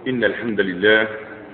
إن الحمد لله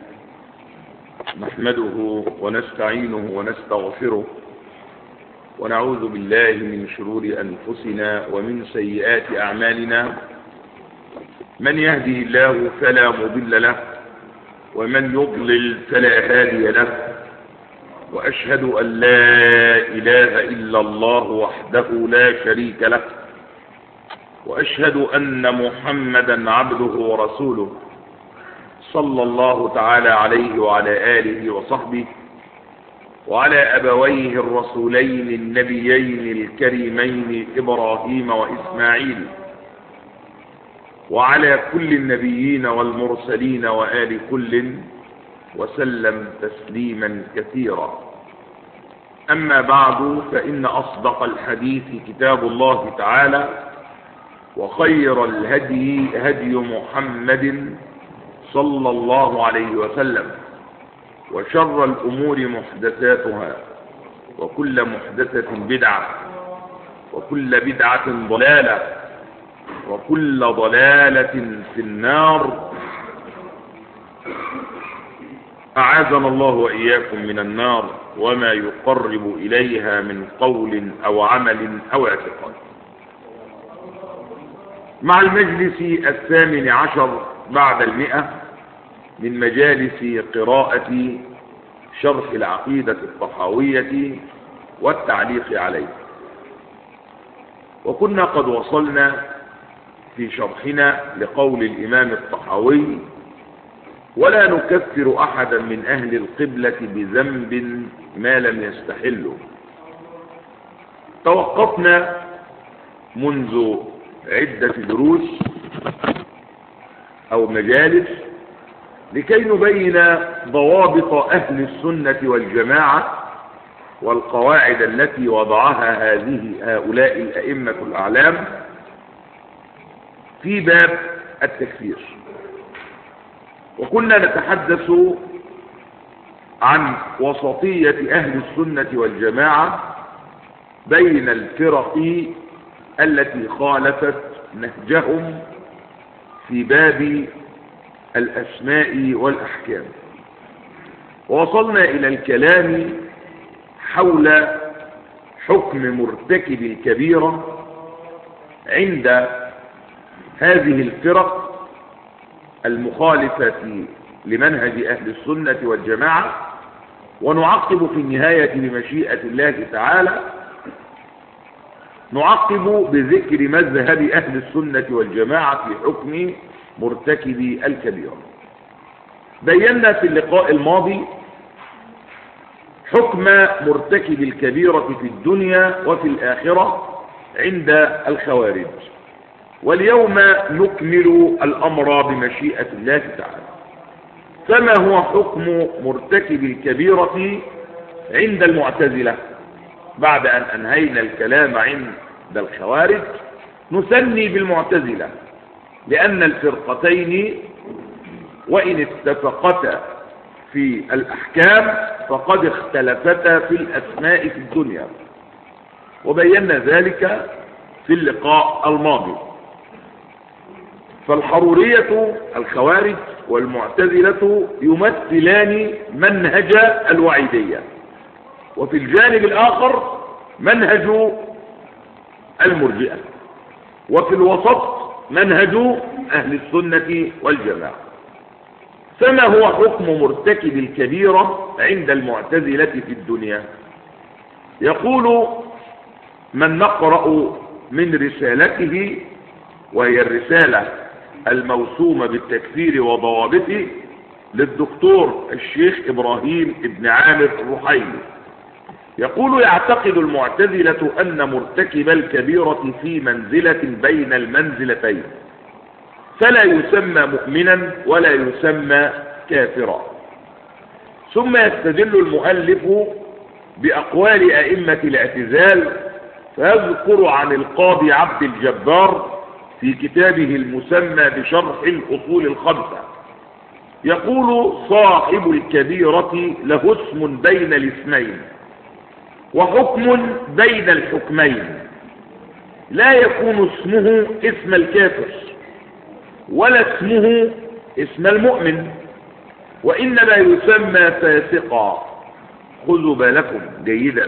نحمده ونستعينه ونستغفره ونعوذ بالله من شرور أنفسنا ومن سيئات أعمالنا. من يهده الله فلا مضل له ومن يضلل فلا هادي له، وأشهد أن لا إله إلا الله وحده لا شريك له، وأشهد أن محمدا عبده ورسوله صلى الله تعالى عليه وعلى آله وصحبه وعلى أبويه الرسولين النبيين الكريمين إبراهيم وإسماعيل، وعلى كل النبيين والمرسلين وآل كل، وسلم تسليما كثيرا. أما بعد، فإن أصدق الحديث كتاب الله تعالى، وخير الهدي هدي محمد صلى الله عليه وسلم، وشر الأمور محدثاتها، وكل محدثة بدعة، وكل بدعة ضلالة، وكل ضلالة في النار. أعاذنا الله وإياكم من النار وما يقرب إليها من قول أو عمل أو اعتقاد. مع المجلس 18 بعد 100 من مجالس قراءة شرح العقيدة الطحاوية والتعليق عليه، وكنا قد وصلنا في شرحنا لقول الإمام الطحاوي: ولا نكفر أحدا من أهل القبلة بذنب ما لم يستحله. توقفنا منذ عدة دروس أو مجالس لكي نبين ضوابط أهل السنة والجماعة والقواعد التي وضعها هؤلاء الأئمة الأعلام في باب التكفير. وكنا نتحدث عن وسطية أهل السنة والجماعة بين الفرق التي خالفت نهجهم في باب الأسماء والأحكام، ووصلنا إلى الكلام حول حكم مرتكب الكبيرة عند هذه الفرق المخالفة لمنهج أهل السنة والجماعة، ونعقب في النهاية بمشيئة الله تعالى نعقب بذكر مذهب أهل السنة والجماعة في حكم مرتكب الكبيرة. بينا في اللقاء الماضي حكم مرتكب الكبيرة في الدنيا وفي الآخرة عند الخوارج، واليوم نكمل الأمر بمشيئة الله تعالى. فما هو حكم مرتكب الكبيرة عند المعتزلة؟ بعد أن أنهينا الكلام عند الخوارج نثني بالمعتزلة، لأن الفرقتين وإن اتفقتا في الأحكام فقد اختلفتا في الأسماء في الدنيا، وبينا ذلك في اللقاء الماضي. فالحرورية الخوارج والمعتزلة يمثلان منهج الوعيدية، وفي الجانب الآخر منهج المرجئة، وفي الوسط منهج أهل السنة والجماعة. فما هو حكم مرتكب الكبيرة عند المعتزلة في الدنيا؟ يقول من نقرأ من رسالته، وهي الرسالة الموسومة بالتكفير وضوابطه للدكتور الشيخ إبراهيم ابن عامر الرحيلي، يقول: يعتقد المعتزلة أن مرتكب الكبيرة في منزلة بين المنزلتين، فلا يسمى مؤمنا ولا يسمى كافرا. ثم يستدل المؤلف بأقوال أئمة الاعتزال، فيذكر عن القاضي عبد الجبار في كتابه المسمى بشرح الأصول الخمسة، يقول: صاحب الكبيرة له اسم بين الاسمين وحكم بين الحكمين، لا يكون اسمه اسم الكافر ولا اسمه اسم المؤمن، وإنما يسمى فاسقا. خذوا بالكم جيدا،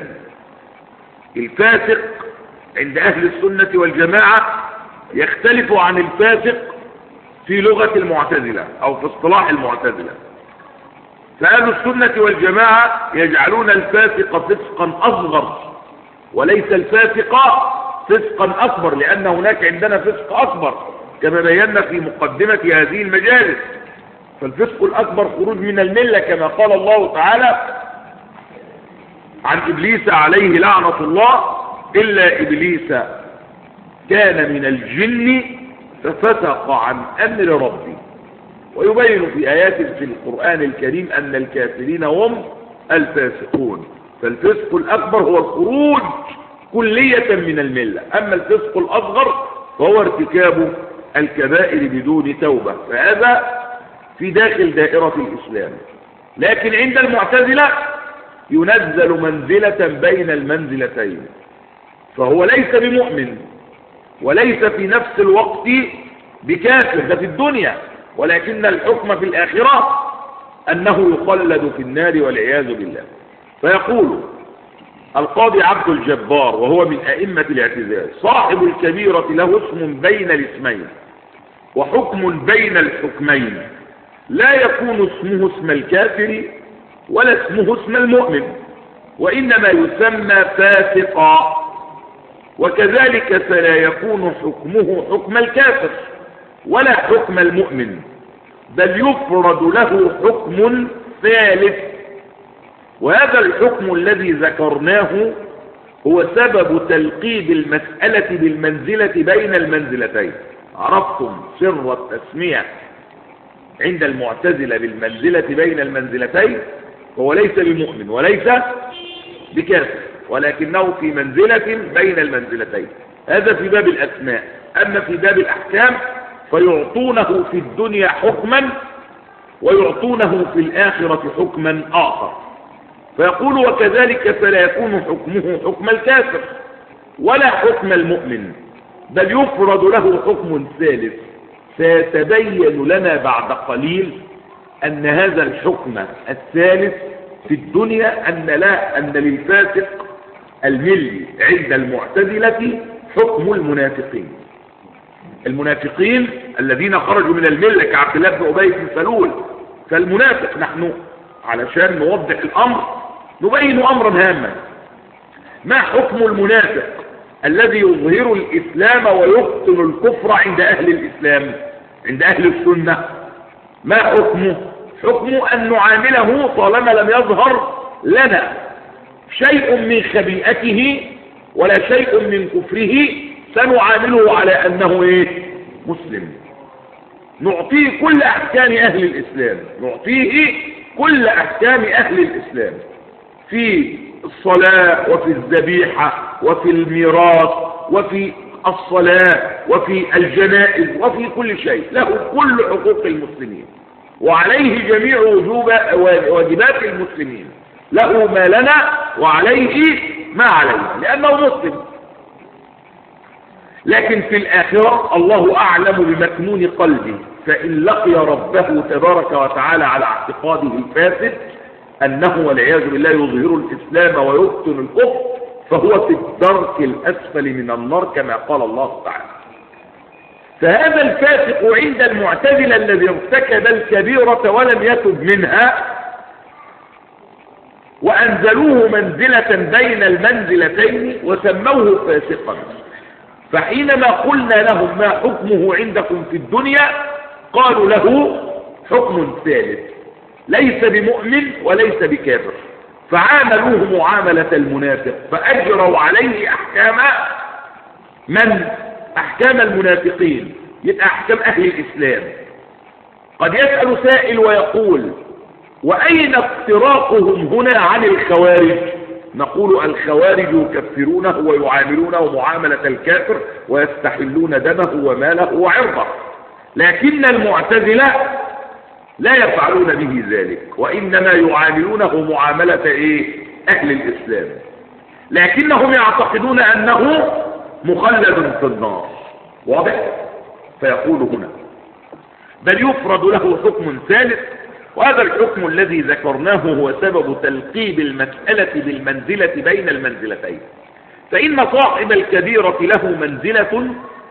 الفاسق عند أهل السنة والجماعة يختلف عن الفاسق في لغة المعتزلة أو في اصطلاح المعتزلة. فأهل السنة والجماعة يجعلون الفاسق فسقا أصغر وليس الفاسق فسقا أكبر، لأن هناك عندنا فسق أكبر كما بينا في مقدمة هذه المجالس. فالفسق الأكبر خروج من الملة كما قال الله تعالى عن إبليس عليه لعنة الله: إلا إبليس كان من الجن ففسق عن أمر ربي. ويبين في آيات في القرآن الكريم أن الكافرين هم الفاسقون. فالفسق الأكبر هو الخروج كلية من الملة، أما الفسق الأصغر فهو ارتكاب الكبائر بدون توبة، فهذا في داخل دائرة الإسلام. لكن عند المعتزلة ينزل منزلة بين المنزلتين، فهو ليس بمؤمن وليس في نفس الوقت بكافر، ده في الدنيا، ولكن الحكم في الآخرة أنه يخلد في النار والعياذ بالله. فيقول القاضي عبد الجبار وهو من أئمة الاعتزال: صاحب الكبيرة له اسم بين الاسمين وحكم بين الحكمين، لا يكون اسمه اسم الكافر ولا اسمه اسم المؤمن، وإنما يسمى فاسقا. وكذلك فلا يكون حكمه حكم الكافر ولا حكم المؤمن، بل يفرض له حكم ثالث، وهذا الحكم الذي ذكرناه هو سبب تلقيب المسألة بالمنزلة بين المنزلتين. عرفتم سر التسمية عند المعتزلة بالمنزلة بين المنزلتين؟ هو ليس بمؤمن وليس بكافر، ولكنه في منزلة بين المنزلتين. هذا في باب الأسماء. أما في باب الأحكام فيعطونه في الدنيا حكما ويعطونه في الآخرة حكما آخر. فيقول: وكذلك فلا يكون حكمه حكم الكافر ولا حكم المؤمن، بل يفرض له حكم ثالث. سيتبين لنا بعد قليل أن هذا الحكم الثالث في الدنيا أن للفاسق الملي عند المعتزلة حكم المنافقين. المنافقين الذين خرجوا من الملة كعبد الله بن أبي بن سلول، فالمنافق نحن علشان نوضح الأمر نبين أمرا هاما: ما حكم المنافق الذي يظهر الإسلام ويبطن الكفر عند أهل الإسلام عند أهل السنة؟ ما حكمه؟ حكمه أن نعامله طالما لم يظهر لنا شيء من خبيئته ولا شيء من كفره، سنعامله على أنه مسلم، نعطيه كل أحكام أهل الإسلام، نعطيه كل أحكام أهل الإسلام في الصلاة وفي الذبيحة وفي الميراث وفي الصلاة وفي الجنائز وفي كل شيء، له كل حقوق المسلمين وعليه جميع واجبات المسلمين، له ما لنا وعليه ما علينا لأنه مسلم. لكن في الآخرة الله أعلم بمكنون قلبه، فإن لقي ربه تبارك وتعالى على اعتقاده الفاسد أنه والعياذ بالله يظهر الإسلام ويبطن الكفر، فهو في الدرك الأسفل من النار كما قال الله تعالى. فهذا الفاسق عند المعتزلة الذي ارتكب الكبيرة ولم يتب منها وأنزلوه منزلة بين المنزلتين وسموه فاسقا، فحينما قلنا لهم ما حكمه عندكم في الدنيا قالوا له حكم ثالث، ليس بمؤمن وليس بكافر، فعاملوه معاملة المنافق، فأجروا عليه أحكام المنافقين، يبقى أحكام أهل الإسلام. قد يسأل سائل ويقول: وأين افتراقهم هنا عن الخوارج؟ نقول: الخوارج يكفرونه ويعاملونه معاملة الكافر ويستحلون دمه وماله وعرضه، لكن المعتزلة لا يفعلون به ذلك، وإنما يعاملونه معاملة أهل الإسلام، لكنهم يعتقدون أنه مخلد في النار. واضح؟ فيقول هنا: بل يفرض له حكم ثالث، وهذا الحكم الذي ذكرناه هو سبب تلقيب المسألة بالمنزلة بين المنزلتين. فإن صاحب الكبيرة له منزلة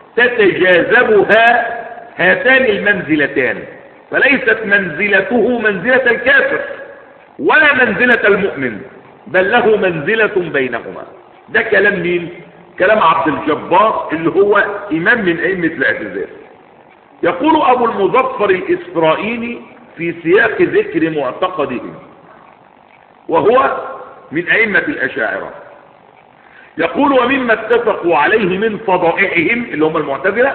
تتجاذبها هاتان المنزلتان، فليست منزلته منزلة الكافر ولا منزلة المؤمن، بل له منزلة بينهما. ده كلام مين؟ كلام عبد الجبار اللي هو إمام من أئمة الاعتزال. يقول أبو المظفر الإسرائيلي في سياق ذكر معتقدهم، وهو من أئمة الأشاعرة، يقول: ومما اتفقوا عليه من فضائحهم اللي هم المعتزلة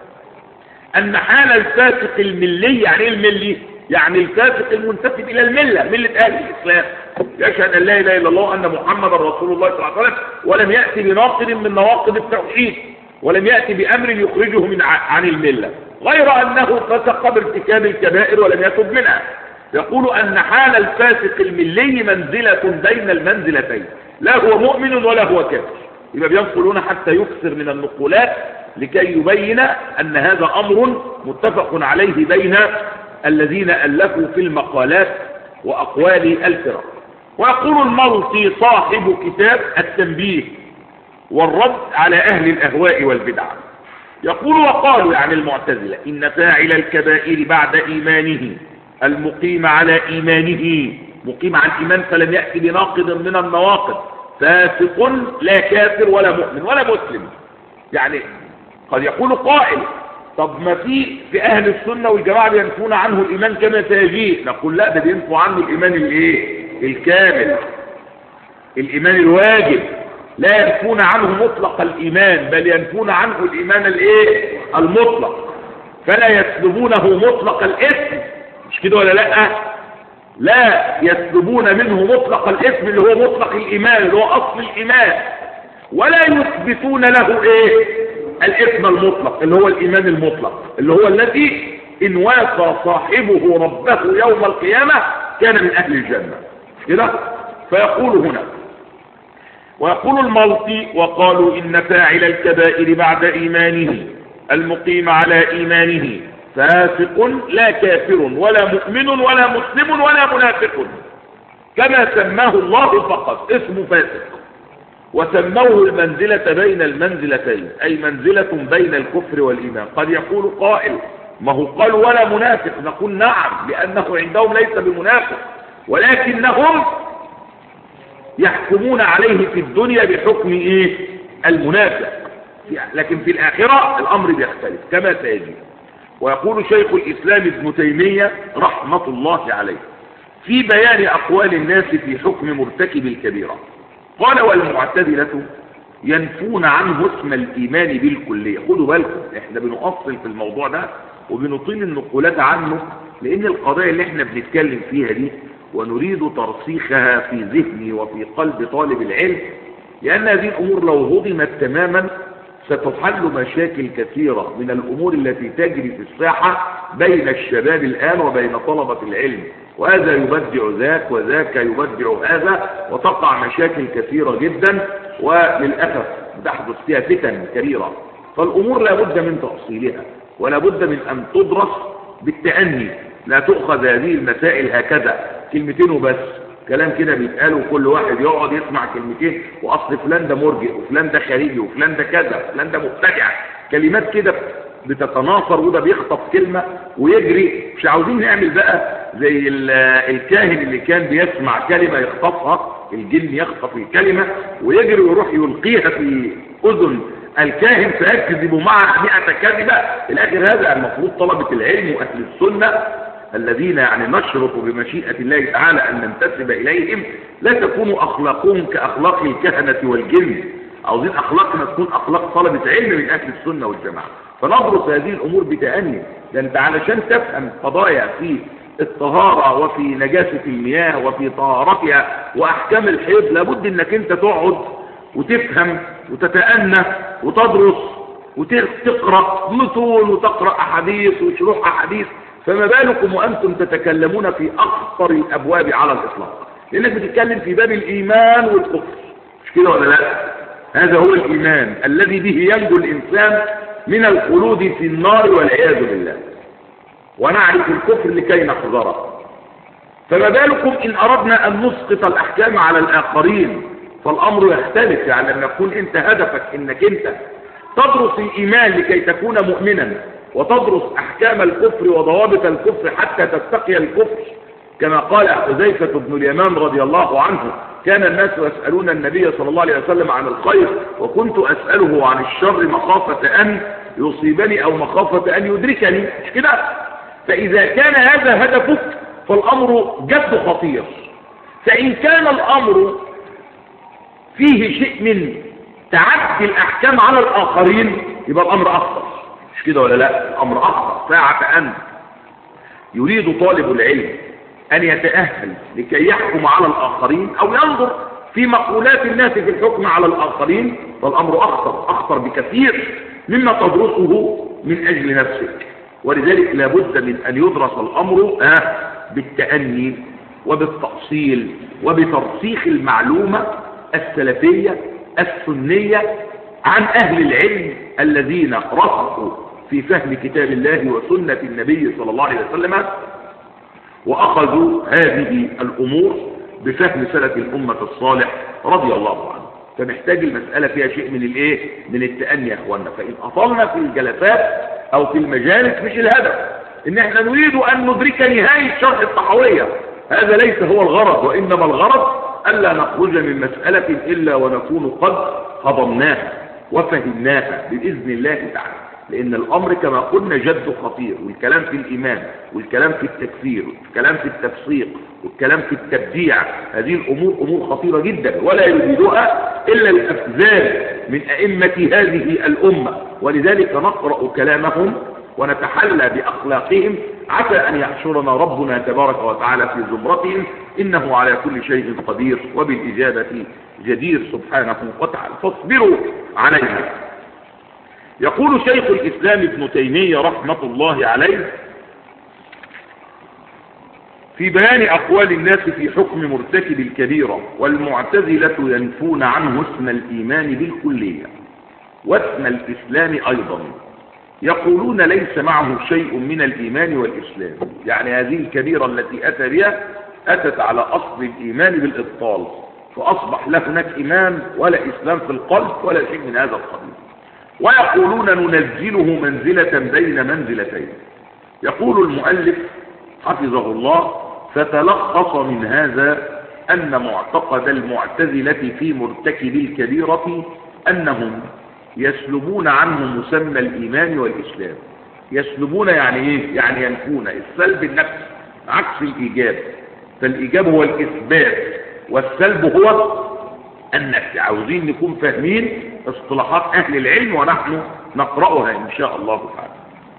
أن حال الفاسق الملي، يعني ايه الملي؟ يعني الفاسق المنتسب إلى الملة، ملة أهل الإسلام، يشهد أن لا إله إلا الله وأن محمد رسول الله صلى الله عليه وسلم، ولم يأتي بناقض من نواقض التوحيد، ولم يأتي بأمر يخرجه عن الملة، غير أنه فسق بارتكاب الكبائر ولم يتب منها. يقول أن حال الفاسق الملي منزلة بين المنزلتين، لا هو مؤمن ولا هو كافر. يبقى بينقلون حتى يكثر من النقولات لكي يبين أن هذا أمر متفق عليه بين الذين ألفوا في المقالات وأقوال الفرق. ويقول الملطي صاحب كتاب التنبيه والرد على أهل الأهواء والبدع، يقول: وقالوا يعني المعتزلة إن فاعل الكبائر بعد إيمانه المقيم على إيمانه، مقيم على الإيمان فلم يأتي بناقض من النواقض، فاسق لا كافر ولا مؤمن ولا مسلم. يعني قد يقول قائل: طب ما في أهل السنة والجماعة بينفون عنه الإيمان كما سيجيء. نقول: لا، ده بينفوا عنه الإيمان الكامل، الإيمان الواجب، لا ينفون عنه مطلق الإيمان، بل ينفون عنه الإيمان المطلق، فلا يسلبونه مطلق الاسم، مش كده ولا لا؟ لا يسلبون منه مطلق الاسم اللي هو مطلق الإيمان اللي هو أصل الإيمان، ولا يثبتون له الاسم المطلق اللي هو الإيمان المطلق، اللي هو الذي إن وافى صاحبه ربه يوم القيامة كان من أهل الجنة كده. فيقول هنا: ويقول الملطي: وقالوا إن فاعل الكبائر بعد إيمانه المقيم على إيمانه فاسق لا كافر ولا مؤمن ولا مسلم ولا منافق، كما سماه الله فقط اسم فاسق، وسموه المنزلة بين المنزلتين، أي منزلة بين الكفر والإيمان. قد يقول قائل: ما هو قالوا ولا منافق. نقول: نعم، لأنه عندهم ليس بمنافق، ولكنهم يحكمون عليه في الدنيا بحكم المنافق، لكن في الآخرة الأمر بيختلف كما سيجي. ويقول شيخ الإسلام ابن تيمية رحمة الله عليه في بيان أقوال الناس في حكم مرتكب الكبيرة، قال: والمعتزلة ينفون عنه اسم الإيمان بالكلية. خدوا بالكم، احنا بنؤصل في الموضوع ده وبنطيل النقولات عنه، لأن القضايا اللي احنا بنتكلم فيها دي ونريد ترسيخها في ذهني وفي قلب طالب العلم، لأن هذه الأمور لو هضمت تماما ستحل مشاكل كثيرة من الأمور التي تجري في الساحة بين الشباب الآن وبين طلبة العلم، وهذا يبدع ذاك وذاك يبدع هذا، وتقع مشاكل كثيرة جدا، وللأسف تحدث فيها فتن كبيرة. فالأمور لا بد من تأصيلها ولا بد من أن تدرس بالتأني، لا تؤخذ هذه المسائل هكذا كلمتين وبس، كلام كده بيتقال وكل واحد يقعد يسمع كلمتين، واصل فلان ده مرجئ وفلان ده خارجي وفلان ده كذا وفلان ده مبتدع، كلمات كده بتتناثر، وده بيخطف كلمة ويجري. مش عاوزين نعمل بقى زي الكاهن اللي كان بيسمع كلمة يخطفها، الجن يخطف الكلمة ويجري ويروح يلقيها في أذن الكاهن فيكذب معها 100 كذبة. الآخر هذا المفروض طلبة العلم وأهل السنة الذين يعني نشرط بمشيئة الله تعالى أن ننتسب إليهم لا تكون أخلاقهم كأخلاق الكهنة والجن، عاوزين أخلاقنا تكون أخلاق طلبة علم من أهل السنة والجماعة. فندرس هذه الأمور بتأني، لأن علشان تفهم قضايا في الطهارة وفي نجاسة المياه وفي طهارتها وأحكام الحيض لابد أنك أنت تقعد وتفهم وتتأنى وتدرس وتقرأ متون وتقرأ أحاديث وشروح أحاديث، فما بالكم وأنتم تتكلمون في أخطر الأبواب على الإطلاق، لأنك بتتكلم في باب الإيمان والكفر، مش كده ولا لا؟ هذا هو الإيمان الذي به ينجو الإنسان من الخلود في النار والعياذ بالله. ونعرف الكفر لكي نحذره. فما بالكم إن أردنا أن نسقط الأحكام على الآخرين؟ فالأمر يختلف. يعني لما يكون أنت هدفك أنك أنت تدرس الإيمان لكي تكون مؤمنا، وتدرس أحكام الكفر وضوابط الكفر حتى تتقي الكفر، كما قال حذيفة بن اليمان رضي الله عنه: كان الناس يسألون النبي صلى الله عليه وسلم عن الخير، وكنت أسأله عن الشر مخافة أن يصيبني أو مخافة أن يدركني. مش كده؟ فإذا كان هذا هدفك فالأمر جد خطير. فإن كان الأمر فيه شيء من تعدي الأحكام على الآخرين يبقى الأمر أخطر. مش كده ولا لا؟ الأمر أخطر. ساعة أن يريد طالب العلم أن يتأهل لكي يحكم على الآخرين أو ينظر في مقولات الناس في الحكم على الآخرين، فالأمر أخطر بكثير مما تدرسه من أجل نفسك. ولذلك لابد من أن يدرس الأمر بالتأني وبالتأصيل وبترسيخ المعلومة السلفية السنية عن أهل العلم الذين رسخوا في فهم كتاب الله وسنة النبي صلى الله عليه وسلم، وأخذوا هذه الأمور بفهم سلف الأمة الصالح رضي الله عنه. فمحتاج المسألة فيها شيء من الايه؟ من التأني يا اخوانا. فإن أطلنا في الجلسات أو في المجالس مش الهدف إن احنا نريد أن ندرك نهاية شرح الطحاوية، هذا ليس هو الغرض، وإنما الغرض ألا نخرج من مسألة إلا ونكون قد هضمناها وفهمناها بإذن الله تعالى. لأن الأمر كما قلنا جد خطير، والكلام في الإيمان والكلام في التكفير والكلام في التفسيق والكلام في التبديع، هذه الأمور أمور خطيرة جدا ولا يريدها إلا الأفذاذ من أئمة هذه الأمة. ولذلك نقرأ كلامهم ونتحلى بأخلاقهم، عسى أن يحشرنا ربنا تبارك وتعالى في زمرتهم، إنه على كل شيء قدير وبالإجابة جدير سبحانه وتعالى. فاصبروا عليها. يقول شيخ الإسلام ابن تيمية رحمة الله عليه في بيان أقوال الناس في حكم مرتكب الكبيرة: والمعتزلة ينفون عنه اسم الإيمان بالكلية واسم الإسلام أيضا، يقولون ليس معه شيء من الإيمان والإسلام. يعني هذه الكبيرة التي أتى بها أتت على أصل الإيمان بالإبطال، فأصبح لا هناك إيمان ولا إسلام في القلب ولا شيء من هذا القبيل. ويقولون ننزله منزلة بين منزلتين. يقول المؤلف حفظه الله: فتلخص من هذا أن معتقد المعتزلة في مرتكب الكبيرة أنهم يسلبون عنه مسمى الإيمان والإسلام. يسلبون يعني إيه؟ يعني ينفون. السلب النفس عكس الإيجاب، فالإيجاب هو الإثبات والسلب هو النفي. عاوزين نكون فاهمين اصطلاحات أهل العلم ونحن نقرأها إن شاء الله تعالى.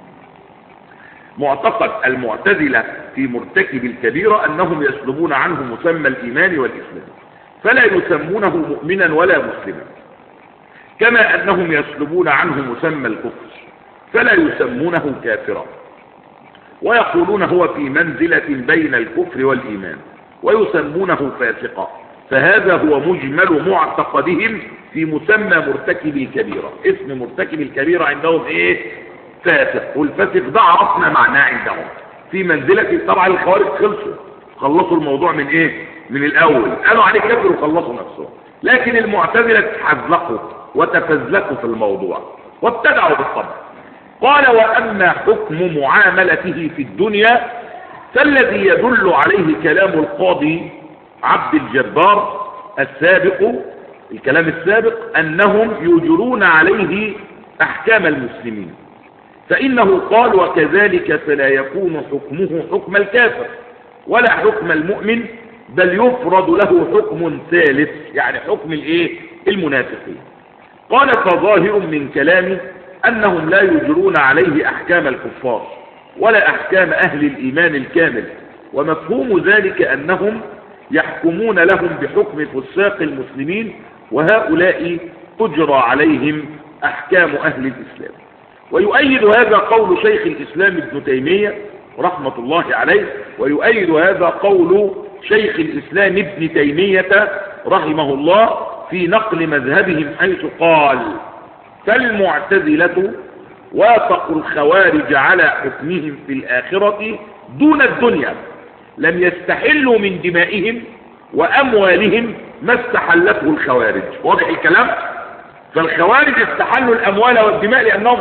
معتقد المعتزلة في مرتكب الكبيرة أنهم يسلبون عنه مسمى الإيمان والإسلام، فلا يسمونه مؤمنا ولا مسلما، كما أنهم يسلبون عنه مسمى الكفر فلا يسمونه كافرا، ويقولون هو في منزلة بين الكفر والإيمان، ويسمونه فاسقا. فهذا هو مجمل معتقدهم في مسمى مرتكب الكبيرة. اسم مرتكب الكبيرة عندهم ايه؟ فاسق. والفاسق ده عرفنا معناه عندهم في منزلة. طبعا الخوارج خلصوا الموضوع من ايه؟ من الاول، قالوا عليه كافر وخلصوا نفسهم. لكن المعتزلة تحزلقوا وتفزلقوا في الموضوع وابتدعوا بالطبع. قال: وأما حكم معاملته في الدنيا فالذي يدل عليه كلام القاضي عبد الجبار السابق، الكلام السابق، أنهم يجرون عليه أحكام المسلمين، فإنه قال: وكذلك فلا يكون حكمه حكم الكافر ولا حكم المؤمن، بل يفرض له حكم ثالث، يعني حكم المنافقين. قال: فظاهر من كلامه أنهم لا يجرون عليه أحكام الكفار ولا أحكام أهل الإيمان الكامل، ومفهوم ذلك أنهم يحكمون لهم بحكم فساق المسلمين، وهؤلاء تجرى عليهم أحكام أهل الإسلام. ويؤيد هذا قول شيخ الإسلام ابن تيمية رحمة الله عليه، ويؤيد هذا قول شيخ الإسلام ابن تيمية رحمه الله في نقل مذهبهم، حيث قال: فالمعتزلة وافقوا الخوارج على حكمهم في الآخرة دون الدنيا لم يستحلوا من دمائهم وأموالهم ما استحلته الخوارج. واضح الكلام؟ فالخوارج استحلوا الأموال والدماء لأنهم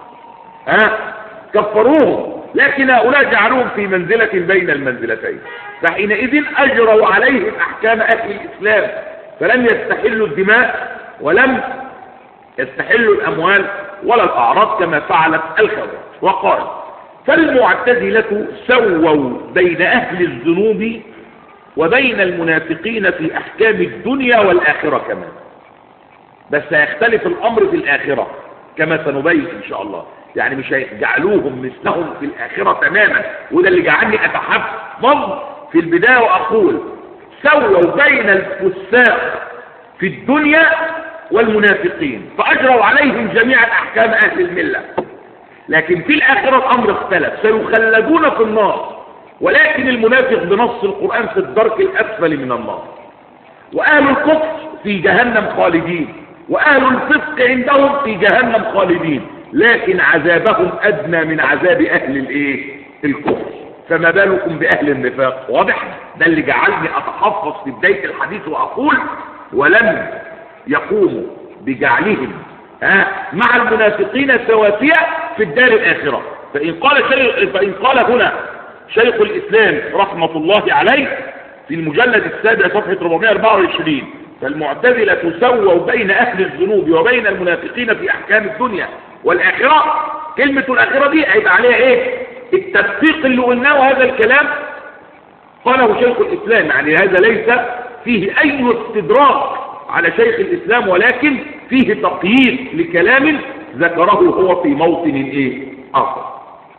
كفروهم، لكن هؤلاء جعلوهم في منزلة بين المنزلتين، فحينئذ أجروا عليهم أحكام أهل الإسلام، فلم يستحلوا الدماء ولم يستحلوا الأموال ولا الأعراض كما فعلت الخوارج. وقال فالمعتزلة سووا بين أهل الذنوب وبين المنافقين في أحكام الدنيا والآخرة كمان، بس هيختلف الأمر في الآخرة كما سنبين إن شاء الله. يعني مش هيجعلوهم مثلهم في الآخرة تماما، وده اللي جعلني أتحفظ في البداية وأقول سووا بين الفساق في الدنيا والمنافقين فأجروا عليهم جميعا أحكام أهل الملة، لكن في الآخرة الأمر اختلف، سيخلدون في النار، ولكن المنافق بنص القرآن في الدرك الأسفل من النار، وأهل الكفر في جهنم خالدين، وأهل الفسق عندهم في جهنم خالدين، لكن عذابهم أدنى من عذاب أهل الكفر، فما بالكم بأهل النفاق؟ واضح؟ ده اللي جعلني أتحفظ في بداية الحديث وأقول ولم يقوموا بجعلهم مع المنافقين سواسية في الدار الآخرة. فإن قال هنا شيخ الإسلام رحمة الله عليه في المجلد السابع صفحة 424 فالمعتزلة سووا بين أهل الذنوب وبين المنافقين في أحكام الدنيا والآخرة، كلمة الآخرة دي هيبقى عليها التدقيق اللي قلناه، وهذا الكلام قاله شيخ الإسلام، يعني هذا ليس فيه أي استدراك على شيخ الإسلام، ولكن فيه تقييد لكلام ذكره هو في موطن آخر.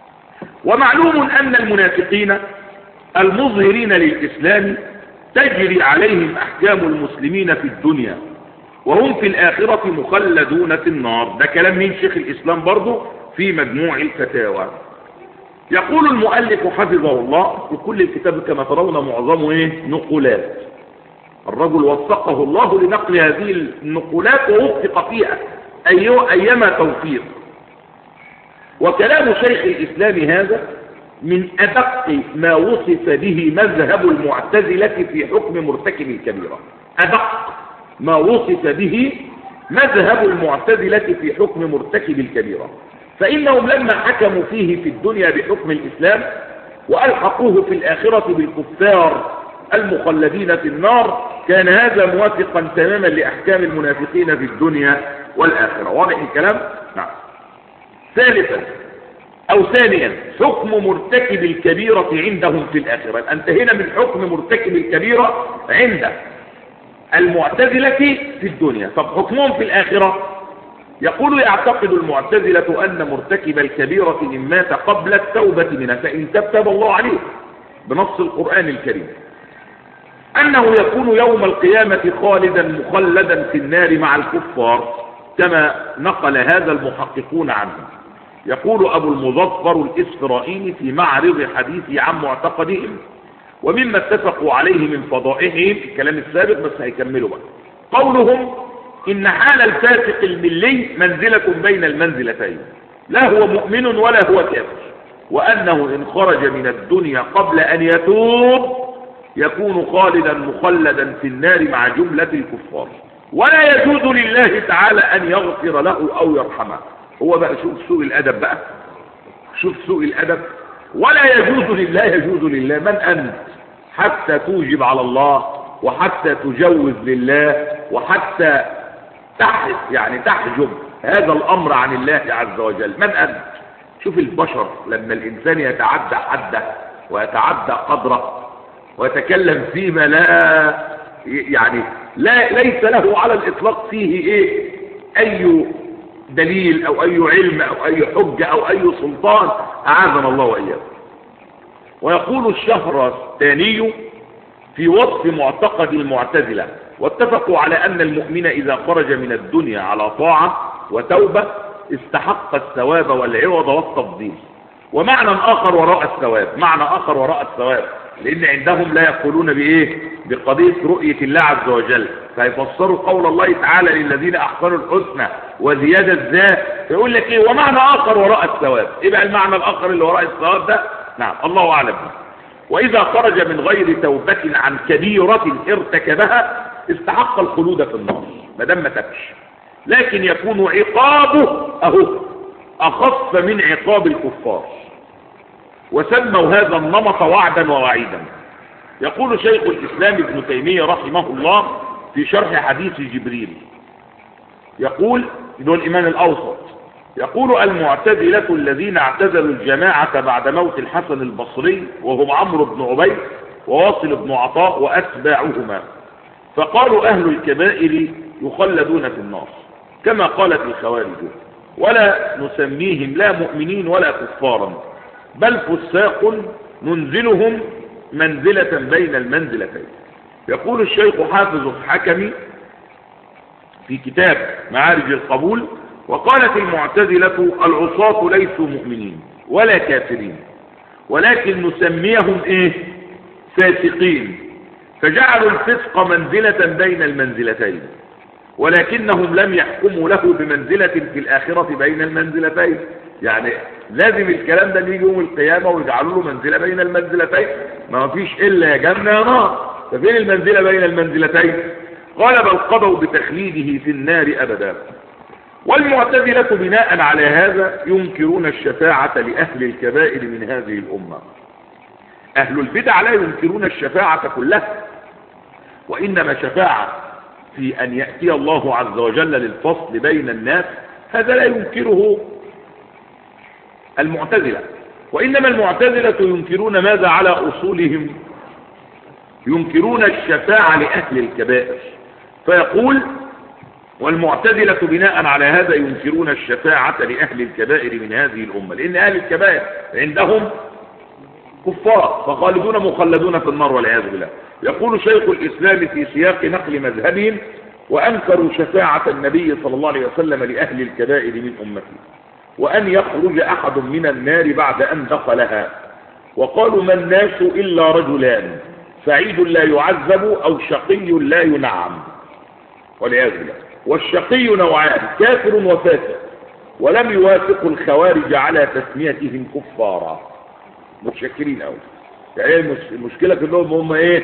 ومعلوم أن المنافقين المظهرين للإسلام تجري عليهم أحكام المسلمين في الدنيا وهم في الآخرة مخلدون في النار. ده كلام من شيخ الإسلام برضه في مجموع الفتاوى. يقول المؤلف حفظه الله وكل الكتاب كما ترون معظمه نقولات، الرجل وفقه الله لنقل هذه النقولات ووفق فيها أيما توفيق. وكلام شيخ الإسلام هذا من أدق ما وصف به مذهب المعتزلة في حكم مرتكب الكبيرة، أدق ما وصف به مذهب المعتزلة في حكم مرتكب الكبيرة، فإنهم لما حكموا فيه في الدنيا بحكم الإسلام وألحقوه في الآخرة بالكفار المخلدين في النار كان هذا موافقا تماما لأحكام المنافقين في الدنيا والآخرة. واضح الكلام؟ نعم. ثانيا حكم مرتكب الكبيرة عندهم في الآخرة. انتهينا من حكم مرتكب الكبيرة عند المعتزلة في الدنيا، طب حكمهم في الآخرة؟ يقول يعتقد المعتزلة أن مرتكب الكبيرة إن مات قبل التوبة منها فإن تاب الله عليه بنص القرآن الكريم أنه يكون يوم القيامة خالدا مخلدا في النار مع الكفار كما نقل هذا المحققون عنه. يقول أبو المظفر الإسرائيلي في معرض حديثه عن معتقدهم ومما اتفقوا عليه من فضائحهم الكلام السابق بس هيكملوا بقى، قولهم إن حال الفاسق الملي منزلة بين المنزلتين، لا هو مؤمن ولا هو كافر، وأنه إن خرج من الدنيا قبل أن يتوب يكون خالدا مخلدا في النار مع جملة الكفار، ولا يجوز لله تعالى أن يغفر له أو يرحمه. هو بقى شوف سوء الأدب بقى، شوف سوء الأدب. ولا يجوز لله، يجوز لله من أنت حتى توجب على الله وحتى تجوز لله وحتى تحجب هذا الأمر عن الله عز وجل. من أنت؟ شوف البشر لما الإنسان يتعدى حده ويتعدى قدره ويتكلم فيما ليس له على الإطلاق فيه أي دليل أو أي علم أو أي حجة أو أي سلطان، أعاذنا الله وإياه. ويقول الشهرستاني في وصف معتقد المعتزلة واتفقوا على أن المؤمن إذا خرج من الدنيا على طاعة وتوبة استحق الثواب والعوض والتفضيل. ومعنى آخر وراء الثواب، معنى آخر وراء الثواب، لأن عندهم لا يقولون بقضية رؤية الله عز وجل، فيفسروا قول الله تعالى للذين احسنوا الحسنى وزيادة ذات، فيقول لك ايه ومعنى اخر وراء الثواب. ايه بقى المعنى الاخر اللي وراء الثواب ده؟ نعم الله اعلم. واذا خرج من غير توبة عن كبيرة ارتكبها استحق الخلود في النار ما دام ما تبش، لكن يكون عقابه اهو اخف من عقاب الكفار، وسموا هذا النمط وعدا ووعيدا. يقول شيخ الاسلام ابن تيمية رحمه الله في شرح حديث جبريل، يقول إنه الإمام الأوسط، يقول المعتزلة الذين اعتزلوا الجماعة بعد موت الحسن البصري وهم عمرو بن عبيد وواصل بن عطاء وأتباعهما، فقالوا أهل الكبائر يخلدون في النار كما قالت الخوارج، ولا نسميهم لا مؤمنين ولا كفارا بل فساق ننزلهم منزلة بين المنزلتين. يقول الشيخ حافظ الحكمي في كتاب معارج القبول، وقالت المعتزلة العصاة ليسوا مؤمنين ولا كافرين ولكن نسميهم ايه فاسقين، فجعلوا الفسق منزلة بين المنزلتين ولكنهم لم يحكموا له بمنزلة في الآخرة بين المنزلتين. يعني لازم الكلام ده يجي يوم القيامة ويجعلوا له منزلة بين المنزلتين، ما فيش إلا يا جنة يا نار، ففين المنزلة بين المنزلتين؟ قال بل قضوا بتخليده في النار أبدا. والمعتزلة بناء على هذا ينكرون الشفاعة لأهل الكبائر من هذه الأمة. أهل البدع لا ينكرون الشفاعة كلها، وإنما شفاعة في أن يأتي الله عز وجل للفصل بين الناس هذا لا ينكره المعتزلة، وإنما المعتزلة ينكرون ماذا على أصولهم؟ ينكرون الشفاعة لأهل الكبائر. فيقول والمعتزلة بناء على هذا ينكرون الشفاعة لأهل الكبائر من هذه الأمة، لأن أهل الكبائر عندهم كفار فخالدون مخلدون في النار والعياذ بالله. يقول شيخ الإسلام في سياق نقل مذهبهم وأنكروا شفاعة النبي صلى الله عليه وسلم لأهل الكبائر من أمته، وأن يخرج أحد من النار بعد أن دخلها، وقالوا ما الناس إلا رجلان سعيد لا يعذب أو شقي لا ينعم والعياذ بالله. والشقي نوعان كافر وفاسق، ولم يوافقوا الخوارج على تسميتهم كفارا. متشكرين قوي. يعني المشكلة كلهم هم ايه؟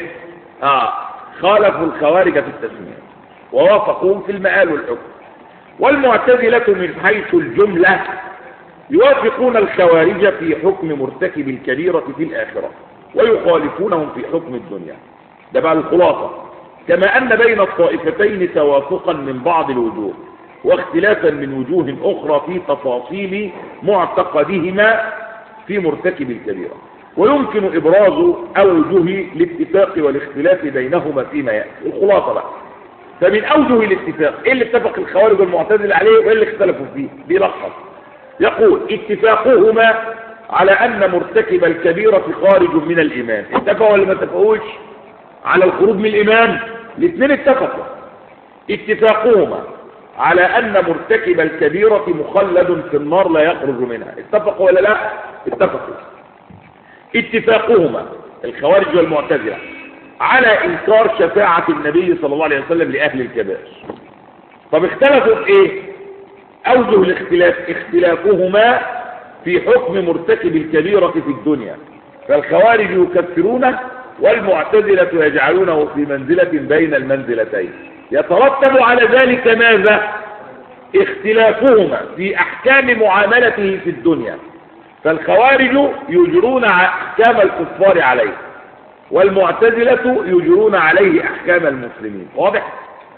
خالفوا الخوارج في التسمية ووافقوهم في المآل والحكم. والمعتزلة من حيث الجملة يوافقون الخوارج في حكم مرتكب الكبيرة في الآخرة ويخالفونهم في حكم الدنيا. ده بقى الخلاصة. كما أن بين الطائفتين توافقا من بعض الوجوه واختلافا من وجوه أخرى في تفاصيل معتقدهما في مرتكب الكبيرة، ويمكن إبراز أوجه الاتفاق والاختلاف بينهما فيما يأتي. الخلاصة بقى، فمن أوجه الاتفاق إيه اللي اتفق الخوارج والمعتزلة عليه وإيه اللي اختلفوا فيه؟ بيلخص يقول اتفاقهما على أن مرتكب الكبيرة خارج من الإيمان. اتفقوا ولا ما اتفقوش على الخروج من الإيمان؟ الاثنين اتفقوا. اتفاقهما على أن مرتكب الكبيرة مخلد في النار لا يخرج منها. اتفقوا ولا لا؟ اتفقوا. اتفاقهما الخوارج والمعتزلة على إنكار شفاعة النبي صلى الله عليه وسلم لأهل الكبائر. طب اختلفوا في ايه؟ أوجه الاختلاف اختلافهما في حكم مرتكب الكبيرة في الدنيا، فالخوارج يكفرونه والمعتزلة يجعلونه في منزلة بين المنزلتين. يترتب على ذلك ماذا؟ اختلافهما في أحكام معاملته في الدنيا، فالخوارج يجرون أحكام الكفار عليه والمعتزلة يجرون عليه أحكام المسلمين. واضح؟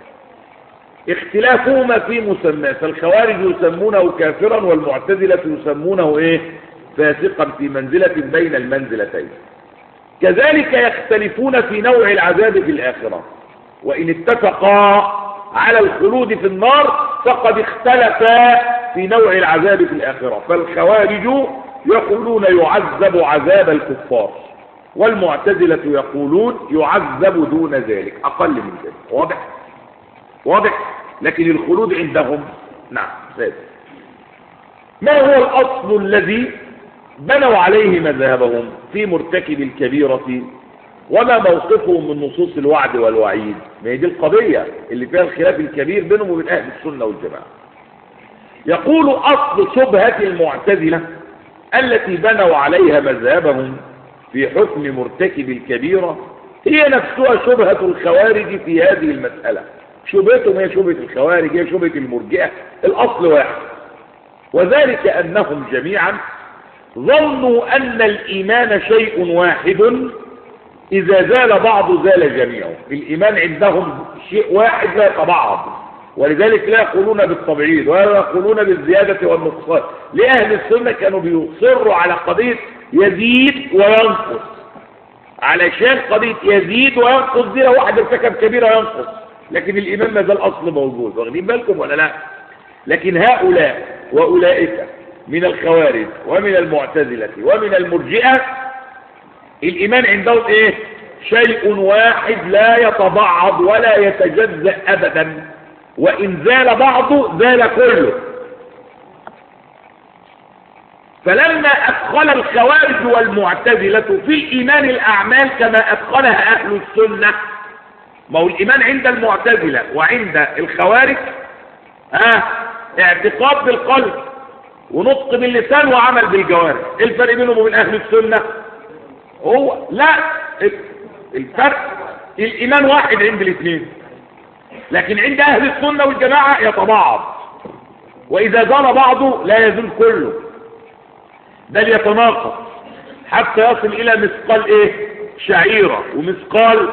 اختلافهما في مسمى، فالخوارج يسمونه كافرا والمعتزلة يسمونه ايه؟ فاسقا في منزلة بين المنزلتين. كذلك يختلفون في نوع العذاب في الآخرة، وإن اتفقا على الخلود في النار فقد اختلفا في نوع العذاب في الآخرة، فالخوارج يقولون يعذب عذاب الكفار والمعتزلة يقولون يعذب دون ذلك أقل من ذلك. واضح؟ واضح؟ لكن الخلود عندهم نعم ثابت. ما هو الأصل الذي بنوا عليه مذهبهم في مرتكب الكبيرة وما موقفهم من نصوص الوعد والوعيد؟ ما هي دي القضية اللي فيها الخلاف الكبير بينهم وبين أهل السنة والجماعة. يقول أصل شبهة المعتزلة التي بنوا عليها مذهبهم في حكم مرتكب الكبيرة هي نفسها شبهة الخوارج في هذه المسألة. شبهتهم هي شبهة الخوارج، هي شبهة المرجئة، الأصل واحد، وذلك أنهم جميعا ظنوا أن الإيمان شيء واحد إذا زال بعض زال جميعه. الإيمان عندهم شيء واحد لا يتبعض، ولذلك لا يقولون بالتبعيض ولا يقولون بالزيادة والنقصان. لأهل السنة كانوا بيصروا على قضية يزيد وينقص، علشان قضية يزيد وينقص دي لو واحد ارتكب كبيرة ينقص، لكن الإيمان ما زال أصل موجود. واخدين بالكم ولا لا؟ لكن هؤلاء وأولئك من الخوارج ومن المعتزلة ومن المرجئة الإيمان عندهم إيه؟ شيء واحد لا يتبعض ولا يتجزأ أبدا، وإن زال بعضه زال كله. فلما أدخل الخوارج والمعتزلة في الإيمان الأعمال كما أدخلها أهل السنة، ما هو الإيمان عند المعتزلة وعند الخوارج اعتقاد بالقلب ونطق باللسان وعمل بالجوارح. ايه الفرق بينهم وبين أهل السنة؟ هو لا، الفرق الإيمان واحد عند الاثنين، لكن عند أهل السنة والجماعة يتبعض، وإذا زال بعضه لا يزول كله، بل يتناقض حتى يصل إلى مثقال إيه؟ شعيرة، ومثقال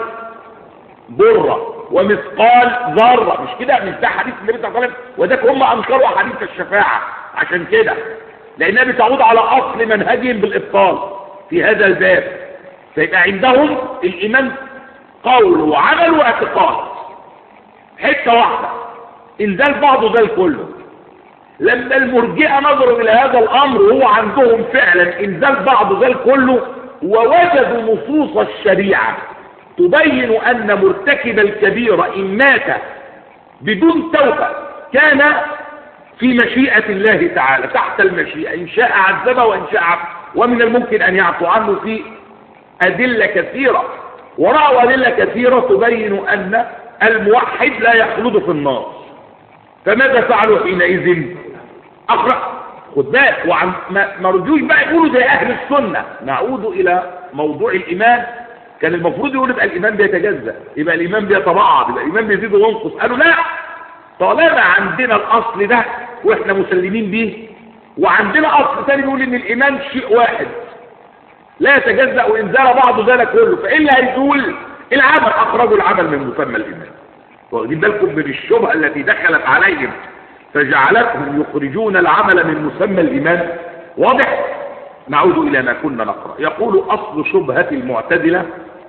برة، ومثقال ذرة. مش كده؟ مش ده حديث النبي صلى الله عليه وسلم؟ وذاك هم أنكروا حديث الشفاعة عشان كده، لأنها بتعود على أصل منهجهم بالإبطال في هذا الباب. فيبقى عندهم الإيمان قول وعمل واعتقاد، حتة واحدة، إن زال بعضه زال كله. لما المرجئة نظروا إلى هذا الأمر هو عندهم فعلا إن زال بعضه زال كله، ووجدوا نصوص الشريعة تبين أن مرتكب الكبيرة إن مات بدون توبة كان في مشيئة الله تعالى، تحت المشيئة، إن شاء عذبه وإن شاء عفو، ومن الممكن أن يعفو عنه في أدلة كثيرة. ورأوا أدلة كثيرة تبين أن الموحد لا يخلد في النار. فماذا فعلوا حينئذ؟ أخرج خد بالك، ما رجوش بقى يقولوا زي أهل السنة. نعود إلى موضوع الإيمان. كان المفروض يقول يبقى الإيمان بيتجزأ، يبقى الإيمان بيتبعض، يبقى الإيمان بيزيد وينقص. قالوا لا، طالما عندنا الأصل ده وإحنا مسلمين به، وعندنا أصل ثاني بيقول إن الإيمان شيء واحد لا يتجزأ، وإن زال بعضه زال كله، فإيه اللي هيزول؟ العمل. أخرجوا العمل من مسمى الإيمان. واخدين بالكم من الشبهة التي دخلت عليهم فجعلتهم يخرجون العمل من مسمى الإيمان؟ واضح؟ نعود إلى ما كنا نقرأ. يقول أصل شبهة المعتزلة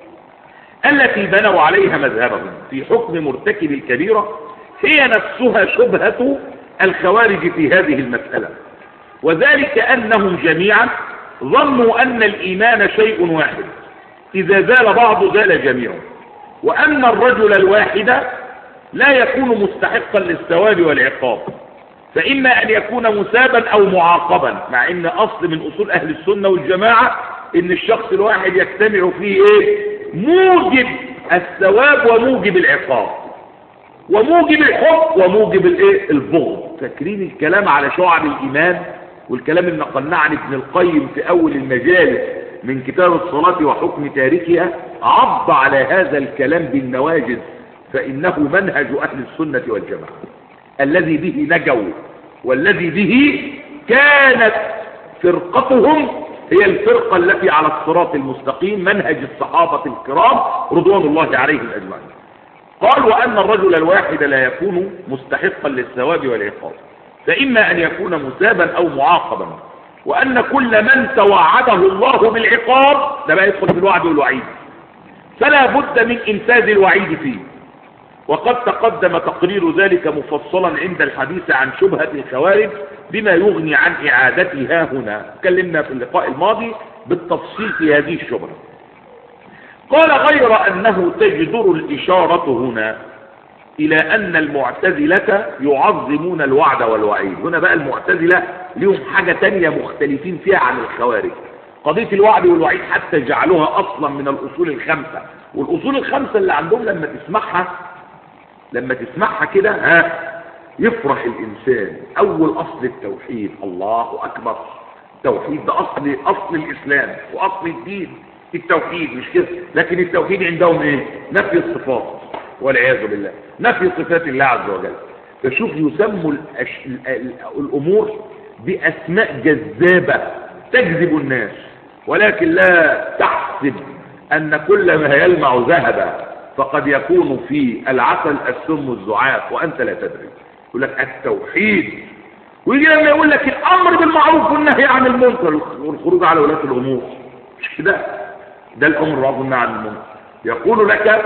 التي بنوا عليها مذهبهم في حكم مرتكب الكبيرة هي نفسها شبهة الخوارج في هذه المسألة، وذلك أنهم جميعا ظنوا أن الإيمان شيء واحد إذا زال بعض زال جميعه، وأن الرجل الواحد لا يكون مستحقا للثواب والعقاب، فإما أن يكون مثابا أو معاقبا، مع أن أصل من أصول أهل السنة والجماعة أن الشخص الواحد يجتمع فيه إيه؟ موجب الثواب وموجب العقاب، وموجب الحب وموجب الإيه؟ البغض. فاكرين الكلام على شعب الإيمان والكلام اللي نقلناه عن ابن القيم في أول المجالس من كتاب الصلاة وحكم تاركها؟ عض على هذا الكلام بالنواجذ، فإنه منهج أهل السنة والجماعة الذي به نجوا، والذي به كانت فرقتهم هي الفرقة التي على الصراط المستقيم، منهج الصحابة الكرام رضوان الله عليهم أجمعين. قال: وأن الرجل الواحد لا يكون مستحقا للثواب والعقاب، فإما أن يكون مثابا أو معاقبا، وأن كل من توعده الله بالعقاب، ده بقى يدخل في الوعد والوعيد، فلا بد من إنفاذ الوعيد فيه. وقد تقدم تقرير ذلك مفصلا عند الحديث عن شبهة الخوارج بما يغني عن إعادتها هنا. تكلمنا في اللقاء الماضي بالتفصيل في هذه الشبهة. قال: غير أنه تجدر الإشارة هنا إلى أن المعتزلة يعظمون الوعد والوعيد. هنا بقى المعتزلة لهم حاجة تانية مختلفين فيها عن الخوارج. قضية الوعد والوعيد حتى جعلوها أصلا من الأصول الخمسة. والأصول الخمسة اللي عندهم لما تسمعها كده يفرح الإنسان. أول أصل التوحيد، الله أكبر، التوحيد ده أصل الإسلام وأصل الدين، التوحيد مش كده. لكن التوحيد عندهم إيه؟ نفي الصفات والعياذ بالله، نفي صفات الله عز وجل. فشوف يسموا الأمور بأسماء جذابة تجذب الناس، ولكن لا تحسب أن كل ما يلمع ذهبا، فقد يكون في العسل السم الزعاف وأنت لا تدري. يقول لك التوحيد، ويجي لما يقول لك الأمر بالمعروف والنهي عن المنكر والخروج على ولاة الأمور، مش كده؟ ده الأمر بالمعروف والنهي عن المنكر. يقول لك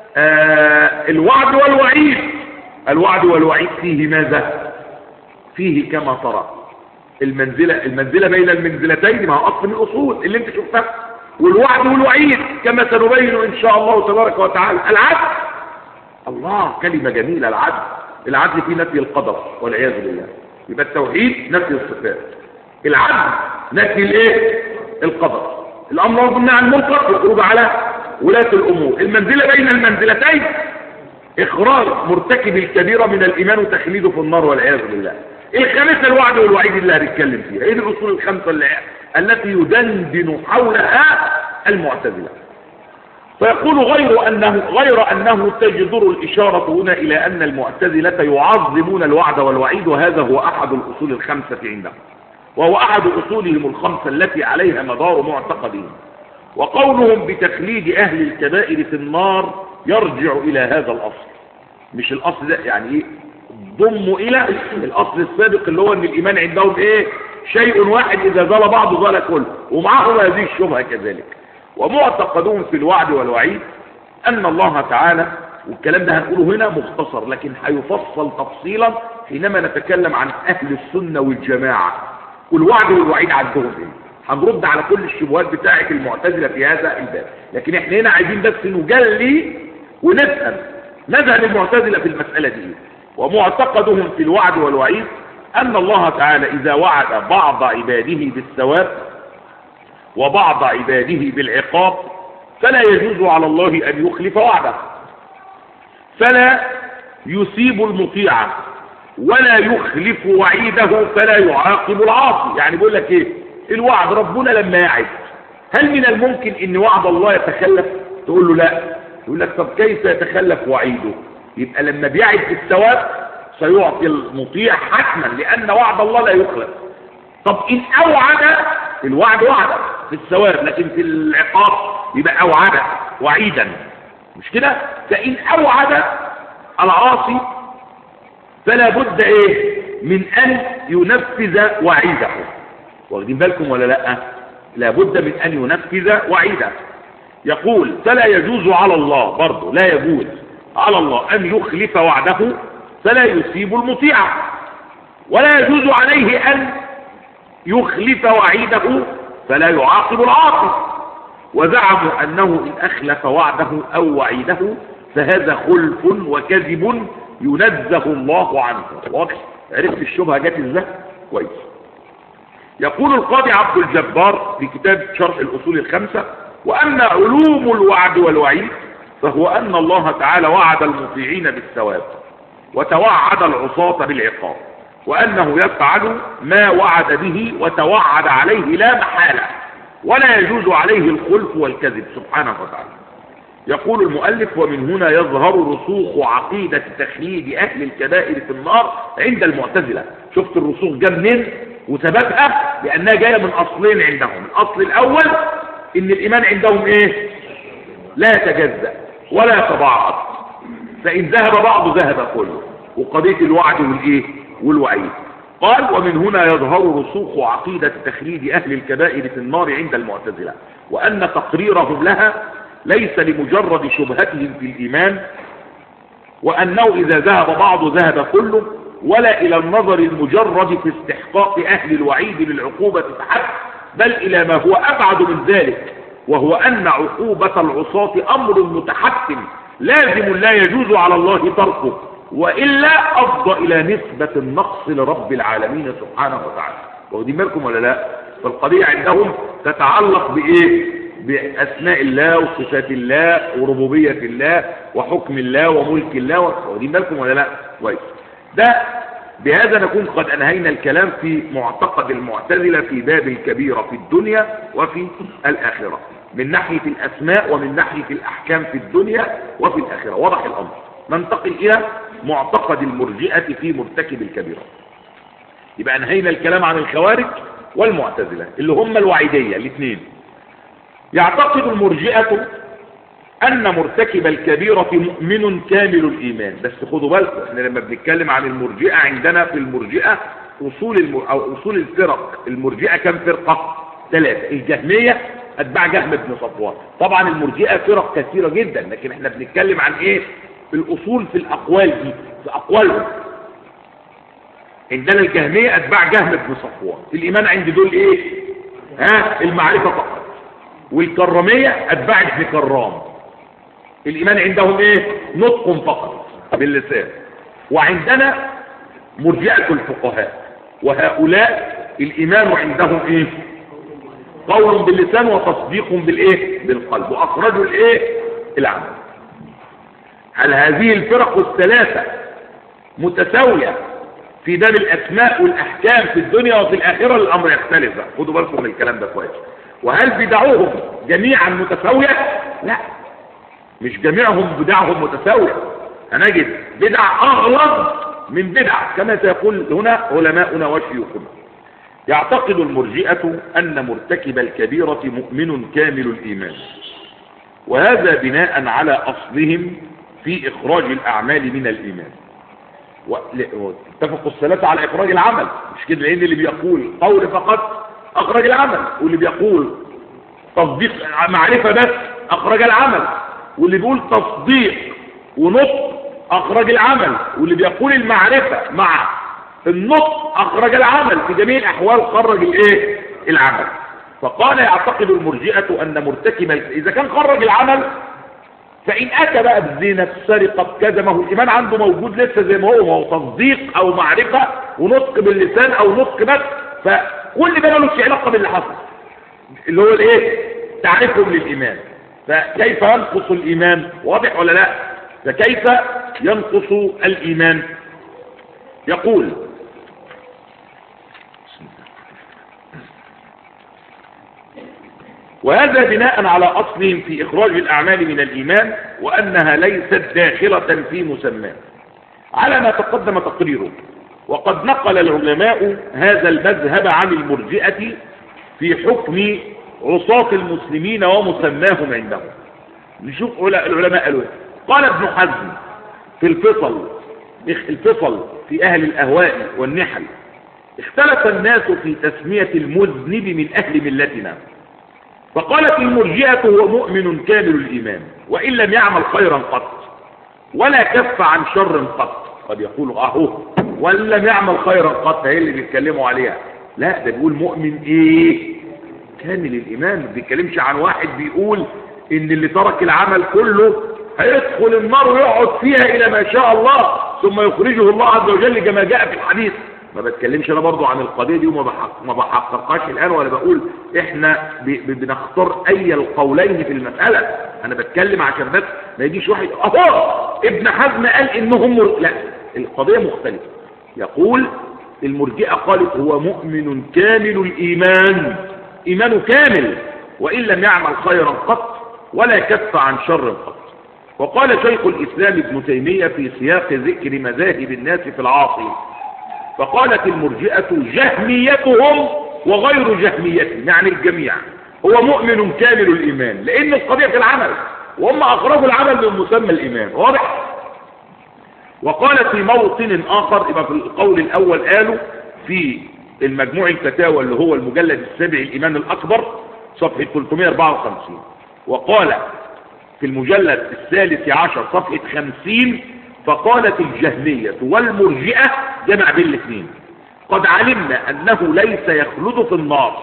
الوعد والوعيد، الوعد والوعيد فيه ماذا؟ فيه كما ترى المنزلة بين المنزلتين، ما هو أصل من الأصول اللي انت شفتها. والوعد والوعيد كما سنبين إن شاء الله تبارك وتعالى. العدل، الله كلمة جميلة، العدل في نفي القدر والعياذ بالله. يبقى التوحيد نفي الصفات، العدل نفي الايه؟ القدر. الأمر بالنهي عن المنكر والخروج على ولاة الأمور. المنزلة بين المنزلتين إخراج مرتكب الكبيرة من الإيمان وتخليده في النار والعياذ بالله. الخامسة الوعد والوعيد اللي هنتكلم فيها، هي دي الأصول الخمسة التي يدندن حولها المعتزلة. فيقول غير أنه تجدر الإشارة هنا إلى أن المعتزلة يعظمون الوعد والوعيد، وهذا هو أحد الأصول الخمسة عندهم، وهو أحد أصولهم الخمسة التي عليها مدار معتقدهم. وقولهم بتخليد أهل الكبائر في النار يرجع إلى هذا الأصل. مش الأصل ده يعني إيه؟ ضموا إلى الأصل السابق اللي هو أن الإيمان عندهم إيه؟ شيء واحد، إذا زال بعض زال كله، ومعهم هذه الشبهة كذلك. ومعتقدون في الوعد والوعيد أن الله تعالى، والكلام ده هنقوله هنا مختصر لكن هيفصل تفصيلا حينما نتكلم عن أهل السنة والجماعة والوعد والوعيد عندهم إيه. هنرد على كل الشبهات بتاعة المعتزلة في هذا الباب، لكن احنا هنا عايزين بس نجلي ونفهم مذهب المعتزلة في المسألة دي. ومعتقدهم في الوعد والوعيد أن الله تعالى إذا وعد بعض عباده بالثواب وبعض عباده بالعقاب فلا يجوز على الله أن يخلف وعده، فلا يسيب المطيع ولا يخلف وعيده فلا يعاقب العاصي. يعني بيقول لك ايه؟ الوعد ربنا لما يعد، هل من الممكن ان وعد الله يتخلف؟ تقول له لا. يقول لك طب كيف يتخلف وعيده؟ يبقى لما بيعد بالثواب سيعطي المطيع حتما، لان وعد الله لا يخلف. طب ان اوعد، الوعد وعد في الثواب، لكن في العقاب يبقى اوعد وعيدا، مش كده؟ فان اوعد العاصي فلا بد ايه؟ من ان ينفذ وعيده. واخدين بالكم ولا لا؟ لا بد من ان ينفذ وعيده. يقول فلا يجوز على الله، برضه لا يجوز على الله ان يخلف وعده فلا يصيب المطيع، ولا يجوز عليه ان يخلف وعيده فلا يعاقب العاصي. وزعموا انه ان اخلف وعده او وعيده فهذا خلف وكذب ينزه الله عنه. واضح؟ عرفت الشبهه جت ازاي؟ كويس. يقول القاضي عبد الجبار في كتاب شرح الأصول الخمسة: وأما علوم الوعد والوعيد فهو أن الله تعالى وعد المطيعين بالثواب وتوعد العصاة بالعقاب، وأنه يفعل ما وعد به وتوعد عليه لا محالة، ولا يجوز عليه الخلف والكذب سبحانه وتعالى. يقول المؤلف: ومن هنا يظهر رسوخ عقيدة تخليد أهل الكبائر في النار عند المعتزلة. شفت الرسوخ جاء منين وسببها؟ لأنها جاية من أصلين عندهم. الأصل الأول إن الإيمان عندهم إيه؟ لا يتجزأ ولا يتباعد، فإن ذهب بعض ذهب كله، وقضية الوعد والإيه؟ والوعيد. قال: ومن هنا يظهر رسوخ عقيدة تخليد أهل الكبائر في النار عند المعتزلة، وأن تقريرهم لها ليس لمجرد شبهتهم في الإيمان، وأنه إذا ذهب بعض ذهب كله، ولا إلى النظر المجرد في استحقاق أهل الوعيد للعقوبة فحسب، بل إلى ما هو أبعد من ذلك، وهو أن عقوبة العصاة أمر متحتم لازم لا يجوز على الله تركه، وإلا أفضى إلى نسبة النقص لرب العالمين سبحانه وتعالى. واخدين بالكم ولا لا؟ فالقضية عندهم تتعلق بإيه؟ بأسماء الله وصفات الله وربوبية الله وحكم الله وملك الله. واخدين بالكم ولا لا؟ كويس. ده بهذا نكون قد أنهينا الكلام في معتقد المعتزلة في باب الكبيرة في الدنيا وفي الآخرة، من ناحية الأسماء ومن ناحية الأحكام في الدنيا وفي الآخرة. واضح الأمر. ننتقل إلى معتقد المرجئة في مرتكب الكبيرة. يبقى أنهينا الكلام عن الخوارج والمعتزلة اللي هم الوعيدية الاثنين. يعتقد المرجئة أن مرتكب الكبيرة مؤمن كامل الإيمان. بس خدوا بالكم، احنا لما بنتكلم عن المرجئة عندنا في المرجئة أصول الفرق. المرجئة كم فرقة؟ 3. الجهمية أتباع جهم بن صفوان. طبعا المرجئة فرق كثيرة جدا، لكن احنا بنتكلم عن إيه؟ الأصول في الأقوال دي، في أقوالهم. عندنا الجهمية أتباع جهم بن صفوان. الإيمان عند دول إيه؟ المعرفة فقط. والكرامية أتباع ابن كرام. الإيمان عندهم إيه؟ نطق فقط باللسان. وعندنا مرجئة الفقهاء، وهؤلاء الإيمان عندهم إيه؟ قول باللسان وتصديق بالإيه؟ بالقلب، وأخرجوا الإيه؟ العمل. هل هذه الفرق الثلاثة متساوية في باب الأسماء والأحكام في الدنيا وفي الآخرة؟ الأمر يختلف. خدوا بالكم من الكلام ده كويس. وهل بدعوهم جميعا متساوية؟ لا، مش جميعهم بدعهم متساوية. هنجد بدع أغلظ من بدع كما سيقول هنا علماؤنا وشيوخنا. يعتقد المرجئة أن مرتكب الكبيرة مؤمن كامل الإيمان، وهذا بناء على أصلهم في إخراج الأعمال من الإيمان. اتفقوا الثلاثة على إخراج العمل، مش كده؟ لأن اللي بيقول قول فقط أخرج العمل، واللي بيقول تصديق معرفة بس أخرج العمل، واللي بيقول تصديق ونطق أخرج العمل، واللي بيقول المعرفة مع النطق أخرج العمل. في جميع الأحوال خرج الإيه؟ العمل. فقال يعتقد المرجئة أن مرتكب إذا كان خرج العمل، فإن أتى بقى بزينة سرقة كذا، ما هو الإيمان عنده موجود لسه زي ما هو تصديق أو معرفة ونطق باللسان أو نطق بس. فكل ده ملوش علاقة باللي حصل، اللي هو الإيه؟ تعريفهم للإيمان. فكيف ينقص الإيمان؟ واضح ولا لا؟ فكيف ينقص الإيمان؟ يقول وهذا بناء على أصلهم في إخراج الأعمال من الإيمان، وأنها ليست داخلة في مسماه على ما تقدم تقريره. وقد نقل العلماء هذا المذهب عن المرجئة في حكم عصاة المسلمين ومسماهم عندهم. نشوف العلماء قالوا ايه. قال ابن حزم في الفصل في أهل الأهواء والنحل: اختلف الناس في تسمية المذنب من أهل ملتنا، فقالت المرجئة هو مؤمن كامل الإيمان وإن لم يعمل خيرا قط ولا كف عن شر قط. قد يقول أهو وإن لم يعمل خيرا قط، هي اللي بيتكلموا عليها. لا، ده بيقول مؤمن إيه؟ كامل الإيمان. ما بيتكلمش عن واحد بيقول إن اللي ترك العمل كله هيدخل النار ويقعد فيها إلى ما شاء الله ثم يخرجه الله عز وجل كما جاء في الحديث. ما بتكلمش انا برضو عن القضية دي وما بحققهاش الآن، ولا بقول احنا بنختار اي القولين في المسألة. انا بتكلم عشان بس ما يجيش واحد ابن حزم قال انهم لا، القضية مختلفة. يقول المرجئة قالت هو مؤمن كامل الإيمان، إيمانه كامل وإن لم يعمل خيرا قط ولا كف عن شر قط. وقال شيخ الإسلام ابن تيمية في سياق ذكر مذاهب الناس في العاصي: فقالت المرجئة جهميتهم وغير جهميتهم، يعني الجميع، هو مؤمن كامل الإيمان، لأن القضية في العمل وهم أخرجوا العمل من مسمى الإيمان. واضح؟ وقال في موطن آخر، يبقى في القول الأول قالوا في المجموع الفتاوى اللي هو المجلد السابع الإيمان الأكبر صفحة 354، وقال في المجلد الثالث عشر صفحة 50: فقالت الجهمية والمرجئة، جمع بين الاثنين: قد علمنا أنه ليس يخلد في النار.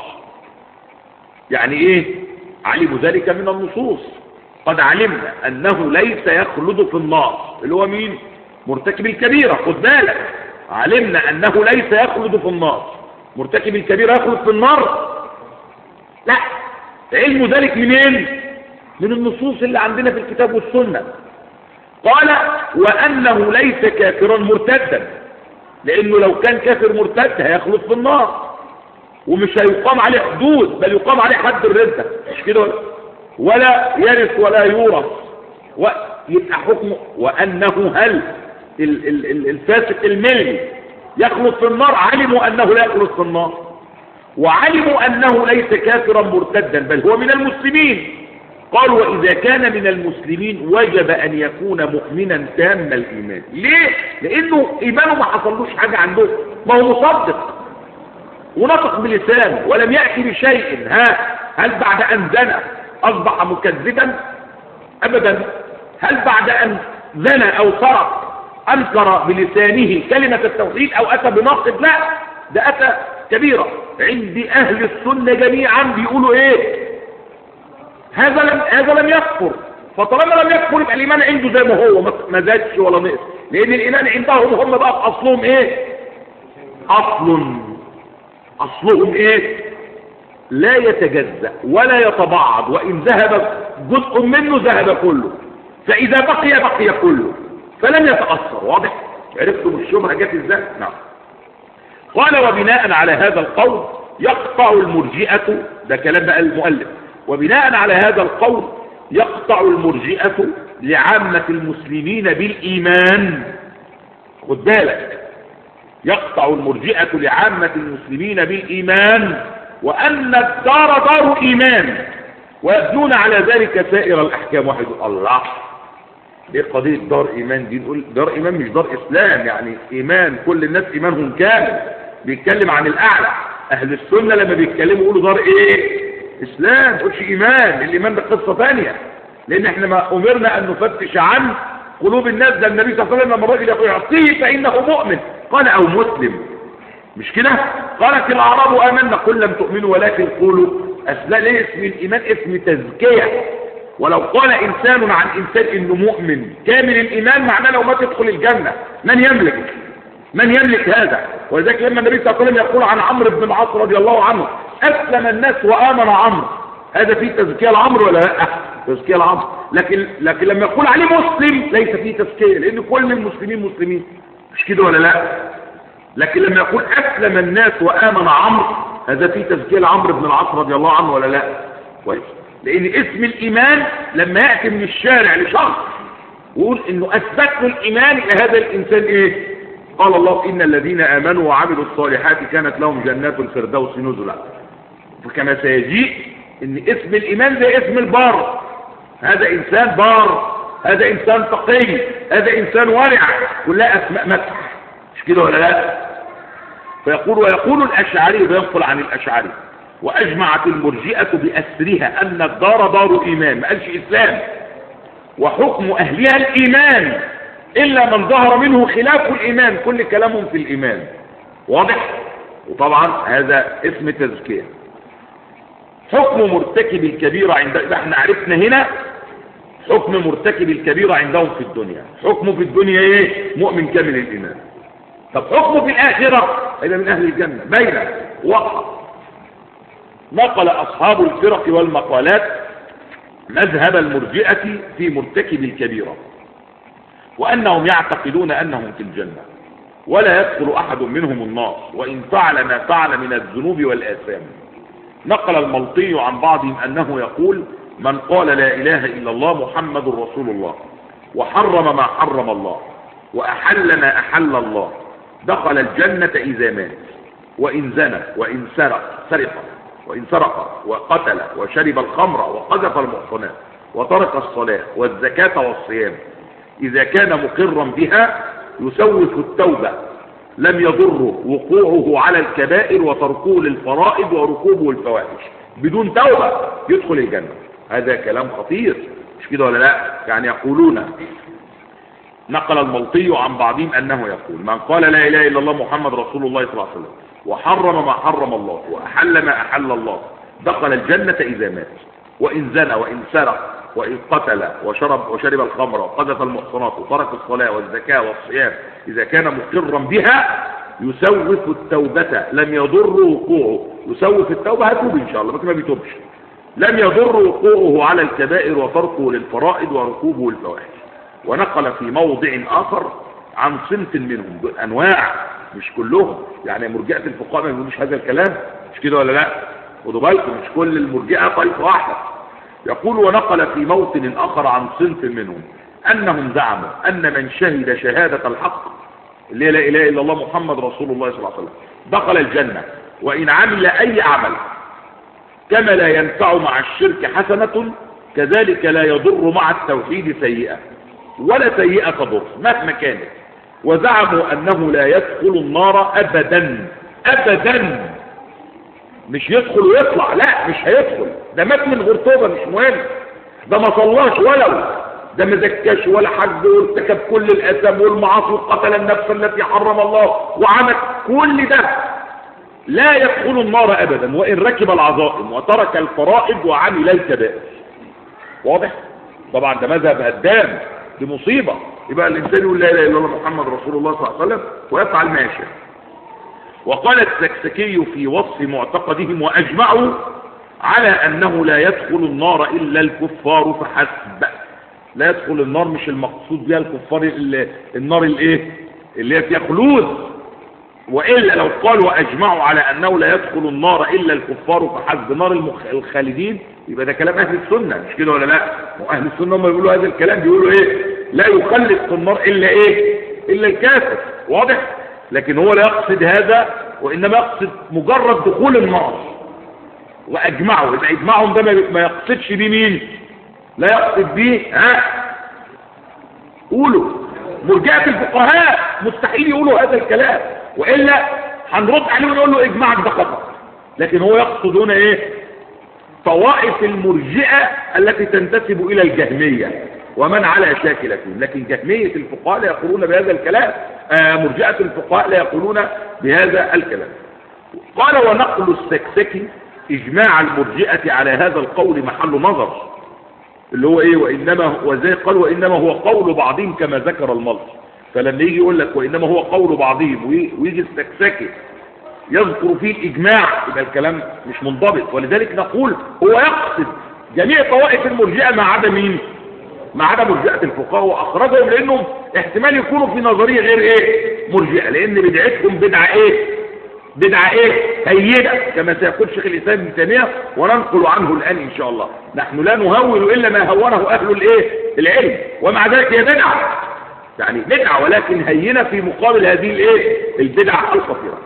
يعني ايه؟ علموا ذلك من النصوص. قد علمنا أنه ليس يخلد في النار، اللي هو مين؟ مرتكب الكبيرة. خد بالك، علمنا أنه ليس يخلد في النار. مرتكب الكبيرة يخلد في النار؟ لا، علم ذلك منين؟ من النصوص اللي عندنا في الكتاب والسنة. قال وأنه ليس كافرا مرتدا، لأنه لو كان كافر مرتد هيخلص في النار ومش هيقام عليه حدود، بل يقام عليه حد الردة، مش كده؟ ولا يرث ولا يورث. ويبقى حكمه وأنه هل الفاسق الملي يخلص في النار؟ علموا أنه لا يخلص في النار، وعلموا أنه ليس كافرا مرتدا بل هو من المسلمين. قال وإذا كان من المسلمين وجب أن يكون مؤمنا تام الإيمان. ليه؟ لأنه إيمانه ما حصلوش حاجة عنده، ما هو مصدق ونطق بلسانه ولم يأتي بشيء. هل بعد أن زنى أصبح مكذبا؟ أبدا. هل بعد أن زنى أو سرق أنكر بلسانه كلمة التوحيد أو أتى بناقض؟ لا، ده أتى كبيرة. عند أهل السنة جميعا بيقولوا إيه؟ هذا لم يكفر. فطالما لم يكفر يبقى الإيمان عنده زي ما هو، ما زادش ولا نقص، لأن الإيمان عندهم هم بقى في أصلهم إيه؟ أصلهم إيه؟ لا يتجزأ ولا يتبعض، وإن ذهب جزء منه ذهب كله، فإذا بقي كله، فلم يتأثر. واضح؟ عرفتم الشبهة جت إزاي؟ نعم. قال وبناء على هذا القول يقطع المرجئة، ده كلام بقى المؤلف، وبناء على هذا القول يقطع المرجئة لعامة المسلمين بالإيمان. خد بالك، يقطع المرجئة لعامة المسلمين بالإيمان وأن الدار دار إيمان، ويبنون على ذلك سائر الأحكام. واحد الله، ايه قضية دار إيمان دي؟ نقول دار إيمان مش دار إسلام، يعني إيمان كل الناس إيمانهم كامل، بيتكلم عن الأعلى. أهل السنة لما بيتكلموا يقولوا دار إيه؟ إسلام، ما تقولش إيمان. الإيمان ده قصة ثانية، لأن إحنا ما أمرنا أن نفتش عن قلوب الناس. ده النبي صلى الله عليه وسلم لما الراجل يقول يعطيه فإنه مؤمن قال أو مسلم، مش كده؟ قالت الأعراب آمنا قل لم تؤمنوا ولكن قولوا أسلم. ليه اسم الإيمان اسم تزكية؟ ولو قال إنسان عن إنسان إنه مؤمن كامل الإيمان معناه لو ما تدخل الجنة. من يملك هذا؟ ولذلك لما النبي صلى الله عليه وسلم يقول عن عمرو بن العاص رضي الله عنه أسلم الناس وآمن عمرو، هذا فيه تزكية لعمرو ولا لا؟ تزكية لعمرو. لكن لما يقول عليه مسلم ليس فيه تزكية، لأن كل المسلمين مسلمين، مش كده ولا لا؟ لكن لما يقول أسلم الناس وآمن عمرو هذا فيه تزكية لعمرو بن العاص رضي الله عنه ولا لا؟ كويس. لأن اسم الإيمان لما يأتي من الشارع لشخص ويقول إنه أثبت له الإيمان إلى هذا الإنسان إيه؟ قال الله إن الذين آمنوا وعملوا الصالحات كانت لهم جنات الفردوس نزلا. فكما سيجيء إن اسم الإيمان زي اسم البار، هذا إنسان بار، هذا إنسان تقي، هذا إنسان ورع، كلها أسماء مدح، مش كده ولا لا؟ ويقول الأشعري، وينقل عن الأشعري وأجمعت المرجئة بأسرها أن الدار دار إيمان، ما قالش إسلام، وحكم أهلها الإيمان إلا من ظهر منه خلاف الإيمان، كل كلامهم في الإيمان. واضح؟ وطبعا هذا اسم تزكية. حكم مرتكب الكبيرة احنا عرفنا هنا حكم مرتكب الكبيرة عندهم في الدنيا. حكمه في الدنيا ايه؟ مؤمن كامل الإيمان. طب حكمه في الآخرة إذا من أهل الجنة بين وقع. نقل أصحاب الفرق والمقالات مذهب المرجئة في مرتكب الكبيرة، وأنهم يعتقدون أنهم في الجنة ولا يدخل أحد منهم النار وإن فعل ما فعل من الذنوب والآثام. نقل الملطي عن بعضهم أنه يقول من قال لا إله إلا الله محمد رسول الله وحرم ما حرم الله وأحل ما أحل الله دخل الجنة إذا مات وإن زنى وإن سرق وقتل وشرب الخمر وقذف المحصنات وترك الصلاة والزكاة والصيام إذا كان مقرا بها يسوف التوبة لم يضره وقوعه على الكبائر وتركه للفرائض وركوبه الفواحش، بدون توبة يدخل الجنة. هذا كلام خطير، مش كده ولا لا؟ يعني يقولون، نقل الملطي عن بعضهم أنه يقول من قال لا إله إلا الله محمد رسول الله صلى الله عليه وسلم وحرم ما حرم الله وأحل ما أحل الله دخل الجنة إذا مات وإن زنى وإن سرق وإن قتل وشرب الخمر وقذف المحصنات وترك الصلاة والزكاة والصيام إذا كان مقرا بها يسوف التوبة لم يضر وقوعه. يسوف التوبة هتوب إن شاء الله، لكن ما بيتوبش. لم يضر وقوعه على الكبائر وتركه للفرائض وركوبه الفواحش. ونقل في موضع آخر عن صنف منهم، دول أنواع مش كلهم، يعني مرجئة الفقهاء ما يقولوش هذا الكلام، مش كده ولا لا؟ خدوا بالكم مش كل المرجئة طائفة واحدة. يقول ونقل في موطن آخر عن صنف منهم أنهم زعموا أن من شهد شهادة الحق اللي لا إله إلا الله محمد رسول الله صلى الله عليه وسلم دخل الجنة وإن عمل أي عمل، كما لا ينفع مع الشرك حسنة كذلك لا يضر مع التوحيد سيئة ولا سيئة تضر مهما كانت. وزعموا أنه لا يدخل النار أبدا أبدا، مش يدخل ويطلع، لا مش هيدخل، ده مات من غير توبة مش مهم، ده ما صلاش ولو، ده ما زكاش ولا حج وارتكب كل الأثام والمعاصي وقتل النفس التي حرم الله وعمل كل ده، لا يدخل النار أبدا وإن ركب العظائم وترك الفرائض وعمل الكبائر. واضح؟ طبعا ده مذهب هدام، دي مصيبة. يبقى الإنسان يقول لا إله إلا الله محمد رسول الله صلى الله عليه وسلم ويفعل ما يشاء. وقال السكسكي في وصف معتقدهم وأجمعوا على أنه لا يدخل النار إلا الكفار فحسب. لا يدخل النار مش المقصود بها الكفار النار الايه اللي هي فيها خلود، وإلا لو قال وأجمعوا على أنه لا يدخل النار إلا الكفار فحسب نار الخالدين يبقى ده كلام أهل السنة، مش كده ولا لا؟ وأهل السنة هم بيقولوا هذا الكلام، بيقولوا إيه؟ لا يخلد في النار إلا إيه؟ إلا الكافر. واضح؟ لكن هو لا يقصد هذا، وإنما يقصد مجرد دخول النار. وأجمعوا، يبقى إجماعهم ده ما يقصدش بيه مين؟ لا يقصد بيه قولوا مرجئة الفقهاء مستحيل يقولوا هذا الكلام، وإلا هنرد عليه ونقول له إجماعك ده خطأ. لكن هو يقصد هنا إيه؟ طوائف المرجئة التي تنتسب إلى الجهمية ومن على شاكلتهم، لكن جهمية الفقهاء لا يقولون بهذا الكلام، مرجئة الفقهاء لا يقولون بهذا الكلام. قال ونقل السكسكي إجماع المرجئة على هذا القول محل نظر، اللي هو إيه؟ وإنما وزي قال وإنما هو قول بعضهم كما ذكر الملطي. فلما يجي يقول لك وإنما هو قول بعضهم ويجي السكسكي يذكر فيه الإجماع يبقى الكلام مش منضبط. ولذلك نقول هو يقصد جميع طوائف المرجئة ما عدا مين؟ ما عدا مرجئة الفقهاء، وأخرجهم لأنهم احتمال يكونوا في نظرية غير إيه؟ مرجئة، لأن بدعتهم بدعة إيه؟ بدعة إيه؟ هينة كما سيقول شيخ الإسلام ابن تيمية وننقل عنه الآن إن شاء الله. نحن لا نهول إلا ما هونه أهل الإيه؟ العلم، ومع ذلك هي بدعة، يعني بدعة ولكن هينة في مقابل هذه الإيه؟ البدعة الخطيرة.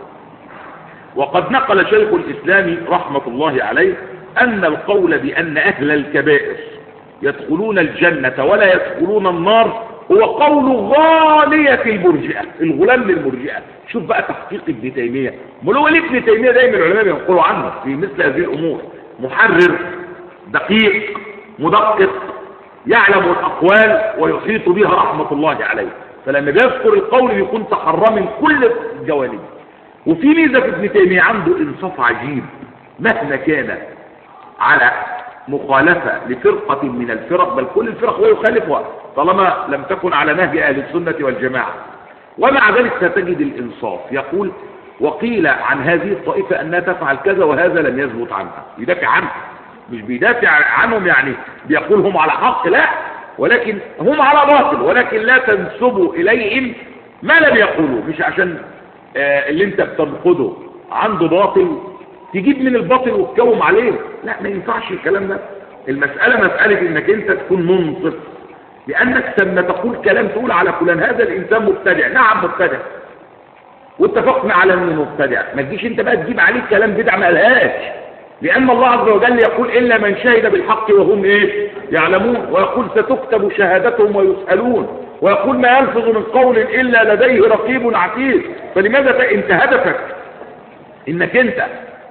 وقد نقل شيخ الإسلام رحمة الله عليه أن القول بأن أهل الكبائر يدخلون الجنة ولا يدخلون النار هو قول غالية المرجئة، الغلام للمرجئة. شوف بقى تحقيق ابن تيمية، ملو ابن تيمية دايما العلماء يقولوا عنه في مثل هذه الأمور محرر دقيق مدقق يعلم الأقوال ويحيط بها رحمة الله عليه، فلما بيذكر القول بيكون تحرى من كل الجوانب. وفي ميزة في ابن تيمية عنده إنصاف عجيب، مهما كان على مخالفة لفرقة من الفرق، بل كل الفرق هو يخالفها طالما لم تكن على نهج أهل السنة والجماعة، ومع ذلك ستجد الإنصاف. يقول وقيل عن هذه الطائفة أنها تفعل كذا وهذا لم يثبت عنها، يدافع عنها، مش بيدافع عنهم يعني بيقول هم على حق، لا، ولكن هم على باطل، ولكن لا تنسبوا إليهم ما لم يقولوا، مش عشان اللي انت بتنقده عنده باطل تجيب من الباطل وتكوم عليه، لا ما ينفعش الكلام ده. المسألة مسألة انك انت تكون منصف، لانك لما تقول كلام تقول على فلان هذا الانسان مبتدع، نعم مبتدع واتفقنا على انه مبتدع، ما تجيش انت بقى تجيب عليه كلام بدع ما قالهاش، لان الله عز وجل يقول الا من شهد بالحق وهم ايه يعلمون، ويقول ستكتب شهادتهم ويسألون، ويقول ما يلفظ من قول الا لديه رقيب عتيد. فلماذا انت هدفك انك انت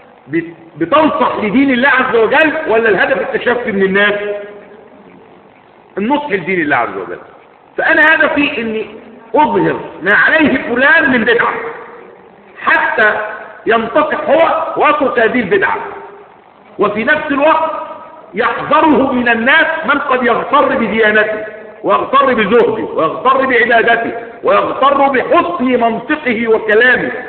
بتنصح لدين الله عز وجل، ولا الهدف التشفي من الناس؟ النصح لدين الله عز وجل. فانا هدفي اني اظهر ما عليه فلان من بدعه حتى ينتصح هو ويترك هذه البدعه، وفي نفس الوقت يحذره من الناس من قد يغتر بديانته ويغتر بزهده ويغتر بعبادته ويغتر بحسن منطقه وكلامه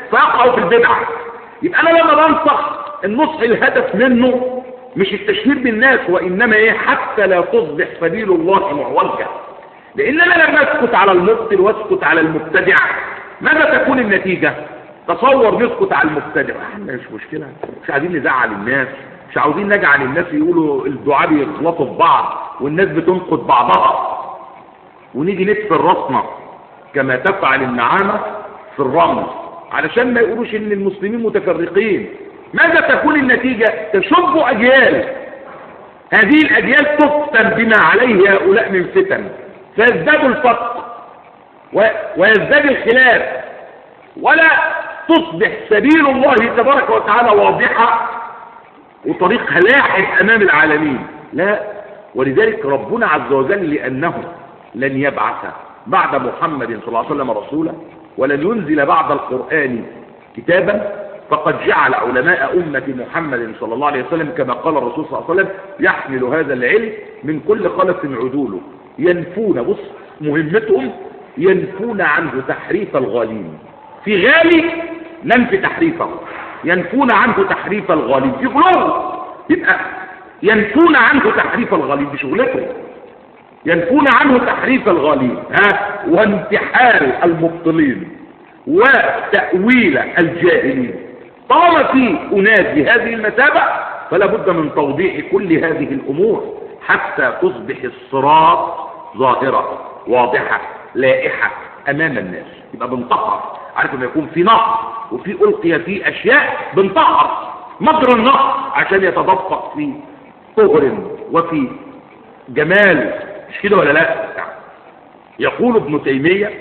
فيقعوا في البدعة. يبقى أنا لما بنصح النصح الهدف منه مش التشهير بالناس، وإنما إيه؟ حتى لا تصبح سبيل الله معوجة. لأن أنا لما أسكت على المبطل وأسكت على المبتدع ماذا تكون النتيجة؟ تصور نسكت على المبتدع، احنا مش مشكلة، مش عايزين نزعل الناس، مش عاوزين نجعل الناس يقولوا الدعاء بيغلطوا في بعض والناس بتنقد بعضها، ونيجي ندفن راسنا كما تفعل النعامة في الرمل علشان ما يقولوش ان المسلمين متفرقين. ماذا تكون النتيجة؟ تشب أجيال، هذه الأجيال تفتن بما عليه هؤلاء من فتن، فيزداد الفرق ويزداد الخلاف، ولا تصبح سبيل الله تبارك وتعالى واضحة وطريقها لاحق أمام العالمين. لا، ولذلك ربنا عز وجل لأنه لن يبعث بعد محمد صلى الله عليه وسلم رسولا ولن ينزل بعد القرآن كتابا، فقد جعل علماء أمة محمد صلى الله عليه وسلم كما قال الرسول صلى الله عليه وسلم يحمل هذا العلم من كل خلف عدوله، ينفون، بص مهمتهم ينفون عنه تحريف الغالين. في غالي ننفي تحريفه، ينفون عنه تحريف الغالين في غلو، يبقى ينفون عنه تحريف الغالين بشغلته، ينفون عنه تحريف الغالين وانتحال المبطلين وتأويل الجاهلين. طالما في أناس بهذه المثابة فلا بد من توضيح كل هذه الأمور حتى تصبح الصراط ظاهرة واضحة لائحة أمام الناس. يبقى بنطهر، عارف لما يكون في نهر وفي ألقي فيه أشياء بنطهر مجرى النهر عشان يتدفق في طهر وفي جمال، مش كده ولا لا؟ يقول ابن تيمية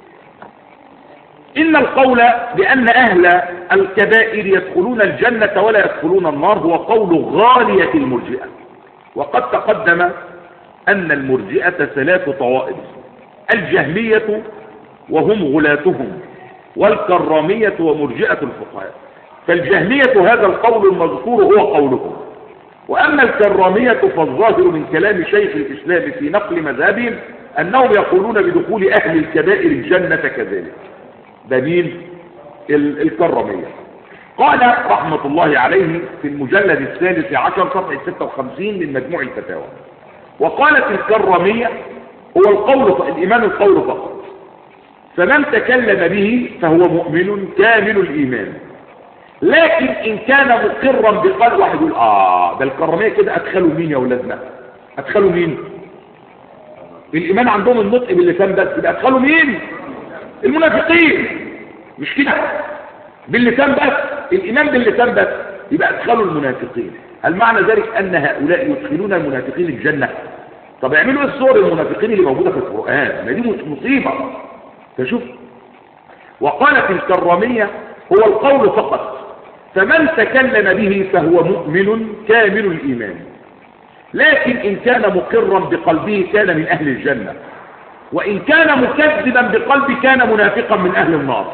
إن القول بأن أهل الكبائر يدخلون الجنة ولا يدخلون النار هو قول غالية المرجئة، وقد تقدم أن المرجئة 3 طوائف: الجهمية وهم غلاتهم، والكرامية ومرجئة الفقهاء. فالجهمية هذا القول المذكور هو قولهم، وأما الكرامية فالظاهر من كلام شيخ الإسلام في نقل مذهبهم أنهم يقولون بدخول أهل الكبائر الجنة كذلك. ده مين؟ الكرامية. قال رحمة الله عليه في المجلد 13 صفحة 56 من مجموع الفتاوى، وقالت الكرامية هو القول الإيمان القول فقط، فمن تكلم به فهو مؤمن كامل الإيمان، لكن إن كان مقرا بقلب واحد يقول ده الكرامية كده أدخلوا مين يا ولادنا؟ أدخلوا مين؟ الإيمان عندهم النطق باللسان بس، يبقى أدخلوا مين؟ المنافقين، مش كده؟ باللسان بس، الإيمان باللسان بس، يبقى أدخلوا المنافقين. هل معنى ذلك أن هؤلاء يدخلون المنافقين الجنة؟ طب يعملوا ايه الصور المنافقين اللي موجودة في القرآن؟ ما دي مصيبة. فشوف، وقالت الكرامية هو القول فقط، فمن تكلم به فهو مؤمن كامل الإيمان، لكن إن كان مقرا بقلبه كان من أهل الجنة، وإن كان مكذبا بقلبه كان منافقا من أهل النار.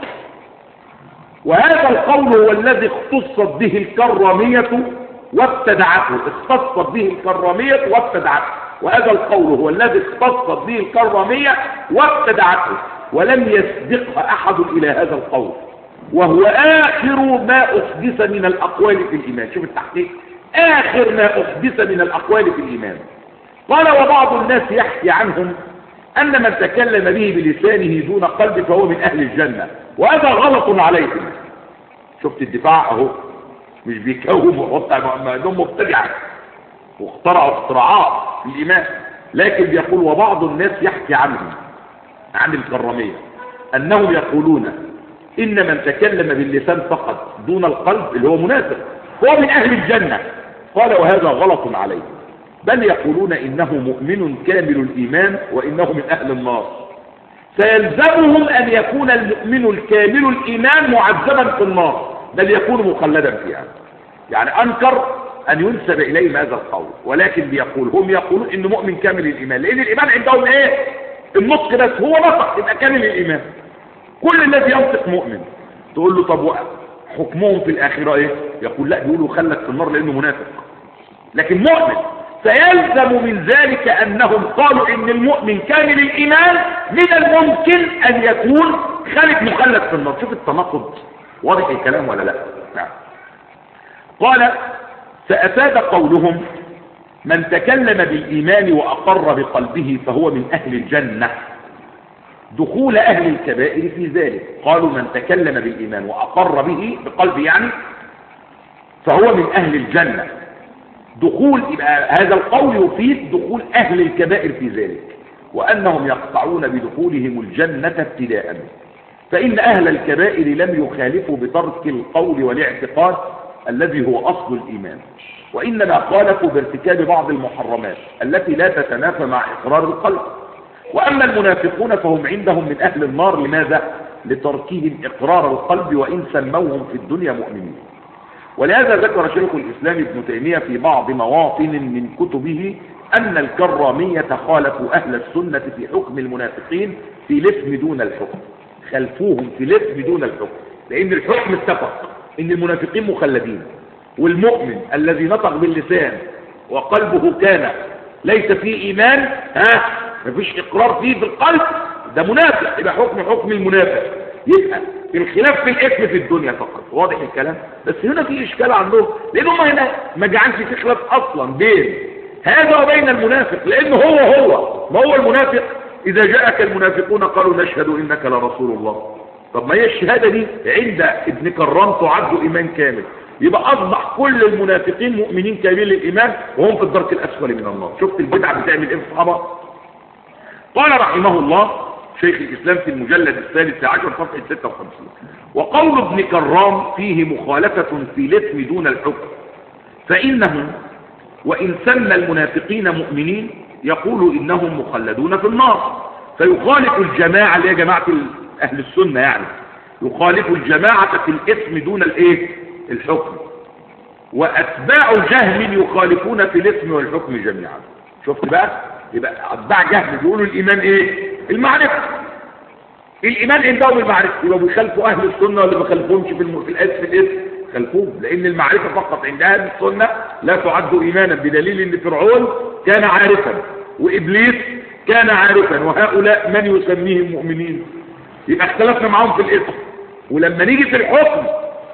وهذا القول هو الذي اختصت به الكرامية وابتدعته، اختصت به الكرامية وابتدعته، وهذا القول هو الذي اختصت به الكرامية وابتدعته، ولم يسبقها أحد إلى هذا القول، وهو آخر ما أحدث من الأقوال في الإيمان. شوف التحقيق، آخر ما أحدث من الأقوال في الإيمان. قال وبعض الناس يحكي عنهم أن من تكلم به بلسانه دون قلب فهو من أهل الجنة، وهذا غلط عليهم. شفت الدفاع أهو، مش بيكوم وحط عندهم مبتدعة واخترعوا اختراعات في الإيمان، لكن بيقول وبعض الناس يحكي عنهم عن الكرامية أنهم يقولون إن من تكلم باللسان فقط دون القلب اللي هو منافق هو من أهل الجنة. قال وهذا غلط عليه، بل يقولون إنه مؤمن كامل الإيمان وإنه من أهل النار، فيلزمهم أن يكون المؤمن الكامل الإيمان معذبا في النار، بل يكون مخلدا فيها. يعني أنكر أن ينسب إليهم هذا القول، ولكن بيقول هم يقولون إنه مؤمن كامل الإيمان، لأن الإيمان عندهم إيه؟ النطق بس، هو نطق يبقى كامل الإيمان. كل الذي ينطق مؤمن. تقول له طب حكمهم في الآخرة إيه؟ يقول لا، بيقولوا خلد في النار لأنه منافق، لكن مؤمن. فيلزم من ذلك أنهم قالوا إن المؤمن كامل الإيمان من الممكن أن يكون خالد مخلد في النار. شوف التناقض، واضح الكلام ولا لا؟ نعم. قال فأفاد قولهم من تكلم بالإيمان وأقر بقلبه فهو من أهل الجنة دخول أهل الكبائر في ذلك. قالوا من تكلم بالإيمان وأقر به بقلبه يعني فهو من أهل الجنة. دخول يبقى هذا القول يفيد دخول أهل الكبائر في ذلك، وأنهم يقطعون بدخولهم الجنة ابتداء، فإن أهل الكبائر لم يخالفوا بترك القول والاعتقاد الذي هو أصل الإيمان، وإنما خالفوا بارتكاب بعض المحرمات التي لا تتنافى مع إقرار القلب. وأما المنافقون فهم عندهم من أهل النار. لماذا؟ لتركهم إقرار القلب وإن سموهم في الدنيا مؤمنين. ولهذا ذكر شيخ الإسلام ابن تيمية في بعض مواطن من كتبه أن الكرامية خالفوا أهل السنة في حكم المنافقين في الاسم دون الحكم. خلفوهم في الاسم دون الحكم، لأن الحكم اتفق إن المنافقين مخلدين، والمؤمن الذي نطق باللسان وقلبه كان ليس فيه إيمان مفيش إقرار فيه بالقلب ده منافق، يبقى حكم المنافق. يبقى الخلاف في الاسم في الدنيا فقط. واضح الكلام؟ بس هنا في إشكال عندهم، لأنهم هنا ما جعلش في خلاف أصلا بين هذا وبين المنافق، لأنه هو ما هو المنافق إذا جاءك المنافقون قالوا نشهد إنك لرسول الله. طب ما هي الشهادة دي عند ابن كرام تعد إيمان كامل، يبقى أصبح كل المنافقين مؤمنين كامل الإيمان وهم في الدرك الأسفل من النار. شفت البدعة بتعمل إيه في الصحابة؟ قال رحمه الله شيخ الإسلام في المجلد الثالث عشر صفحة 56: وقول ابن كرام فيه مخالفة في الاسم دون الحكم، فإنه وإن سمى المنافقين مؤمنين يقول إنهم مخلدون في النار، فيخالف الجماعة اللي هي جماعة أهل السنة، يعني يخالف الجماعة في الاسم دون الحكم. وأتباع جهم يخالفون في الاسم والحكم جميعا. شفت بقى؟ يبقى أتباع جهم بيقولوا الإيمان إيه؟ المعرفة. الإيمان عندهم المعرفة، يبقى بيخالفوا أهل السنة ولا ما بيخالفوهمش في الاسم خلفوه، لأن المعرفة فقط عند أهل السنة لا تعد إيمانا، بدليل أن فرعون كان عارفا وإبليس كان عارفا، وهؤلاء من يسميهم مؤمنين. يبقى اختلفنا معهم في الاسم. ولما نيجي في الحكم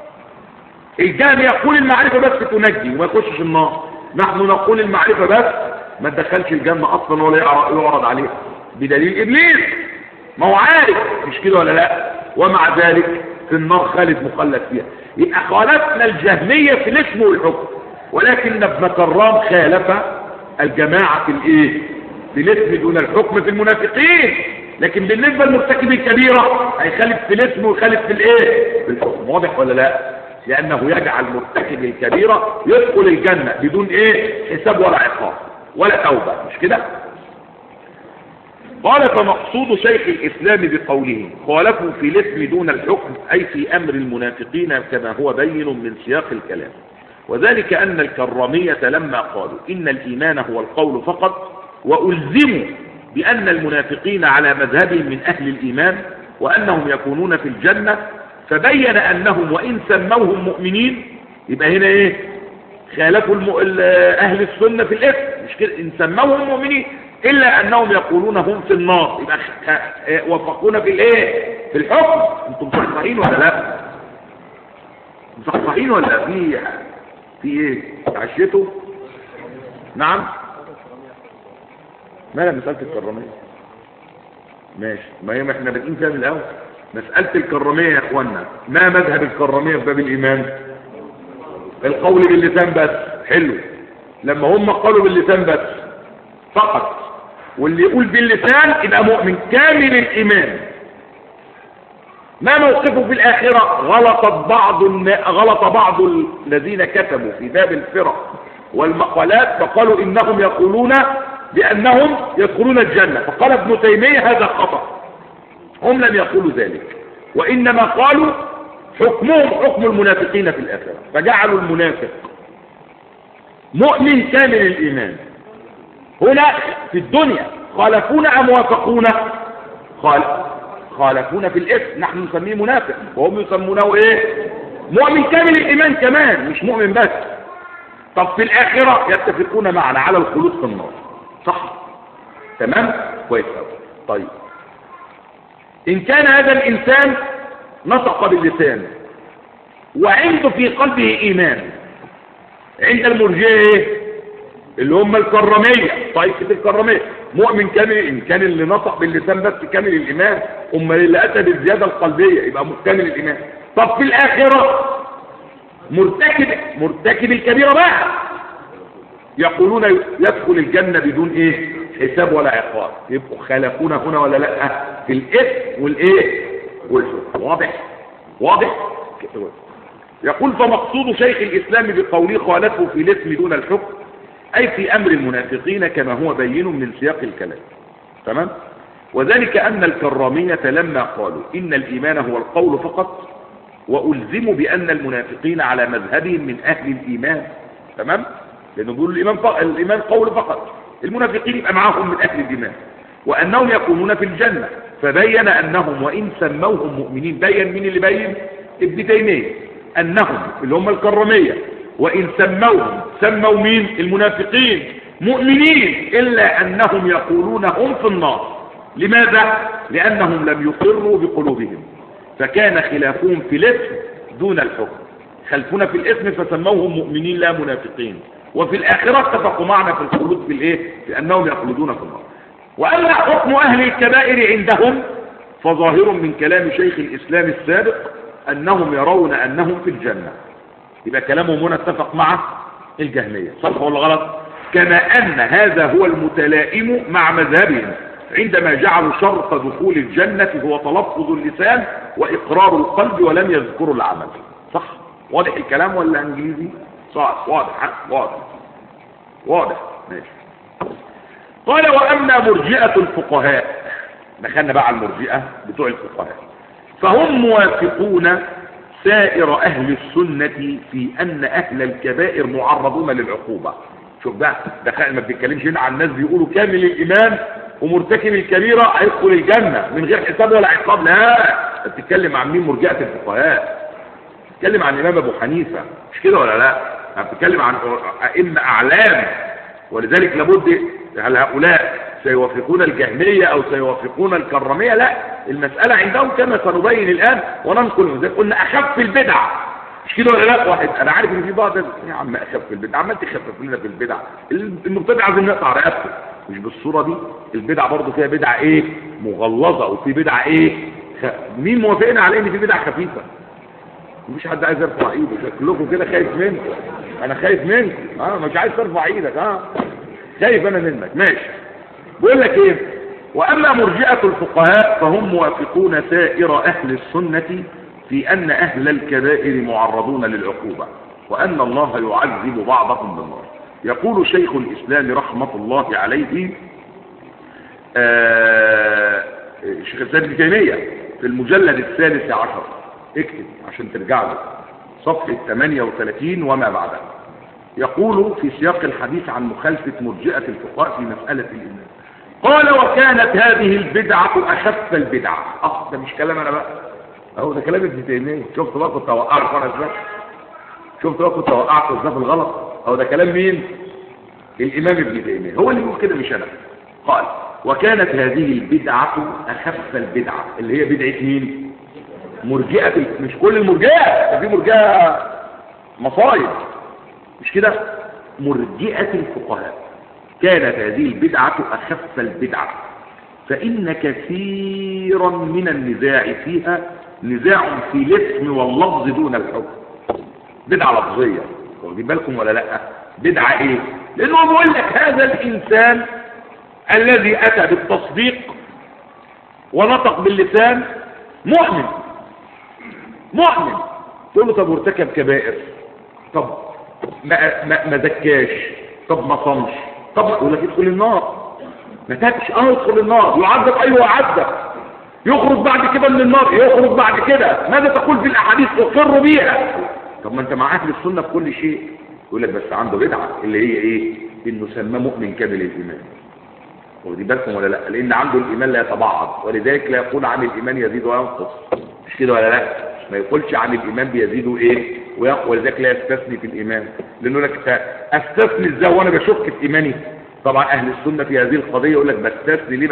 الجهم يقول المعرفة بس تنجي وما يخشش النار، نحن نقول المعرفة بس ما تدخلش الجنة أصلا ولا يعرض عليه، بدليل إبليس ما هو عارف، مش كده ولا لا؟ ومع ذلك في النار خالد مخلد فيها. يبقى خالفنا الجهمية في الاسم والحكم، ولكن ابن كرام خالف الجماعة في الاسم دون الحكم في المنافقين. لكن بالنسبة للمرتكب الكبيرة هيخالف في الاسم ويخالف في في الحكم. واضح ولا لا؟ لأنه يجعل مرتكب الكبيرة يدخل الجنة بدون حساب ولا عقاب ولا توبة، مش كده؟ قال فمقصود شيخ الإسلام بقوله خالفوا في الاسم دون الحكم أي في أمر المنافقين كما هو بين من سياق الكلام، وذلك أن الكرامية لما قالوا إن الإيمان هو القول فقط وألزموا بأن المنافقين على مذهبهم من أهل الإيمان وأنهم يكونون في الجنة، فبين أنهم وإن سموهم مؤمنين يبقى هنا خالفوا أهل السنة في الاسم، مش كده؟ إن سموهم مؤمنين إلا أنهم يقولون هم في النار، يبقى وفقونا في في الحكم. أنتم مصحصحين ولا لا؟ مصحصحين ولا في عشيتوا؟ نعم. مالها مسألة الكرامية؟ ماشي، ما هي احنا بادئين فيها من الأول. مسألة الكرامية يا اخوانا، ما مذهب الكرامية في باب الإيمان؟ القول باللسان بس. حلو، لما هم قالوا باللسان بس فقط، واللي يقول باللسان يبقى مؤمن كامل الإيمان. ما موقفه في الآخرة؟ غلط بعض الذين كتبوا في باب الفرق والمقالات فقالوا إنهم يقولون بأنهم يدخلون الجنة، فقال ابن تيمية هذا خطأ، هم لم يقولوا ذلك، وإنما قالوا حكمهم حكم المنافقين في الآخرة، فجعلوا المنافق مؤمن كامل الإيمان. هنا في الدنيا خالفونا أم وافقونا؟ خالفونا في الاسم، نحن نسميه منافق وهم يسمونه مؤمن كامل الإيمان كمان، مش مؤمن بس. طب في الآخرة يتفقون معنا على الخلود في النار، صح؟ تمام؟ كويس. طيب إن كان هذا الإنسان نطق باللسان وعنده في قلبه إيمان. عند المرجئة ايه؟ اللي هم الكرامية، طائفة الكرامية، مؤمن كامل، إن كان اللي نطق باللسان بس كامل الإيمان، أمال اللي أتى بالزيادة القلبية يبقى كامل الإيمان. طب في الآخرة مرتكب الكبيرة بقى، يقولون يدخل الجنة بدون ايه؟ حساب ولا عقاب. يبقوا خالفونا هنا ولا لا؟ في الإثم والايه؟ والحكم. واضح. يقول فمقصود شيخ الإسلام بقوله خالفه في الاسم دون الحكم أي في أمر المنافقين كما هو بين من سياق الكلام. تمام؟ وذلك أن الكرامية لما قالوا إن الإيمان هو القول فقط وألزموا بأن المنافقين على مذهبهم من أهل الإيمان. تمام؟ لأنه بيقولوا الإيمان قول فقط، المنافقين يبقى معهم من أهل الإيمان، وأنهم يكونون في الجنة. فبين أنهم وإن سموهم مؤمنين، بين مين اللي بين؟ ابن تيمية، أنهم اللي هم الكرامية وإن سموا مين؟ المنافقين مؤمنين، إلا أنهم يقولون هم في النار. لماذا؟ لأنهم لم يقروا بقلوبهم، فكان خلافهم في الاسم دون الحكم. خلفنا في الاسم فسموهم مؤمنين لا منافقين، وفي الآخرة اتفقوا معنا في الخلود في الايه؟ في أنهم يخلدون في النار. وأما حكم أهل الكبائر عندهم فظاهر من كلام شيخ الإسلام السابق أنهم يرون أنهم في الجنة. يبقى كلامهم هنا اتفق مع الجهمية، صح ولا غلط؟ كما أن هذا هو المتلائم مع مذهبهم عندما جعلوا شرط دخول الجنة هو تلفظ اللسان وإقرار القلب ولم يذكروا العمل. صح؟ واضح الكلام ولا انجليزي؟ صح، واضح. ماشي. قال وأما مرجئة الفقهاء، دخلنا بقى على المرجئة بتوع الفقهاء، فهم موافقون سائر أهل السنة في أن أهل الكبائر معرضون للعقوبة. شوف بقى، ما بنتكلمش هنا عن الناس بيقولوا كامل الإيمان ومرتكب الكبيرة هيدخل الجنة من غير حساب ولا عقاب، لا، بتتكلم عن مين؟ مرجئة الفقهاء. بتتكلم عن الإمام أبو حنيفة، مش كده ولا لا؟ بتتكلم عن أئمة أعلام، ولذلك لابد هل هؤلاء سيوافقون الجهمية أو سيوافقون الكرامية؟ لا، المسألة عندهم كما سنبين الآن وننقل. زي قلنا أخف البدع، مش كده ولا لا؟ واحد أنا عارف إن في بعض يا عم أخف البدع، عمال تخفف لنا في البدع، المبتدع عايزين نقطع رقبته، مش بالصورة دي. البدع برضه فيها بدع إيه؟ مغلظة، وفي بدع إيه؟ مين موافقنا على إن في بدع خفيفة؟ مفيش حد عايز يرفع ايده، شكلكم كده خايف منك. انا خايف منك، مش عايز ترفع ايدك، خايف انا منك. ماشي. بقول لك ايه؟ واما مرجئة الفقهاء فهم موافقون سائر اهل السنة في ان اهل الكبائر معرضون للعقوبة، وان الله يعذب بعضهم بالنار. يقول شيخ الاسلام رحمة الله عليه شيخ الاسلام ابن تيمية في المجلد 13، اكتب عشان ترجع له، صفحة 38 وما بعدها. يقول في سياق الحديث عن مخالفة مرجئة الفقهاء في مسألة الإيمان، قال وكانت هذه البدعة أخف البدعة. ده مش كلام أنا بقى، ده كلام ابن تيمية. شفت بقى كنت وقعت وانا ازاي؟ شفت بقى كنت وقعت ازاي في الغلط؟ ده كلام مين؟ الإمام ابن تيمية هو اللي يقول كده مش أنا. قال وكانت هذه البدعة أخف البدعة، اللي هي بدعة مين؟ مرجئة. مش كل المرجئة، في مرجئة مصايب، مش كده؟ مرجئة الفقهاء كانت هذه البدعة أخف البدعة، فإن كثيرا من النزاع فيها نزاع في الاسم واللفظ دون الحكم. بدعة لفظية، واخدين بالكم ولا لا؟ بدعة ايه؟ لأنه بيقول لك هذا الإنسان الذي أتى بالتصديق ونطق باللسان مؤمن، تقول له طب ارتكب كبائر، طب ما زكاش، طب ما صمش، طب يقول لك ادخل النار. ما تابش، يدخل النار، يعذب، ايوه يعذب، يخرج بعد كده من النار، يخرج بعد كده. ماذا تقول في الاحاديث تقر بيها؟ طب ما انت مع اهل السنه في كل شيء. يقول لك بس عنده بدعه اللي هي ايه؟ انه سماه مؤمن كامل الايمان. واخدين بالكم ولا لا؟ لان عنده الايمان لا يتبعض، ولذلك لا يقول عن الايمان يزيد وينقص، مش كده ولا لا؟ ما يقولش عن الايمان بيزيد ايه ولذلك لا يستثني في الايمان. لانه لك استثني ازاي وانا بشك في ايماني؟ طبعا اهل السنه في هذه القضيه يقول لك بستثني. ليه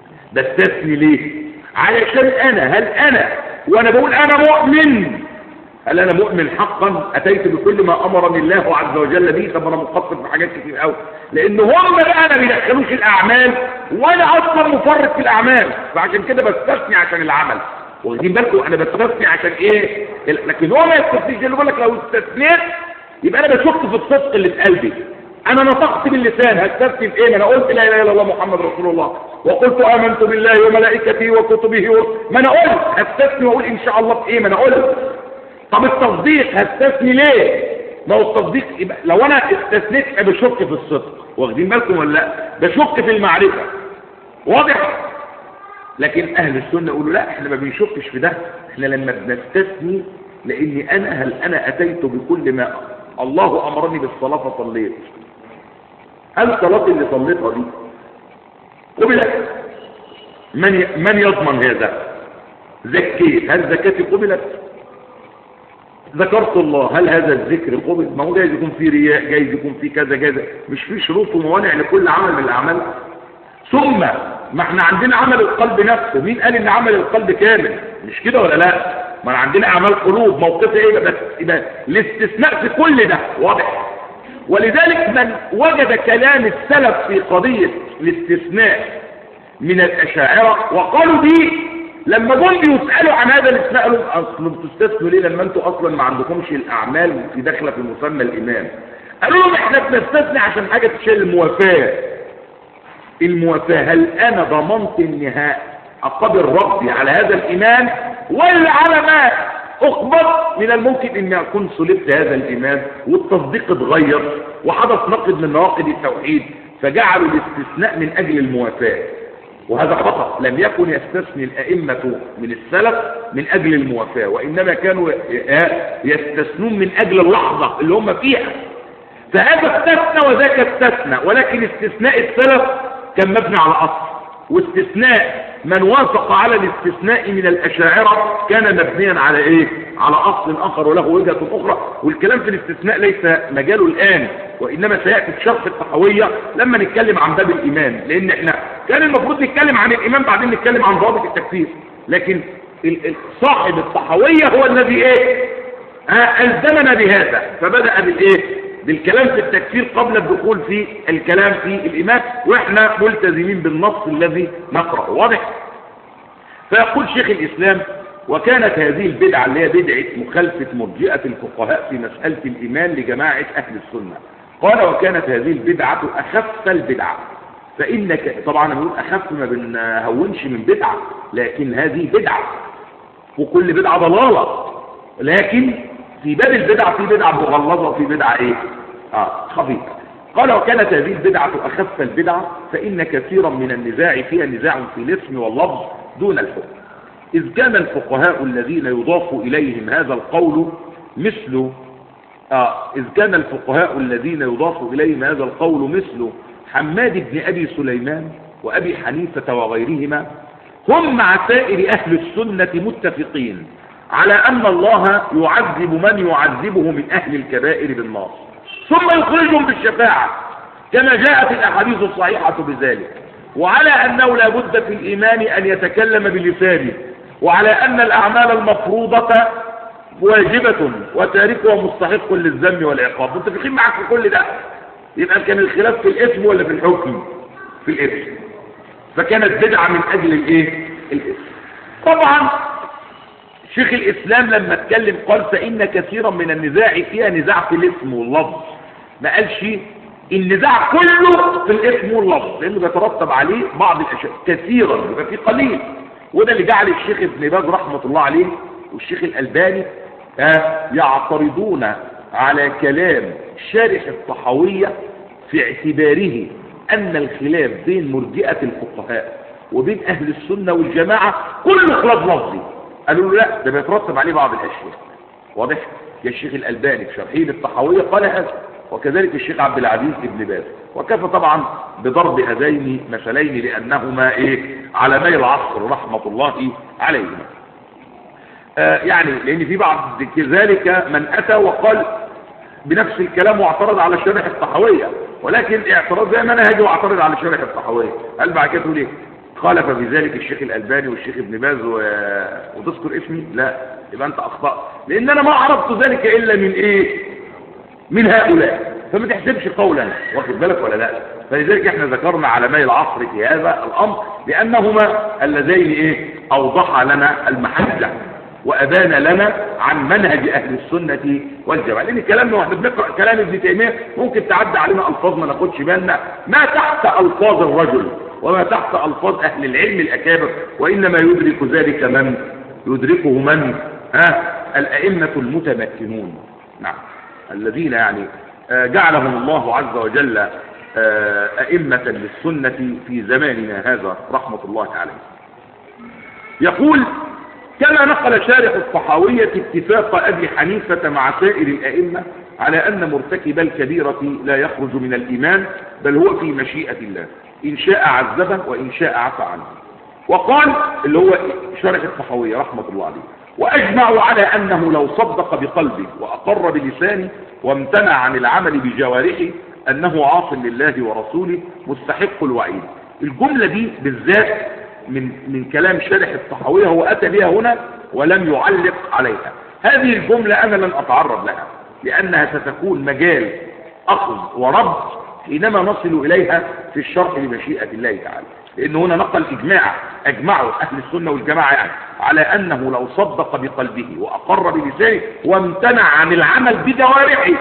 بستثني ليه؟ علشان هل انا وانا بقول انا مؤمن هل انا مؤمن حقا اتيت بكل ما امرني الله عز وجل به؟ طب انا مقصر في حاجات كتير قوي، لان هم بقى ما بيدخلوش الاعمال وانا اصلا مفرط في الاعمال، فعشان كده بستثني عشان العمل. واخدين بالكم انا بستثني عشان ايه؟ لكن هو ما يستثنيش، اللي بيقول لك لو استثنيت يبقى انا بشك في الصدق اللي في قلبي. انا نطقت باللسان، هستثني في ايه؟ ما انا قلت لا اله الا الله محمد رسول الله، وقلت امنت بالله وملائكته وكتبه ما انا قلت هستثني واقول ان شاء الله في ايه؟ ما انا قلت. طب التصديق هستثني ليه؟ ما هو التصديق يبقى لو انا استثنيت يبقى بشك في الصدق. واخدين بالكم ولا لا؟ بشك في المعرفه. واضح؟ لكن اهل السنه يقولوا لا، احنا ما بنشكش في ده، احنا لما بنستثني لاني هل انا اتيت بكل ما الله امرني بالصلاه فصليت. هل صلاتي اللي صليتها دي قبلت؟ من يضمن هذا؟ زكيت، هل زكاتي قبلت؟ ذكرت الله، هل هذا الذكر قبل؟ ما هو جايز يكون في رياء، جايز يكون في كذا جايز، مش في شروط وموانع لكل عمل من الاعمال. ثم ما احنا عندنا عمل القلب نفسه، مين قال ان عمل القلب كامل؟ مش كده ولا لا؟ ما عندنا اعمال قلوب موقفها ايه؟ بس يبقى الاستثناء في كل ده واضح. ولذلك من وجد كلام السلف في قضيه الاستثناء من الاشاعره وقالوا دي، لما جم بيسالوا عن هذا الاستثناء قالوا اصل بتستثنوا ليه لما انتوا اصلا ما عندكمش الاعمال في داخله في مسمى الايمان؟ قالوا لهم احنا بنستثني عشان حاجه تشيل الموافاه. الموافاه، هل انا ضمنت اني اقابل ربي على هذا الايمان، ولا على ما اخبط من الممكن اني اكون صلبت هذا الايمان والتصديق اتغير وحدث نقد من نواقض التوحيد فجعلوا الاستثناء من اجل الموافاه. وهذا خطأ. لم يكن يستثني الأئمة من السلف من أجل الموافاة، وإنما كانوا يستثنون من أجل اللحظة اللي هم فيها. فهذا استثنى وذاك استثنى، ولكن استثناء السلف كان مبني على أصل، واستثناء من وافق على الاستثناء من الأشاعرة كان مبنيا على إيه؟ على أصل آخر وله وجهة أخرى. والكلام في الاستثناء ليس مجاله الآن، وإنما سيأتي في شرح الطحاوية لما نتكلم عن باب الإيمان، لأن إحنا كان المفروض نتكلم عن الإيمان بعدين نتكلم عن ضوابط التكفير، لكن صاحب الطحاوية هو الذي إيه؟ ألزمنا بهذا، فبدأ بالإيه؟ بالكلام في التكفير قبل الدخول في الكلام في الإيمان، وإحنا ملتزمين بالنص الذي نقرأه. واضح؟ فيقول شيخ الإسلام: وكانت هذه البدعة اللي هي بدعة مخالفة مرجئة الفقهاء في مسألة الإيمان لجماعة أهل السنة، قال: وكانت هذه البدعة أخف البدعة، فإنك طبعا بنقول أخف، ما بنهونش من بدعة، لكن هذه بدعة وكل بدعة ضلالة، لكن في باب البدعة في بدعة مغلظة وفي بدعة ايه؟ خفيفة. قال: وكانت هذه البدعة أخف البدعة، فإن كثيرا من النزاع فيها نزاع في الاسم واللفظ دون الحكم، إذ كان الفقهاء الذين يضاف إليهم هذا القول مثل حماد بن أبي سليمان وأبي حنيفة وغيرهما، هم مع سائر أهل السنة متفقين على أن الله يعذب من يعذبه من أهل الكبائر بالنار، ثم يخرجهم بالشفاعة كما جاءت الأحاديث الصحيحة بذلك، وعلى أنه لا بد في الإيمان أن يتكلم بلسانه، وعلى أن الأعمال المفروضة واجبة وتاركها مستحق للذم والعقاب. متفقين معك في كل ده. يبقى كان الخلاف في الاسم ولا في الحكم؟ في الاسم. فكانت بدعة من أجل الايه؟ الاسم. طبعا شيخ الإسلام لما اتكلم قال: فإن كثيرا من النزاع فيها نزاع في الاسم واللفظ، ما قالش النزاع كله في الاسم واللفظ، لأنه بيترتب عليه بعض الأشياء كثيرا، يبقى في قليل. وده اللي جعل الشيخ ابن باز رحمة الله عليه والشيخ الألباني يعترضون على كلام شارح الطحاوية في اعتباره أن الخلاف بين مرجئة الفقهاء وبين أهل السنة والجماعة كله خلاف لفظي. قالوا له لا، ده بيترتب عليه بعض الأشياء. واضح؟ يا الشيخ الألباني في شرحه للطحاوية قال هذا، وكذلك الشيخ عبد العزيز ابن باز، وكفى طبعا بضرب هذين مثلين لأنهما علمي العصر رحمة الله عليهما. يعني لأن في بعض ذلك من أتى وقال بنفس الكلام واعترض على شرح الطحاوية، ولكن اعتراض زي ما انا هاجي واعترض على شرح الطحاوية، قال بعد كده ليه خالف في ذلك الشيخ الألباني والشيخ ابن باز وتذكر اسمي؟ لا، يبقى انت اخطأت، لان انا ما عرفت ذلك الا من ايه؟ من هؤلاء، فما تحسبش قولا، واخد بالك ولا لا؟ فلذلك احنا ذكرنا علماء العصر في هذا الامر لانهما اللذين ايه؟ اوضحا لنا المحجة وابان لنا عن منهج اهل السنة والجماعة. لان كلامنا واحنا بنقرأ كلام ابن تيمية ممكن تعدي علينا الفاظ ما ناخدش بالنا ما تحت الفاظ الرجل وما تحت الفاظ اهل العلم الاكابر، وانما يدرك ذلك من يدركه من الائمة المتمكنون، نعم، الذين يعني جعلهم الله عز وجل ائمة للسنة في زماننا هذا رحمة الله عليه. يقول كما نقل شارح الطحاوية اتفاق أبي حنيفة مع سائر الأئمة على أن مرتكب الكبيرة لا يخرج من الإيمان بل هو في مشيئة الله، إن شاء عذبه وإن شاء عفى عنه. وقال اللي هو شارح الطحاوية رحمة الله عليه وأجمعوا على أنه لو صدق بقلبه وأقر بلسانه وامتنع عن العمل بجوارحه أنه عاص لله ورسوله مستحق الوعيد. الجملة دي بالذات من كلام شارح الطحاوية، هو أتى بها هنا ولم يعلق عليها. هذه الجملة أنا لن أتعرض لها لأنها ستكون مجال أخذ ورد حينما نصل إليها في الشرح لمشيئة الله تعالى، لأن هنا نقل أجمعوا أهل السنة والجماعة يعني على أنه لو صدق بقلبه وأقر بلسانه وامتنع عن العمل بجوارحه،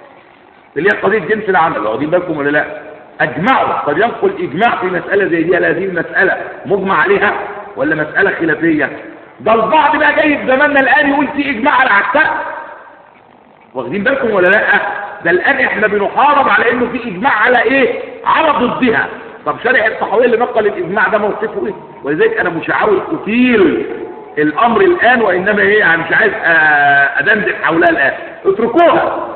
اللي هي قضية جنس العمل، واخدين بالكم ولا لا؟ أجمعوا. قد ينقل إجماع في مسألة زي دي، هذه المسألة مجمع عليها ولا مسألة خلافية؟ ده البعض بقى جاي في زماننا الآن يقول في إجماع على عكسها، واخدين بالكم ولا لا؟ ده الآن إحنا بنحارب على إنه في إجماع على إيه؟ على ضدها. طب شارح الطحاوية اللي نقل الإجماع ده موقفه إيه؟ ولذلك أنا مش عاوز أطيل الأمر الآن، وإنما إيه يعني مش عايز أدندن حولها الآن، اتركوها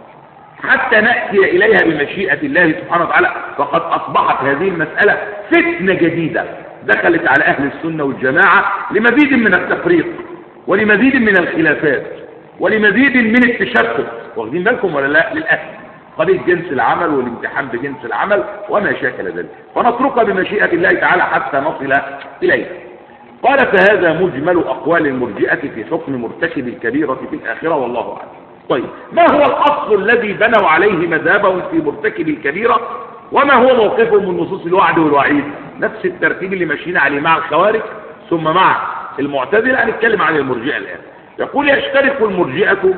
حتى نأتي إليها بمشيئة الله سبحانه وتعالى. فقد أصبحت هذه المسألة فتنة جديدة دخلت على أهل السنة والجماعة لمزيد من التفريق ولمزيد من الخلافات ولمزيد من التشتت، واخدين بالكم ولا لا؟ للأسف قضية جنس العمل والامتحان بجنس العمل وما شاكل ذلك، فنتركها بمشيئة الله تعالى حتى نصل إليها. قال فهذا مجمل أقوال المرجئة في حكم مرتكب الكبيرة في الآخرة والله أعلم. طيب ما هو الأصل الذي بنوا عليه مذهبهم في مرتكب الكبيرة وما هو موقفهم من نصوص الوعد والوعيد؟ نفس الترتيب اللي ماشيين عليه مع الخوارج ثم مع المعتزلة. هنتكلم عن المرجئة الآن. يقول يشترك المرجئة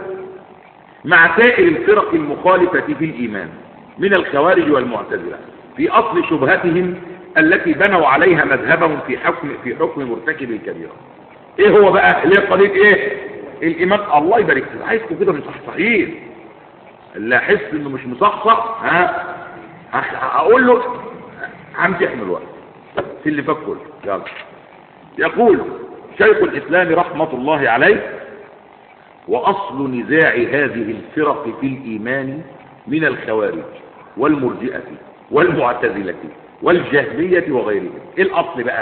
مع سائر الفرق المخالفة في الإيمان من الخوارج والمعتزلة في أصل شبهتهم التي بنوا عليها مذهبهم في حكم مرتكب الكبيرة. ايه هو بقى اللي هي قضية ايه؟ الإيمان. الله يبارك فيك، عايزكم كده مصحصحين، اللي احس انه مش مصحصح اقول له همتحن الوقت في اللي فات كله. يلا. يقول شيخ الإسلام رحمة الله عليه وأصل نزاع هذه الفرق في الإيمان من الخوارج والمرجئة والمعتزلة والجهمية وغيرهم. ايه الأصل بقى؟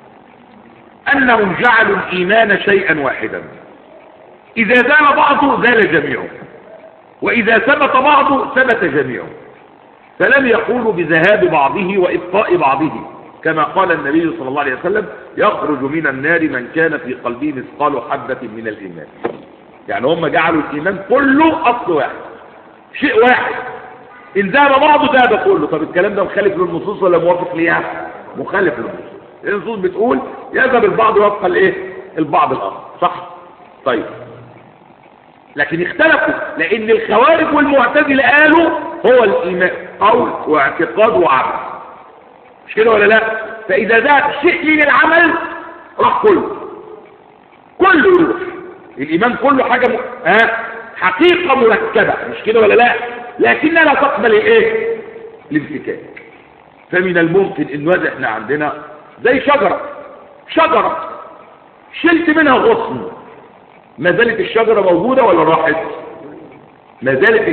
أنهم جعلوا الإيمان شيئا واحدا، إذا زال بعضه زال جميعه، وإذا ثبت بعضه ثبت جميعه، فلم يقولوا بذهاب بعضه وإبقاء بعضه، كما قال النبي صلى الله عليه وسلم يخرج من النار من كان في قلبه مثقال حبة من الإيمان. يعني هم جعلوا الإيمان كله أصل واحد، شيء واحد، إن ذهب بعضه ذهب كله. طب الكلام ده مخالف للنصوص ولا موافق ليها؟ مخالف للنصوص. النصوص بتقول يذهب البعض ويبقى الايه؟ البعض الآخر، صح؟ طيب لكن اختلفوا، لأن الخوارج والمعتزلة قالوا هو الإيمان قول واعتقاد وعمل، مش كده ولا لا؟ فإذا ذهب شيء من العمل راح كله يروح. الإيمان كله حاجة حقيقة مركبة، مش كده ولا لا؟ لكنها لا تقبل الايه؟ الانفكاك. فمن الممكن ان احنا عندنا زي شجرة شلت منها غصن، ما زالت الشجرة موجودة ولا راحت؟ ما زالت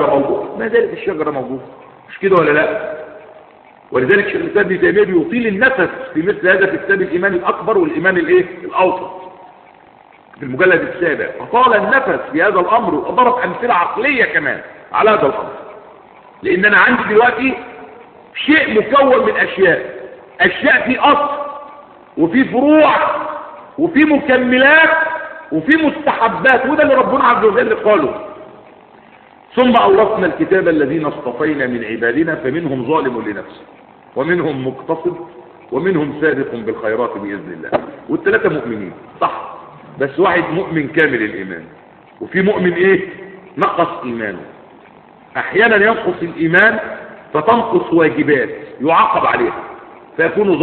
الشجرة موجودة، مش كده ولا لا؟ ولذلك شيخ الإسلام ابن تيمية بيطيل النفس في مثل هذا في كتاب الإيمان الأكبر والإيمان الايه؟ الأوسط في المجلد السابع، فطال النفس في هذا الأمر وضرب أمثلة عقلية كمان على هذا الأمر. لأن أنا عندي دلوقتي شيء مكون من أشياء في أصل وفي فروع وفي مكملات وفي مستحبات، وده اللي ربنا عز وجل قاله. ثم أورثنا الكتاب الذين اصطفينا من عبادنا فمنهم ظالم لنفسه ومنهم مقتصد ومنهم سابق بالخيرات بإذن الله. والثلاثة مؤمنين صح، بس واحد مؤمن كامل الإيمان، وفي مؤمن إيه نقص إيمانه. أحيانا ينقص الإيمان فتنقص واجبات يعاقب عليها فيكون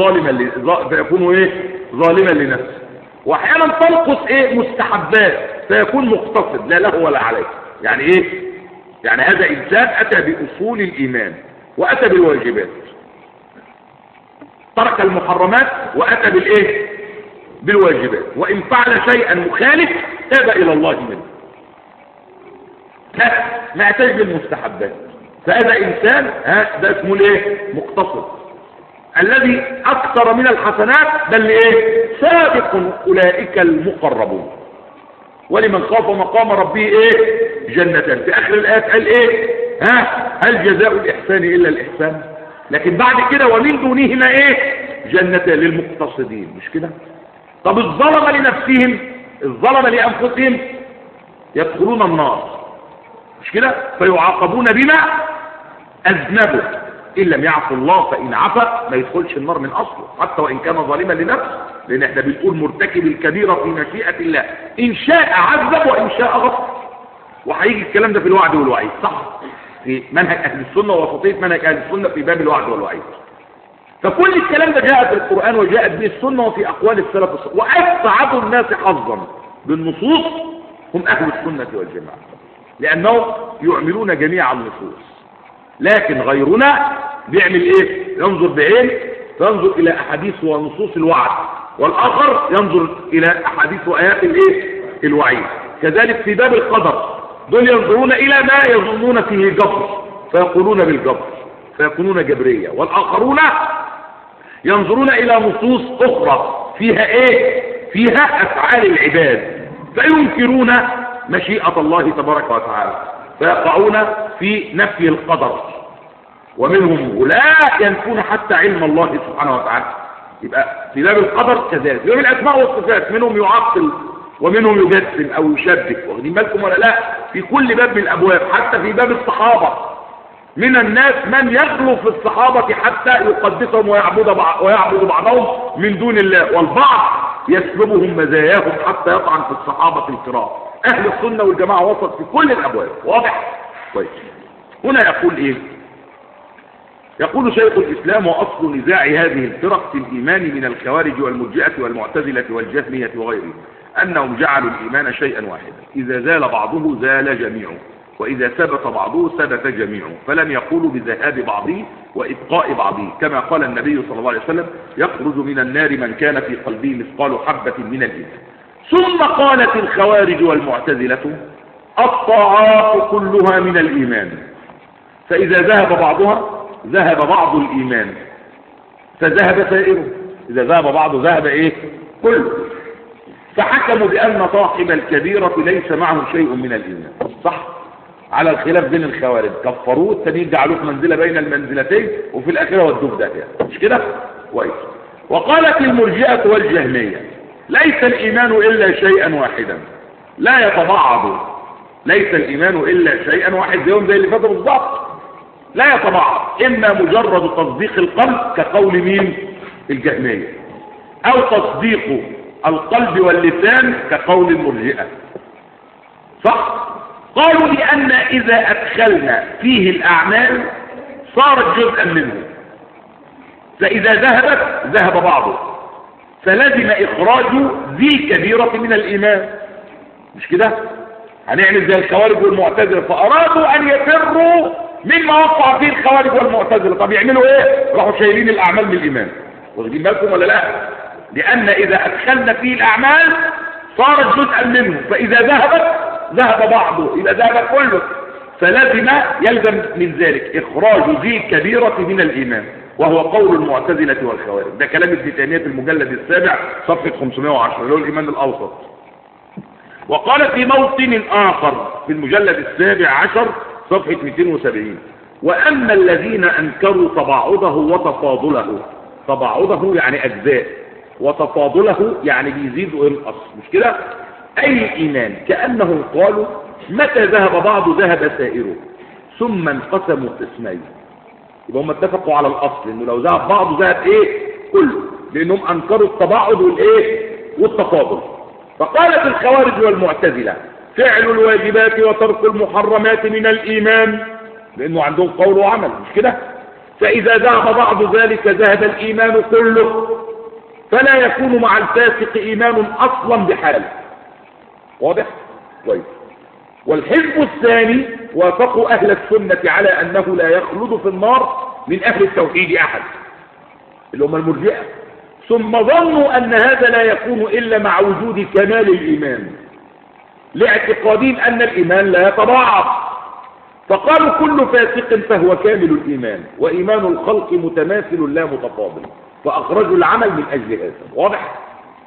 ظالما لنفسه. وأحيانا تنقص مستحبات فيكون مقتصد لا له ولا عليه. يعني إيه؟ يعني هذا إنسان أتى بأصول الإيمان وأتى بالواجبات، ترك المحرمات وأتى بالواجبات، وإن فعل شيئا مخالف تاب إلى الله منه، لا ما أتاش بالمستحبات. فهذا إنسان ده اسمه مقتصد. الذي أكثر من الحسنات بل سابق أولئك المقربون. ولمن خاف مقام ربه جنتان. في آخر الآيات قال هل جزاء الإحسان إلا الإحسان؟ لكن بعد كده ومن دونهما جنتان للمقتصدين، مش كده؟ طب الظلم لنفسهم، الظلم لأنفسهم يدخلون النار، مش كده؟ فيعاقبون بما أذنبوا. إن لم يعفو الله فإن عفا ما يدخلش النار من أصله حتى وإن كان ظالما لنفسه، لأن احنا بنقول مرتكب الكبيرة في مشيئة الله، إن شاء عذب وإن شاء غفر. وهيجي الكلام ده في الوعد والوعيد صح؟ في منهج أهل السنة ووسطية منهج أهل السنة في باب الوعد والوعيد. فكل الكلام ده جاء في القرآن وجاءت به السنة وفي أقوال السلف الصالح. وأسعد الناس حظا بالنصوص هم أهل السنة والجماعة، لأنهم يعملون جميع النصوص. لكن غيرنا بيعمل ينظر بعين، فينظر إلى أحاديث ونصوص الوعد، والآخر ينظر إلى أحاديث وآيات الوعيد. كذلك في باب القدر دول ينظرون إلى ما يظنون فيه جبر فيقولون بالجبر فيكونون جبرية، والآخرون ينظرون إلى نصوص أخرى فيها فيها أفعال العباد فينكرون مشيئة الله تبارك وتعالى فيقعون في نفي القدر. ومنهم لا ينفون حتى علم الله سبحانه وتعالى. يبقى في باب القدر كذلك. في باب الأسماء والصفات منهم يعطل ومنهم يجسم أو يشبك، واخدين بالكم ولا لا؟ في كل باب من الأبواب. حتى في باب الصحابة من الناس من يغلو في الصحابة حتى يقدسهم ويعبد بعضهم من دون الله، والبعض يسلبهم مزاياهم حتى يطعن في الصحابة الكرام. أهل السنة والجماعة وسط في كل الأبواب. واضح؟ طيب هنا يقول يقول شيخ الإسلام: وأصل نزاع هذه الفرق في الإيمان من الخوارج والمرجئة والمعتزلة والجهمية وغيرهم أنهم جعلوا الإيمان شيئا واحدا، إذا زال بعضه زال جميعه، وإذا ثبت بعضه ثبت جميعه، فلم يقولوا بذهاب بعضه وإبقاء بعضه، كما قال النبي صلى الله عليه وسلم: يخرج من النار من كان في قلبه مثقال حبة من الإيمان. ثم قالت الخوارج والمعتزلة: الطاعات كلها من الإيمان، فإذا ذهب بعضها ذهب بعض الإيمان فذهب سائره. إذا ذهب بعضه ذهب كله. فحكموا بأن صاحب الكبيرة ليس معه شيء من الإيمان. صح؟ على الخلاف بين الخوارج، كفروه التانيين جعلوه في منزلة بين المنزلتين وفي الآخرة ودوه ده مش كده؟ كويس. وقالت المرجئة والجهمية: ليس الإيمان إلا شيئا واحدا لا يتبعض. ليس الإيمان إلا شيئا واحد زيهم زي اللي فاتوا بالظبط، لا يتبعض، إما مجرد تصديق القلب كقول مين؟ الجهمية، أو تصديق القلب واللسان كقول المرجئة. صح؟ قالوا لأن إذا أدخلنا فيه الأعمال صارت جزءا منه، فإذا ذهبت ذهب بعضه، فلزم إخراج ذي كبيرة من الإيمان. مش كده؟ هنعمل زي الخوارج والمعتزلة، فأرادوا أن يفروا مما وقع فيه الخوارج والمعتزلة. طب يعملوا راحوا شايلين الأعمال من الإيمان. واخدين بالكم ولا لا؟ لأن إذا أدخلنا فيه الأعمال صارت جزءا منه، فإذا ذهبت ذهب بعضه، إذا ذهب كله، فلازم يلزم من ذلك إخراج ذي كبيرة من الإيمان، وهو قول المعتزلة والخوارج. ده كلام ابن تيمية في المجلد السابع صفحة 510 اللي هو الإيمان الأوسط. وقال في موطن آخر في المجلد السابع عشر صفحة 270: وأما الذين أنكروا تباعده وتفاضله، تباعده يعني أجزاء، وتفاضله يعني بيزيد وينقص، مش كده؟ أي الإيمان كأنهم قالوا متى ذهب بعض ذهب سائره ثم انقسموا قسمين. يبقى هم اتفقوا على الأصل إنه لو ذهب بعض ذهب إيه كله، لأنهم أنكروا التباعد والإيه والتفاضل. فقالت الخوارج والمعتزلة فعل الواجبات وترك المحرمات من الإيمان، لأنه عندهم قول وعمل مش كده. فإذا ذهب بعض ذلك ذهب الإيمان كله، فلا يكون مع الفاسق إيمان أصلا بحاله. واضح؟ طيب. والحزب الثاني وافقوا أهل السنة على أنه لا يخلد في النار من أهل التوحيد أحد، اللي هم المرجئة، ثم ظنوا أن هذا لا يكون إلا مع وجود كمال الإيمان، لاعتقادهم أن الإيمان لا يتضاعف، فقالوا كل فاسق فهو كامل الإيمان، وإيمان الخلق متماثل لا متفاضل، فأخرجوا العمل من أجل هذا. واضح؟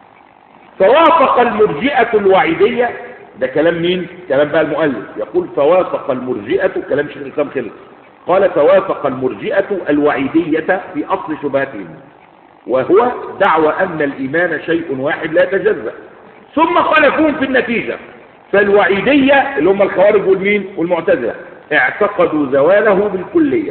فوافق المرجئة الوعيدية، ده كلام مين؟ كلام بقى المؤلف، يقول فوافق المرجئة، كلام شيخ الإسلام خلق، قال فوافق المرجئة الوعيدية في أصل شبهتهم، وهو دعوى أن الإيمان شيء واحد لا يتجزأ، ثم خالفوهم في النتيجة. فالوعيدية اللي هم الخوارج والمين والمعتزلة اعتقدوا زواله بالكلية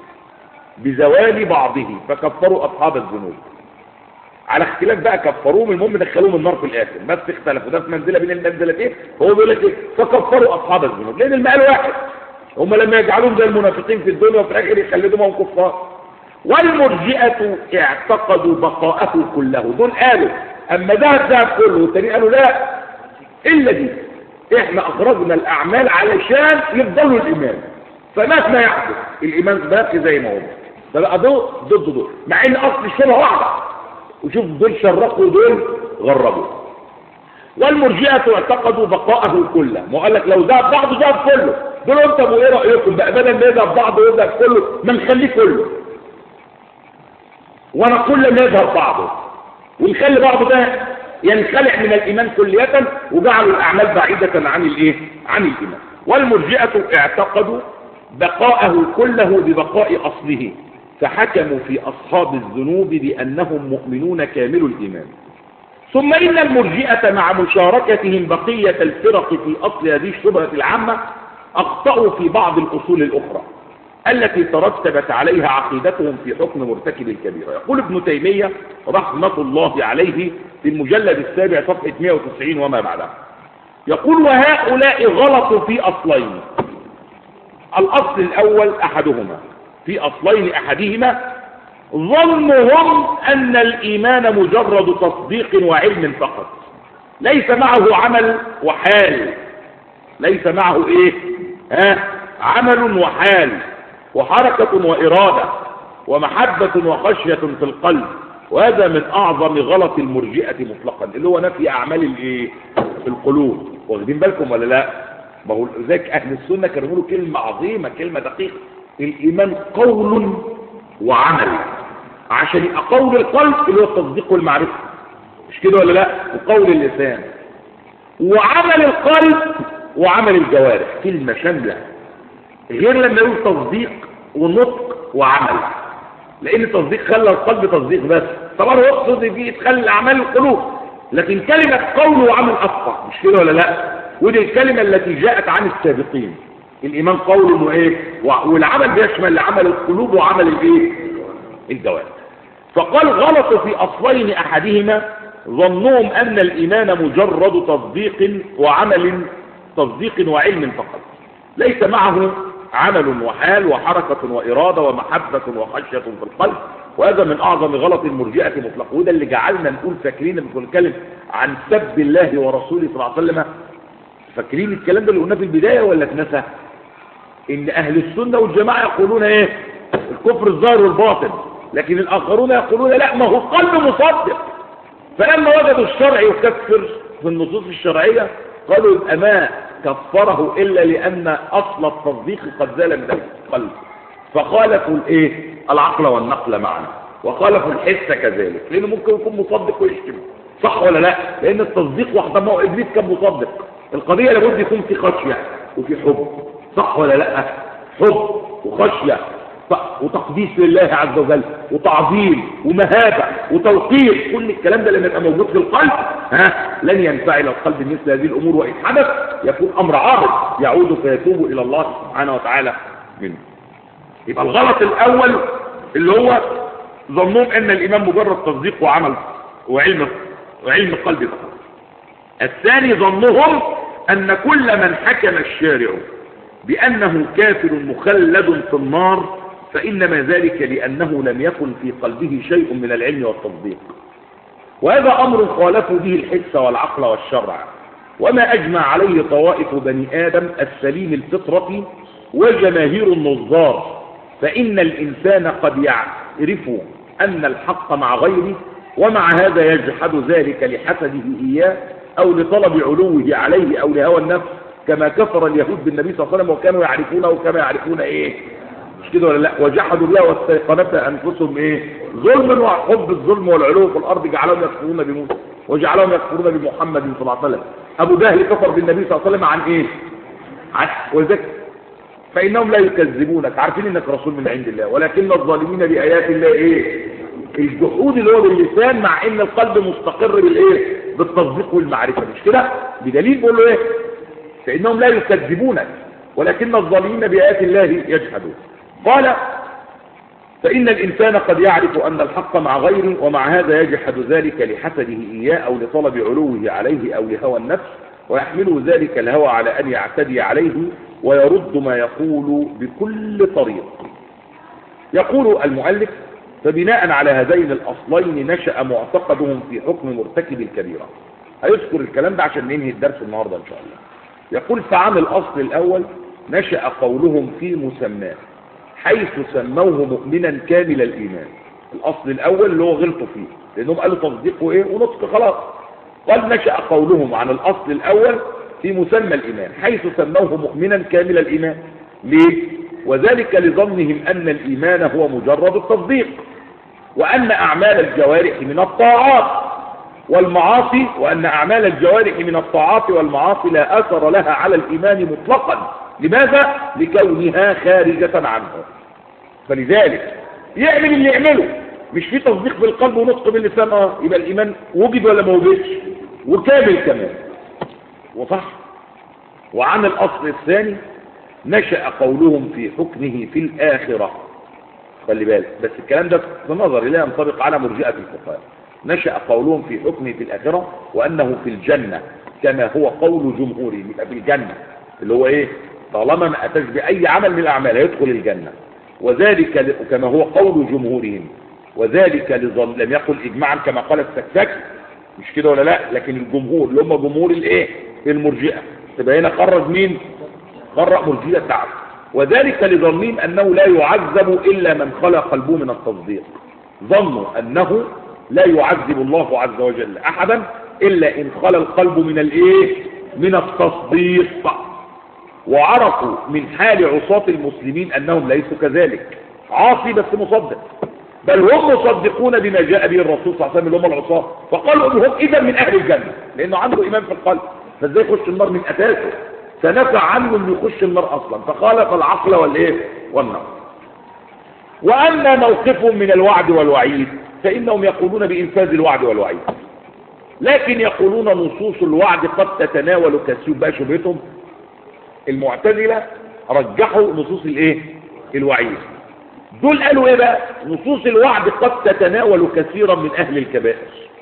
بزوال بعضه، فكفروا أصحاب الذنوب على اختلاف بقى كفروهم، المهم دخلوهم النار في الآخر، بس اختلفوا ده في منزلة بين المنزلتين. هو بيقول لك ايه؟ فكفروا أصحاب الذنوب، لأن المآل واحد، هم لما يجعلون زي المنافقين في الدنيا وفي الآخر يخلدوهم كفار. والمرجئة اعتقدوا بقاءه كله، دول قالوا أما ذهب كله، والتاني قالوا لا إلا دي، احنا أخرجنا الأعمال علشان يفضلوا الإيمان، فمهما يحدث الإيمان باقي زي ما هو. فبقى دول ضد دول، مع إن أصل الشبه واحدة، وشوف دول شرقوا ودول غربوا. والمرجئة اعتقدوا بقاءه كله، ما قال لك لو ذهب بعضه ذهب كله، دول انت ايه رأيكم بقى؟ بدل ما يذهب بعضه ويذهب كله، ما نخليه كله، ونقول لما يذهب بعضه ونخلي بعضه ده ينخلع من الإيمان كلية، وجعلوا الأعمال بعيدة عن الإيه؟ عن الإيمان. والمرجئة اعتقدوا بقاءه كله ببقاء أصله، فحكموا في أصحاب الذنوب بأنهم مؤمنون كامل الإيمان. ثم إن المرجئة مع مشاركتهم بقية الفرق في أصل هذه الشبهة العامة أخطأوا في بعض الأصول الأخرى التي ترتبت عليها عقيدتهم في حكم مرتكب الكبيرة. يقول ابن تيمية رحمة الله عليه في المجلد السابع صفحة 190 وما بعدها، يقول وهؤلاء غلطوا في أصلين. الأصل الأول أحدهما في أصلين أحدهما ظنهم أن الإيمان مجرد تصديق وعلم فقط، ليس معه عمل وحال، ليس معه إيه؟ عمل وحال وحركة وإرادة ومحبة وخشية في القلب. وهذا من أعظم غلط المرجئة مطلقا، اللي هو نفي أعمال الإيه؟ القلوب. واخدين بالكم ولا لا؟ ما هو ذاك أهل السنة كانوا يقولوا كلمة عظيمة، كلمة دقيقة، الإيمان قول وعمل، عشان يبقى قول القلب اللي هو التصديق والمعرفة، مش كده ولا لا؟ وقول اللسان، وعمل القلب وعمل الجوارح، كلمة شاملة، غير لما يقول تصديق ونطق وعمل، لأن التصديق خلى القلب تصديق بس، طبعا هو يقصد فيه تخلي الأعمال القلوب، لكن كلمة قول وعمل أصح، مش كده ولا لا؟ ودي الكلمة التي جاءت عن السابقين، الإيمان قول وإيه؟ والعمل بيشمل عمل القلوب وعمل الإيه؟ الجوارح. فقال غلطوا في أصلين أحدهما ظنهم أن الإيمان مجرد تصديق وعلم فقط، ليس معه عمل وحال وحركة وإرادة ومحبة وخشية في القلب. وهذا من أعظم غلط المرجئة مطلقا، وده اللي جعلنا نقول فاكرين لما كنا نتكلم عن سب الله ورسوله صلى الله عليه وسلم، فاكرين الكلام ده اللي قلناه في البداية ولا اتنسى؟ إن أهل السنة والجماعة يقولون إيه؟ الكفر الظاهر والباطن، لكن الآخرون يقولون لا، ما هو قلب مصدق. فلما وجدوا الشرع يكفر في النصوص الشرعية قالوا يبقى ما كفره إلا لأن أصل التصديق قد زال من القلب، فخالفوا الإيه؟ العقل والنقل معا، وخالفوا الحس كذلك، لأنه ممكن يكون مصدق ويشتم، صح ولا لا؟ لأن التصديق وحده، ما هو إبليس كان مصدق، القضية لابد يكون في خشية وفي حب، صح ولا لا؟ حب وخشية. وتقديس لله عز وجل وتعظيم ومهابة وتوقير، كل الكلام ده لما يبقى موجود في القلب لن ينفعل القلب مثل هذه الأمور، وإن حدث يكون أمر عارض يعود فيتوب إلى الله سبحانه وتعالى منه. يبقى الغلط الأول اللي هو ظنهم أن الإيمان مجرد تصديق وعمل وعلم القلب فقط. الثاني ظنهم أن كل من حكم الشارع بأنه كافر مخلد في النار فإنما ذلك لأنه لم يكن في قلبه شيء من العلم والتصديق، وهذا أمر خالفوا به الحس والعقل والشرع، وما أجمع عليه طوائف بني آدم السليم الفطرة وجماهير النظار. فإن الإنسان قد يعرف أن الحق مع غيره، ومع هذا يجحد ذلك لحسده إياه أو لطلب علوه عليه أو لهوى النفس، كما كفر اليهود بالنبي صلى الله عليه وسلم وكانوا يعرفونه كما يعرفون مش كده ولا لا؟ وجحدوا بها واستيقنتها أنفسهم ظلم وحب الظلم والعلو في الأرض جعلهم يكفرون بموسى وجعلهم يكفرون بمحمد صلى الله عليه وسلم. أبو جهل كفر بالنبي صلى الله عليه وسلم عن وذلك فإنهم لا يكذبونك، عارفين إنك رسول من عند الله، ولكن الظالمين بآيات الله الجحود اللي هو باللسان، مع إن القلب مستقر بالتصديق والمعرفة، مش كده؟ بدليل بيقول له فإنهم لا يكذبونك ولكن الظالمين بآيات الله يجحدون. قال فإن الإنسان قد يعرف أن الحق مع غيره، ومع هذا يجحد ذلك لحسده إياه أو لطلب علوه عليه أو لهوى النفس، ويحمله ذلك الهوى على أن يعتدي عليه ويرد ما يقول بكل طريق. يقول المؤلف فبناء على هذين الأصلين نشأ معتقدهم في حكم مرتكب الكبيرة. هيذكر الكلام ده عشان ننهي الدرس النهاردة إن شاء الله. يقول فعن الأصل الأول نشأ قولهم في مسماه حيث سموه مؤمنا كامل الإيمان. الأصل الأول اللي هو غلطوا فيه لأنهم قالوا تصديق ونطق خلاص. قال نشأ قولهم عن الأصل الأول في مسمى الإيمان حيث سموه مؤمنا كامل الإيمان. ليه؟ وذلك لظنهم أن الإيمان هو مجرد التصديق، وأن أعمال الجوارح من الطاعات والمعاصي، وأن أعمال الجوارح من الطاعات والمعاصي لا أثر لها على الإيمان مطلقا. لماذا؟ لكونها خارجة عنه. فلذلك يعمل اللي يعمله، مش في تصديق بالقلب ونطق باللسان يبقى الإيمان وجد ولا ما وجدش؟ وكامل كمان وصح. وعن الأصل الثاني نشأ قولهم في حكمه في الآخرة. خلي بالك بس الكلام ده في نظري لا ينطبق على مرجئة الفقهاء. نشأ قولهم في حكمه في الآخرة وأنه في الجنة كما هو قول جمهورهم، يبقى في الجنة اللي هو طالما ما أتاش بأي عمل من الأعمال يدخل الجنة. وذلك كما هو قول جمهورهم، وذلك لم يقل إجماعا كما قال السكسكي، مش كده ولا لا؟ لكن الجمهور اللي هم جمهور المرجئة، تبقى هنا خرج مين؟ خرج مرجئة تعب. وذلك لظنهم أنه لا يعذب إلا من خلى قلبه من التصديق. ظنوا أنه لا يعذب الله عز وجل أحدا إلا إن خلى القلب من التصديق. وعرفوا من حال عصاة المسلمين أنهم ليسوا كذلك، عاصي بس مصدق، بل هم مصدقون بما جاء به الرسول صلى الله عليه وسلم اللي هم العصاة، فقالوا انهم إذا من أهل الجنة لأنه عنده إيمان في القلب، فازاي يخش النار من أساسه؟ فنفع عنه أن يخش النار أصلا، فخالف العقل والنار. وأما موقفهم من الوعد والوعيد فإنهم يقولون بإنفاذ الوعد والوعيد، لكن يقولون نصوص الوعد قد تتناول كثير. بقى شبهتهم المعتزلة رجحوا نصوص الوعيد. دول قالوا بقى نصوص الوعد قد تتناول كثيرا من أهل الكبائر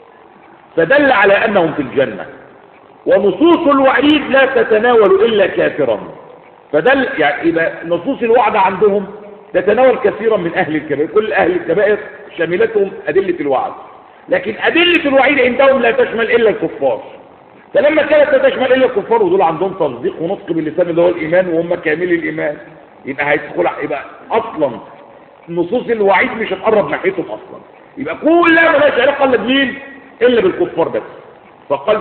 فدل على أنهم في الجنة، ونصوص الوعيد لا تتناول إلا كافرا فدل يبقى نصوص الوعد عندهم تتناول كثيرا من أهل الكبائر. كل أهل الكبائر شملتهم أدلة الوعد، لكن أدلة الوعيد عندهم لا تشمل إلا الكفار. فلما كانت لا تشمل إلا الكفار ودول عندهم تصديق ونطق باللسان اللي هو الإيمان وهم كامل الإيمان، يبقى يبقى أصلا نصوص الوعيد مش هتقرب ناحيتهم أصلا، يبقى كلها مالهاش علاقة إلا بمين؟ إلا بالكفار بس. فقال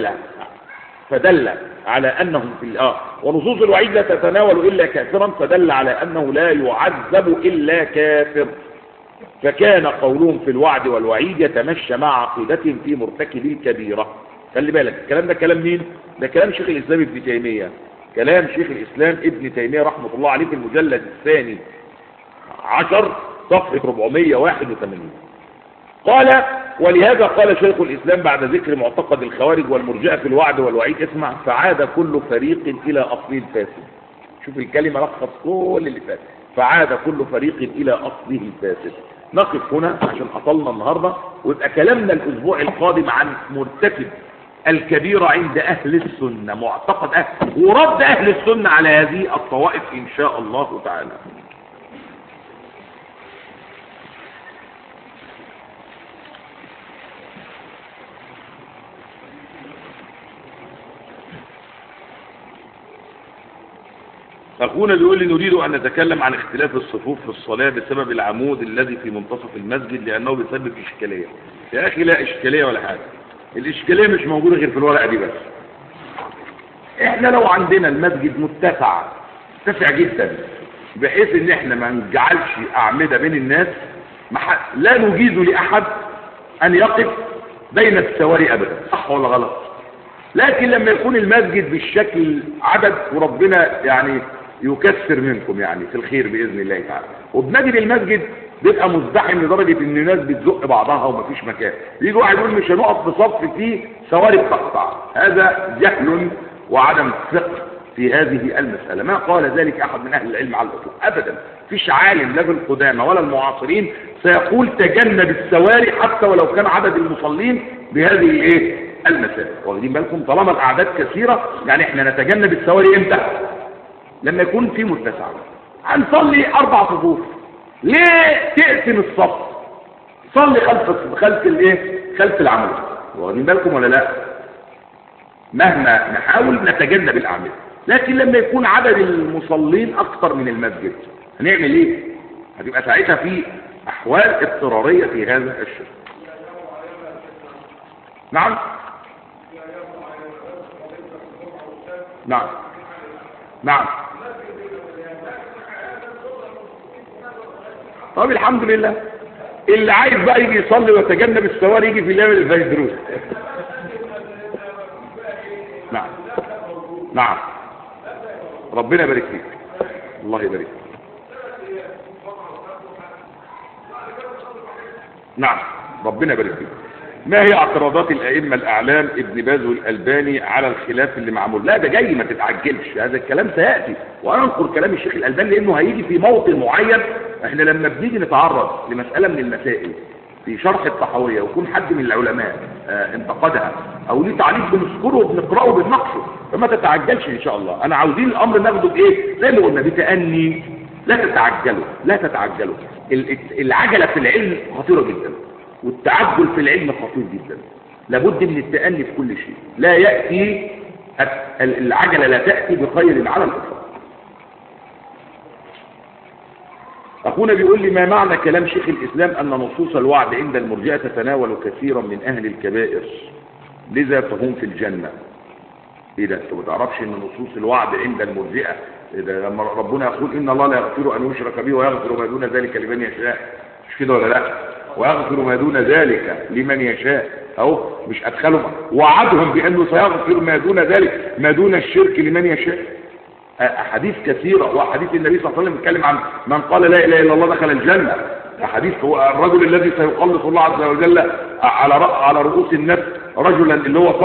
فدل على أنهم في ونصوص الوعيد لا تتناول إلا كافرا، فدل على أنه لا يعذب إلا كافر. فكان قولهم في الوعد والوعيد يتمشى مع عقيدتهم في مرتكب الكبيرة. خلي بالك الكلام ده كلام مين؟ ده كلام شيخ الإسلام ابن تيمية، كلام شيخ الإسلام ابن تيمية رحمة الله عليه في المجلد الثاني 10 صفحة 481. قال: ولهذا قال شيخ الإسلام بعد ذكر معتقد الخوارج والمرجئة في الوعد والوعيد، اسمع: فعاد كل فريق إلى أصله الفاسد. شوف الكلمة لخص كل اللي فات: فعاد كل فريق إلى أصله الفاسد. نقف هنا عشان أطلنا النهاردة، ويبقى كلامنا الأسبوع القادم عن مرتكب الكبيرة عند أهل السنة، معتقد ورد أهل السنة على هذه الطوائف إن شاء الله تعالى. أخونا بيقول لي: نريد أن نتكلم عن اختلاف الصفوف في الصلاة بسبب العمود الذي في منتصف المسجد لأنه بيسبب إشكالية. يا أخي لا إشكالية ولا حاجة، الإشكالية مش موجودة غير في الورقة دي بس. إحنا لو عندنا المسجد متسع جدا بحيث إن إحنا ما نجعلش أعمدة بين الناس، لا نجيز لأحد أن يقف بين السواري أبدا، صح ولا غلط؟ لكن لما يكون المسجد بالشكل عدد، وربنا يعني يكثر منكم يعني في الخير بإذن الله تعالى، وبنجد المسجد بيبقى مزدحم لدرجة ان الناس بتزق بعضها ومفيش مكان، يجي واحد يقول مش هنقف في صف فيه سواري بتقطع، هذا جهل وعدم فقه في هذه المسألة. ما قال ذلك أحد من أهل العلم على الأطلاق أبدا. فيش عالم لا في القدامى ولا المعاصرين سيقول تجنب السواري حتى ولو كان عدد المصلين بهذه المسائل. واخدين بالكم؟ طالما الأعداد كثيرة يعني احنا نتجنب السواري امتى؟ لما يكون في متسع. هنصلي 4 صفوف، ليه تقسم الصف؟ صلي خلف العمود. واخدين بالكم ولا لا؟ مهما نحاول نتجنب الأعمدة، لكن لما يكون عدد المصلين أكثر من المسجد هنعمل ايه؟ هتبقى ساعتها في أحوال اضطرارية في هذا الشيء. نعم نعم نعم. طب الحمد لله، اللي عايز بقى يجي يصلي ويتجنب السواري يجي في اليوم الفيدروس. نعم نعم. ربنا يبارك فيك، الله يبارك فيك. نعم ربنا يبارك فيك. ما هي اعتراضات الائمه الاعلام ابن باز والالباني على الخلاف اللي معمول؟ لا ده جاي، ما تتعجلش، هذا الكلام سياتي، وانا انقل كلام الشيخ الالباني لانه هيجي في موطن معين. احنا لما بنيجي نتعرض لمساله من المسائل في شرح الطحاويه ويكون حد من العلماء انتقدها او ليه تعليق بنذكره وبنقراه وبنناقشه، فما تتعجلش ان شاء الله. انا عاوزين الامر ناخده بايه؟ زي ما قلنا بتأني، لا تتعجلوا لا تتعجلوا. العجله في العلم خطيره جدا، والتعجل في العلم خطير جدا. لابد من التأني في كل شيء، لا يأتي العجلة لا تأتي بخير على الإطلاق. أخونا بيقول لي: ما معنى كلام شيخ الإسلام أن نصوص الوعد عند المرجئة تتناول كثيرا من أهل الكبائر لذا فهم في الجنة؟ إيه ده؟ أنت ما تعرفش أن نصوص الوعد عند المرجئة إذا لما ربنا يقول إن الله لا يغفر أن يشرك به ويغفر ما دون ذلك لمن يشاء، مش كده ولا لا؟ ويغفر ما دون ذلك لمن يشاء، اهو مش ادخلهم وعدهم بانه سيغفر ما دون ذلك ما دون الشرك لمن يشاء. احاديث كثيره، واحاديث النبي صلى الله عليه وسلم بيتكلم عن من قال لا اله الا الله دخل الجنه. احاديث هو الرجل الذي سيخلص الله عز وجل على رؤوس الناس رجلا اللي هو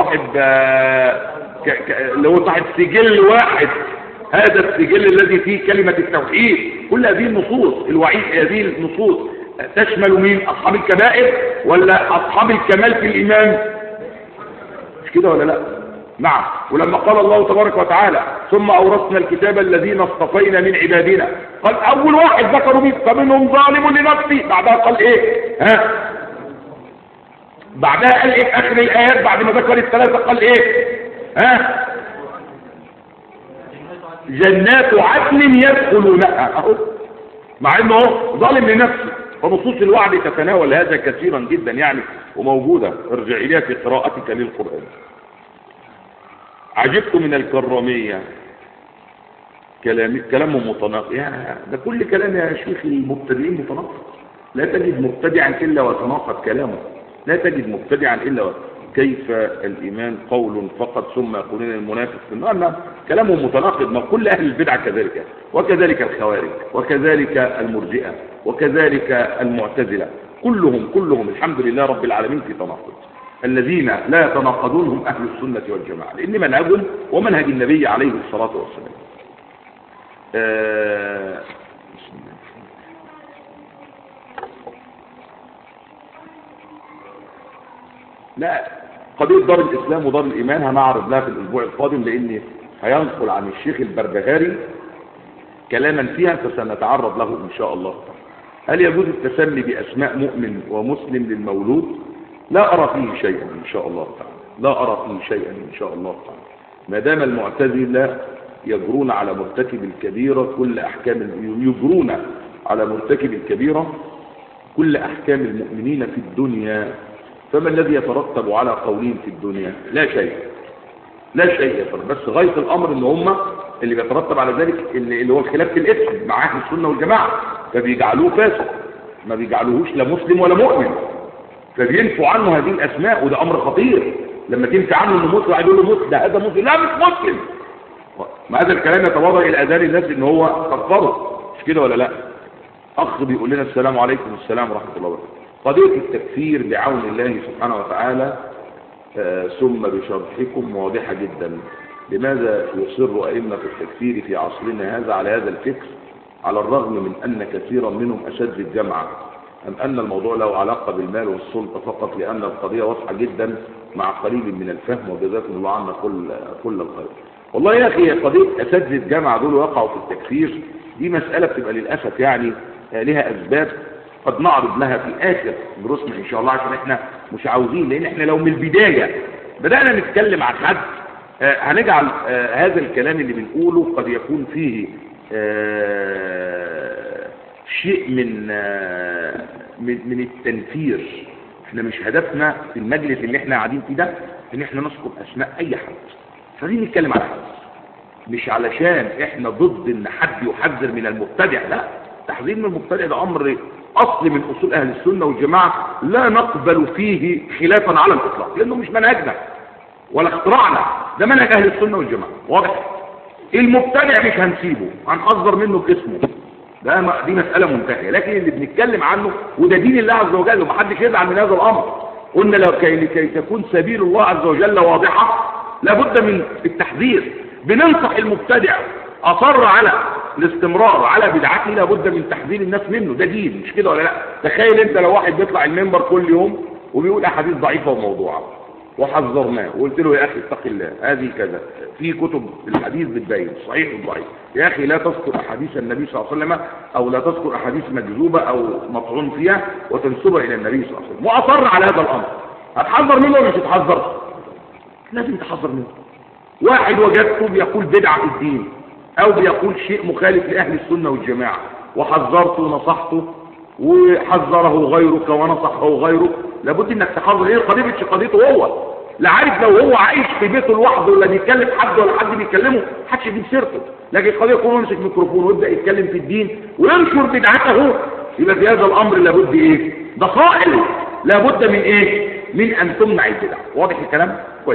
صاحب سجل واحد، هذا السجل الذي فيه كلمه التوحيد. كل هذه النصوص الوعيد، هذه النصوص تشمل مين؟ أصحاب الكبائر ولا أصحاب الكمال في الإيمان؟ مش كده ولا لا؟ نعم. ولما قال الله تبارك وتعالى: ثم أورثنا الكتاب الذين اصطفينا من عبادنا، قال أول واحد ذكروا مين؟ فمنهم ظالم لنفسه. بعدها قال إيه؟ بعدها قال إيه في آخر الآيات بعد ما ذكر الثلاثة؟ قال إيه؟ جنات عدن يدخلونها، أهو مع إنه ظالم لنفسه. فنصوص الوعد تتناول هذا كثيرا جدا يعني، وموجودة، ارجع إليها في قراءتك للقرآن. عجبت من الكرامية، كلامهم متناقض. ده كل كلام يا شيخ المبتدئين متناقض، لا تجد مبتدعا إلا وتناقض كلامه، لا تجد مبتدعا إلا كيف الإيمان قول فقط ثم يقولون المنافق في النار؟ كلامهم متناقض. ما كل أهل البدع كذلك، وكذلك الخوارج، وكذلك المرجئة، وكذلك المعتزلة، كلهم الحمد لله رب العالمين في تناقض. الذين لا يتناقضون هم أهل السنة والجماعة، لأن منهجهم ومنهج النبي عليه الصلاة والسلام. بسم الله. لا، قضية دار الإسلام ودار الإيمان هنعرض لها في الأسبوع القادم، لأن هينقل عن الشيخ البربهاري كلاما فيها فسنتعرض له إن شاء الله تعالى. هل يجوز التسمي بأسماء مؤمن ومسلم للمولود؟ لا أرى فيه شيئا إن شاء الله تعالى، لا أرى فيه شيئا إن شاء الله تعالى، ما دام المعتزلة يجرون على مرتكب الكبيرة كل أحكام يجرون على مرتكب الكبيرة كل أحكام المؤمنين في الدنيا، فما الذي يترتب على قولهم في الدنيا؟ لا شيء، لا شيء يترتب، بس غاية الأمر إن هم اللي بيترتب على ذلك اللي هو الخلاف في الاسم مع أهل السنة والجماعة، فبيجعلوه فاسق، ما بيجعلوهوش لا مسلم ولا مؤمن، فبينفوا عنه هذه الأسماء، وده أمر خطير. لما تنفي عنه إنه مسلم يقول له مسلم، ده هذا مسلم، لا مش مسلم. ما هذا الكلام يتواضع إلى أذان الناس إن هو كفره، مش كده ولا لا؟ أخ بيقول لنا السلام عليكم. السلام ورحمة الله وبركاته. قضية التكفير بعون الله سبحانه وتعالى ثم بشرحكم واضحة جدا. لماذا يصر أئمة التكفير في عصرنا هذا على هذا الفكر، على الرغم من أن كثيرا منهم أشد الجمعة، أم أن الموضوع له علاقة بالمال والسلطة فقط، لأن القضية واضحة جدا مع قليل من الفهم، وجزاكم الله عنا كل الخير. والله يا أخي قضية أساتذة الجامعة دول وقعوا في التكفير دي مسألة بتبقى للأسف يعني لها أسباب قد نعرض لها في آخر دروسنا إن شاء الله، عشان إحنا مش عاوزين، لأن إحنا لو من البداية بدأنا نتكلم عن حد هنجعل هذا الكلام اللي بنقوله قد يكون فيه شيء من التنفير. إحنا مش هدفنا في المجلس اللي إحنا قاعدين فيه ده إن إحنا نذكر أسماء أي حد، فدي نتكلم على حد، مش علشان إحنا ضد إن حد يحذر من المبتدع، لا، تحذير من المبتدع ده أمر أصل من أصول أهل السنة والجماعة، لا نقبل فيه خلافا على الإطلاق، لأنه مش منهجنا ولا اختراعنا، ده منهج أهل السنة والجماعة واضح. المبتدع مش هنسيبه، هنحذر منه باسمه، دي مسألة منتهية. لكن اللي بنتكلم عنه وده دين الله عز وجل، ومحدش يزعل من هذا الأمر. قلنا لكي تكون سبيل الله عز وجل واضحة لابد من التحذير. بننصح المبتدع أصر على الاستمرار على بدعته لابد من تحذير الناس منه، ده دين، مش كده ولا لا؟ تخيل انت لو واحد بيطلع المنبر كل يوم وبيقول احاديث ضعيفه وموضوعه وحذرناه وقلت له يا اخي اتق الله، هذه كذا، في كتب الحديث بتبين صحيح والضعيف، يا اخي لا تذكر احاديث النبي صلى الله عليه وسلم، او لا تذكر احاديث مكذوبه او مطعون فيها وتنسبها الى النبي صلى الله عليه وسلم، واصر على هذا الامر، هتحذر منه ولا مش هتحذر؟ لازم تحذر منه. واحد وجدته بيقول بدعه في الدين او بيقول شيء مخالف لاهل السنه والجماعه، وحذرته ونصحته وحذره غيرك ونصحه غيرك، لابد انك تحذر. ايه القضيه؟ مش قضيته هو، لا عارف لو هو عايش في بيته لوحده ولا بيتكلم حد ولا حد بيكلمه محدش يجيب سيرته، لكن القضيه يكون يمسك ميكروفون ويبدا يتكلم في الدين وينشر بدعته، يبقى في هذا الامر لابد ايه؟ ضخائل، لابد من ايه؟ من ان تمنع البدع. واضح الكلام؟ كويس.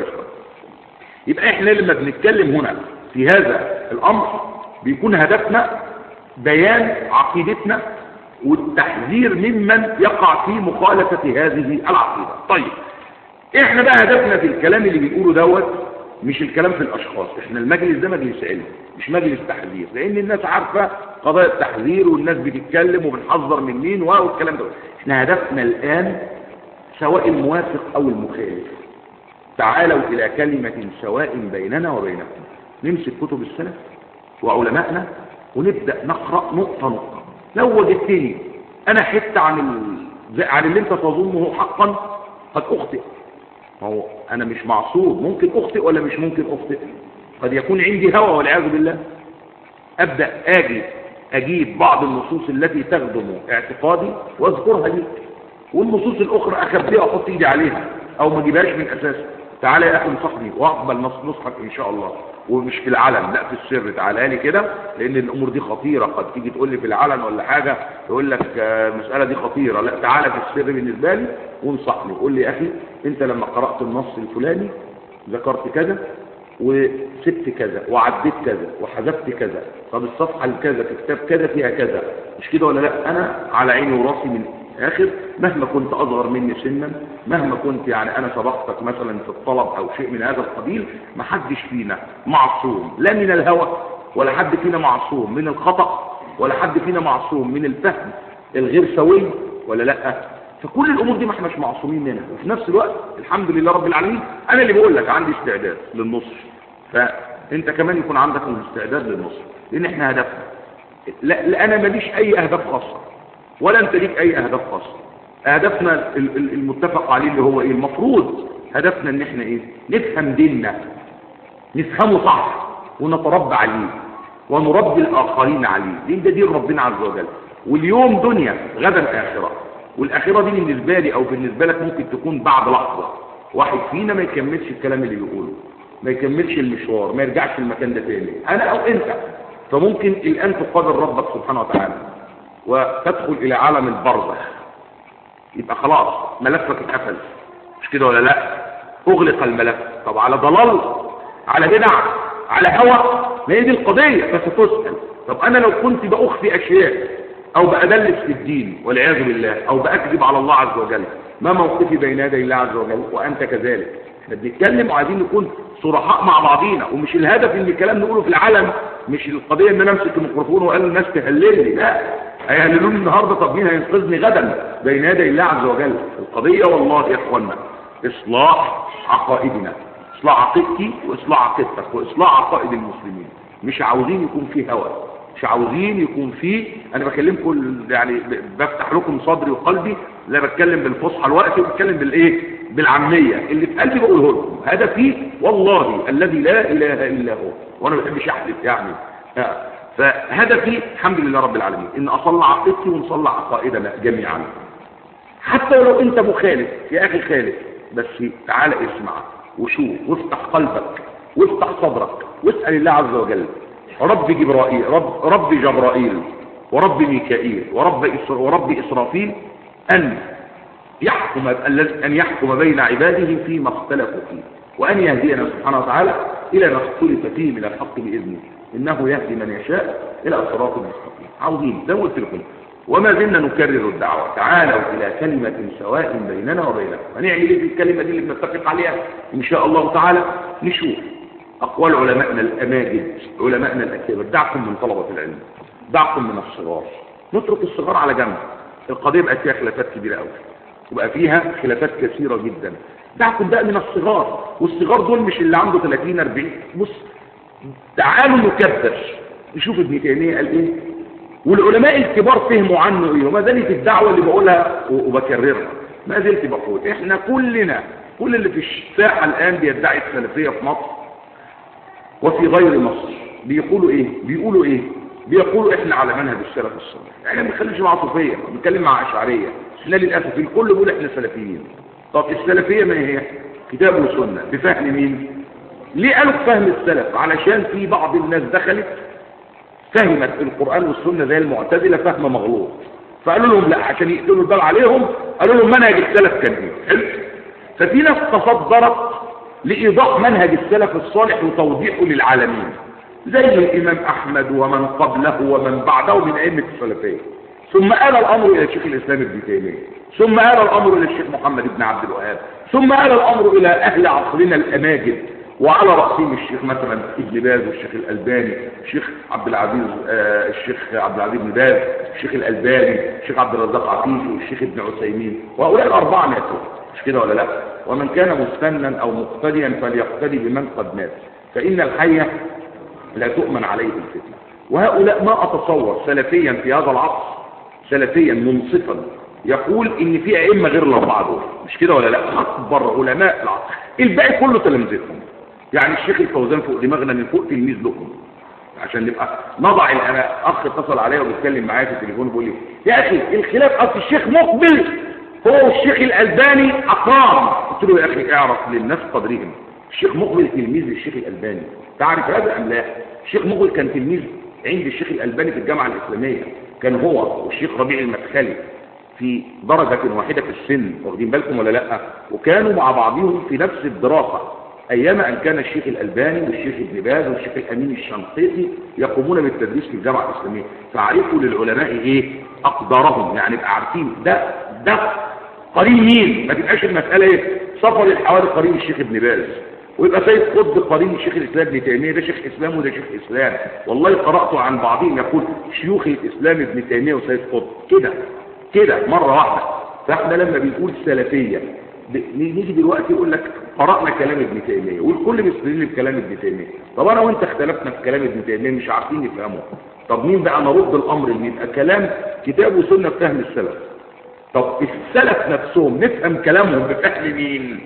يبقى احنا لما بنتكلم هنا في هذا الامر بيكون هدفنا بيان عقيدتنا والتحذير ممن يقع في مخالفة هذه العقيدة. طيب احنا بقى هدفنا في الكلام اللي بنقوله دوت مش الكلام في الاشخاص، احنا المجلس ده مجلس علم مش مجلس تحذير، لان الناس عارفة قضايا التحذير والناس بتتكلم وبنحذر من مين والكلام ده. احنا هدفنا الان سواء الموافق او المخالف، تعالوا الى كلمة سواء بيننا وبينكم، نمسك كتب السلف وعلمائنا ونبدأ نقرأ نقطة نقطة. لو وجدتني انا حتى عن اللي انت تظنه حقا قد اخطئ، هو انا مش معصوم، ممكن اخطئ ولا مش ممكن اخطئ، قد يكون عندي هوى والعياذ بالله، ابدأ اجيب بعض النصوص التي تخدم اعتقادي واذكرها لي، والنصوص الاخرى اخبيها واحط ايدي عليها او ما اجيبهاش من اساسها. تعالى يا اخي انصحني واقبل نصحك ان شاء الله، ومش في العلن، لا في السر، تعالى لي كده، لان الامور دي خطيره، قد تيجي تقول لي في العلن ولا حاجه يقول لك المساله دي خطيره، لا تعالى في السر بالنسبه لي وانصحني، قول لي يا اخي انت لما قرات النص الفلاني ذكرت كذا وسبت كذا وعديت كذا وحذفت كذا، طب الصفحة الكذا في كتاب كذا فيها كذا، مش كده ولا لا؟ أنا على عيني وراسي من آخر، مهما كنت أصغر مني سنا، مهما كنت يعني أنا سبقتك مثلا في الطلب أو شيء من هذا القبيل، ما حدش فينا معصوم لا من الهوى، ولا حد فينا معصوم من الخطأ، ولا حد فينا معصوم من الفهم الغير سوي، ولا لا؟ فكل الامور دي ما احناش معصومين منها، وفي نفس الوقت الحمد لله رب العالمين انا اللي بقول لك عندي استعداد للنصر، فانت كمان يكون عندك الاستعداد للنصر، لان احنا هدفنا لا انا ماليش اي اهداف خاصه ولا انت ليك اي اهداف خاصه. هدفنا المتفق عليه اللي هو ايه؟ المفروض هدفنا ان احنا ايه؟ نفهم ديننا، نفهمه صح ونتربى عليه ونربي الاخرين عليه، لان ده دين ربنا عز وجل. واليوم دنيا غدا اخره، والاخره دي بالنسبه لي او بالنسبه لك ممكن تكون بعد لحظه. واحد فينا ما يكملش الكلام اللي بيقوله، ما يكملش المشوار، ما يرجعش المكان ده تاني، انا او انت. فممكن الان تقابل ربك سبحانه وتعالى وتدخل الى عالم البرزخ، يبقى خلاص ملفك اتقفل، مش كده ولا لا؟ اغلق الملف. طب على ضلال، على بدع، على هوى، ما هي دي القضيه، فستسال. طب انا لو كنت باخفي اشياء او بأدلس في الدين والعياذ بالله، او بأكذب على الله عز وجل، ما موقفي بين يدي الله عز وجل وانت كذلك؟ احنا بنتكلم وعايزين نكون صرحاء مع بعضينا، ومش الهدف ان الكلام نقوله في العلن، مش القضيه ان انا امسك الميكروفون واقول الناس تهلل لي، لا، هيهللوني النهارده، طب مين هينقذني غدا بين يدي الله عز وجل؟ القضيه والله يا اخوانا اصلاح عقائدنا، اصلاح عقيدتي واصلاح عقيدتك واصلاح عقائد المسلمين. مش عاوزين يكون في هوى، مش عاوزين يكون فيه، انا بكلمكم يعني بفتح لكم صدري وقلبي، لا بتكلم بالفصحى الوقت، وبتكلم بالايه؟ بالعاميه اللي في قلبي بقوله لكم. هدفي والله الذي لا اله الا هو، وانا ما بحبش احلف يعني، فهدفي الحمد لله رب العالمين ان اصلح عقيدتي ونصلح عقائدنا جميعا. حتى ولو انت مخالف يا اخي خالف، بس تعال اسمع وشوف وافتح قلبك وافتح صدرك واسال الله عز وجل، رب جبرائيل، رب جبرائيل ورب ميكائيل ورب إسرافيل أن يحكم بين عباده فيما اختلفوا فيه، وأن يهدينا سبحانه وتعالى إلى ما اختلف فيه من الحق بإذنه، إنه يهدي من يشاء إلى صراط مستقيم. عاوزين زي ما قلت لكم، وما زلنا نكرر الدعوة، تعالوا إلى كلمة سواء بيننا وبينكم. هنعمل إيه في الكلمة دي اللي بنتفق عليها إن شاء الله تعالى؟ نشوف أقوال علمائنا الأماجد، علمائنا الأكابر. دعكم من طلبة العلم، دعكم من الصغار، نترك الصغار على جنب. القضية بقت فيها خلافات كبيرة قوي، وبقى فيها خلافات كثيرة جدا. دعكم بقى من الصغار، والصغار دول مش اللي عنده 30 40. بص تعالوا نكبر نشوف ابن تيمية قال ايه، والعلماء الكبار فهموا عنه ايه. وما زالت الدعوة اللي بقولها وبكررها، ما زلت بقول احنا كلنا، كل اللي في الساحة الآن بيدعي السلفية في مصر وفي غير مصر بيقولوا ايه؟ بيقولوا احنا على منهج السلف الصالح. احنا ما بنتكلمش مع صوفيه، بنتكلم مع اشعريه. احنا للاسف الكل بيقول احنا سلفيين. طب السلفيه ما هي؟ كتاب وسنه بفهم مين؟ ليه قالوا فهم السلف؟ علشان في بعض الناس دخلت فهمت القران والسنه زي المعتزله فهم مغلوط، فقالوا لهم لا، عشان يقتلوا الباب عليهم قالوا لهم منهج السلف كان ايه؟ حلو. ففي ناس تصدرت لإيضاح منهج السلف الصالح وتوضيحه للعالمين، زي الإمام أحمد ومن قبله ومن بعده من أئمة السلفية. ثم آل الأمر إلى الشيخ الإسلام ابن تيمية، ثم آل الأمر إلى الشيخ محمد بن عبد الوهاب، ثم آل الأمر إلى أهل عصرنا الأماجد، وعلى رأسهم الشيخ مثلا ابن باز والشيخ الألباني، الشيخ عبد العزيز بن باز، الشيخ الألباني، الشيخ عبد الرزاق عفيفي، والشيخ ابن عثيمين، وهؤلاء الأربعة ماتوا، مش كده ولا لا؟ ومن كان مستنا أو مقتديا فليقتدي بمن قد مات، فإن الحي لا تؤمن عليه الفتنة. وهؤلاء ما أتصور سلفيا في هذا العصر، سلفيا منصفا، يقول إن في أئمة غير الأربعة دول، مش كده ولا لا؟ أكبر علماء العصر، الباقي كله تلامذتهم. يعني الشيخ الفوزان فوق دماغنا من فوق تلميذ لهم، عشان نبقى نضع. أنا أخ اتصل عليا وبيتكلم معايا في التليفون بيقول لي يا أخي الخلاف أصل الشيخ مقبل هو والشيخ الألباني أقام. قلت له يا أخي اعرف للناس قدرهم، الشيخ مقبل تلميذ للشيخ الألباني، تعرف هذا أم لا؟ الشيخ مقبل كان تلميذ عند الشيخ الألباني في الجامعة الإسلامية، كان هو والشيخ ربيع المدخلي في درجة واحدة في السن، واخدين بالكم ولا لا؟ وكانوا مع بعضهم في نفس الدراسة، أيام أن كان الشيخ الألباني والشيخ ابن باز والشيخ الأمين الشنقيطي يقومون بالتدريس في الجامعة الإسلامية، فعرفوا للعلماء إيه أقدارهم، يعني يبقى عارفين ده قرين مين، ما تبقاش المسألة إيه صفر الحوالي قرين الشيخ ابن باز ويبقى سيد قطب قرين الشيخ الإسلام ابن تيمية، ده شيخ إسلام وده شيخ إسلام. والله قرأت عن بعضهم يقول شيوخ الإسلام ابن تيمية وسيد قطب كده مرة واحدة. فاحنا لما بنقول سلفية نيجي دلوقتي يقول لك قرأنا كلام ابن تيمية والكل بيستدل بكلام ابن تيمية. طب انا وانت اختلفنا في كلام ابن تيمية مش عارفين نفهمه، طب مين بقى نرد الامر اللي يبقى كلام كتاب وسنة بفهم السلف؟ طب السلف نفسهم نفهم كلامهم بفهم مين؟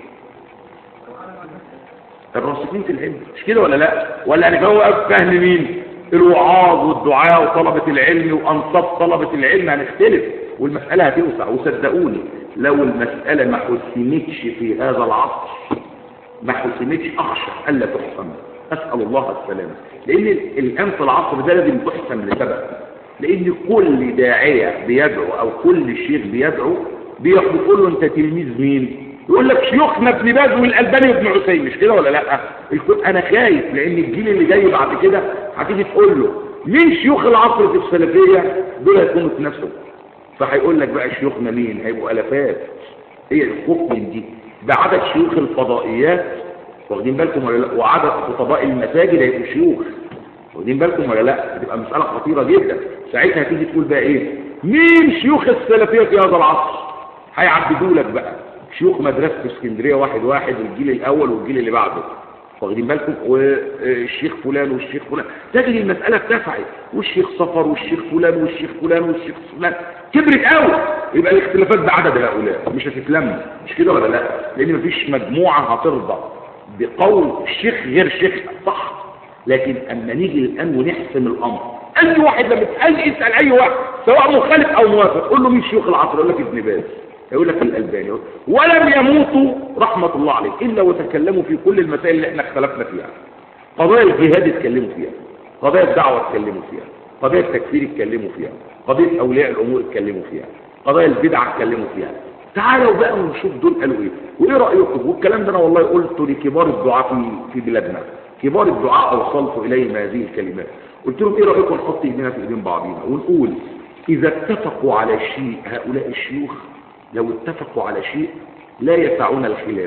الراسخين في العلم، مش كده ولا لا؟ ولا هنجاوب بفهم مين؟ الوعاظ والدعاء وطلبة العلم وانصاف طلبة العلم هنختلف والمسألة هتوسع. وصدقوني لو المسألة ما حسمتش في هذا العصر، ما حسمتش أخشى ألا تحسم، أسأل الله السلامة. لأن الآن في العصر ده لازم تحسم لسبب، لأن كل داعية بيدعو أو كل شيخ بيدعو بيقول له أنت تلميذ مين؟ يقول لك شيوخنا ابن باز والألباني وابن عثيمين، مش كده ولا لا؟ أنا خايف لأن الجيل اللي جاي بعد كده هتيجي تقول له مين شيوخ العصر في السلفية؟ دول هيكونوا في نفسهم، فهيقول لك بقى شيوخنا مين؟ هيبقوا الافات. هي الخوف من دي بعدد شيوخ الفضائيات، واخدين بالكم ولا لا؟ وعدد خطباء المساجد هيبقوا شيوخ، واخدين بالكم ولا لا؟ بتبقى مساله خطيره جدا. ساعتها تيجي تقول بقى ايه؟ مين شيوخ السلفيه في هذا العصر؟ هيعددوا لك بقى شيوخ مدرسه اسكندريه واحد واحد، الجيل الاول والجيل اللي بعده، واخدين بالكم، والشيخ فلان والشيخ فلان، تجد المسألة اتسعت، والشيخ صفر والشيخ فلان والشيخ فلان والشيخ فلان، كبرت قوي. يبقى الاختلافات بعدد هؤلاء مش هتتلم، مش كده ولا لا؟ لان مفيش مجموعة هترضى بقول الشيخ غير شيخ، صح؟ لكن اما نيجي الان ونحسم الامر، اي واحد لما اسال اي واحد سواء مخالف او موافق قول له مين شيوخ العصر؟ يقول لك ابن باز، يقول لك الألباني، ولم يموتوا رحمة الله عليه إلا وتكلموا في كل المسائل اللي احنا اختلفنا فيها. قضايا الجهاد اتكلموا فيها، قضايا الدعوة اتكلموا فيها، قضايا التكفير اتكلموا فيها، قضية أولياء الأمور اتكلموا فيها، قضايا البدع اتكلموا فيها. تعالوا بقى ونشوف دول قالوا ايه وايه رأيكم. والكلام ده انا والله قلته لكبار الدعاة في بلادنا، كبار الدعاة اوصلت اليهم هذه الكلمات، قلت لهم ايه رأيكم نحط ايدينا في ايدين بعضينا ونقول اذا اتفقوا على شيء هؤلاء الشيوخ، لو اتفقوا على شيء لا يسعون الخلاف،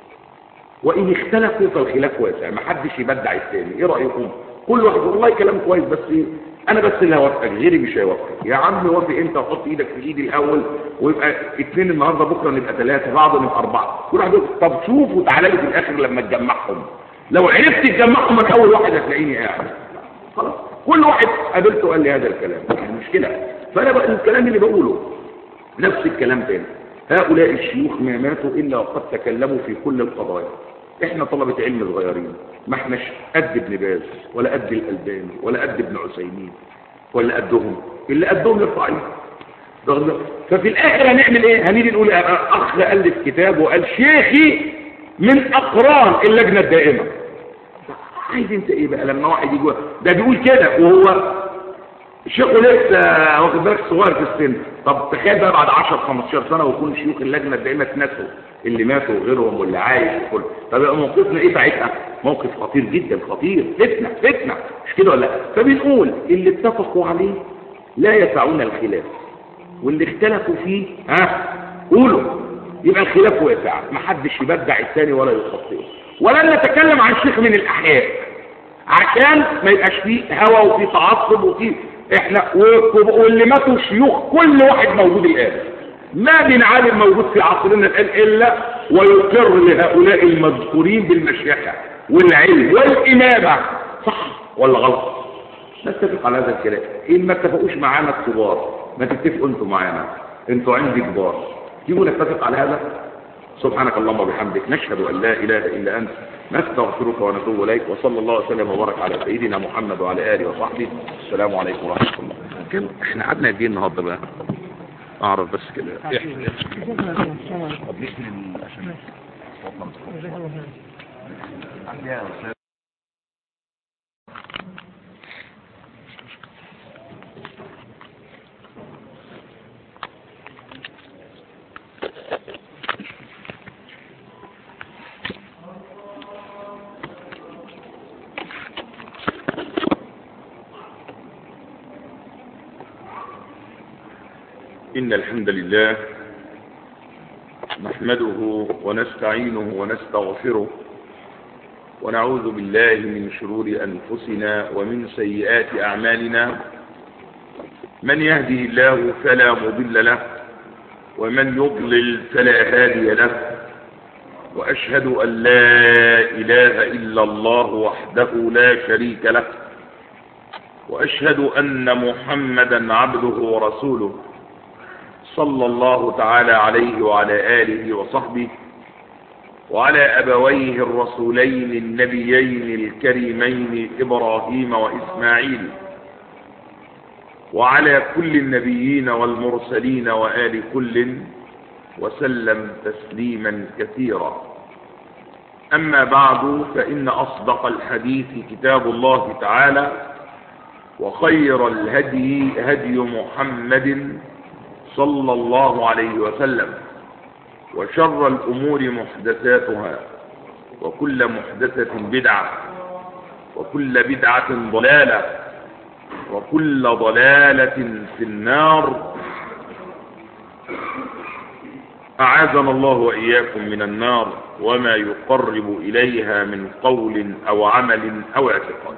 وإن اختلفوا فالخلاف واسع، ما حدش يبدع الثاني. ايه رأيكم؟ كل واحد والله كلام كويس، بس انا بس اللي هوافقك غيري مش هيوافقك. يا عم وافق انت وحط ايدك في ايدي الاول، ويبقى 2 النهارده، بكره نبقى 3، بعض نبقى 4، كل واحد يقول طب شوف وتعالى لي في الاخر لما تجمعهم. لو عرفت تجمعهم من اول واحد هتلاقيني قاعد خلاص. كل واحد قابلته قال لي هذا الكلام، يعني مش كده. فانا بقى الكلام اللي بقوله نفس الكلام تاني. هؤلاء الشيوخ ما ماتوا إلا وقد تكلموا في كل القضايا. احنا طلبة علم صغيرين، ما احناش قد ابن باز ولا قد الألباني ولا قد ابن عثيمين ولا قدهم، اللي قدهم يرفع عليه. ففي الآخر هنعمل ايه؟ هنيجي نقول أخ ألف كتاب وقال شيخي من أقران اللجنة الدائمة. عايز انت ايه بقى لما واحد يجي ده بيقول كده وهو الشيخ لسه واخد بالك صغير في السن؟ طب تخيل بقى بعد 10 15 سنه ويكون شيوخ اللجنه الدائمه اتنسوا، اللي ماتوا وغيرهم واللي عايش وكله. طب يبقى موقفنا ايه ساعتها؟ موقف خطير جدا، خطير، فتنه، مش كده ولا لا؟ فبنقول اللي اتفقوا عليه لا يسعون الخلاف، واللي اختلفوا فيه قولوا، يبقى الخلاف واسع، ما حدش يبدع الثاني ولا يخطئه. ولن نتكلم عن شيخ من الاحياء عشان ما يبقاش فيه هوى وفيه تعصب وفيه احنا واللي ماتوا شيوخ كل واحد موجود الان. ما من عالم موجود في عصرنا الان الا ويقر لهؤلاء المذكورين بالمشيخه والعلم والامامه، صح ولا غلط؟ نتفق على هذا الكلام. ان ما اتفقوش معانا الكبار ما تتفقوا انتوا معانا، انتوا عندي كبار، تيجوا نتفق على هذا. سبحانك اللهم وبحمدك، نشهد ان لا اله الا انت، نستغفرك ونتوب اليك، وصلى الله وسلم وبارك على سيدنا محمد وعلى اله وصحبه. السلام عليكم ورحمه الله. كم احنا قعدنا قد ايه النهارده بقى؟ اعرف بس كده عشان إن الحمد لله نحمده ونستعينه ونستغفره ونعوذ بالله من شرور أنفسنا ومن سيئات أعمالنا. من يهده الله فلا مضل له ومن يضلل فلا هادي له، وأشهد أن لا إله إلا الله وحده لا شريك له، وأشهد أن محمدا عبده ورسوله صلى الله تعالى عليه وعلى آله وصحبه وعلى أبويه الرسولين النبيين الكريمين إبراهيم وإسماعيل، وعلى كل النبيين والمرسلين وآل كل، وسلم تسليما كثيرا. أما بعد، فإن أصدق الحديث كتاب الله تعالى، وخير الهدي هدي محمد صلى الله عليه وسلم، وشر الأمور محدثاتها، وكل محدثة بدعة، وكل بدعة ضلالة، وكل ضلالة في النار. أعاذنا الله وإياكم من النار وما يقرب إليها من قول أو عمل أو اعتقاد.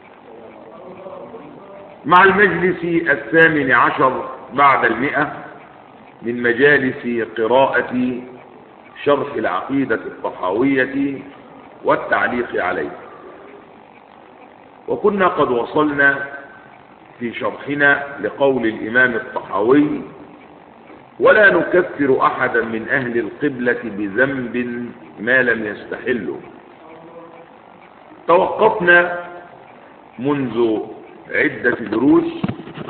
مع المجلس 18 بعد 100 من مجالس قراءة شرح العقيدة الطحاوية والتعليق عليه، وكنا قد وصلنا في شرحنا لقول الإمام الطحاوي: ولا نكفر أحدا من أهل القبلة بذنب ما لم يستحله. توقفنا منذ عدة دروس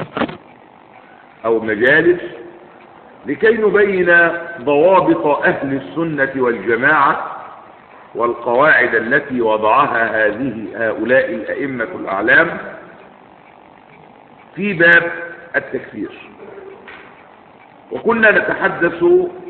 أو مجالس لكي نبين ضوابط أهل السنة والجماعة والقواعد التي وضعها هؤلاء الأئمة الأعلام في باب التكفير. وكنا نتحدث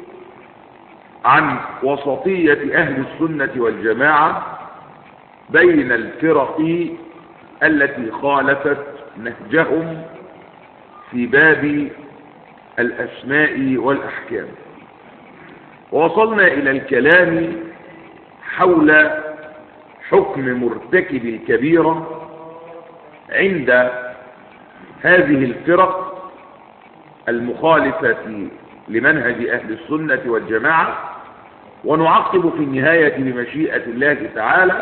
عن وسطية أهل السنة والجماعة بين الفرق التي خالفت نهجهم في باب الأسماء والأحكام، ووصلنا إلى الكلام حول حكم مرتكب الكبيرة عند هذه الفرق المخالفة لمنهج أهل السنة والجماعة، ونعقب في النهاية بمشيئة الله تعالى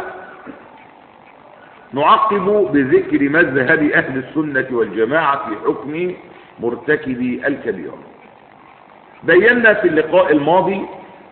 نعقب بذكر مذهب أهل السنة والجماعة في حكم مرتكب الكبيرة. بينا في اللقاء الماضي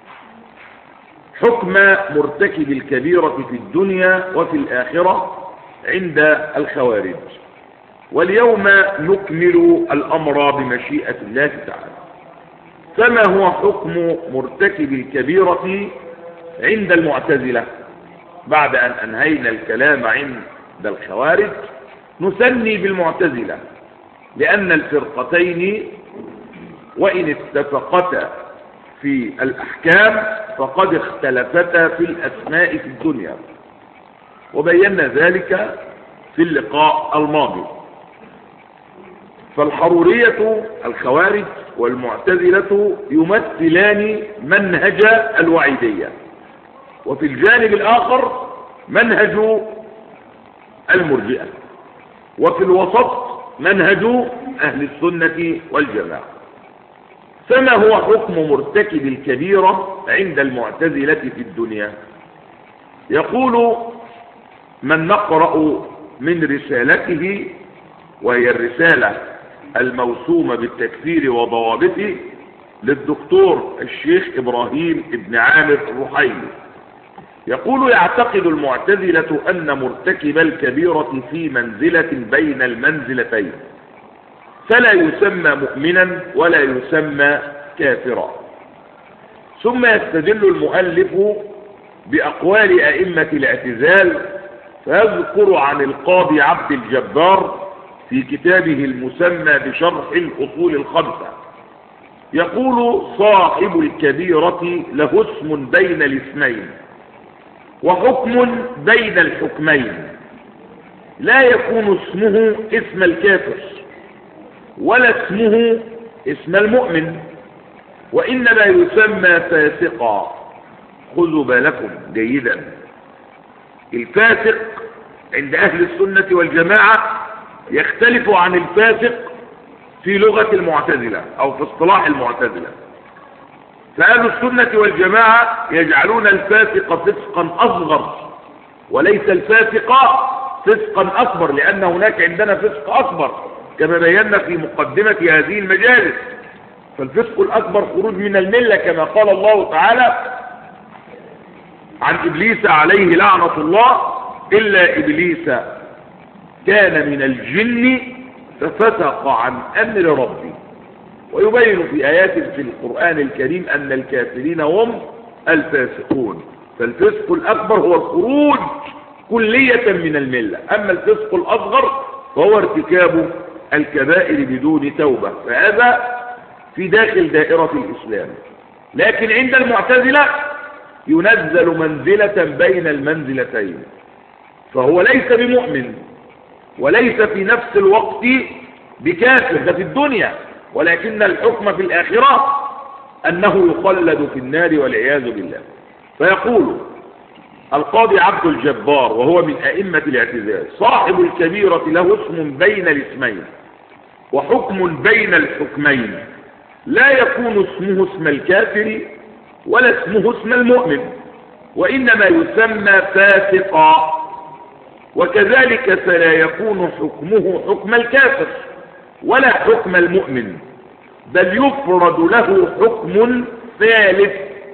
حكم مرتكب الكبيرة في الدنيا وفي الآخرة عند الخوارج، واليوم نكمل الأمر بمشيئة الله تعالى. فما هو حكم مرتكب الكبيرة عند المعتزلة؟ بعد أن أنهينا الكلام عند الخوارج نثني بالمعتزلة، لأن الفرقتين وإن اتفقتا في الأحكام فقد اختلفتا في الأسماء في الدنيا، وبينا ذلك في اللقاء الماضي. فالحرورية الخوارج والمعتزلة يمثلان منهج الوعيدية، وفي الجانب الآخر منهج المرجئة، وفي الوسط منهج أهل السنة والجماعة. فما هو حكم مرتكب الكبيرة عند المعتزلة في الدنيا؟ يقول من نقرأ من رسالته، وهي الرسالة الموسومة بالتكفير وضوابطه للدكتور الشيخ إبراهيم ابن عامر الرحيلي، يقول: يعتقد المعتزلة أن مرتكب الكبيرة في منزلة بين المنزلتين، فلا يسمى مؤمنا ولا يسمى كافرا. ثم يستدل المؤلف بأقوال أئمة الاعتزال، فيذكر عن القاضي عبد الجبار في كتابه المسمى بشرح الأصول الخمسة، يقول: صاحب الكبيرة له اسم بين الاسمين وحكم بين الحكمين، لا يكون اسمه اسم الكافر ولا اسمه اسم المؤمن، وإنما يسمى فاسقا. خذوا بالكم جيدا، الفاسق عند أهل السنة والجماعة يختلف عن الفاسق في لغة المعتزلة أو في اصطلاح المعتزلة. فأهل السنة والجماعة يجعلون الفاسق فسقا أصغر وليس الفاسق فسقا أكبر، لأن هناك عندنا فسق أكبر كما بينا في مقدمة هذه المجالس. فالفسق الأكبر خروج من الملة كما قال الله تعالى عن إبليس عليه لعنة الله: إلا إبليس كان من الجن ففسق عن أمر ربه. ويبين في آيات في القرآن الكريم أن الكافرين هم الفاسقون. فالفسق الأكبر هو الخروج كلية من الملة، أما الفسق الأصغر فهو ارتكاب الكبائر بدون توبة، فهذا في داخل دائرة الإسلام. لكن عند المعتزلة ينزل منزلة بين المنزلتين، فهو ليس بمؤمن وليس في نفس الوقت بكافر، ده في الدنيا، ولكن الحكم في الآخرة أنه يخلد في النار والعياذ بالله. فيقول القاضي عبد الجبار وهو من أئمة الاعتزال: صاحب الكبيرة له اسم بين الاسمين وحكم بين الحكمين، لا يكون اسمه اسم الكافر ولا اسمه اسم المؤمن، وإنما يسمى فاسقا. وكذلك فلا يكون حكمه حكم الكافر ولا حكم المؤمن، بل يفرض له حكم ثالث.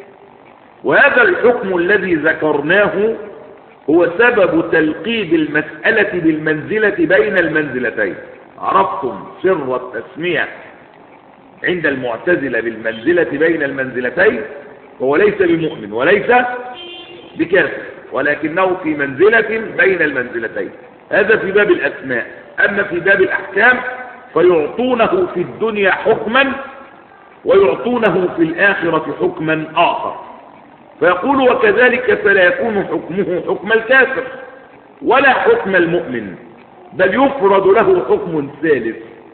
وهذا الحكم الذي ذكرناه هو سبب تلقيب المسألة بالمنزلة بين المنزلتين. عرفتم سر التسمية عند المعتزلة بالمنزلة بين المنزلتين؟ هو ليس بمؤمن وليس بكافر، ولكنه في منزلة بين المنزلتين. هذا في باب الأسماء. أما في باب الأحكام فيعطونه في الدنيا حكما ويعطونه في الآخرة حكما آخر. فيقول: وكذلك فلا يكون حكمه حكم الكافر ولا حكم المؤمن، بل يفرض له حكم ثالث.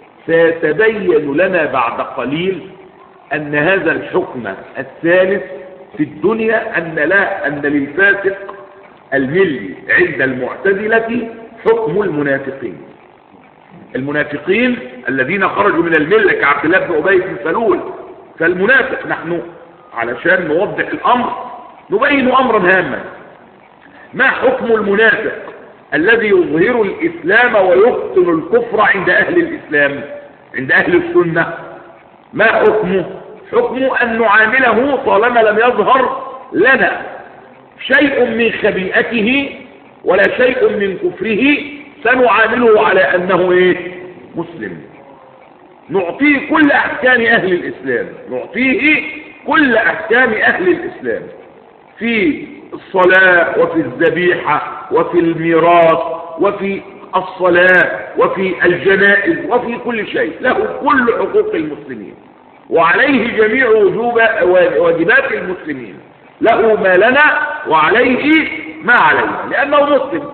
سيتبين لنا بعد قليل أن هذا الحكم الثالث في الدنيا أن للفاسق الملي عند المعتزلة حكم المنافقين. المنافقين الذين خرجوا من الملة كعبد الله بن أبي بن سلول. فالمنافق، نحن علشان نوضح الأمر نبين أمرا هاما: ما حكم المنافق الذي يظهر الإسلام ويبطن الكفر عند أهل الإسلام، عند أهل السنة؟ ما حكمه؟ حكمه أن نعامله طالما لم يظهر لنا شيء من خبيئته ولا شيء من كفره، سنعامله على أنه مسلم. نعطيه كل أحكام أهل الإسلام، نعطيه كل أحكام أهل الإسلام في الصلاة وفي الذبيحة وفي الميراث وفي الصلاة وفي الجنائز وفي كل شيء. له كل حقوق المسلمين وعليه جميع واجبات المسلمين. له ما لنا وعليه ما علينا لأنه مسلم.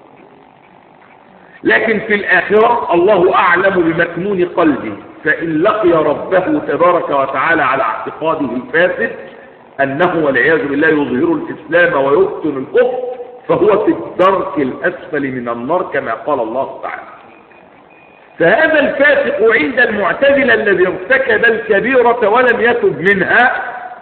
لكن في الآخرة الله أعلم بمكنون قلبه، فإن لقي ربه تبارك وتعالى على اعتقاده الفاسد أنه والعياذ بالله يظهر الإسلام ويبطن الكفر، فهو في الدرك الأسفل من النار كما قال الله تعالى. فهذا الفاسق عند المعتزلة الذي ارتكب الكبيرة ولم يتب منها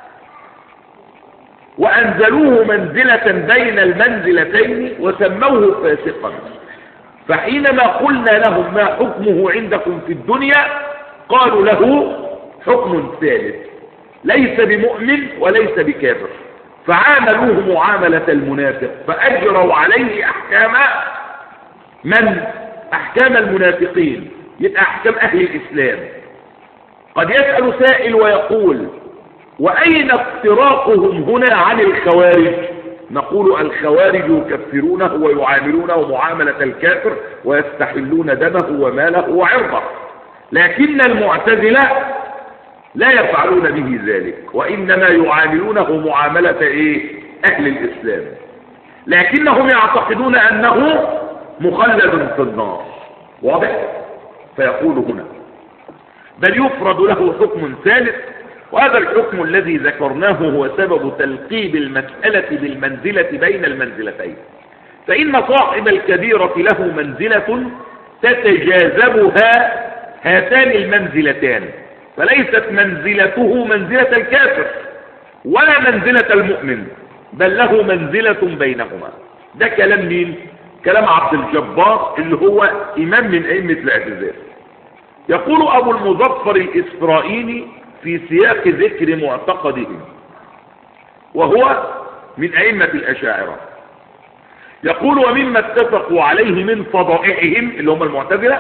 وأنزلوه منزلة بين المنزلتين وسموه فاسقا. فحينما قلنا لهم: ما حكمه عندكم في الدنيا؟ قالوا: له حكم ثالث، ليس بمؤمن وليس بكافر. فعاملوه معاملة المنافق، فأجروا عليه أحكام المنافقين، يبقى أحكام أهل الإسلام. قد يسأل سائل ويقول: وأين افتراقهم هنا عن الخوارج؟ نقول: الخوارج يكفرونه ويعاملونه معاملة الكافر ويستحلون دمه وماله وعرضه، لكن المعتزلة لا يفعلون به ذلك، وإنما يعاملونه معاملة أهل الإسلام، لكنهم يعتقدون أنه مخلد في النار. واضح؟ فيقول هنا: بل يفرض له حكم ثالث، وهذا الحكم الذي ذكرناه هو سبب تلقيب المسألة بالمنزلة بين المنزلتين. فإن صاحب الكبيرة له منزلة تتجاذبها هاتان المنزلتان، فليست منزلته منزلة الكافر ولا منزلة المؤمن، بل له منزلة بينهما. ده كلام مين؟ كلام عبد الجبار اللي هو إمام من أئمة الاعتزال. يقول أبو المظفر الإسرائيلي في سياق ذكر معتقدهم، وهو من أئمة الأشاعرة، يقول: ومما اتفقوا عليه من فضائحهم اللي هم المعتزلة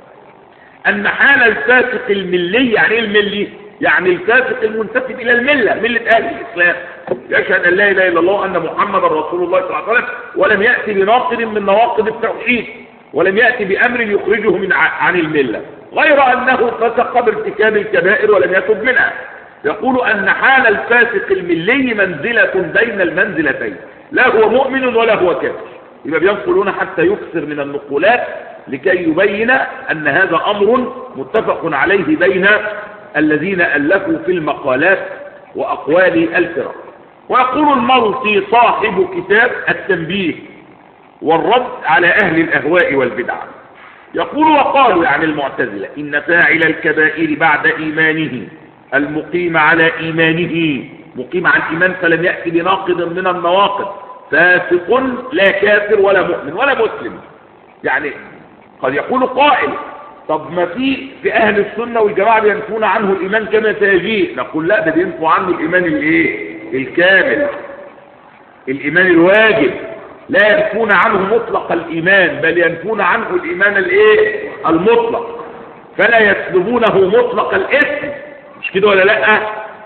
أن حال الفاسق الملي، يعني ايه الملي؟ يعني الفاسق المنتسب إلى الملة، ملة أهل الإسلام، يشهد أن لا إله إلا الله وأن محمد رسول الله صلى الله عليه وسلم، ولم يأتي بناقض من نواقض التوحيد، ولم يأتي بأمر يخرجه عن الملة، غير أنه فسق بارتكاب الكبائر ولم يتب منها. يقول أن حال الفاسق الملي منزلة بين المنزلتين، لا هو مؤمن ولا هو كافر. يبقى بينقلون حتى يكثر من النقولات لكي يبين أن هذا أمر متفق عليه بين الذين ألفوا في المقالات وأقوال الفرق. ويقول الملطي صاحب كتاب التنبيه والرد على أهل الأهواء والبدع، يقول: وقالوا يعني المعتزلة إن فاعل الكبائر بعد إيمانه المقيم على إيمانه، مقيم على الإيمان فلم يأتي بناقض من النواقض، فاسق لا كافر ولا مؤمن ولا مسلم. يعني قد يقول قائل: طب ما في أهل السنة والجماعة بينفون عنه الإيمان كما سيجيء. نقول: لا، ده بينفوا عنه الإيمان الكامل، الإيمان الواجب، لا ينفون عنه مطلق الإيمان، بل ينفون عنه الإيمان المطلق، فلا يسلبونه مطلق الإثم، مش كده ولا لا؟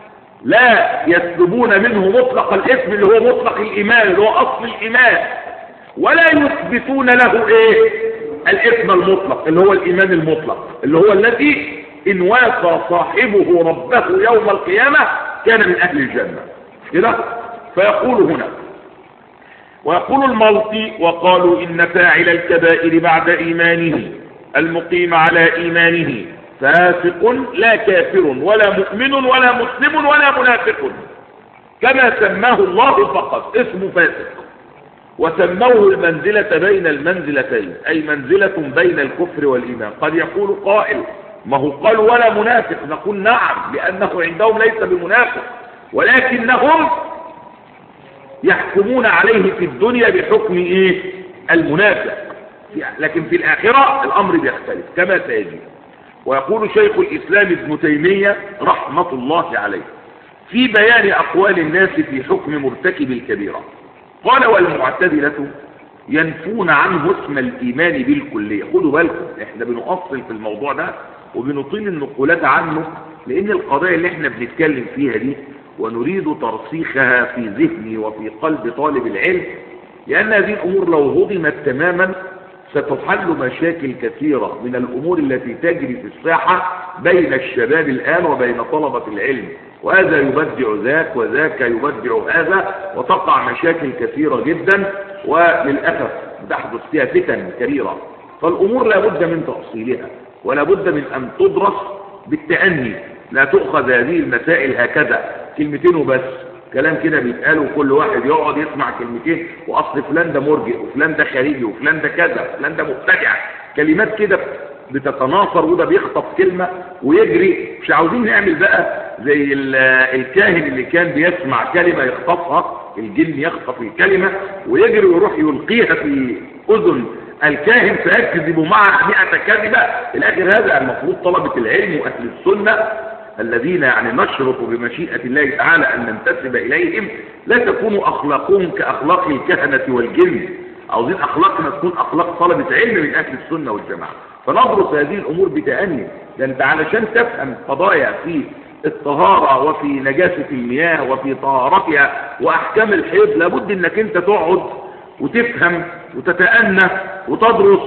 لا يسلبون منه مطلق الإثم اللي هو مطلق الإيمان اللي هو أصل الإيمان، ولا يثبتون له الإثم المطلق اللي هو الإيمان المطلق، اللي هو الذي إن وافى صاحبه ربه يوم القيامة كان من أهل الجنة كده. فيقول هنا: ويقول الملطي: وقالوا إن فاعل الكبائر بعد إيمانه المقيم على إيمانه فاسق لا كافر ولا مؤمن ولا مسلم ولا منافق، كما سماه الله فقط اسم فاسق، وسموه المنزلة بين المنزلتين، أي منزلة بين الكفر والإيمان. قد يقول قائل: ما هو قال ولا منافق. نقول: نعم، لأنه عندهم ليس بمنافق، ولكنهم يحكمون عليه في الدنيا بحكم المنافق، لكن في الآخرة الأمر بيختلف كما سيجي. ويقول شيخ الإسلام ابن تيمية رحمة الله عليه في بيان أقوال الناس في حكم مرتكب الكبيرة، قال: والمعتزلة ينفون عنه اسم الإيمان بالكلية. خدوا بالكم، احنا بنؤصل في الموضوع ده وبنطيل النقولات عنه، لأن القضايا اللي احنا بنتكلم فيها دي ونريد ترسيخها في ذهني وفي قلب طالب العلم، لأن هذه الأمور لو هضمت تماما ستحل مشاكل كثيرة من الأمور التي تجري في الساحة بين الشباب الآن وبين طلبة العلم، وهذا يبدع ذاك وذاك يبدع هذا، وتقع مشاكل كثيرة جدا، وللأسف تحدث فيها فتن كبيرة. فالأمور لا بد من تأصيلها ولا بد من أن تدرس بالتأني، لا تؤخذ هذه المسائل هكذا كلمتين وبس، كلام كده بيتقال وكل واحد يقعد يسمع كلمتين، واصل فلان ده مرجئ وفلان ده خارجي وفلان ده كذا وفلان ده مبتدع، كلمات كده بتتناثر، وده بيخطف كلمة ويجري. مش عاوزين نعمل بقى زي الكاهن اللي كان بيسمع كلمة يخطفها، الجن يخطف الكلمة ويجري ويروح يلقيها في أذن الكاهن فيكذب معها 100 كذبة. الآخر هذا المفروض طلبة العلم وأهل السنة الذين يعني نشرط بمشيئة الله تعالى أن ننتسب إليهم لا تكون أخلاقهم كأخلاق الكهنة والجن، عاوزين أخلاقنا تكون أخلاق طلبة علم من أهل السنة والجماعة. فندرس هذه الأمور بتأني، لأن علشان تفهم قضايا في الطهارة وفي نجاسة المياه وفي طهارتها وأحكام الحيض لابد أنك أنت تقعد وتفهم وتتأنى وتدرس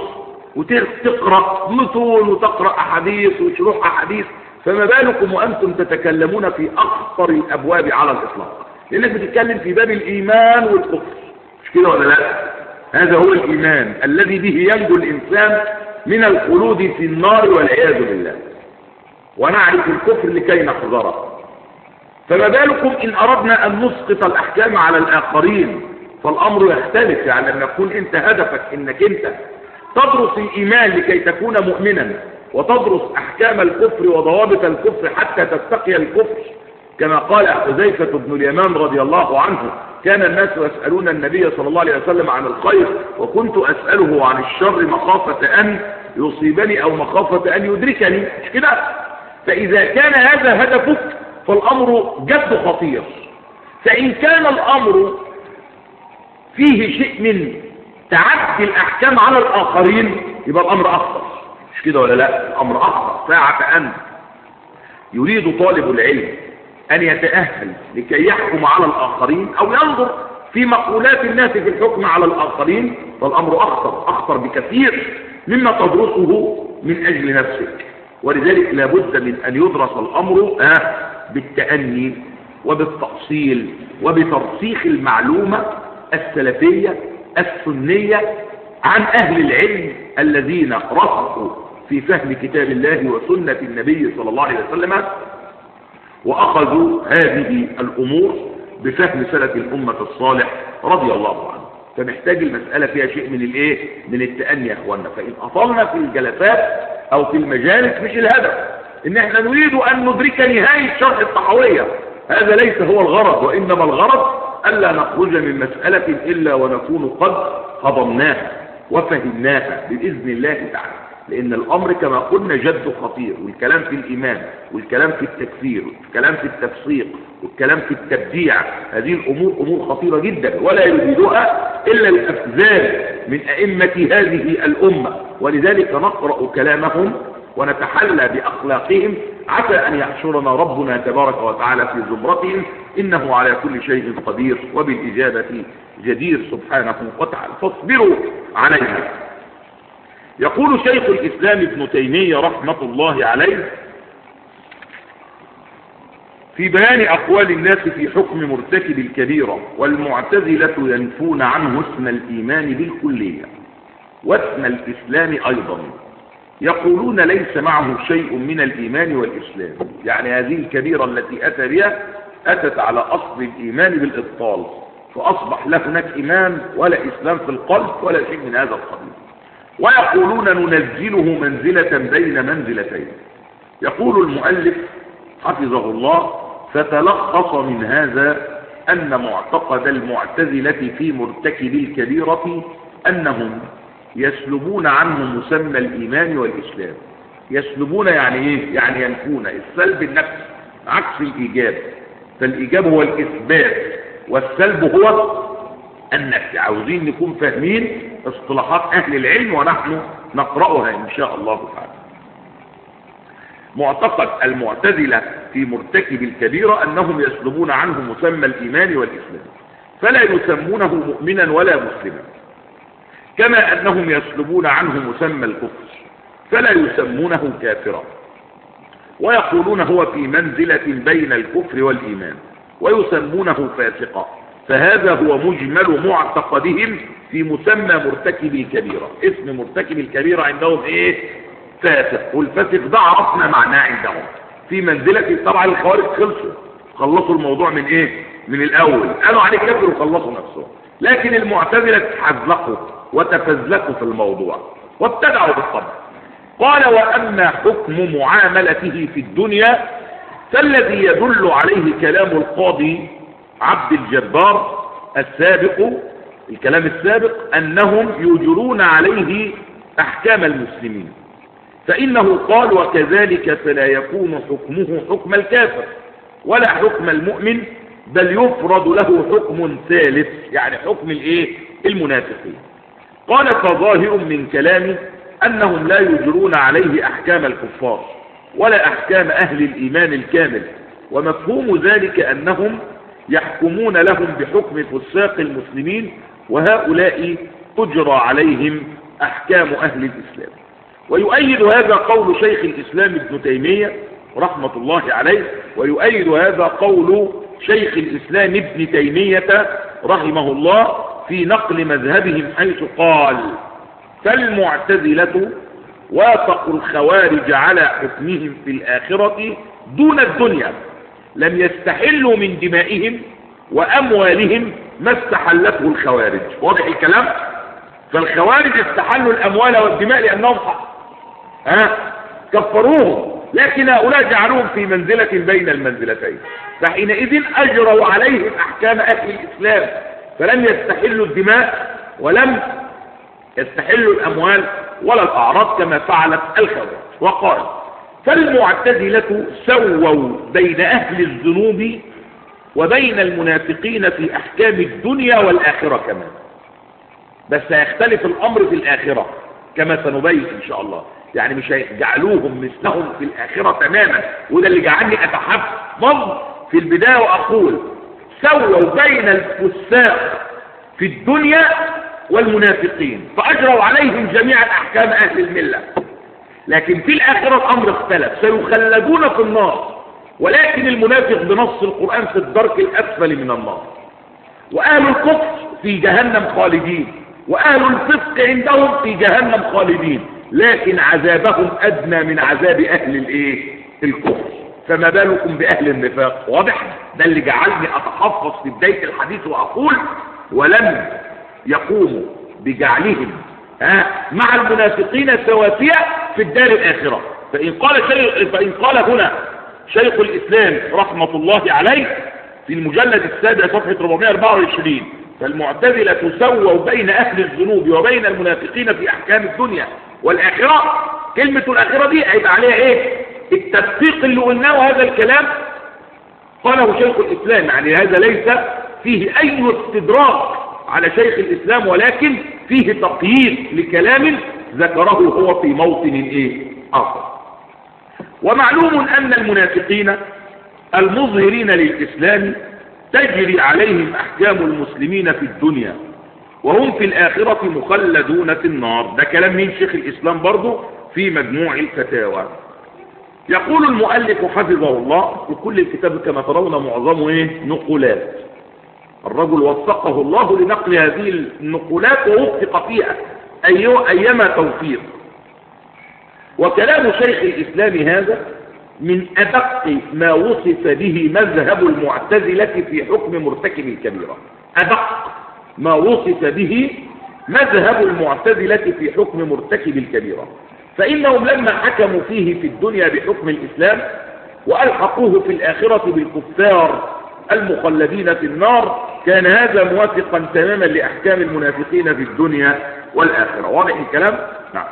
وتقرأ متون وتقرأ أحاديث وشروح أحاديث، فما بالكم وأنتم تتكلمون في أخطر الأبواب على الإطلاق، لأنك بتتكلم في باب الإيمان والكفر، مش كده ولا لا؟ هذا هو الإيمان الذي به ينجو الإنسان من الخلود في النار والعياذ بالله. ونعرف الكفر لكي نحذره. فما بالكم إن أردنا أن نسقط الأحكام على الآخرين؟ فالأمر يختلف. يعني لما يكون أنت هدفك أنك أنت تدرس الإيمان لكي تكون مؤمنا، وتدرس أحكام الكفر وضوابط الكفر حتى تتقي الكفر، كما قال حذيفة بن اليمان رضي الله عنه: كان الناس يسألون النبي صلى الله عليه وسلم عن الخير، وكنت أسأله عن الشر مخافة أن يصيبني أو مخافة أن يدركني. مش كده؟ فإذا كان هذا هدفك فالأمر جد خطير. فإن كان الأمر فيه شيء من تعدي الأحكام على الآخرين يبقى الأمر أخطر. مش كده ولا لا؟ الأمر أخطر. ساعة أن يريد طالب العلم أن يتأهل لكي يحكم على الآخرين أو ينظر في مقولات الناس في الحكم على الآخرين، فالأمر أخطر بكثير مما تدرسه من أجل نفسك. ولذلك لابد من أن يدرس الأمر بالتأني وبالتأصيل وبترسيخ المعلومة السلفية السنية عن أهل العلم الذين رسخوا في فهم كتاب الله وسنة النبي صلى الله عليه وسلم، وأخذوا هذه الأمور بفهم سلف الأمة الصالح رضي الله عنه. فمحتاج المسألة فيها شيء من الايه؟ من التأني يا اخوانا. فإن أطلنا في الجلسات أو في المجالس مش الهدف إن احنا نريد أن ندرك نهاية شرح الطحاوية، هذا ليس هو الغرض، وإنما الغرض ألا نخرج من مسألة إلا ونكون قد هضمناها وفهمناها بإذن الله تعالى. لأن الأمر كما قلنا جد خطير، والكلام في الإيمان والكلام في التكفير والكلام في التفسيق والكلام في التبديع، هذه الأمور أمور خطيرة جدا ولا يريدها إلا الأفذاذ من أئمة هذه الأمة. ولذلك نقرأ كلامهم ونتحلى بأخلاقهم، عسى أن يحشرنا ربنا تبارك وتعالى في زمرتهم، إنه على كل شيء قدير وبالإجابة جدير سبحانه وتعالى. فاصبروا عليها. يقول شيخ الإسلام ابن تيمية رحمة الله عليه في بيان أقوال الناس في حكم مرتكب الكبيرة: والمعتزلة ينفون عنه اسم الإيمان بالكلية واسم الإسلام أيضا، يقولون ليس معه شيء من الإيمان والإسلام. يعني هذه الكبيرة التي أتى بها أتت على أصل الإيمان بالإبطال، فأصبح لا هناك إيمان ولا إسلام في القلب ولا شيء من هذا القبيل. ويقولون ننزله منزلة بين منزلتين. يقول المؤلف حفظه الله: فتلخص من هذا أن معتقد المعتزلة في مرتكب الكبيرة أنهم يسلبون عنه مسمى الإيمان والإسلام. يسلبون يعني إيه؟ يعني ينفون. السلب النفس عكس الإيجاب، فالإيجاب هو الإثبات والسلب هو النفي. عاوزين نكون فاهمين اصطلاحات أهل العلم ونحن نقرأها إن شاء الله تعالى. معتقد المعتزلة في مرتكب الكبيرة أنهم يسلبون عنه مسمى الإيمان والإسلام، فلا يسمونه مؤمنا ولا مسلما، كما أنهم يسلبون عنه مسمى الكفر فلا يسمونه كافرا، ويقولون هو في منزلة بين الكفر والإيمان، ويسمونه فاسقا. فهذا هو مجمل معتقدهم في مسمى مرتكب الكبيرة. اسم مرتكب الكبيرة عندهم ايه؟ فاسق. والفاسق ده عرفنا معناه عندهم في منزلة. طبعا الخوارج خلصوا الموضوع من ايه؟ من الاول، قالوا عليه كافر وخلصوا نفسهم. لكن المعتزلة تحزلقوا وتفزلقوا في الموضوع وابتدعوا بالطبع. قال: وأما حكم معاملته في الدنيا فالذي يدل عليه كلام القاضي عبد الجبار السابق، الكلام السابق، أنهم يجرون عليه أحكام المسلمين، فإنه قال: وكذلك فلا يكون حكمه حكم الكافر ولا حكم المؤمن، بل يفرض له حكم ثالث، يعني حكم المنافقين. قال: فظاهر من كلامه أنهم لا يجرون عليه أحكام الكفار ولا أحكام أهل الإيمان الكامل، ومفهوم ذلك أنهم يحكمون لهم بحكم فساق المسلمين، وهؤلاء تجرى عليهم أحكام أهل الإسلام. ويؤيد هذا قول شيخ الإسلام ابن تيمية رحمة الله عليه، ويؤيد هذا قول شيخ الإسلام ابن تيمية رحمه الله في نقل مذهبهم، حيث قال: فالمعتزلة وافقوا الخوارج على حكمهم في الآخرة دون الدنيا لم يستحلوا من دمائهم وأموالهم ما استحلته الخوارج. واضح الكلام؟ فالخوارج استحلوا الأموال والدماء لأنهم كفروهم، لكن هؤلاء جعلوهم في منزلة بين المنزلتين، فحينئذ أجروا عليهم أحكام أهل الإسلام، فلم يستحلوا الدماء ولم يستحلوا الأموال ولا الأعراض كما فعلت الخوارج. وقال فالمعتزلة سووا بين أهل الذنوب وبين المنافقين في أحكام الدنيا والآخرة كمان، بس هيختلف الأمر في الآخرة كما سنبين إن شاء الله. يعني مش هيجعلوهم مثلهم في الآخرة تماما، وده اللي جعلني أتحفظ في البداية وأقول سووا بين الفساق في الدنيا والمنافقين فأجروا عليهم جميعا أحكام أهل الملة، لكن في الآخرة الأمر اختلف، سيخلدون في النار، ولكن المنافق بنص القرآن في الدرك الأسفل من النار، وأهل الكفر في جهنم خالدين، وأهل الفسق عندهم في جهنم خالدين، لكن عذابهم أدنى من عذاب أهل الكفر، فما بالكم بأهل النفاق؟ واضح؟ ده اللي جعلني أتحفظ في بداية الحديث وأقول ولم يقوموا بجعلهم مع المنافقين سواسية في الدار الآخرة. فإن قال هنا شيخ الإسلام رحمة الله عليه في المجلد السابع صفحة 424 فالمعتزلة سووا بين أهل الذنوب وبين المنافقين في أحكام الدنيا والآخرة، كلمة الآخرة دي هيبقى عليها التدقيق اللي قلناه، وهذا الكلام قاله شيخ الإسلام، يعني هذا ليس فيه أي استدراك على شيخ الإسلام، ولكن فيه تقييد لكلام ذكره هو في موطن آخر. ومعلوم أن المنافقين المظهرين للإسلام تجري عليهم أحكام المسلمين في الدنيا وهم في الآخرة مخلدون في النار. ده كلام من شيخ الإسلام برضه في مجموع الفتاوى. يقول المؤلف حفظه الله وكل الكتاب كما ترون معظمه نقولات، الرجل وفقه الله لنقل هذه النقولات ووفق فيها أيما توفيق. وكلام شيخ الإسلام هذا من أدق ما وصف به مذهب المعتزلة في حكم مرتكب الكبيرة، أدق ما وصف به مذهب المعتزلة في حكم مرتكب الكبيرة، فإنهم لما حكموا فيه في الدنيا بحكم الإسلام وألحقوه في الآخرة بالكفار المخلدين في النار كان هذا موافقا تماما لأحكام المنافقين في الدنيا والآخرة. واضح الكلام؟ نعم.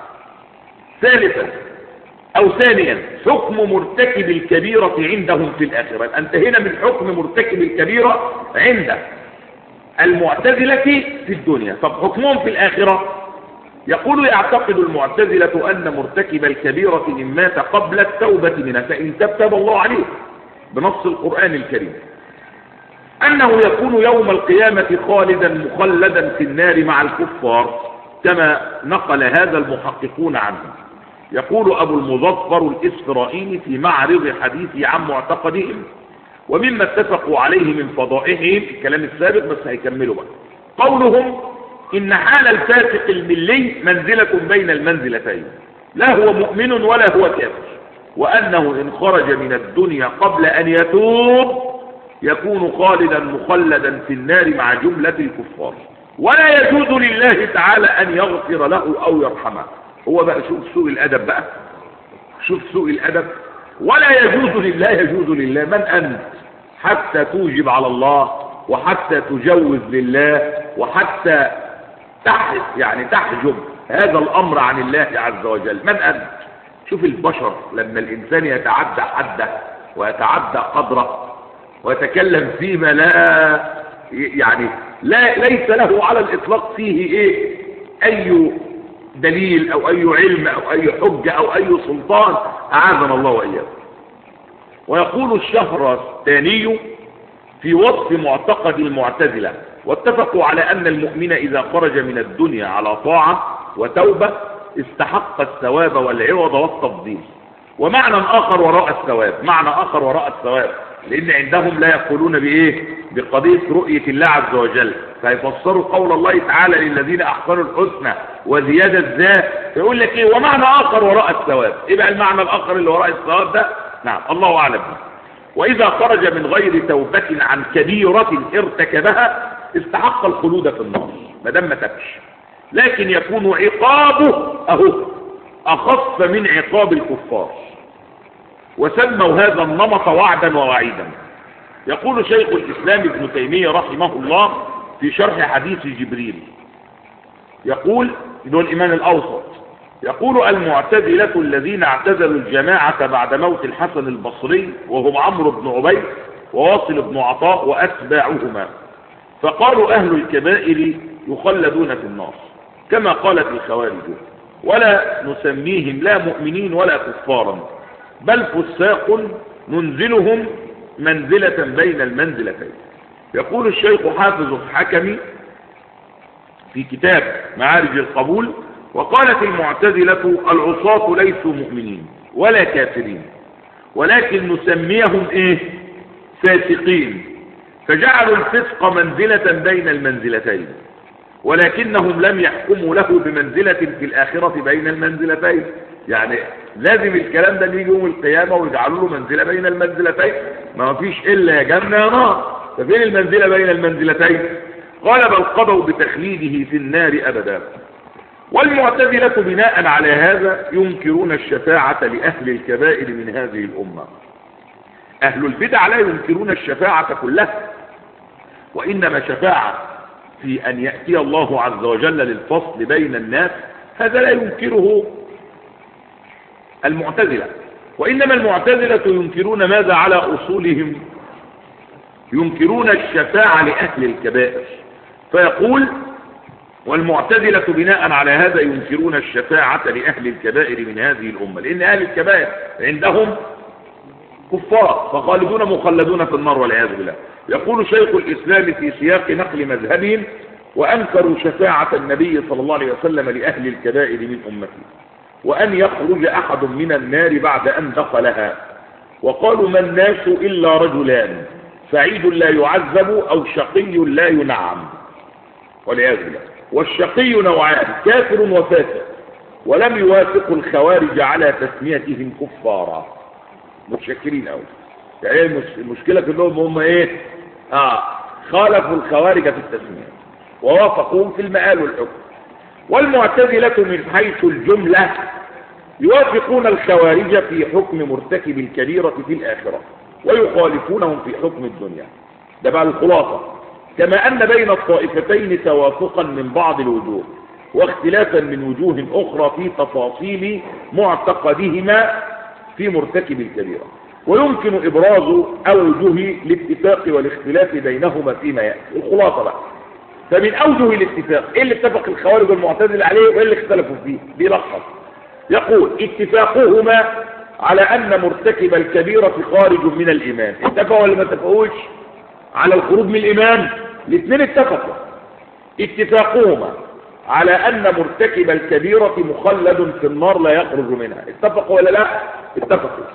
ثانيا حكم مرتكب الكبيرة عندهم في الآخرة. انتهينا من حكم مرتكب الكبيرة عند المعتزلة في الدنيا، طب حكمهم في الآخرة؟ يقول يعتقد المعتزلة أن مرتكب الكبيرة إن مات قبل التوبة منها فإن تاب الله عليه بنص القرآن الكريم أنه يكون يوم القيامة خالدا مخلدا في النار مع الكفار كما نقل هذا المحققون عنه. يقول أبو المظفر الإسرائيلي في معرض حديثه عن معتقدهم ومما اتفقوا عليه من فضائحهم الكلام السابق بس هيكملوا بقى، قولهم إن حال الفاسق الملي منزلة بين المنزلتين، لا هو مؤمن ولا هو كافر، وأنه إن خرج من الدنيا قبل أن يتوب يكون خالدا مخلدا في النار مع جملة الكفار، ولا يجوز لله تعالى أن يغفر له أو يرحمه. هو بقى شوف سوء الأدب بقى، شوف سوء الأدب. ولا يجوز لله، يجوز لله من أنت حتى توجب على الله وحتى تجوز لله وحتى تحجب هذا الأمر عن الله عز وجل. من أنت؟ شوف البشر لما الإنسان يتعدى حده ويتعدى قدره ويتكلم فيما ليس له على الإطلاق فيه أي دليل أو أي علم أو أي حجة أو أي سلطان، أعاذنا الله وإياه. ويقول الشهرستاني في وصف معتقد المعتزلة واتفقوا على أن المؤمن إذا خرج من الدنيا على طاعة وتوبة استحق الثواب والعوض والتفضيل. ومعنى آخر وراء الثواب، معنى آخر وراء الثواب، لأن عندهم لا يقولون بقضية رؤية الله عز وجل، فيفسروا قول الله تعالى للذين أحسنوا الحسنى وزيادة ذات يقول لك ايه ومعنى اخر وراء الثواب؟ ايه بقى المعنى الاخر اللي وراء الثواب ده؟ نعم الله اعلم. واذا خرج من غير توبة عن كبيرة ارتكبها استحق الخلود في النار ما دام ما تبش، لكن يكون عقابه اهو اخف من عقاب الكفار، وسموا هذا النمط وعدا ووعيدا. يقول شيخ الاسلام ابن تيمية رحمه الله في شرح حديث جبريل، يقول إنه الإمام الأوسط، يقول المعتزلة الذين اعتزلوا الجماعة بعد موت الحسن البصري وهم عمرو بن عبيد وواصل بن عطاء وأتباعهما، فقالوا أهل الكبائر يخلدون في النار كما قالت الخوارج، ولا نسميهم لا مؤمنين ولا كفارا بل فساق ننزلهم منزلة بين المنزلتين. يقول الشيخ حافظ الحكمي في كتاب معارج القبول، وقالت المعتزلة العصاة ليسوا مؤمنين ولا كافرين ولكن نسميهم ايه فاسقين، فجعلوا الفسق منزلة بين المنزلتين ولكنهم لم يحكموا له بمنزلة في الآخرة بين المنزلتين. يعني لازم الكلام ده يجي يوم القيامة ويجعلوا له منزلة بين المنزلتين، ما فيش إلا يا جنة يا نار، ففين المنزلة بين المنزلتين؟ قال بل قضوا بتخليده في النار أبدا. والمعتزلة بناء على هذا ينكرون الشفاعة لأهل الكبائر من هذه الأمة. أهل البدع لا ينكرون الشفاعة كلها، وإنما شفاعة في أن يأتي الله عز وجل للفصل بين الناس هذا لا ينكره المعتزلة، وإنما المعتزلة ينكرون ماذا على أصولهم؟ ينكرون الشفاعة لأهل الكبائر. فيقول والمعتزلة بناء على هذا ينكرون الشفاعة لأهل الكبائر من هذه الأمة، لأن أهل الكبائر عندهم كفار فخالدون مخلدون في النار والعياذ بالله. يقول شيخ الإسلام في سياق نقل مذهبهم وأنكروا شفاعة النبي صلى الله عليه وسلم لأهل الكبائر من أمته، وأن يخرج أحد من النار بعد أن دخلها، وقالوا ما الناس إلا رجلان سعيد لا يعذب أو شقي لا ينعم والعياذ بالله. والشقي نوعان كافر وفاسق، ولم يوافقوا الخوارج على تسميتهم كفارا. متشكرين قوي. يعني المشكلة كلهم هم ايه؟ خالفوا الخوارج في التسمية ووافقوهم في المآل والحكم. والمعتزلة من حيث الجملة يوافقون الخوارج في حكم مرتكب الكبيرة في الآخرة ويخالفونهم في حكم الدنيا. ده بقى الخلاصة. كما أن بين الطائفتين توافقا من بعض الوجوه واختلافا من وجوه أخرى في تفاصيل معتقدهما في مرتكب الكبيرة، ويمكن إبراز أوجه الاتفاق والاختلاف بينهما فيما يأتي. الخلاصة بقى، فمن أوجه الاتفاق إيه اللي اتفق الخوارج والمعتزلة عليه وإيه اللي اختلفوا فيه؟ بيلخص يقول اتفاقهما على أن مرتكب الكبيرة خارج من الإيمان. اتفقوا ولا ما اتفقوش على الخروج من الإيمان؟ الاثنين اتفقوا. اتفاقهما على أن مرتكب الكبيرة مخلد في النار لا يخرج منها. اتفقوا ولا لا؟ اتفقوا.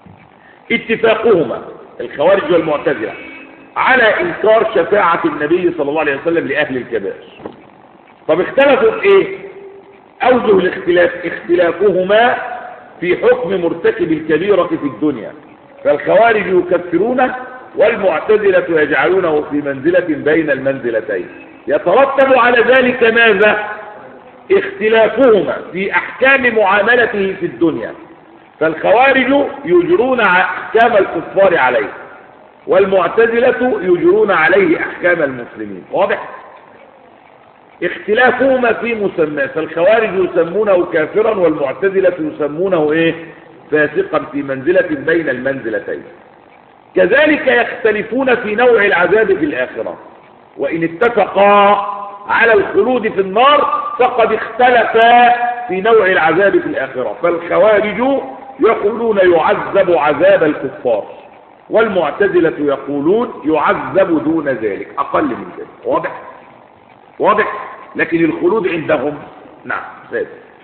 اتفاقهما الخوارج والمعتزلة على إنكار شفاعة النبي صلى الله عليه وسلم لأهل الكبائر. طب اختلفوا في ايه؟ أوجه الاختلاف اختلافهما في حكم مرتكب الكبيرة في الدنيا، فالخوارج يكفرونه والمعتزلة يجعلونه في منزلة بين المنزلتين. يترتب على ذلك ماذا؟ اختلافهما في أحكام معاملته في الدنيا، فالخوارج يجرون أحكام الكفار عليه والمعتزلة يجرون عليه أحكام المسلمين. واضح؟ اختلافهما في مسمى، فالخوارج يسمونه كافرا والمعتزلة يسمونه ايه؟ فاسقا في منزلة بين المنزلتين. كذلك يختلفون في نوع العذاب في الآخرة، وإن اتفقا على الخلود في النار فقد اختلفا في نوع العذاب في الآخرة، فالخوارج يقولون يعذب عذاب الكفار والمعتزلة يقولون يعذب دون ذلك أقل من ذلك. واضح؟ واضح؟ لكن الخلود عندهم نعم ثابت.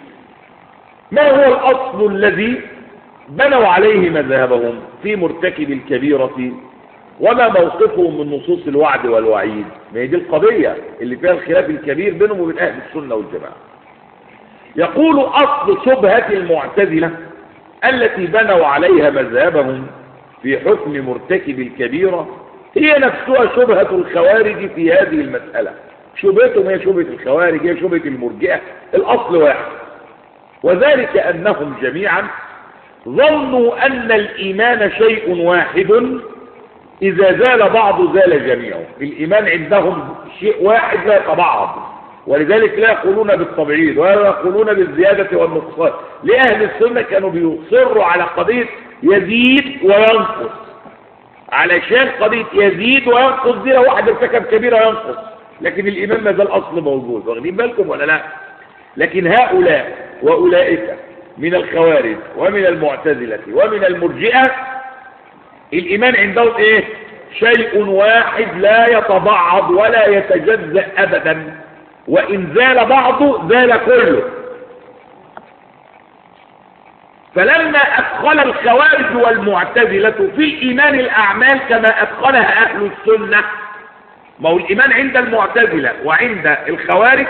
ما هو الأصل الذي بنوا عليه مذهبهم في مرتكب الكبيرة وما موقفهم من نصوص الوعد والوعيد؟ ما هي دي القضية اللي فيها الخلاف الكبير بينهم وبين أهل السنة والجماعة. يقول أصل شبهة المعتزلة التي بنوا عليها مذهبهم في حكم مرتكب الكبيرة هي نفسها شبهة الخوارج في هذه المسألة. شبهتهم هي شبهة الخوارج، هي شبهة المرجئة، الأصل واحد، وذلك أنهم جميعا ظنوا أن الإيمان شيء واحد إذا زال بعض زال جميعه. الإيمان عندهم شيء واحد لا يتبعض، ولذلك لا يقولون بالتبعيض ولا يقولون بالزيادة والنقصان. لأهل السنة كانوا بيصروا على قضية يزيد وينقص، علشان قضية يزيد وينقص دي لو واحد ارتكب كبيرة ينقص، لكن الإيمان ما زال أصل موجود. واخدين بالكم ولا لا؟ لكن هؤلاء وأولئك من الخوارج ومن المعتزلة ومن المرجئة الإيمان عندهم إيه؟ شيء واحد لا يتبعض ولا يتجزأ أبدا، وإن زال بعضه زال كله. فلما أدخل الخوارج والمعتزلة في الإيمان الأعمال كما أدخلها أهل السنة، ما هو الإيمان عند المعتزلة وعند الخوارج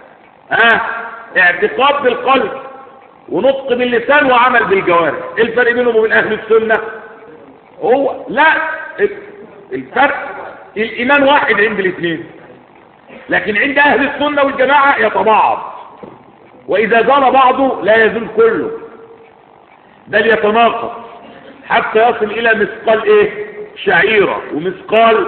اعتقاد بالقلب ونطق باللسان وعمل بالجوارح. ايه الفرق بينهم وبين أهل السنة؟ هو لا، الفرق الإيمان واحد عند الاثنين، لكن عند أهل السنة والجماعة يتبعض، وإذا زال بعضه لا يزول كله، بل يتناقض حتى يصل إلى مثقال إيه؟ شعيرة، ومثقال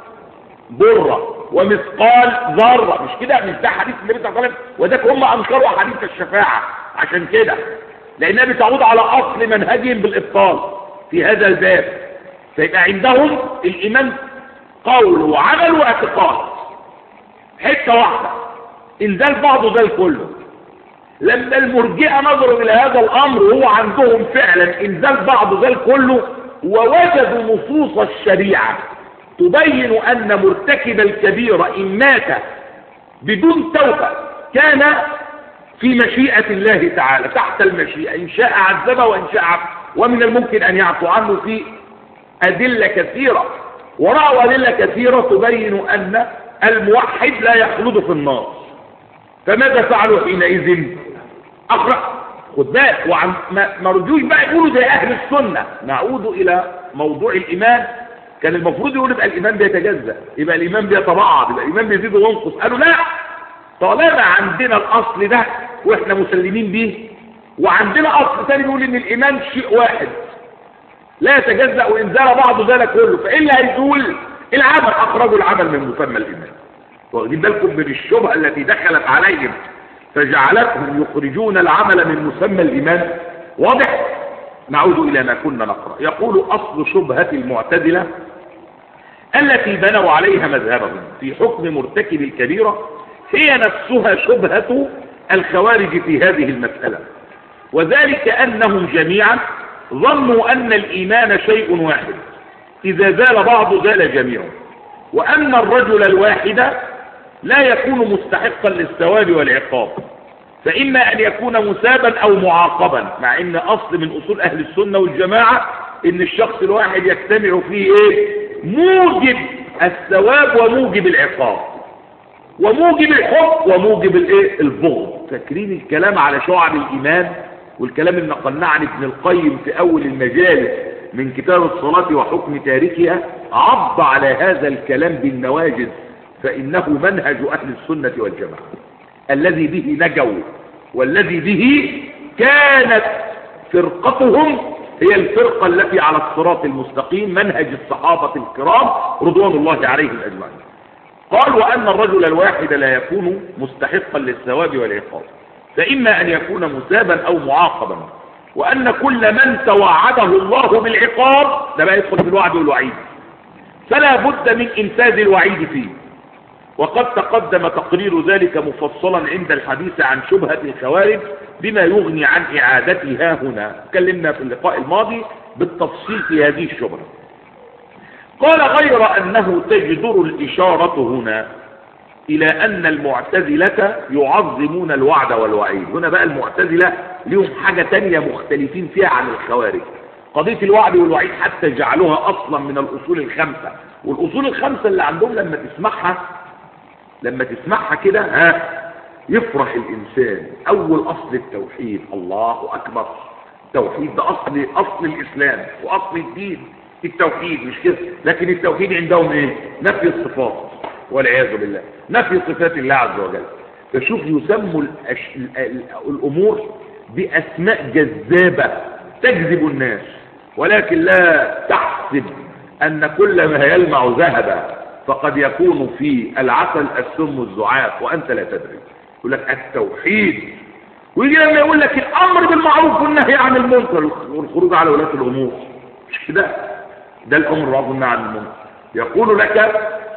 برة، ومثقال ذرة. مش كده؟ مش ده حديث النبي صلى الله عليه وسلم؟ وذاك هم أنكروا حديث الشفاعة عشان كده، لأنها بتعود على أصل منهجهم بالإبطال في هذا الباب. فيبقى عندهم الإيمان قول وعمل واعتقاد، حتة واحدة، إن زال بعضه زال كله. لما المرجئة نظروا إلى هذا الأمر هو عندهم فعلا إن زال بعضه زال كله، ووجدوا نصوص الشريعة تبين أن مرتكب الكبيرة إن مات بدون توبة كان في مشيئة الله تعالى، تحت المشيئة، إن شاء عذبه وإن شاء عفو، ومن الممكن أن يعفو عنه في أدلة كثيرة. ورأوا أدلة كثيرة تبين أن الموحد لا يخلد في النار. فماذا فعلوا حينئذ؟ أخرج خد بالك، ما رجوش بقى يقولوا زي أهل السنة. نعود إلى موضوع الإيمان. كان المفروض يقول يبقى الإيمان بيتجزأ، يبقى الإيمان بيتبعض، يبقى الإيمان بيزيد وينقص. قالوا لا، طالما عندنا الأصل ده وإحنا مسلمين به، وعندنا أصل ثاني بيقول إن الإيمان شيء واحد لا يتجزأ، وإن زال بعضه زال كله، فإيه اللي هيزول؟ العمل. أخرجوا العمل من مسمى الإيمان. واخدين بالكم من الشبهة التي دخلت عليهم فجعلتهم يخرجون العمل من مسمى الإيمان؟ واضح؟ نعود إلى ما كنا نقرأ. يقول أصل شبهة المعتزلة التي بنوا عليها مذهبهم في حكم مرتكب الكبيرة هي نفسها شبهة الخوارج في هذه المسألة، وذلك أنهم جميعا ظنوا أن الإيمان شيء واحد إذا زال بعض زال جميعه، وأن الرجل الواحد لا يكون مستحقا للثواب والعقاب، فإما أن يكون مثابا أو معاقبا، مع أن أصل من أصول أهل السنة والجماعة أن الشخص الواحد يجتمع فيه إيه؟ موجب الثواب وموجب العقاب، وموجب الحب وموجب الإيه؟ البغض. فاكرين الكلام على شعب الإيمان والكلام اللي نقلناه عن ابن القيم في أول المجالس من كتاب الصلاة وحكم تاركها؟ عض على هذا الكلام بالنواجذ، فإنه منهج أهل السنة والجماعة الذي به نجوا، والذي به كانت فرقتهم هي الفرقة التي على الصراط المستقيم، منهج الصحابة الكرام رضوان الله عليهم أجمعين. قال: وأن الرجل الواحد لا يكون مستحقا للثواب والعقاب، فإما أن يكون مثابا أو معاقبا، وأن كل من توعده الله بالعقاب، ده بقى يدخل في الوعد والوعيد، فلا بد من إنفاذ الوعيد فيه. وقد تقدم تقرير ذلك مفصلا عند الحديث عن شبهة الخوارج بما يغني عن إعادتها هنا. تكلمنا في اللقاء الماضي بالتفصيل في هذه الشبهة. قال: غير أنه تجدر الإشارة هنا إلى أن المعتزلة يعظمون الوعد والوعيد. هنا بقى المعتزلة لهم حاجة تانية مختلفين فيها عن الخوارج. قضية الوعد والوعيد حتى جعلوها أصلا من الأصول الخمسة، والأصول الخمسة اللي عندهم لما تسمعها كده يفرح الإنسان. أول أصل التوحيد، الله أكبر، التوحيد ده أصل الإسلام وأصل الدين، التوحيد مش كده. لكن التوحيد عندهم إيه؟ نفي الصفات والعياذ بالله، نفي صفات الله عز وجل. فشوف يسموا الأمور بأسماء جذابة تجذب الناس، ولكن لا تحسب أن كل ما يلمع ذهبا، فقد يكون في العسل السم الزعاف وأنت لا تدري. يقول لك التوحيد، ويجي لما يقول لك الأمر بالمعروف والنهي عن المنكر والخروج على ولاة الأمور، مش كده؟ ده الأمر بالمعروف والنهي عن المنكر. يقول لك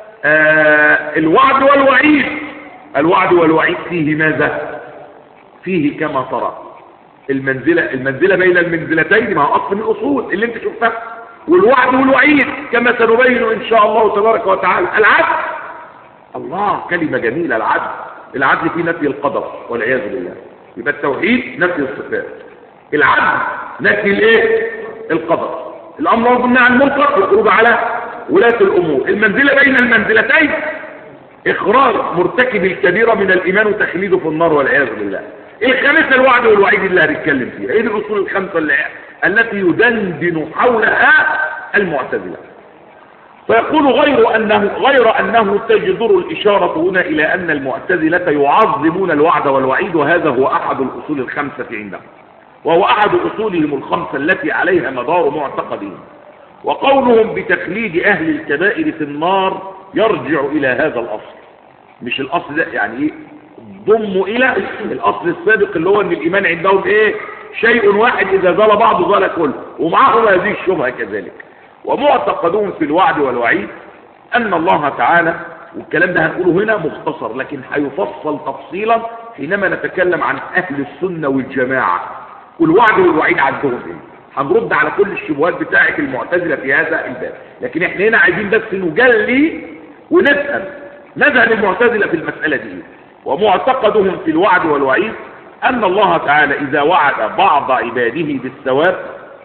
الوعد والوعيد، الوعد والوعيد فيه ماذا؟ فيه كما ترى المنزلة بين المنزلتين، ما هو أصل من الأصول اللي انت شفتها. والوعد والوعيد كما سنبين إن شاء الله تبارك وتعالى. العدل، الله كلمة جميلة، العدل في نفي القدر والعياذ بالله. يبقى التوحيد نفي الصفات، العدل نفي الايه؟ القدر. الأمر بالنهي عن المنكر والخروج على ولاة الأمور. المنزلة بين المنزلتين إخراج مرتكب الكبيرة من الإيمان وتخليده في النار والعياذ بالله. الخامسة الوعد والوعيد اللي هنتكلم فيها، هي دي الأصول الخمسة التي يدندن حولها المعتزلة. فيقول غير أنه تجدر الإشارة هنا إلى أن المعتزلة يعظمون الوعد والوعيد، وهذا هو أحد الأصول الخمسة عندهم، وهو أحد أصولهم الخمسة التي عليها مدار معتقدهم. وقولهم بتخليد أهل الكبائر في النار يرجع إلى هذا الأصل. مش الأصل ده يعني إيه؟ ضموا إلى الأصل السابق اللي هو أن الإيمان عندهم إيه؟ شيء واحد، إذا زال بعض زال كله، ومعهم هذه الشبهة كذلك. ومعتقدون في الوعد والوعيد أن الله تعالى، والكلام ده هنقوله هنا مختصر لكن هيفصل تفصيلا حينما نتكلم عن أهل السنة والجماعة والوعد والوعيد عندهم إيه. هنرد على كل الشبهات بتاعة المعتزلة في هذا الباب، لكن احنا هنا عايزين بس نجلي ونفهم مذهب المعتزلة في المسألة دي. ومعتقدهم في الوعد والوعيد أن الله تعالى إذا وعد بعض عباده بالثواب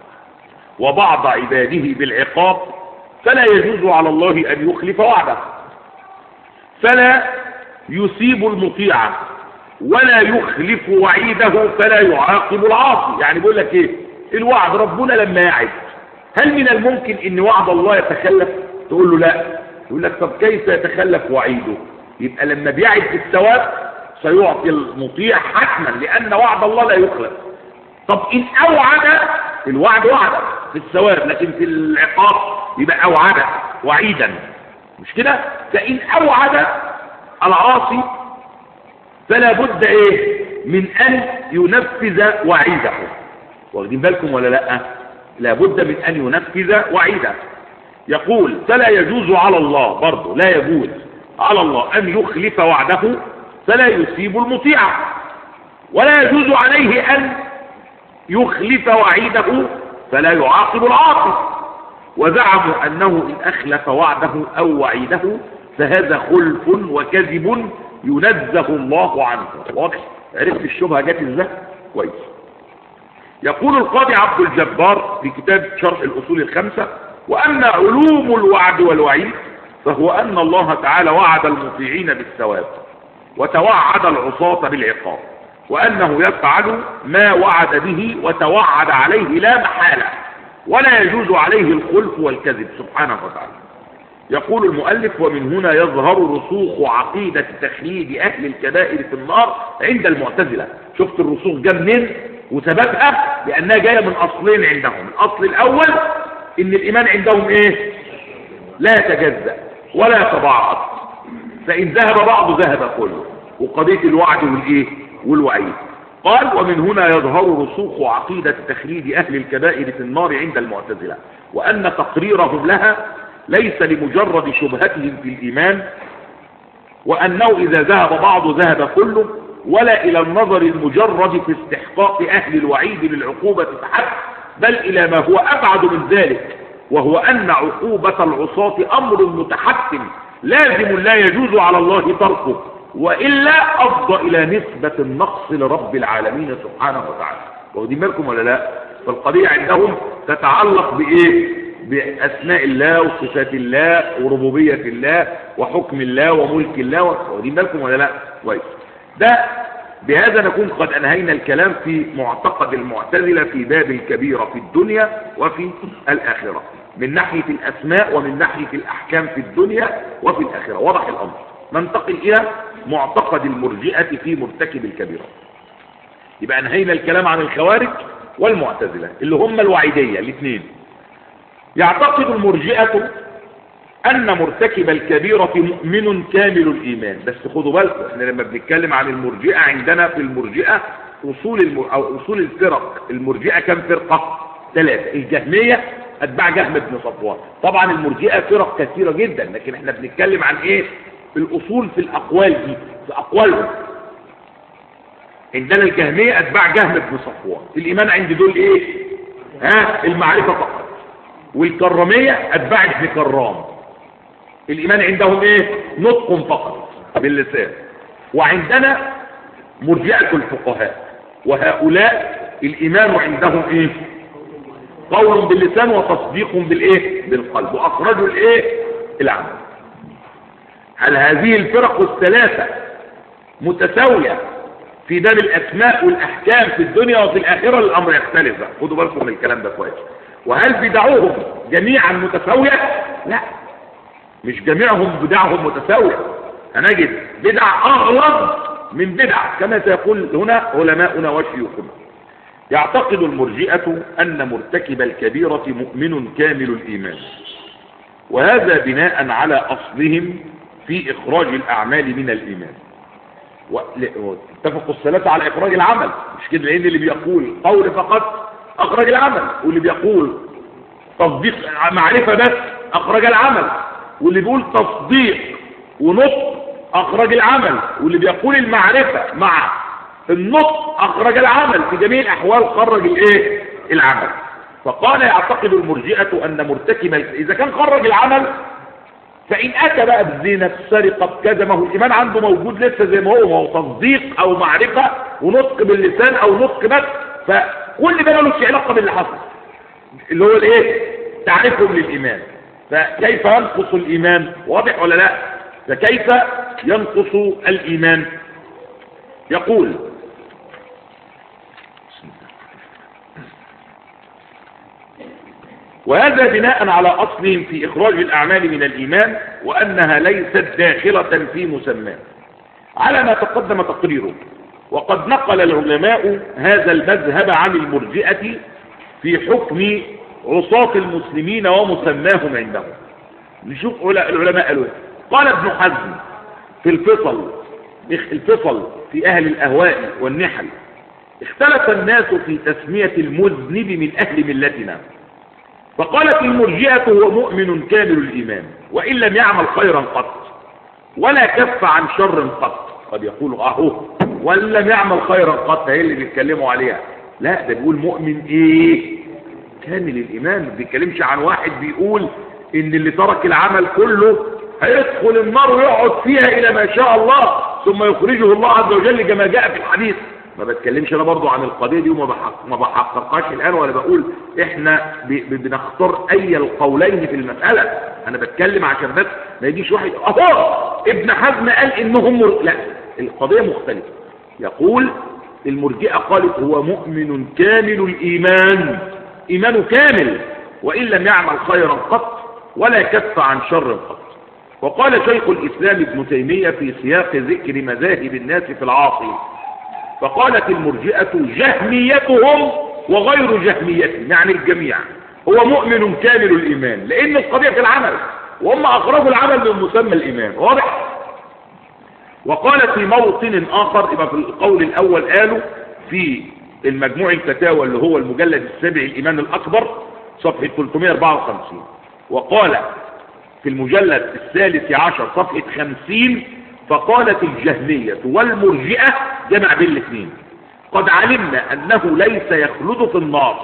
وبعض عباده بالعقاب فلا يجوز على الله أن يخلف وعده، فلا يسيب المطيع ولا يخلف وعيده فلا يعاقب العاصي. يعني بيقول لك ايه؟ الوعد ربنا لما يعد، هل من الممكن ان وعد الله يتخلف؟ تقول له لا. يقول لك طب كيف يتخلف وعيده؟ يبقى لما بيعد بالثواب سيعطي المطيع حتما، لان وعد الله لا يخلف. طب ان اوعد، الوعد وعد في الثواب، لكن في العقاب يبقى اوعد وعيدا، مش كده؟ فان اوعد العاصي فلا بد ايه؟ من ان ينفذ وعيده. واخدين بالكم ولا لا؟ لا بد من ان ينفذ وعيده. يقول فلا يجوز على الله، برضه لا يجوز على الله ان يخلف وعده فلا يصيب المطيع، ولا يجوز عليه ان يخلف وعيده فلا يعاقب العاصي. وزعموا انه ان اخلف وعده او وعيده فهذا خلف وكذب ينزه الله عنه. واضح؟ عرفت الشبهه جت ازاي؟ كويس. يقول القاضي عبد الجبار في كتاب شرح الأصول الخمسة: وأما علوم الوعد والوعيد فهو أن الله تعالى وعد المطيعين بالثواب وتوعد العصاة بالعقاب، وأنه يفعل ما وعد به وتوعد عليه لا محالة، ولا يجوز عليه الخلف والكذب سبحانه وتعالى. يقول المؤلف: ومن هنا يظهر رسوخ عقيدة تخليد أهل الكبائر في النار عند المعتزلة. شفت الرسوخ جاء منين وسببها؟ لأنها جاية من أصلين عندهم. الأصل الأول إن الإيمان عندهم إيه؟ لا يتجزأ ولا يتبعض، فإن ذهب بعض ذهب كله، وقضية الوعد والإيه؟ والوعيد. قال: ومن هنا يظهر رسوخ عقيدة تخليد أهل الكبائر في النار عند المعتزلة، وأن تقريرهم لها ليس لمجرد شبهتهم في الإيمان، وأنه إذا ذهب بعض ذهب كله، ولا إلى النظر المجرد في استحقاق أهل الوعيد للعقوبة فحسب، بل إلى ما هو أبعد من ذلك، وهو أن عقوبة العصاة أمر متحتم لازم لا يجوز على الله تركه، وإلا أفضى إلى نسبة النقص لرب العالمين سبحانه وتعالى. واخدين بالكم ولا لا؟ فالقضية عندهم تتعلق بإيه؟ بأسماء الله وصفات الله وربوبية الله وحكم الله وملك الله. واخدين بالكم ولا لا؟ كويس. ده بهذا نكون قد أنهينا الكلام في معتقد المعتزلة في باب الكبيرة في الدنيا وفي الآخرة، من ناحية الأسماء ومن ناحية الأحكام في الدنيا وفي الآخرة. واضح الأمر. ننتقل إلى معتقد المرجئة في مرتكب الكبيرة. يبقى أنهينا الكلام عن الخوارج والمعتزلة اللي هم الوعيدية الاثنين. يعتقد المرجئة أن مرتكب الكبيرة مؤمن كامل الإيمان. بس خدوا بالكم، احنا لما بنتكلم عن المرجئة عندنا في المرجئة أصول الفرق. المرجئة كم فرقة؟ 3. الجهمية أتباع جهم بن صفوان. طبعا المرجئة فرق كثيرة جدا، لكن احنا بنتكلم عن ايه؟ الأصول في الأقوال دي، في أقوالهم. عندنا الجهمية أتباع جهم بن صفوان. الإيمان عند دول ايه؟ المعرفة فقط. والكرامية أتباع ابن كرام. الإيمان عندهم ايه؟ نطق فقط باللسان. وعندنا مرجئة الفقهاء، وهؤلاء الإيمان عندهم ايه؟ قول باللسان وتصديق بالايه؟ بالقلب، وأخرجوا الايه؟ العمل. هل هذه الفرق الثلاثة متساوية في باب الأسماء والأحكام في الدنيا وفي الآخرة؟ الأمر يختلف. خدوا بالكم من الكلام ده كويس. وهل بدعوهم جميعا متساوية؟ لا، مش جميعهم بدعهم متساوية. هنجد بدع أغلظ من بدع كما سيقول هنا علماؤنا وشيوخنا. يعتقد المرجئة أن مرتكب الكبيرة مؤمن كامل الإيمان، وهذا بناء على أصلهم في إخراج الأعمال من الإيمان. اتفقوا الثلاثة على إخراج العمل، مش كده؟ لأن اللي بيقول قول فقط أخرج العمل، واللي بيقول تصديق معرفة بس أخرج العمل، واللي بيقول تصديق ونطق أخرج العمل، واللي بيقول المعرفة مع النطق أخرج العمل. في جميع الأحوال خرج الإيه؟ العمل. فقال يعتقد المرجئة أن مرتكب إذا كان خرج العمل، فإن أتى بقى بالزنا السرقة بكذا، ما هو الإيمان عنده موجود لسه زي ما هو تصديق أو معرفة ونطق باللسان أو نطق بس، فكل ده ملوش علاقة باللي حصل اللي هو الإيه؟ تعريفهم للإيمان. فكيف ينقص الإيمان؟ واضح ولا لا؟ فكيف ينقص الإيمان؟ يقول وهذا بناء على أصلهم في إخراج الأعمال من الإيمان، وأنها ليست داخلة في مسماه على ما تقدم تقريره. وقد نقل العلماء هذا المذهب عن المرجئة في حكم عصاة المسلمين ومسماهم عندهم. نشوف العلماء قالوا ايه. قال ابن حزم في الفصل في أهل الأهواء والنحل: اختلف الناس في تسمية المذنب من أهل ملتنا، فقالت المرجئة هو مؤمن كامل الإيمان وإن لم يعمل خيرا قط ولا كف عن شر قط. قد يقول أهو وإن لم يعمل خيرا قط، هي اللي بيتكلموا عليها. لا، ده بيقول مؤمن إيه؟ كامل الإيمان. ما بيتكلمش عن واحد بيقول إن اللي ترك العمل كله هيدخل النار ويقعد فيها إلى ما شاء الله ثم يخرجه الله عز وجل كما جاء في الحديث. ما بتكلمش انا برضو عن القضية دي وما بحققهاش الآن، ولا بقول احنا بنختار اي القولين في المسألة. انا بتكلم عشان بس ما يجيش واحد ابن حزم قال انهم لا، القضية مختلفة. يقول المرجئة قالت هو مؤمن كامل الإيمان، إيمانه كامل وإن لم يعمل خيرا قط ولا كف عن شر قط. وقال شيخ الإسلام ابن تيمية في سياق ذكر مذاهب الناس في العاصي، فقالت المرجئة جهميتهم وغير جهميتهم، يعني الجميع هو مؤمن كامل الإيمان، لأن القضية في العمل وهم أخرجوا العمل من مسمى الإيمان. واضح؟ وقال في موطن آخر، يبقى في القول الأول قالوا في المجموع الفتاوى اللي هو المجلد السابع الإيمان الأكبر صفحة 354، وقال في المجلد الثالث عشر صفحة 50: فقالت الجهمية والمرجئة جمع بين الاثنين قد علمنا أنه ليس يخلد في النار.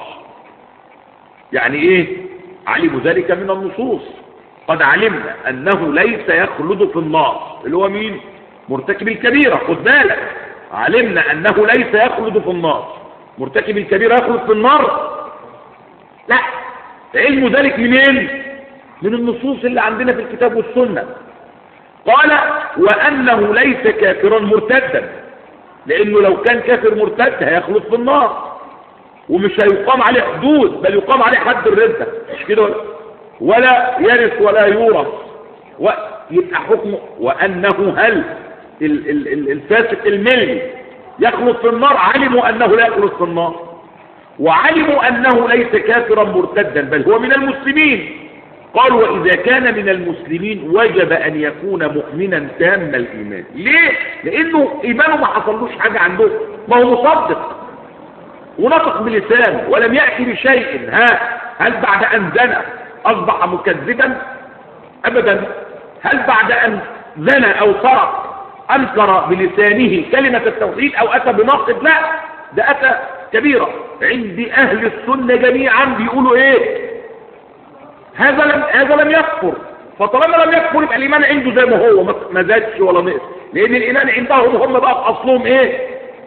يعني ايه؟ علموا ذلك من النصوص. قد علمنا أنه ليس يخلد في النار، اللي هو مين؟ مرتكب الكبيرة. خد بالك، علمنا أنه ليس يخلد في النار. مرتكب الكبيرة يخلد في النار؟ لا. علم ذلك منين؟ من النصوص اللي عندنا في الكتاب والسنة. قال وأنه ليس كافرا مرتدا، لانه لو كان كافر مرتد هيخلد في النار، ومش هيقام عليه حدود، بل يقام عليه حد الردة، مش كده؟ ولا يرث ولا يورث. ويبقى حكمه وانه هل الفاسق الملي يخلد في النار؟ علموا انه لا يخلد في النار، وعلموا انه ليس كافرا مرتدا بل هو من المسلمين. قالوا واذا كان من المسلمين وجب ان يكون مؤمنا تام الايمان. ليه؟ لانه ايمانه ما حصلوش حاجه عنده، ما هو مصدق ونطق بلسانه ولم ياتي بشيء. هل بعد ان زنى اصبح مكذبا؟ ابدا. هل بعد ان زنى او سرق انكر بلسانه كلمه التوحيد او اتى بناقض؟ لا، ده اتى كبيره. عند اهل السنه جميعا بيقولوا ايه؟ هذا لم يكفر. فطالما لم يكفر يبقى الايمان عنده زي ما هو، ما زادش ولا نقص، لان الايمان عندهم هم بقى في اصلهم ايه؟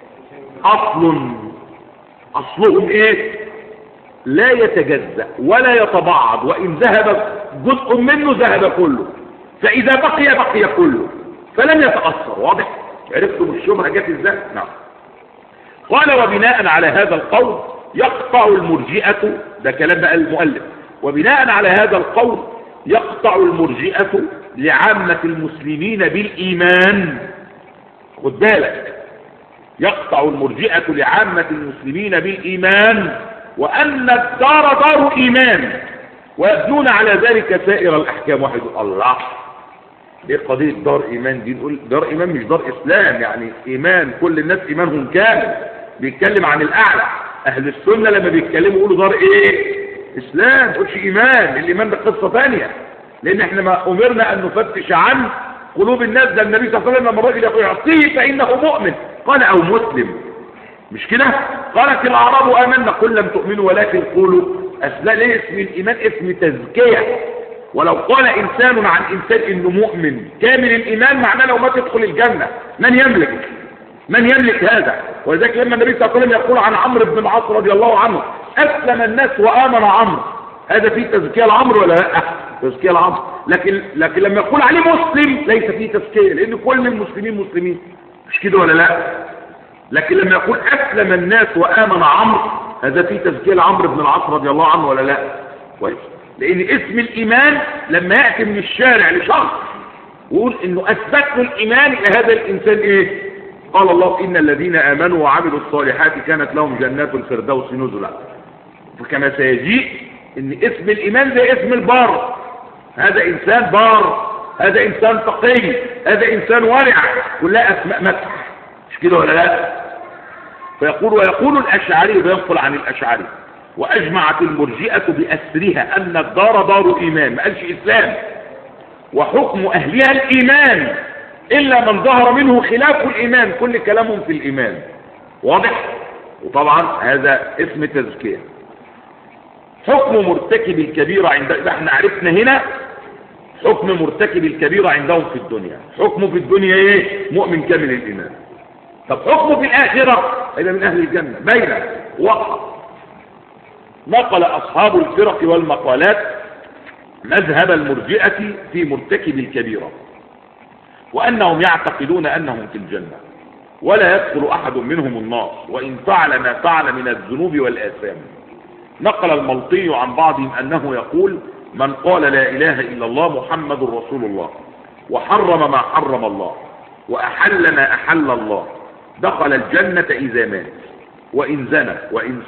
اصلهم ايه؟ لا يتجزأ ولا يتبعض، وان ذهب جزء منه ذهب كله، فاذا بقي كله، فلم يتأثر. واضح؟ عرفتم الشبهه جت ازاي؟ نعم. قال وبناء على هذا القول يقطع المرجئة، ده كلام بقى المؤلف، وبناء على هذا القول يقطع المرجئة لعامة المسلمين بالإيمان. خد بالك، يقطع المرجئة لعامة المسلمين بالإيمان وأن الدار دار إيمان، ويبنون على ذلك سائر الأحكام. واحد الله، ايه قضية دار إيمان دي؟ نقول دار إيمان مش دار إسلام، يعني إيمان كل الناس إيمانهم كامل، بيتكلم عن الأعلى. أهل السنة لما بيتكلموا يقولوا دار إيه؟ إسلام، ما تقولش إيمان. الإيمان ده قصة ثانية، لأن إحنا ما أمرنا أن نفتش عن قلوب الناس. ده النبي صلى الله عليه وسلم لما الراجل يقول يعطيه فإنه مؤمن قال أو مسلم، مش كده؟ قالت الأعراب آمنا قل لم تؤمنوا ولكن قولوا أسلم. ليه اسم الإيمان اسم تزكية؟ ولو قال إنسان عن إنسان إنه مؤمن كامل الإيمان معناه لو ما تدخل الجنة. من يملك هذا؟ ولذلك لما النبي صلى الله عليه وسلم يقول عن عمرو بن العاص رضي الله عنه أسلم الناس وآمن عمرو، هذا فيه تزكية لعمرو ولا لا؟ تزكية لعمرو. لكن لما يقول عليه مسلم ليس فيه تزكية، لأن كل المسلمين مسلمين، مش كده ولا لا؟ لكن لما يقول أسلم الناس وآمن عمرو هذا فيه تزكية لعمرو بن العاص رضي الله عنه ولا لا؟ كويس. لأن اسم الإيمان لما يأتي من الشارع لشخص ويقول إنه أثبت له الإيمان إلى هذا الإنسان إيه؟ قال الله إن الذين آمنوا وعملوا الصالحات كانت لهم جنات الفردوس نزلا. فكما سيجيء إن اسم الإيمان زي اسم البار، هذا إنسان بار، هذا إنسان تقي، هذا إنسان ورع، كلها أسماء مدح، مش كده ولا لا؟ ويقول الأشعري، وينقل عن الأشعري وأجمعت المرجئة بأسرها أن الدار دار إيمان، ما قالش إسلام، وحكم أهلها الإيمان إلا من ظهر منه خلاف الإيمان، كل كلامهم في الإيمان. واضح؟ وطبعا هذا اسم تزكية. حكم مرتكب الكبيرة احنا عرفنا هنا حكم مرتكب الكبيرة عندهم في الدنيا. حكمه في الدنيا ايه؟ مؤمن كامل الإيمان. طب حكمه في الآخرة إذا من أهل الجنة بين وقع. نقل أصحاب الفرق والمقالات مذهب المرجئة في مرتكب الكبيرة، وأنهم يعتقدون أنهم في الجنة ولا يدخل أحد منهم النار وإن فعل ما فعل من الذنوب والآثام. نقل الملطي عن بعضهم أنه يقول من قال لا إله إلا الله محمد رسول الله وحرم ما حرم الله وأحل ما أحل الله دخل الجنة إذا مات وإن زنى وإن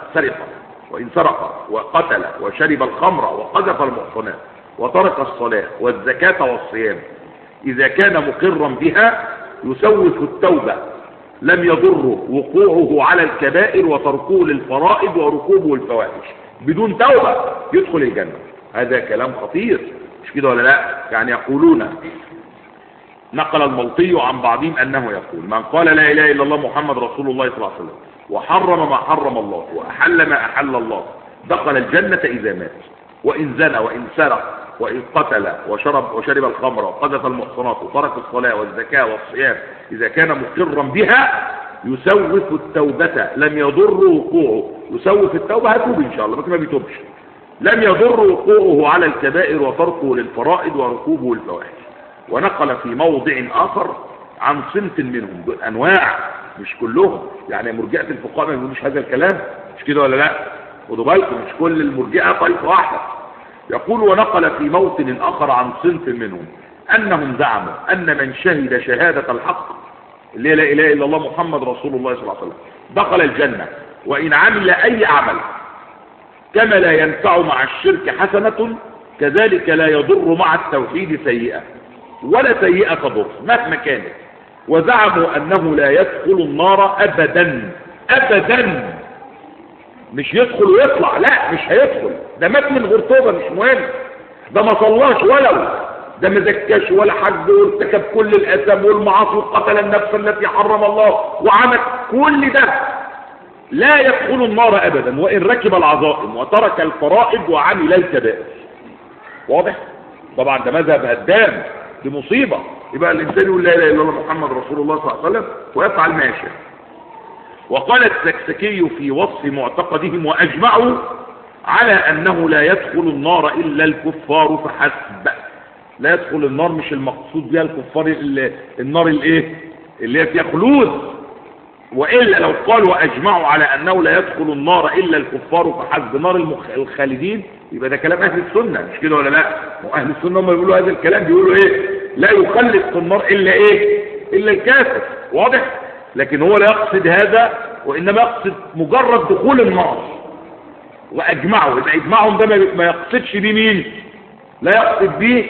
سرق وقتل وشرب الخمر وقذف المحصنات وترك الصلاة والزكاة والصيام إذا كان مقرا بها يسوف التوبة لم يضره وقوعه على الكبائر وتركه للفرائض وركوبه الفواحش، بدون توبة يدخل الجنة. هذا كلام خطير، مش كده ولا لا؟ يعني يقولون، نقل الملطي عن بعضهم أنه يقول من قال لا إله إلا الله محمد رسول الله صلى الله عليه وسلم وحرم ما حرم الله وأحل ما أحل الله دخل الجنة إذا مات وإن زنى وإن سرق وإن قتل وشرب الخمر وقذف المحصنات وترك الصلاة والزكاة والصيام إذا كان مقرا بها يسوف التوبة لم يضر وقوعه. يسوف التوبة، هتوب إن شاء الله، ما بيتوبش. لم يضر وقوعه على الكبائر وتركه للفرائض وركوبه الفواحش. ونقل في موضع آخر عن صنف منهم، أنواع مش كلهم، يعني مرجئة الفقهاء ما بيقولوش هذا الكلام، مش كده ولا لا؟ خدوا بالكم مش كل المرجئة طائفة واحدة. يقول ونقل في موطن آخر عن صنف منهم أنهم زعموا أن من شهد شهادة الحق اللي لا إله إلا الله محمد رسول الله صلى الله عليه وسلم دخل الجنة وإن عمل أي عمل، كما لا ينفع مع الشرك حسنة كذلك لا يضر مع التوحيد سيئة ولا سيئة تضر مهما كانت. وزعموا أنه لا يدخل النار أبدا أبدا، مش يدخل ويطلع، لا مش هيدخل، ده مات من غير توبة مش مهم، ده ما صلاش ولو، ده ما زكاش ولا حج وارتكب كل الأثام والمعاصي وقتل النفس التي حرم الله وعمل كل ده، لا يدخل النار أبدا وإن ركب العظائم وترك الفرائض وعمل الكبائر. واضح؟ طبعا ده مذهب هدام، دي مصيبة. يبقى الإنسان يقول لا إله إلا الله محمد رسول الله صلى الله عليه وسلم ويفعل ما يشاء. وقال السكسكي في وصف معتقدهم وأجمعوا على أنه لا يدخل النار إلا الكفار فحسب. لا يدخل النار مش المقصود بها الكفار النار الايه اللي هي فيها خلود، وإلا لو قال وأجمعوا على أنه لا يدخل النار إلا الكفار فحسب نار الخالدين يبقى ده كلام أهل السنة، مش كده ولا لا؟ وأهل السنة هم بيقولوا هذا الكلام، بيقولوا إيه؟ لا يخلد في النار إلا إيه؟ إلا الكافر. واضح؟ لكن هو لا يقصد هذا، وإنما يقصد مجرد دخول النار. وأجمعوا، يبقى إجماعهم ده ما يقصدش بيه مين؟ لا يقصد بيه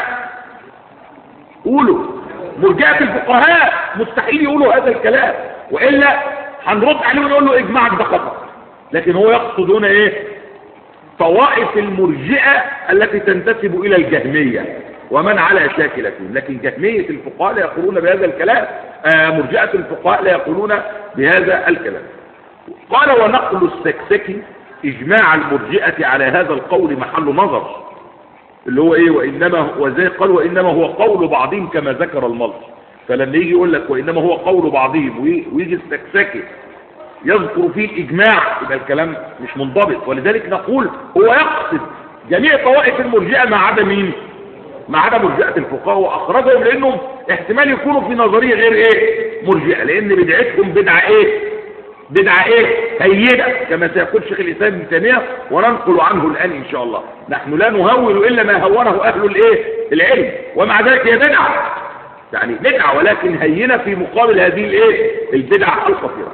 قولوا مرجئة الفقهاء مستحيل يقولوا هذا الكلام، وإلا هنرد عليه ونقول له إجماعك ده خطأ. لكن هو يقصد هنا إيه؟ طوائف المرجئة التي تنتسب إلى الجهمية ومن على شاكلتهم، لكن جهمية الفقهاء لا يقولون بهذا الكلام، مرجئة الفقهاء لا يقولون بهذا الكلام. قال ونقل السكسكي إجماع المرجئة على هذا القول محل نظر، اللي هو إيه؟ وإنما وزي قال وإنما هو قول بعضهم كما ذكر الملطي. فلما يجي يقول لك وإنما هو قول بعضهم ويجي السكسكي يذكر فيه الإجماع يبقى الكلام مش منضبط. ولذلك نقول هو يقصد جميع طوائف المرجئة ما عدا مين؟ ما عدا مرجئة الفقهاء، وأخرجهم لأنهم احتمال يكونوا في نظرية غير إيه؟ مرجئة، لأن بدعتهم بدعة إيه؟ بدعة إيه؟ هينة كما سيقول شيخ الإسلام ابن تيمية وننقل عنه الآن إن شاء الله. نحن لا نهول إلا ما هونه أهل الإيه؟ العلم، ومع ذلك هي بدعة، يعني بدعة ولكن هينة في مقابل هذه الإيه؟ البدعة الخطيرة.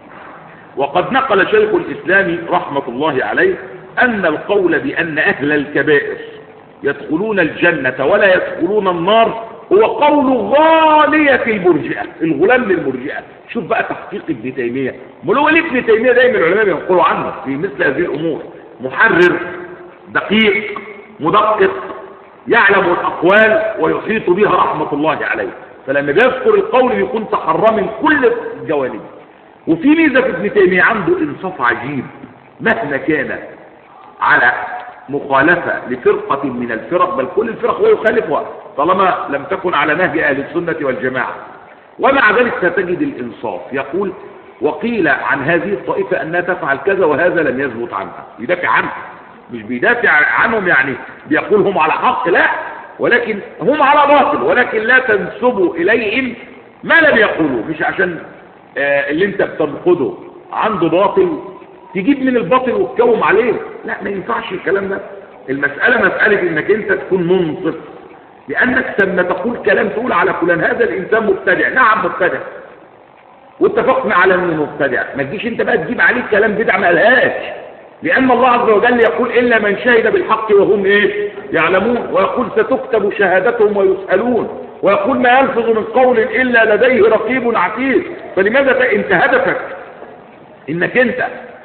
وقد نقل شيخ الإسلام رحمة الله عليه أن القول بأن أهل الكبائر يدخلون الجنة ولا يدخلون النار هو قول غالية المرجئة، الغلام للمرجئة. شوف بقى تحقيق ابن تيمية، ملو ابن تيمية دايما العلماء يقولوا عنه في مثل هذه الأمور محرر دقيق مدقق يعلم الأقوال ويحيط بها رحمة الله عليه، فلما بيذكر القول بيكون تحرى من كل الجوانب. وفي ميزة في ابن تيمية عنده إنصاف عجيب مهما كان على مخالفة لفرقة من الفرق، بل كل الفرق هو يخالفها طالما لم تكن على نهج أهل السنة والجماعة، ومع ذلك ستجد الإنصاف. يقول وقيل عن هذه الطائفة أنها تفعل كذا وهذا لم يثبت عنها، يدافع عنها، مش بيدافع عنهم يعني بيقول هم على حق، لا، ولكن هم على باطل، ولكن لا تنسبوا إليهم ما لم يقولوا، مش عشان اللي انت بتنقده عنده باطل تجيب من الباطل وتكوم عليه، لا ما ينفعش الكلام ده. المسألة مسألة انك انت تكون منصف، لانك لما تقول كلام تقول على فلان هذا الانسان مبتدع، نعم مبتدع واتفقنا على انه مبتدع، ما تجيش انت بقى تجيب عليه كلام بدع ما قالهاش، لان الله عز وجل يقول الا من شهد بالحق وهم ايه يعلمون، ويقول ستكتب شهادتهم ويسألون، ويقول ما يلفظ من قول الا لديه رقيب عتيد. فلماذا انت هدفك انك انت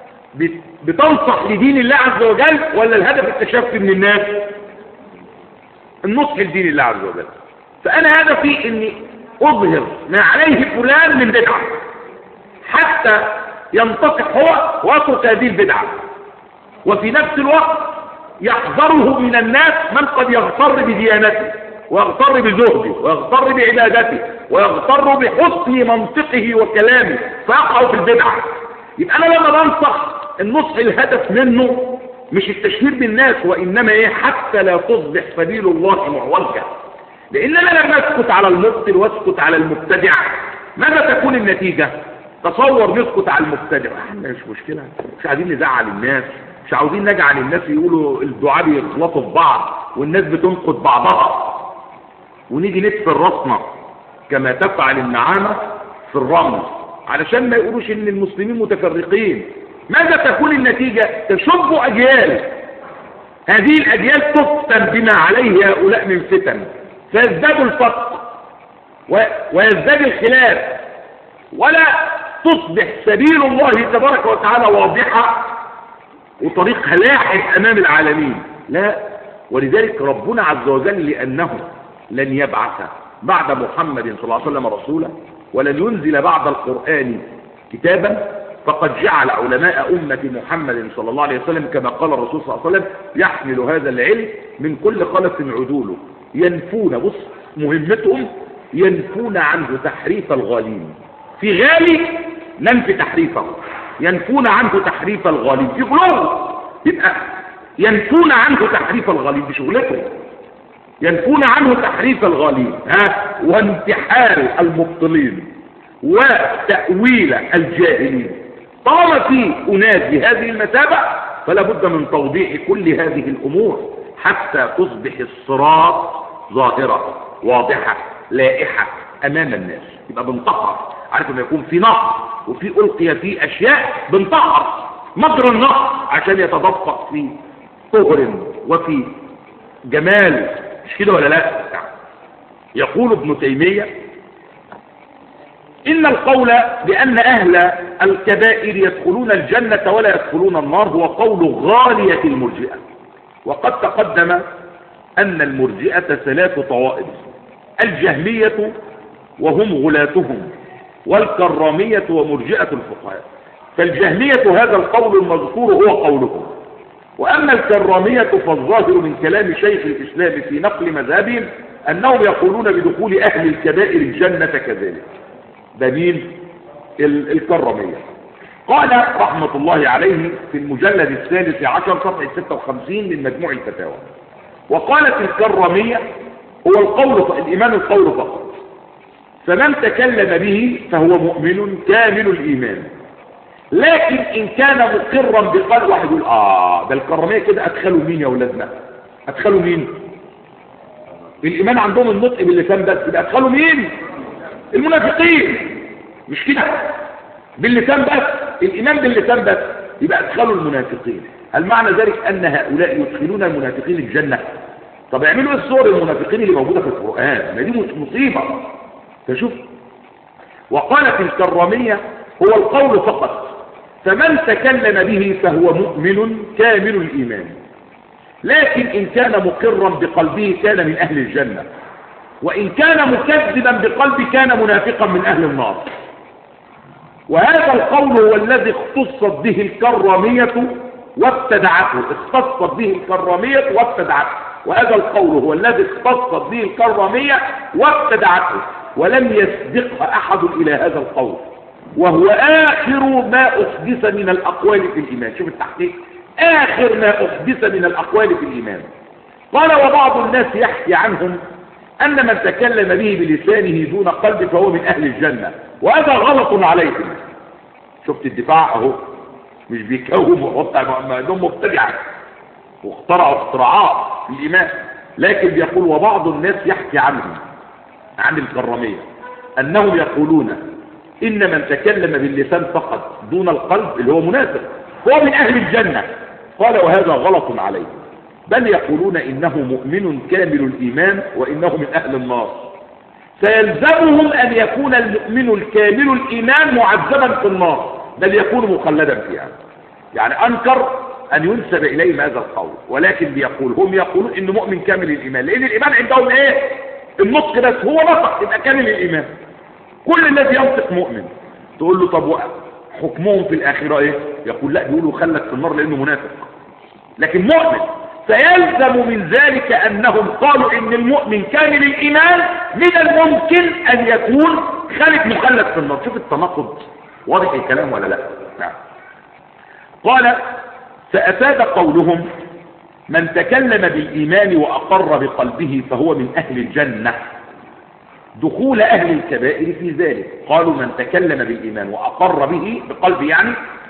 بتنصح لدين الله عز وجل، ولا الهدف التشفي من الناس؟ النصح لدين الله عز وجل. فانا هدفي اني اظهر ما عليه فلان من بدعه حتى ينتصح هو ويترك هذه البدعه، وفي نفس الوقت يحذره من الناس من قد يغتر بديانته ويغتر بزهده ويغتر بعبادته ويغتر بحسن منطقه وكلامه فيقع في البدعه. يبقى انا لما بنصح النصح الهدف منه مش التشهير بالناس، وانما ايه؟ حتى لا تصبح سبيل الله معوجه. لان انا لما اسكت على المبطل واسكت على المبتدع ماذا تكون النتيجه؟ تصور نسكت على المبتدع، احنا مش مشكلة، مش عايزين نزعل الناس، مش عاوزين نجعل الناس يقولوا الدعاء بيغلطوا في بعض والناس بتنقد بعضها، ونيجي ندفن راسنا كما تفعل النعامة في الرمل علشان ما يقولوش ان المسلمين متفرقين. ماذا تكون النتيجة؟ تشب أجيال، هذه الأجيال تفتن بما عليه هؤلاء من فتن، فيزداد الفرق ويزداد الخلاف، ولا تصبح سبيل الله تبارك وتعالى واضحة وطريقها لاحق أمام العالمين. لا، ولذلك ربنا عز وجل لأنه لن يبعث بعد محمد صلى الله عليه وسلم رسولا ولن ينزل بعد القرآن كتابا، فقد جعل علماء أمة محمد صلى الله عليه وسلم كما قال الرسول صلى الله عليه وسلم يحمل هذا العلم من كل خلف عدوله، ينفون، بص مهمتهم ينفون عنه تحريف الغالين. في غالي ننفي تحريفه، ينفون عنه تحريف الغالين في قلوب، يبقى ينفون عنه تحريف الغالين بشغلته، ينفون عنه تحريف الغالين وانتحال المبطلين وتأويل الجاهلين. طالما في أناس بهذه المثابة فلا بد من توضيح كل هذه الأمور حتى تصبح الصراط ظاهرة واضحة لائحة أمام الناس. يبقى بنطهر، عارف لما يكون في نقص وفي ألقي فيه أشياء بنطهر مجرى النقص عشان يتدفق في طهر وفي جمال، مش كده ولا لا؟ يقول ابن تيمية إن القول بأن أهل الكبائر يدخلون الجنة ولا يدخلون النار هو قول غالية المرجئة، وقد تقدم أن المرجئة 3 طوائف: الجهمية وهم غلاتهم، والكرامية ومرجئة الفقهاء. فالجهمية هذا القول المذكور هو قولهم، وأما الكرامية فالظاهر من كلام شيخ الإسلام في نقل مذهبهم أنهم يقولون بدخول أهل الكبائر الجنة كذلك. ده مين؟ الكرامية. قال رحمة الله عليه في المجلد 13 صفحة 56 من مجموع الفتاوى، وقالت الكرامية هو القول الإيمان القول فقط، فمن تكلم به فهو مؤمن كامل الإيمان، لكن إن كان مقرا بقلب واحد يقول ده الكرامية كده أدخلوا مين يا ولادنا؟ أدخلوا مين؟ الإيمان عندهم النطق باللسان بس، يبقى أدخلوا مين؟ المنافقين، مش كده؟ باللسان بس، الإيمان باللسان بس، يبقى أدخلوا المنافقين. هل معنى ذلك أن هؤلاء يدخلون المنافقين الجنة؟ طب يعملوا ايه الصور المنافقين اللي موجودة في القرآن؟ ما دي مصيبة. فشوف، وقالت الكرامية هو القول فقط، فمن تكلم به فهو مؤمن كامل الإيمان، لكن إن كان مقرا بقلبه كان من أهل الجنة، وإن كان مكذبا بقلبه كان منافقا من أهل النار. وهذا القول هو الذي اختصت به الكرامية وابتدعته، اختصت به الكرامية وابتدعته، وهذا القول هو الذي اختصت به الكرامية وابتدعته، ولم يسبقها أحد إلى هذا القول، وهو آخر ما أحدث من الأقوال في الإيمان. شوف التحقيق، آخر ما أحدث من الأقوال في الإيمان. قال وبعض الناس يحكي عنهم أن من تكلم به بلسانه دون قلب فهو من أهل الجنة، وهذا غلط عليهم. شفت الدفاع أهو، مش بيكوم وحط عندهم مبتدعة واخترعوا اختراعات في الإيمان، لكن بيقول وبعض الناس يحكي عنهم عن الكرامية أنهم يقولون إن من تكلم باللسان فقط دون القلب اللي هو منافق هو من أهل الجنة. قال وهذا غلط عليه، بل يقولون إنه مؤمن كامل الإيمان وإنه من أهل النار، فيلزمهم أن يكون المؤمن الكامل الإيمان معذبا في النار، بل يكون مخلدا فيها. يعني أنكر أن ينسب إليهم هذا القول، ولكن هم يقولون إنه مؤمن كامل الإيمان، لأن الإيمان عندهم إيه؟ النطق بس، هو نطق يبقى كامل الإيمان. كل الذي ينطق مؤمن. تقول له طب حكمهم في الآخرة إيه؟ يقول لا، بيقولوا خلد في النار لأنه منافق، لكن مؤمن. فيلزم من ذلك أنهم قالوا إن المؤمن كامل الإيمان من الممكن أن يكون خالد مخلد في النار. شوف التناقض، واضح الكلام ولا لا؟ نعم. قال فأفاد قولهم من تكلم بالإيمان وأقر بقلبه فهو من أهل الجنة، دخول أهل الكبائر في ذلك. قالوا من تكلم بالإيمان وأقر به بقلبه يعني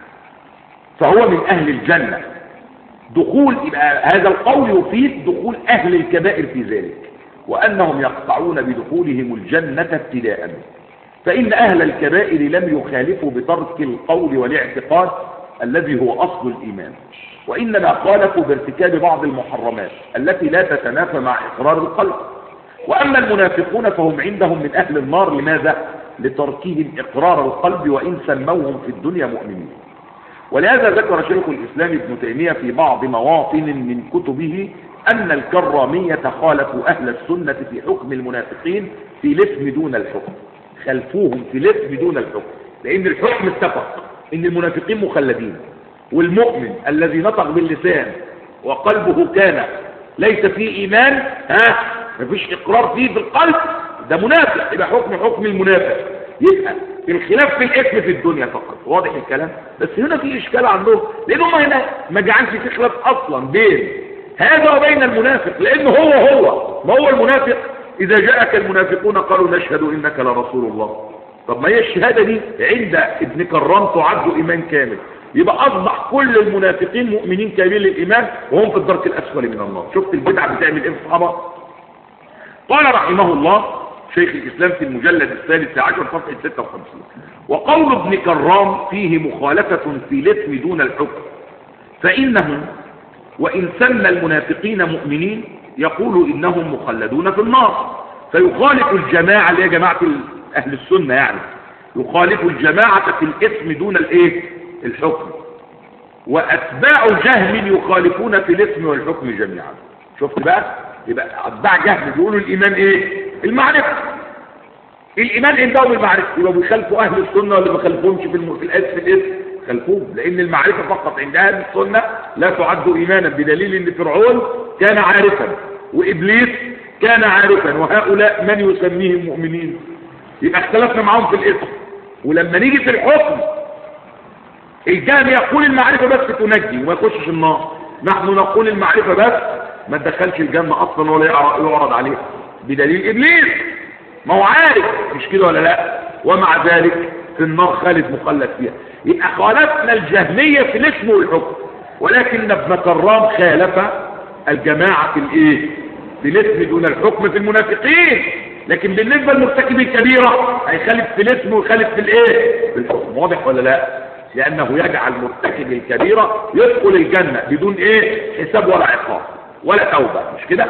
فهو من أهل الجنة. دخول يبقى هذا القول يفيد دخول أهل الكبائر في ذلك، وأنهم يقطعون بدخولهم الجنة ابتداء. فإن أهل الكبائر لم يخالفوا بترك القول والاعتقاد الذي هو أصل الإيمان، وإنما خالفوا بارتكاب بعض المحرمات التي لا تتنافى مع إقرار القلب. وأما المنافقون فهم عندهم من أهل النار. لماذا؟ لتركهم إقرار القلب وإن سموهم في الدنيا مؤمنين. ولهذا ذكر شيخ الإسلام ابن تيمية في بعض مواطن من كتبه أن الكرامية خالفوا أهل السنة في حكم المنافقين في الاسم دون الحكم. خلفوهم في الاسم دون الحكم، لأن الحكم اتفق إن المنافقين مخلدين، والمؤمن الذي نطق باللسان وقلبه كان ليس فيه إيمان مفيش إقرار فيه بالقلب، ده منافق، يبقى حكم المنافق. يبقى الخلاف في الاسم في الدنيا فقط. واضح الكلام؟ بس هنا في إشكال عندهم، لأنهم هنا ما جعلش في خلاف أصلا بين هذا وبين المنافق، لأنه هو ما هو المنافق. إذا جاءك المنافقون قالوا نشهد إنك لرسول الله. طب ما هي الشهادة دي عند ابن كرام تعد إيمان كامل، يبقى أصبح كل المنافقين مؤمنين كامل الإيمان وهم في الدرك الأسفل من النار. شفت البدعة بتعمل إيه في الصحابة؟ قال رحمه الله شيخ الإسلام في المجلد الثالث عشر صفحة 56: وقول ابن كرام فيه مخالفة في الاسم دون الحكم، فإنه وإن سمى المنافقين مؤمنين يقول إنهم مخلدون في النار، فيخالف الجماعة اللي هي جماعة أهل السنة، يعني يخالف الجماعة في الاسم دون الحكم. وأتباع جهم يخالفون في الاسم والحكم جميعا. شفت بقى؟ يبقى أتباع جهم بيقولوا الإيمان إيه؟ المعرفة. الإيمان عندهم المعرفة، يبقى بيخالفوا أهل السنة ولا ما بيخالفوهمش في الاسم خلفوه، لأن المعرفة فقط عند أهل السنة لا تعد إيمانا، بدليل أن فرعون كان عارفا وإبليس كان عارفا، وهؤلاء من يسميهم مؤمنين. يبقى اختلفنا معهم في الاسم. ولما نيجي في الحكم الجهم يقول المعرفة بس تنجي وما يخشش النار، نحن نقول المعرفة بس ما تدخلش الجنة أصلا ولا يعرض عليه، بدليل إبليس ما هو عارف، مش كده ولا لا؟ ومع ذلك في النار خالد مخلد فيها. يبقى خالفنا الجهمية في الاسم والحكم، ولكن ابن كرام خالف الجماعة في الاسم دون الحكم في المنافقين. لكن بالنسبة للمرتكب الكبيرة هيخالف في الاسم ويخالف في في الحكم. واضح ولا لا؟ لأنه يجعل مرتكب الكبيرة يدخل الجنة بدون حساب ولا عقاب ولا توبة، مش كده؟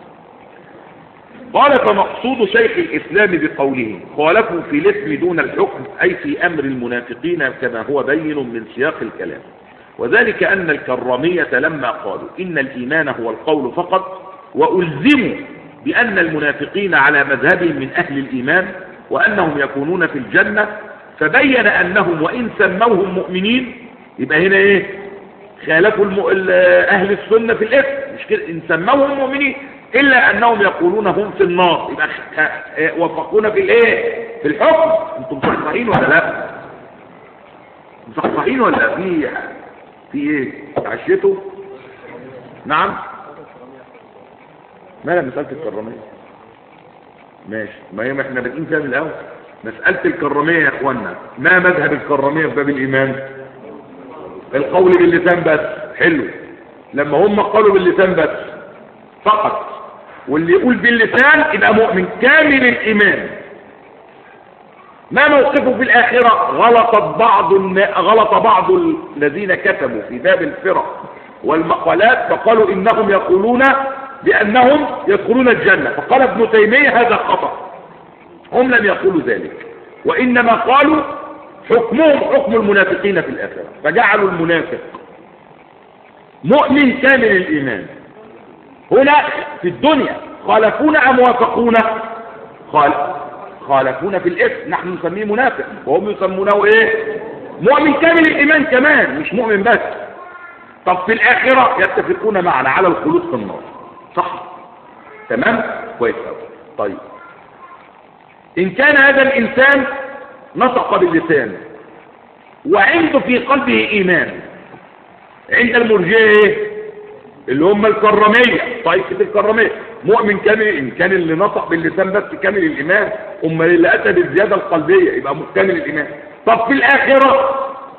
قال فمقصود شيخ الإسلام بقوله خالفوا في الاسم دون الحكم أي في أمر المنافقين كما هو بين من سياق الكلام. وذلك أن الكرامية لما قالوا إن الإيمان هو القول فقط، وألزموا بأن المنافقين على مذهبهم من أهل الإيمان وأنهم يكونون في الجنة، فبين أنهم وإن سموهم مؤمنين يبقى هنا خالفوا أهل السنة في الاسم، مش كده؟ إن سموهم مؤمنين إلا أنهم يقولون هم في النار، يبقى وفقونا في في الحكم. أنتم مصحصحين ولا لا؟ مصحصحين ولا في عشيتوا؟ نعم. مالها مسألة الكرامية؟ ماشي، ما هي احنا بادئين فيها من الأول. مسألة الكرامية يا اخوانا، ما مذهب الكرامية في باب الإيمان؟ القول باللسان بس. حلو، لما هم قالوا باللسان بس فقط، واللي يقول باللسان يبقى مؤمن كامل الإيمان. ما موقفه في الآخرة؟ غلط بعض الذين كتبوا في باب الفرق والمقالات فقالوا إنهم يقولون بأنهم يدخلون الجنة، فقال ابن تيمية هذا خطأ، هم لم يقولوا ذلك، وإنما قالوا حكمهم حكم المنافقين في الآخرة، فجعلوا المنافق مؤمن كامل الإيمان. هنا في الدنيا خالفونا أم وافقونا؟ خالفونا في الاسم، نحن نسميه منافق وهم يسمونه مؤمن كامل الإيمان كمان، مش مؤمن بس. طب في الآخرة يتفقون معنا على الخلود في النار، صح؟ تمام؟ كويس قوي. طيب إن كان هذا الإنسان نطق باللسان وعنده في قلبه إيمان، عند المرجئة اللي هم الكرامية، طائفة الكرامية مؤمن كامل. إن كان اللي نطق باللسان بس كامل الإيمان، أمال اللي أتى بالزيادة القلبية يبقى كامل الإيمان. طب في الآخرة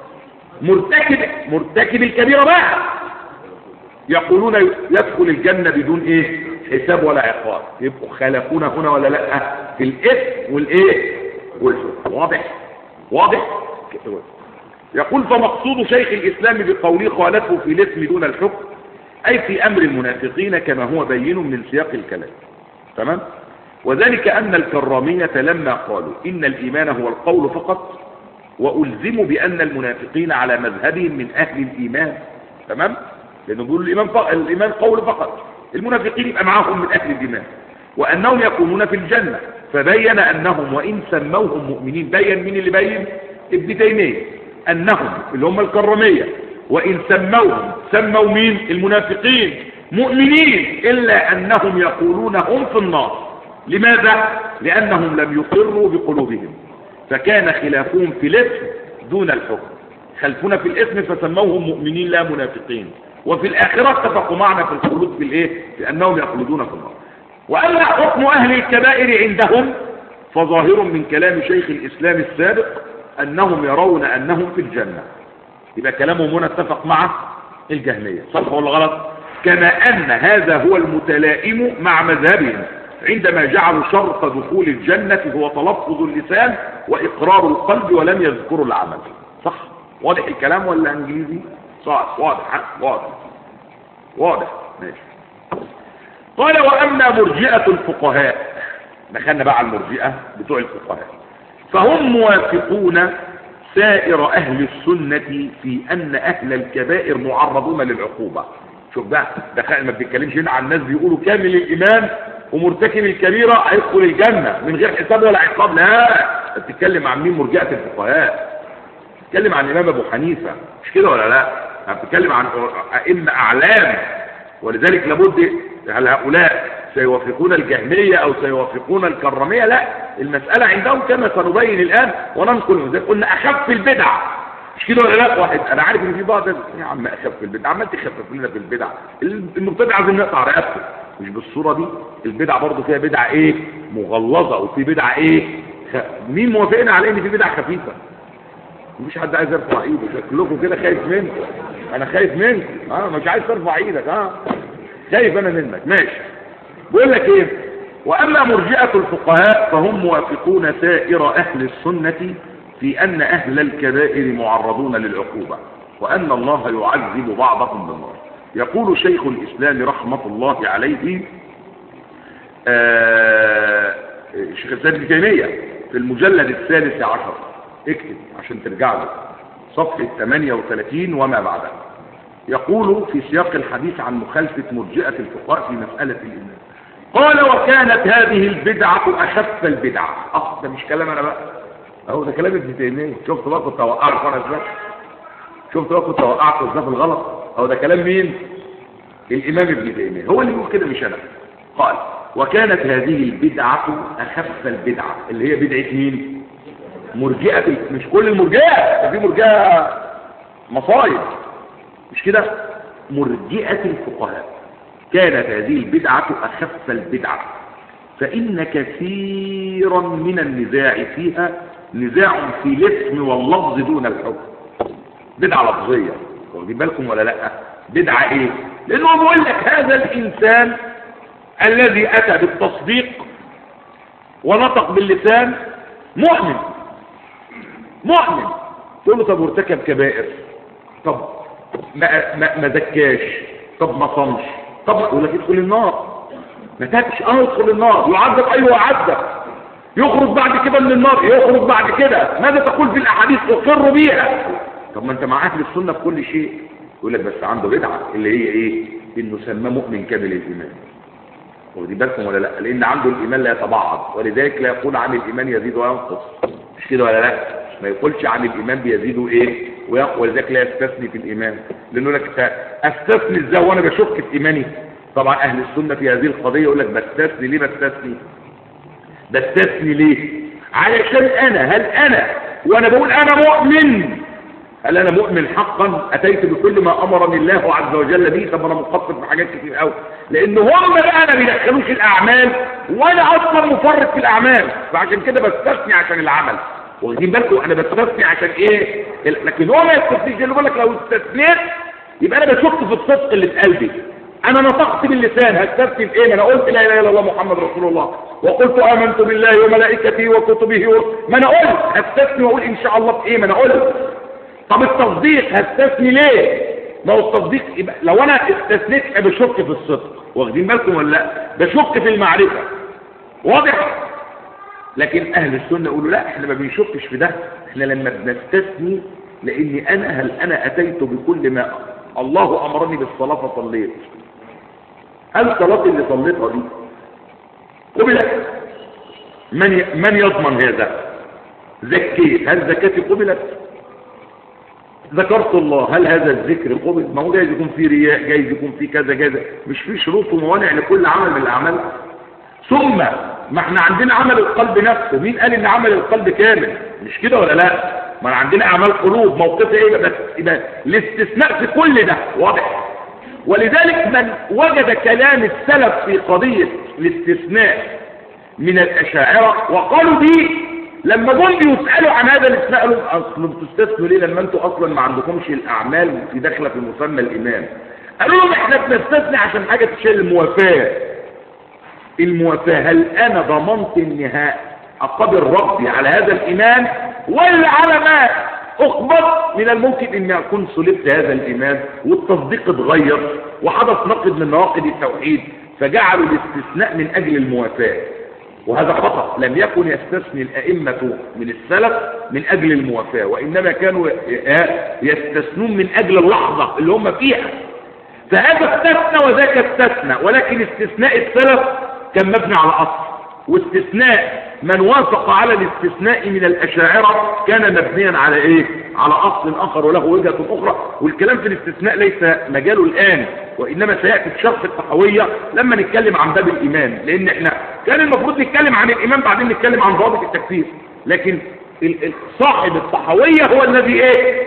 مرتكب الكبيرة بقى يقولون يدخل الجنة بدون إيه؟ حساب ولا عقاب. يبقوا خالفونا هنا ولا لا؟ في الإثم والإيه؟ والحكم. واضح؟ يقول فمقصود شيخ الإسلام بقوله خالفه في الاسم دون الحكم أي في أمر المنافقين كما هو بين من سياق الكلام. تمام؟ وذلك أن الكرامية لما قالوا إن الإيمان هو القول فقط وألزموا بأن المنافقين على مذهبهم من أهل الإيمان. تمام؟ لأنه بيقولوا الإيمان قول فقط، المنافقين يبقى معهم من أهل الإيمان، وأنهم يكونون في الجنة. فبين أنهم وإن سموهم مؤمنين، بين مين اللي بين؟ ابن تيمية، أنهم اللي هم الكرامية وإن سموا مين؟ المنافقين مؤمنين، إلا أنهم يقولون هم في النار. لماذا؟ لأنهم لم يقروا بقلوبهم، فكان خلافهم في الاسم دون الحكم. خلفنا في الاسم فسموهم مؤمنين لا منافقين، وفي الآخرة اتفقوا معنا في الخلود في الإيه؟ لأنهم يخلدون في النار. وأما حكم أهل الكبائر عندهم فظاهر من كلام شيخ الإسلام السابق أنهم يرون أنهم في الجنة. يبقى كلامهم هنا اتفق مع الجهمية، صح ولا غلط؟ كما أن هذا هو المتلائم مع مذهبهم عندما جعلوا شرط دخول الجنة هو تلفظ اللسان وإقرار القلب ولم يذكروا العمل. صح؟ واضح الكلام ولا انجليزي؟ صح، واضح. ماشي. قال وأما مرجئة الفقهاء، دخلنا بقى على المرجئة بتوع الفقهاء، فهم موافقون سائر أهل السنة في أن أهل الكبائر معرضون للعقوبة. شوف بقى، ما بنتكلمش هنا عن الناس بيقولوا كامل الإيمان ومرتكب الكبيرة هيدخل الجنة من غير حساب ولا عقاب. لا، بتتكلم عن مين؟ مرجئة الفقهاء. بتتكلم عن الإمام أبو حنيفة، مش كده ولا لا؟ بتتكلم عن أئمة أعلام. ولذلك لابد هل هؤلاء سيوافقون الجهمية أو سيوافقون الكرامية؟ لا، المسألة عندهم كما سنبين الآن وننقل. زي قلنا أخف البدع، مش كده ولا لا؟ واحد أنا عارف إن في بعض يا عم أخف البدع، عمال تخفف لنا في البدع. المبتدع عايزين نقطع رقبته، مش بالصورة دي. البدع برضه فيها بدع إيه؟ مغلظة، وفي بدع إيه؟ مين موافقنا على إن في بدع خفيفة؟ مفيش حد عايز يرفع ايده، شكلكم كده خايف منك. انا خايف منك، مش عايز ترفع ايدك، خايف انا منك. ماشي. بقول لك ايه؟ واما مرجئة الفقهاء فهم موافقون سائر اهل السنة في ان اهل الكبائر معرضون للعقوبة وان الله يعذب بعضهم بالنار. يقول شيخ الاسلام رحمة الله عليه شيخ الاسلام ابن تيمية في المجلد 13، اكتب عشان ترجع له، صفحة 38 وما بعدها. يقول في سياق الحديث عن مخالفة مرجئة الفقهاء في مسألة الإيمان، قال وكانت هذه البدعة أخف البدعة. ده مش كلام أنا بقى، ده كلام ابن تيمية. شفت بقى كنت وقعت وانا ازاي؟ شفت بقى كنت وقعت ازاي في الغلط؟ ده كلام مين؟ الإمام ابن تيمية هو اللي يقول كده مش أنا. قال وكانت هذه البدعة أخف البدعة، اللي هي بدعة مين؟ مرجئة. مش كل المرجئة، في مرجئة مصايب، مش كده؟ مرجئة الفقهاء كانت هذه البدعة أخف البدعة، فإن كثيرا من النزاع فيها نزاع في الاسم واللفظ دون الحكم. بدعة لفظية، واخدين بالكم ولا لا؟ بدعة ايه؟ لأنه بيقول لك هذا الإنسان الذي أتى بالتصديق ونطق باللسان مؤمن، تقول له طب ارتكب كبائر، طب ما زكاش، طب ما صمش، طب يقول لك ادخل النار. ما تابش، ادخل النار. يعذب، ايوه يعذب. يخرج بعد كده من النار، يخرج بعد كده. ماذا تقول في الاحاديث؟ اقر بيها. طب ما انت مع اهل السنه في كل شيء. يقول لك بس عنده بدعه اللي هي ايه؟ انه سماه مؤمن كامل الايمان. واخدين بالكم ولا لا؟ لان عنده الايمان لا يتبعض، ولذلك لا يقول عن الايمان يزيد وينقص، مش كده ولا لا؟ ما يقولش عن الايمان بيزيد ايه ولذلك لا يستثني في الايمان. لانه لك استثني ازاي وانا بشك في ايماني؟ طبعا اهل السنه في هذه القضيه يقول لك بستثني. ليه بستثني ليه؟ علشان هل انا وانا بقول انا مؤمن هل انا مؤمن حقا اتيت بكل ما امرني الله عز وجل به؟ طب انا مقصر في حاجات كتير قوي، لان هم بقى ما بيدخلوش الاعمال وانا اصلا مفرط في الاعمال، فعشان كده بستثني عشان العمل. واخدين بالكم انا بستثني عشان ايه؟ لكن هو ما يستثنيش، اللي بيقول لك لو استثنيت يبقى انا بشك في الصدق اللي في قلبي. انا نطقت باللسان، هستثني في ايه؟ ما انا قلت لا اله الا الله محمد رسول الله، وقلت امنت بالله وملائكته وكتبه ما انا قلت هستثني واقول ان شاء الله في ايه؟ ما انا قلت. طب التصديق هستثني ليه؟ ما هو التصديق يبقى لو انا استثنيت يبقى بشك في الصدق. واخدين بالكم ولا لا؟ بشك في المعرفه. واضح؟ لكن اهل السنه يقولوا لا، احنا ما بنشكش في ده، احنا لما بنستثني لاني هل انا اتيت بكل ما الله امرني بالصلاه فصليت. هل صلاتي اللي صليتها دي قبلت؟ من يضمن هذا؟ زكيت، هل زكاتي قبلت؟ ذكرت الله، هل هذا الذكر قبل؟ ما هو جايز يكون في رياء، جايز يكون في كذا جايز، مش في شروط وموانع لكل عمل من الاعمال. ثم ما احنا عندنا عمل القلب نفسه، مين قال ان عمل القلب كامل؟ مش كده ولا لا؟ ما عندنا اعمال قلوب موقفها ايه؟ بس يبقى الاستثناء في كل ده واضح. ولذلك من وجد كلام السلف في قضيه الاستثناء من الاشاعره وقالوا دي، لما جم بيسالوا عن هذا الاستثناء قالوا اصل بتستثنوا ليه لما انتوا اصلا ما عندكمش الاعمال في داخله في مسمى الايمان؟ قالوا لهم احنا بنستثني عشان حاجه تشيل الموافاه. الموافاه، هل انا ضمنت اني اقابل ربي على هذا الايمان، ولا على ما اخبط من الممكن اني اكون صلبت هذا الايمان والتصديق اتغير وحدث نقد من نواقض التوحيد فجعلوا الاستثناء من اجل الموافاه. وهذا خطأ. لم يكن يستثني الأئمة من السلف من أجل الموافاة، وإنما كانوا يستثنون من أجل اللحظة اللي هم فيها. فهذا استثنى وذاك استثنى، ولكن استثناء السلف كان مبني على أصل، واستثناء من وافق على الاستثناء من الأشاعرة كان مبنيا على إيه؟ على أصل آخر وله وجهة أخرى. والكلام في الاستثناء ليس مجاله الآن، وإنما سيأتي في شرح الطحاوية لما نتكلم عن باب الإيمان، لأن إحنا كان المفروض نتكلم عن الإيمان بعدين نتكلم عن ضوابط التكفير، لكن صاحب الطحاوية هو الذي إيه؟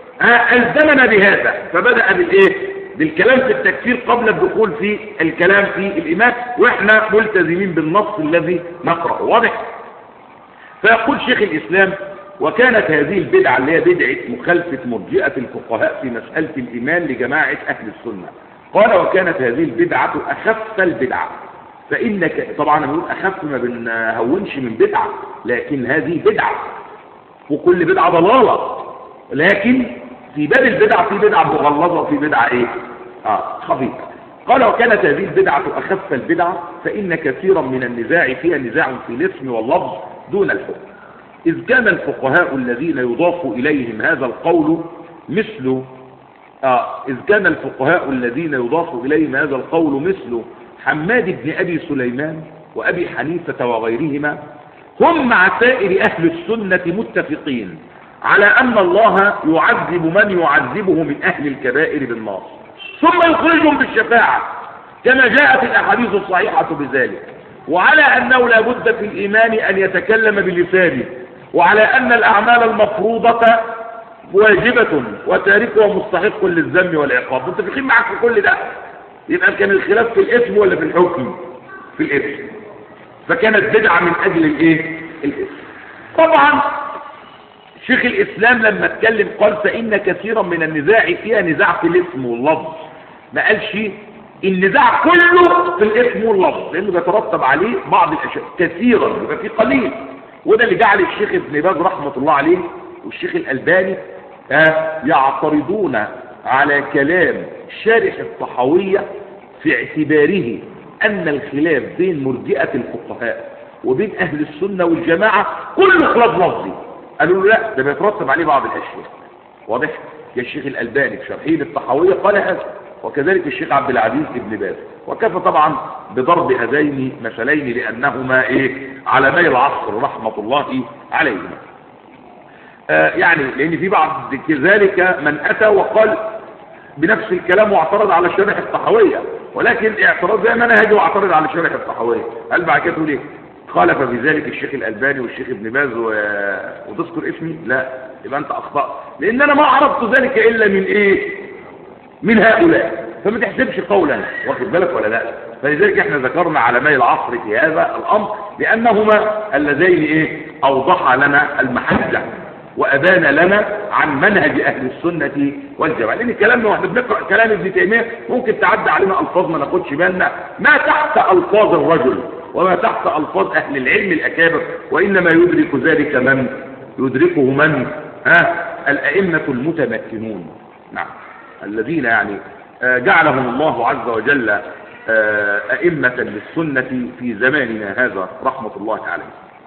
ألزمنا بهذا، فبدأ بالإيه؟ بالكلام في التكفير قبل الدخول في الكلام في الإيمان، وإحنا ملتزمين بالنص الذي نقرأه. واضح؟ فيقول شيخ الإسلام: وكانت هذه البدعة اللي هي بدعة مخالفة مرجئة الفقهاء في مسألة الإيمان لجماعة أهل السنة، قال: وكانت هذه البدعة أخف البدعة، فإنك طبعا بنقول أخف، ما بنهونش من بدعة، لكن هذه بدعة وكل بدعة ضلالة، لكن في باب البدعة في بدعة مغلظة وفي بدعة ايه؟ خفيفة. قال: وكانت هذه البدعة أخف البدعة، فإن كثيرا من النزاع فيها نزاع في الاسم واللفظ دون الحكم، إذ كان الفقهاء الذين يضاف إليهم هذا القول مثل حماد بن أبي سليمان وأبي حنيفة وغيرهما، هم مع سائر أهل السنة متفقين على أن الله يعذب من يعذبه من أهل الكبائر بالنار، ثم يخرجهم بالشفاعة كما جاءت الأحاديث الصحيحة بذلك، وعلى أنه لا بد في الإيمان أن يتكلم بلسانه، وعلى أن الأعمال المفروضة واجبة وتاركها مستحق للذم والعقاب. متفقين معك في كل ده. يبقى كان الخلاف في الاسم ولا في الحكم؟ في الاسم. فكانت بدعة من أجل الايه؟ الاسم. طبعا شيخ الإسلام لما اتكلم قال: فإن كثيرا من النزاع فيها نزاع في الاسم واللفظ، ما قالش النزاع كله في الاسم واللفظ، لأنه بيترتب عليه بعض الأشياء كثيرا، يبقى في قليل. وده اللي جعل الشيخ ابن باز رحمة الله عليه والشيخ الألباني يعترضون على كلام شارح الطحاوية في اعتباره أن الخلاف بين مرجئة الفقهاء وبين أهل السنة والجماعة كله خلاف لفظي. قالوا له لا، ده بيترتب عليه بعض الأشياء. واضح؟ يا الشيخ الألباني في شرحه للطحاوية قال هذا، وكذلك الشيخ عبد العزيز ابن باز، وكفى طبعا بضرب هذين مثلين لأنهما علمي العصر رحمة الله عليهما. يعني لأن في بعض ذلك من أتى وقال بنفس الكلام واعترض على شرح الطحاوية، ولكن اعتراض زي ما انا هاجي واعترض على شرح الطحاوية، قال بعد كده تقول ايه؟ خالف في ذلك الشيخ الألباني والشيخ ابن باز وتذكر اسمي، لا يبقى أنت أخطأت، لأن أنا ما عرفت ذلك إلا من إيه؟ من هؤلاء، فما تحسبش قولا، واخد بالك ولا لا؟ فلذلك احنا ذكرنا علماء العصر في هذا الأمر لأنهما اللذين إيه؟ أوضحا لنا المحجة وأبان لنا عن منهج أهل السنة والجماعة. لأن كلامنا واحنا بنقرأ كلام ابن تيمية ممكن تعدي علينا ألفاظ ما ناخدش بالنا ما تحت ألفاظ الرجل وما تحت ألفاظ أهل العلم الأكابر، وإنما يدرك ذلك من يدركه من الأئمة المتمكنون، نعم، الذين يعني جعلهم الله عز وجل أئمة للسنة في زماننا هذا رحمة الله عليه.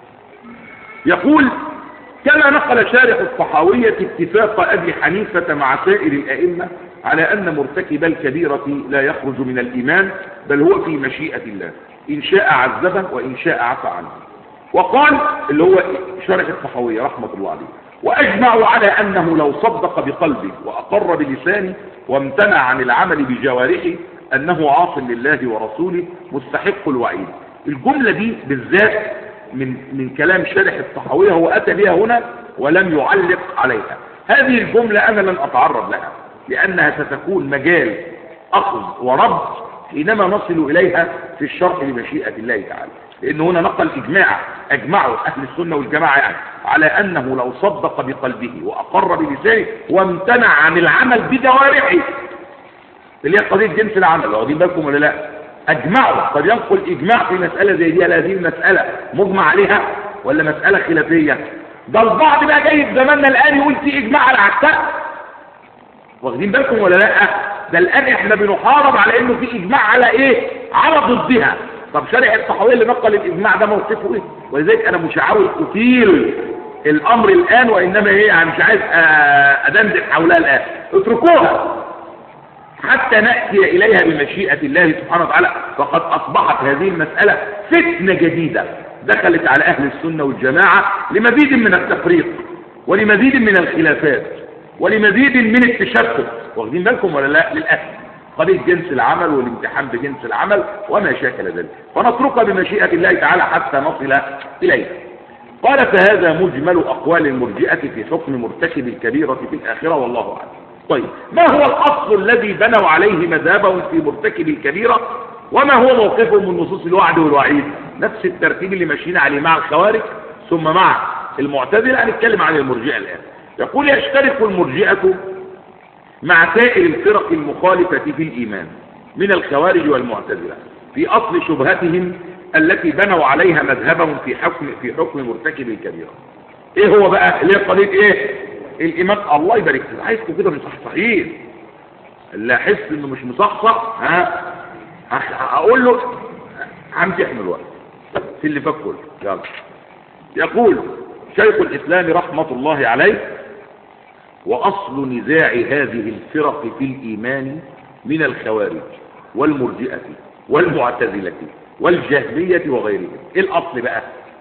يقول: كما نقل شارح الطحاوية اتفاق أبي حنيفة مع سائر الأئمة على أن مرتكب الكبيرة لا يخرج من الإيمان، بل هو في مشيئة الله، إن شاء عذبه وإن شاء عفى عنه. وقال اللي هو شارح الطحاوية رحمة الله عليه: وأجمعوا على أنه لو صدق بقلبه وأقر بلسانه وامتنع عن العمل بجوارحه أنه عاص لله ورسوله مستحق الوعيد. الجملة دي بالذات من كلام شارح الطحاوية، هو أتى بها هنا ولم يعلق عليها. هذه الجملة أنا لن أتعرض لها لأنها ستكون مجال أخذ ورد حينما نصل إليها في الشرح لمشيئة الله تعالى، لأن هنا نقل أجمعوا أهل السنة والجماعة يعني على أنه لو صدق بقلبه وأقر بلسانه وامتنع عن العمل بجوارحه، اللي هي قضية جنس العمل، واخدين بالكم ولا لا؟ أجمعوا، قد ينقل إجماع في مسألة زي دي، هذه المسألة مجمع عليها ولا مسألة خلافية؟ ده البعض بقى جاي في زماننا الآن يقول في إجماع على عكسها، واخدين بالكم ولا لا؟ ده الآن إحنا بنحارب على إنه في إجماع على إيه؟ على ضدها. طب شارح الطحاوية اللي نقل الإجماع ده موقفه إيه؟ ولذلك أنا مش عاوز أطيل الأمر الآن، وإنما إيه يعني مش عايز أدندن حولها الآن، اتركوها حتى نأتي إليها بمشيئة الله سبحانه وتعالى. فقد أصبحت هذه المسألة فتنة جديدة دخلت على أهل السنة والجماعة لمزيد من التفريق ولمزيد من الخلافات ولمزيد من التشتت، واخدين بالكم ولا لا؟ للأسف قضية جنس العمل والامتحان بجنس العمل وما شاكل ذلك، فنتركها بمشيئة الله تعالى حتى نصل إليها. قال: فهذا مجمل أقوال المرجئة في حكم مرتكب الكبيرة في الآخرة، والله أعلم. طيب، ما هو الأصل الذي بنوا عليه مذهبهم في مرتكب الكبيرة، وما هو موقفهم من نصوص الوعد والوعيد؟ نفس الترتيب اللي ماشيين عليه مع الخوارج ثم مع المعتزلة. هنتكلم عن المرجئة الآن. يقول: يشترك المرجئة مع سائر الفرق المخالفة في الإيمان من الخوارج والمعتزلة في أصل شبهتهم التي بنوا عليها مذهبهم في حكم مرتكب الكبيرة. ايه هو بقى؟ اللي هي قضية ايه؟ الإيمان. الله يبارك فيك، عايزكم كده مصحصحين، اللي احس انه مش مصحصح اقول له همتحن الوقت في اللي فات كله. يلا. يقول شيخ الإسلام رحمة الله عليه: وأصل نزاع هذه الفرق في الإيمان من الخوارج والمرجئة والمعتزلة والجهمية وغيرهم. إيه الأصل بقى؟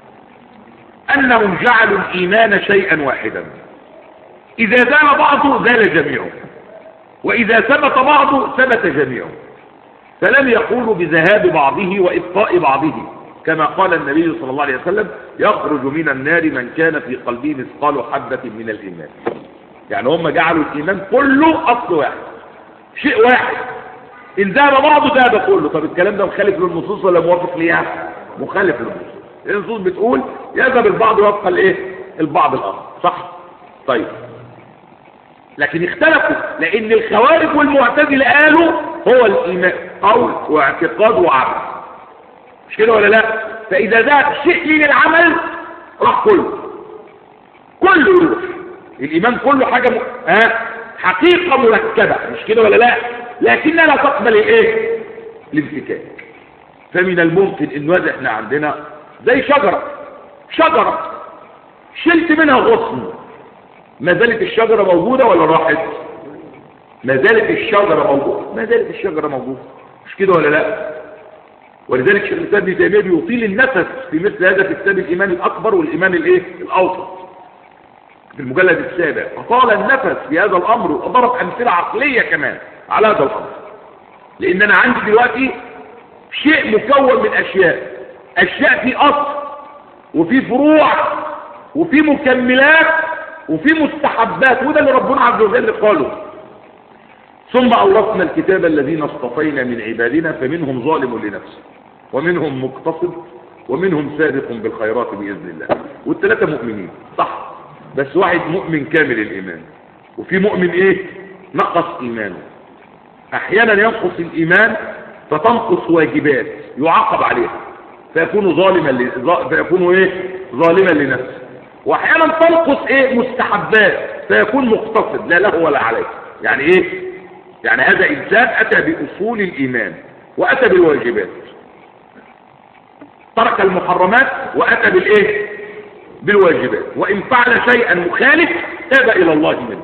أنهم جعلوا الإيمان شيئا واحدا، إذا زال بعضه زال جميعه، وإذا ثبت بعضه ثبت جميعه، فلم يقولوا بذهاب بعضه وإبقاء بعضه، كما قال النبي صلى الله عليه وسلم: يخرج من النار من كان في قلبه مثقال حبة من الإيمان. يعني هم جعلوا الإيمان كله أصل واحد، شيء واحد، إن ذهب بعضه ذهب كله. طب الكلام ده مخالف للنصوص ولا موافق ليها؟ مخالف للنصوص. النصوص بتقول يذهب البعض ويبقى الايه؟ البعض الآخر، صح؟ طيب، لكن اختلفوا، لأن الخوارج والمعتزلة قالوا هو الإيمان قول واعتقاد وعمل، مش كده ولا لا؟ فإذا ذهب شيء من العمل راح كله يروح. الإيمان كله حاجة حقيقة مركبة، مش كده ولا لا؟ لكنها لا تقبل الايه؟ الانفكاك. فمن الممكن ان احنا عندنا زي شجرة شلت منها غصن، ما زالت الشجرة موجودة ولا راحت؟ ما زالت الشجرة موجودة، مش كده ولا لا؟ ولذلك شيخ الإسلام ابن تيمية بيطيل النفس في مثل هذا في كتاب الإيمان الأكبر والإيمان الايه؟ الأوسط في المجلد السابع، فطال النفس في هذا الأمر وضرب أمثلة عقلية كمان على هذا الأمر. لأن أنا عندي دلوقتي شيء مكون من أشياء في أصل وفي فروع وفي مكملات وفي مستحبات، وده اللي ربنا عز وجل قاله. ثم أورثنا الكتاب الذين اصطفينا من عبادنا فمنهم ظالم لنفسه ومنهم مقتصد ومنهم سابق بالخيرات بإذن الله. والثلاثة مؤمنين صح، بس واحد مؤمن كامل الإيمان، وفي مؤمن إيه نقص إيمانه. أحيانا ينقص الإيمان فتنقص واجبات يعاقب عليها فيكون ظالما لنفسه. وأحيانا تنقص مستحبات فيكون مقتصد لا له ولا عليه. يعني إيه؟ يعني هذا إنسان أتى بأصول الإيمان وأتى بالواجبات، ترك المحرمات وأتى بالواجبات، وإن فعل شيئا مخالف تاب إلى الله منه،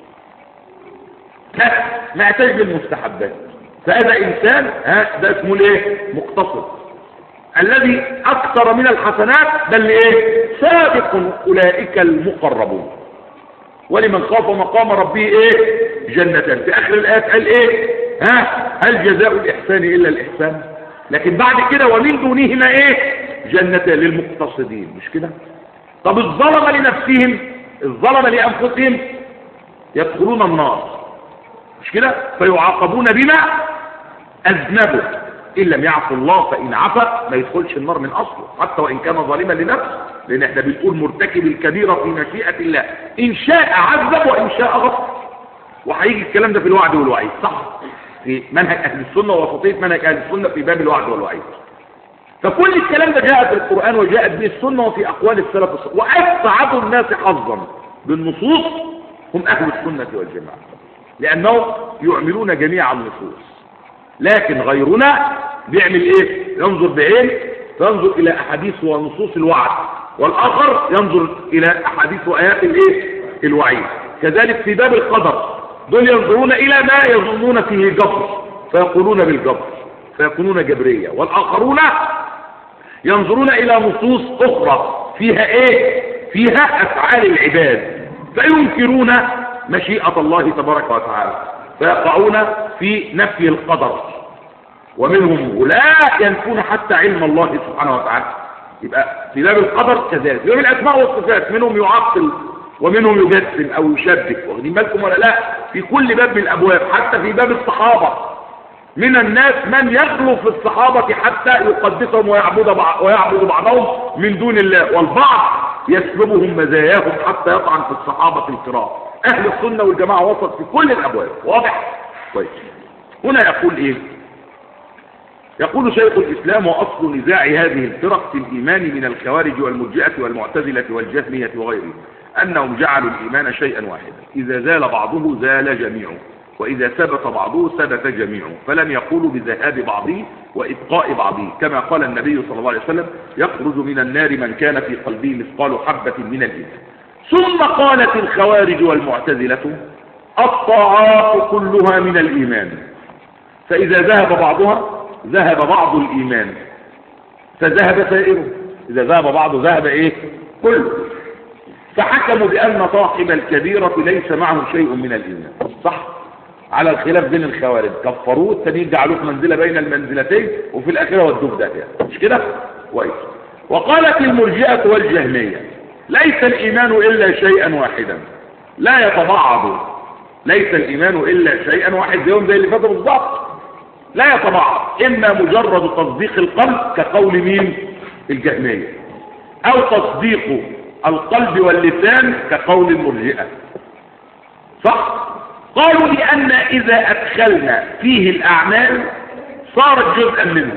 لا ما أتاش بالمستحبات. فهذا إنسان ده اسمه مقتصد. الذي أكثر من الحسنات بل سابق أولئك المقربون. ولمن خاف مقام ربه جنتان. في آخر الآيات قال هل جزاء الإحسان إلا الإحسان؟ لكن بعد كده ومن دونهما جنتان للمقتصدين، مش كده؟ طب الظلم لنفسهم، الظلم لأنفسهم يدخلون النار، مش كده؟ فيعاقبون بما أذنبوا. إن لم يعفو الله فإن عفا ما يدخلش النار من أصله حتى وإن كان ظالما لنفسه، لأن احنا بنقول مرتكب الكبيرة في مشيئة الله، إن شاء عذب وإن شاء غفر. وهيجي الكلام ده في الوعد والوعيد صح؟ في منهج أهل السنة ووسطية منهج أهل السنة في باب الوعد والوعيد. فكل الكلام ده جاء في القرآن وجاءت به السنة وفي أقوال السلف الصالح. وأسعد الناس حظا بالنصوص هم أهل السنة والجماعة، لأنهم يعملون جميع النصوص. لكن غيرنا بيعمل ينظر بعين، فينظر إلى أحاديث ونصوص الوعد، والآخر ينظر إلى أحاديث وآيات الوعيد. كذلك في باب القدر دول ينظرون إلى ما يظنون فيه جبر فيقولون بالجبر فيكونون جبرية، والآخرون ينظرون إلى نصوص أخرى فيها أفعال العباد فينكرون مشيئة الله تبارك وتعالى فيقعون في نفي القدر. ومنهم لا ينفون حتى علم الله سبحانه وتعالى. يبقى في باب القدر كذلك. في باب الأسماء والصفات منهم يعطل ومنهم يجسم أو يشبك، واخدين بالكم ولا لا؟ في كل باب من الأبواب. حتى في باب الصحابة من الناس من يغلو في الصحابة حتى يقدسهم ويعبد بعضهم من دون الله، والبعض يسلبهم مزاياهم حتى يطعن في الصحابة الكرام. أهل السنة والجماعة وسط في كل الأبواب. واضح؟ طيب هنا يقول يقول شيخ الإسلام: وأصل نزاع هذه الفرق في الإيمان من الخوارج والمرجئة والمعتزلة والجهمية وغيرهم أنهم جعلوا الإيمان شيئا واحدا، إذا زال بعضه زال جميعه، وإذا ثبت بعضه ثبت جميعه، فلم يقولوا بذهاب بعضه وإبقاء بعضه، كما قال النبي صلى الله عليه وسلم: يخرج من النار من كان في قلبه مثقال حبة من الإيمان. ثم قالت الخوارج والمعتزلة: الطاعات كلها من الإيمان، فإذا ذهب بعضها ذهب بعض الإيمان فذهب سائره. إذا ذهب بعضه ذهب كله. فحكموا بأن صاحب الكبيرة ليس معه شيء من الإيمان. صح؟ على الخلاف بين الخوارج، كفروه التانيين جعلوه في منزلة بين المنزلتين وفي الآخرة ودوه ده مش كده؟ كويس. وقالت المرجئة والجهمية: ليس الإيمان إلا شيئا واحدا لا يتبعض. ليس الإيمان إلا شيئا واحد زيهم زي اللي فاتوا بالظبط، لا يتبعض، إما مجرد تصديق القلب كقول مين؟ الجهمية، أو تصديق القلب واللسان كقول المرجئة. صح؟ قالوا لأن إذا أدخلنا فيه الأعمال صارت جزءا منه،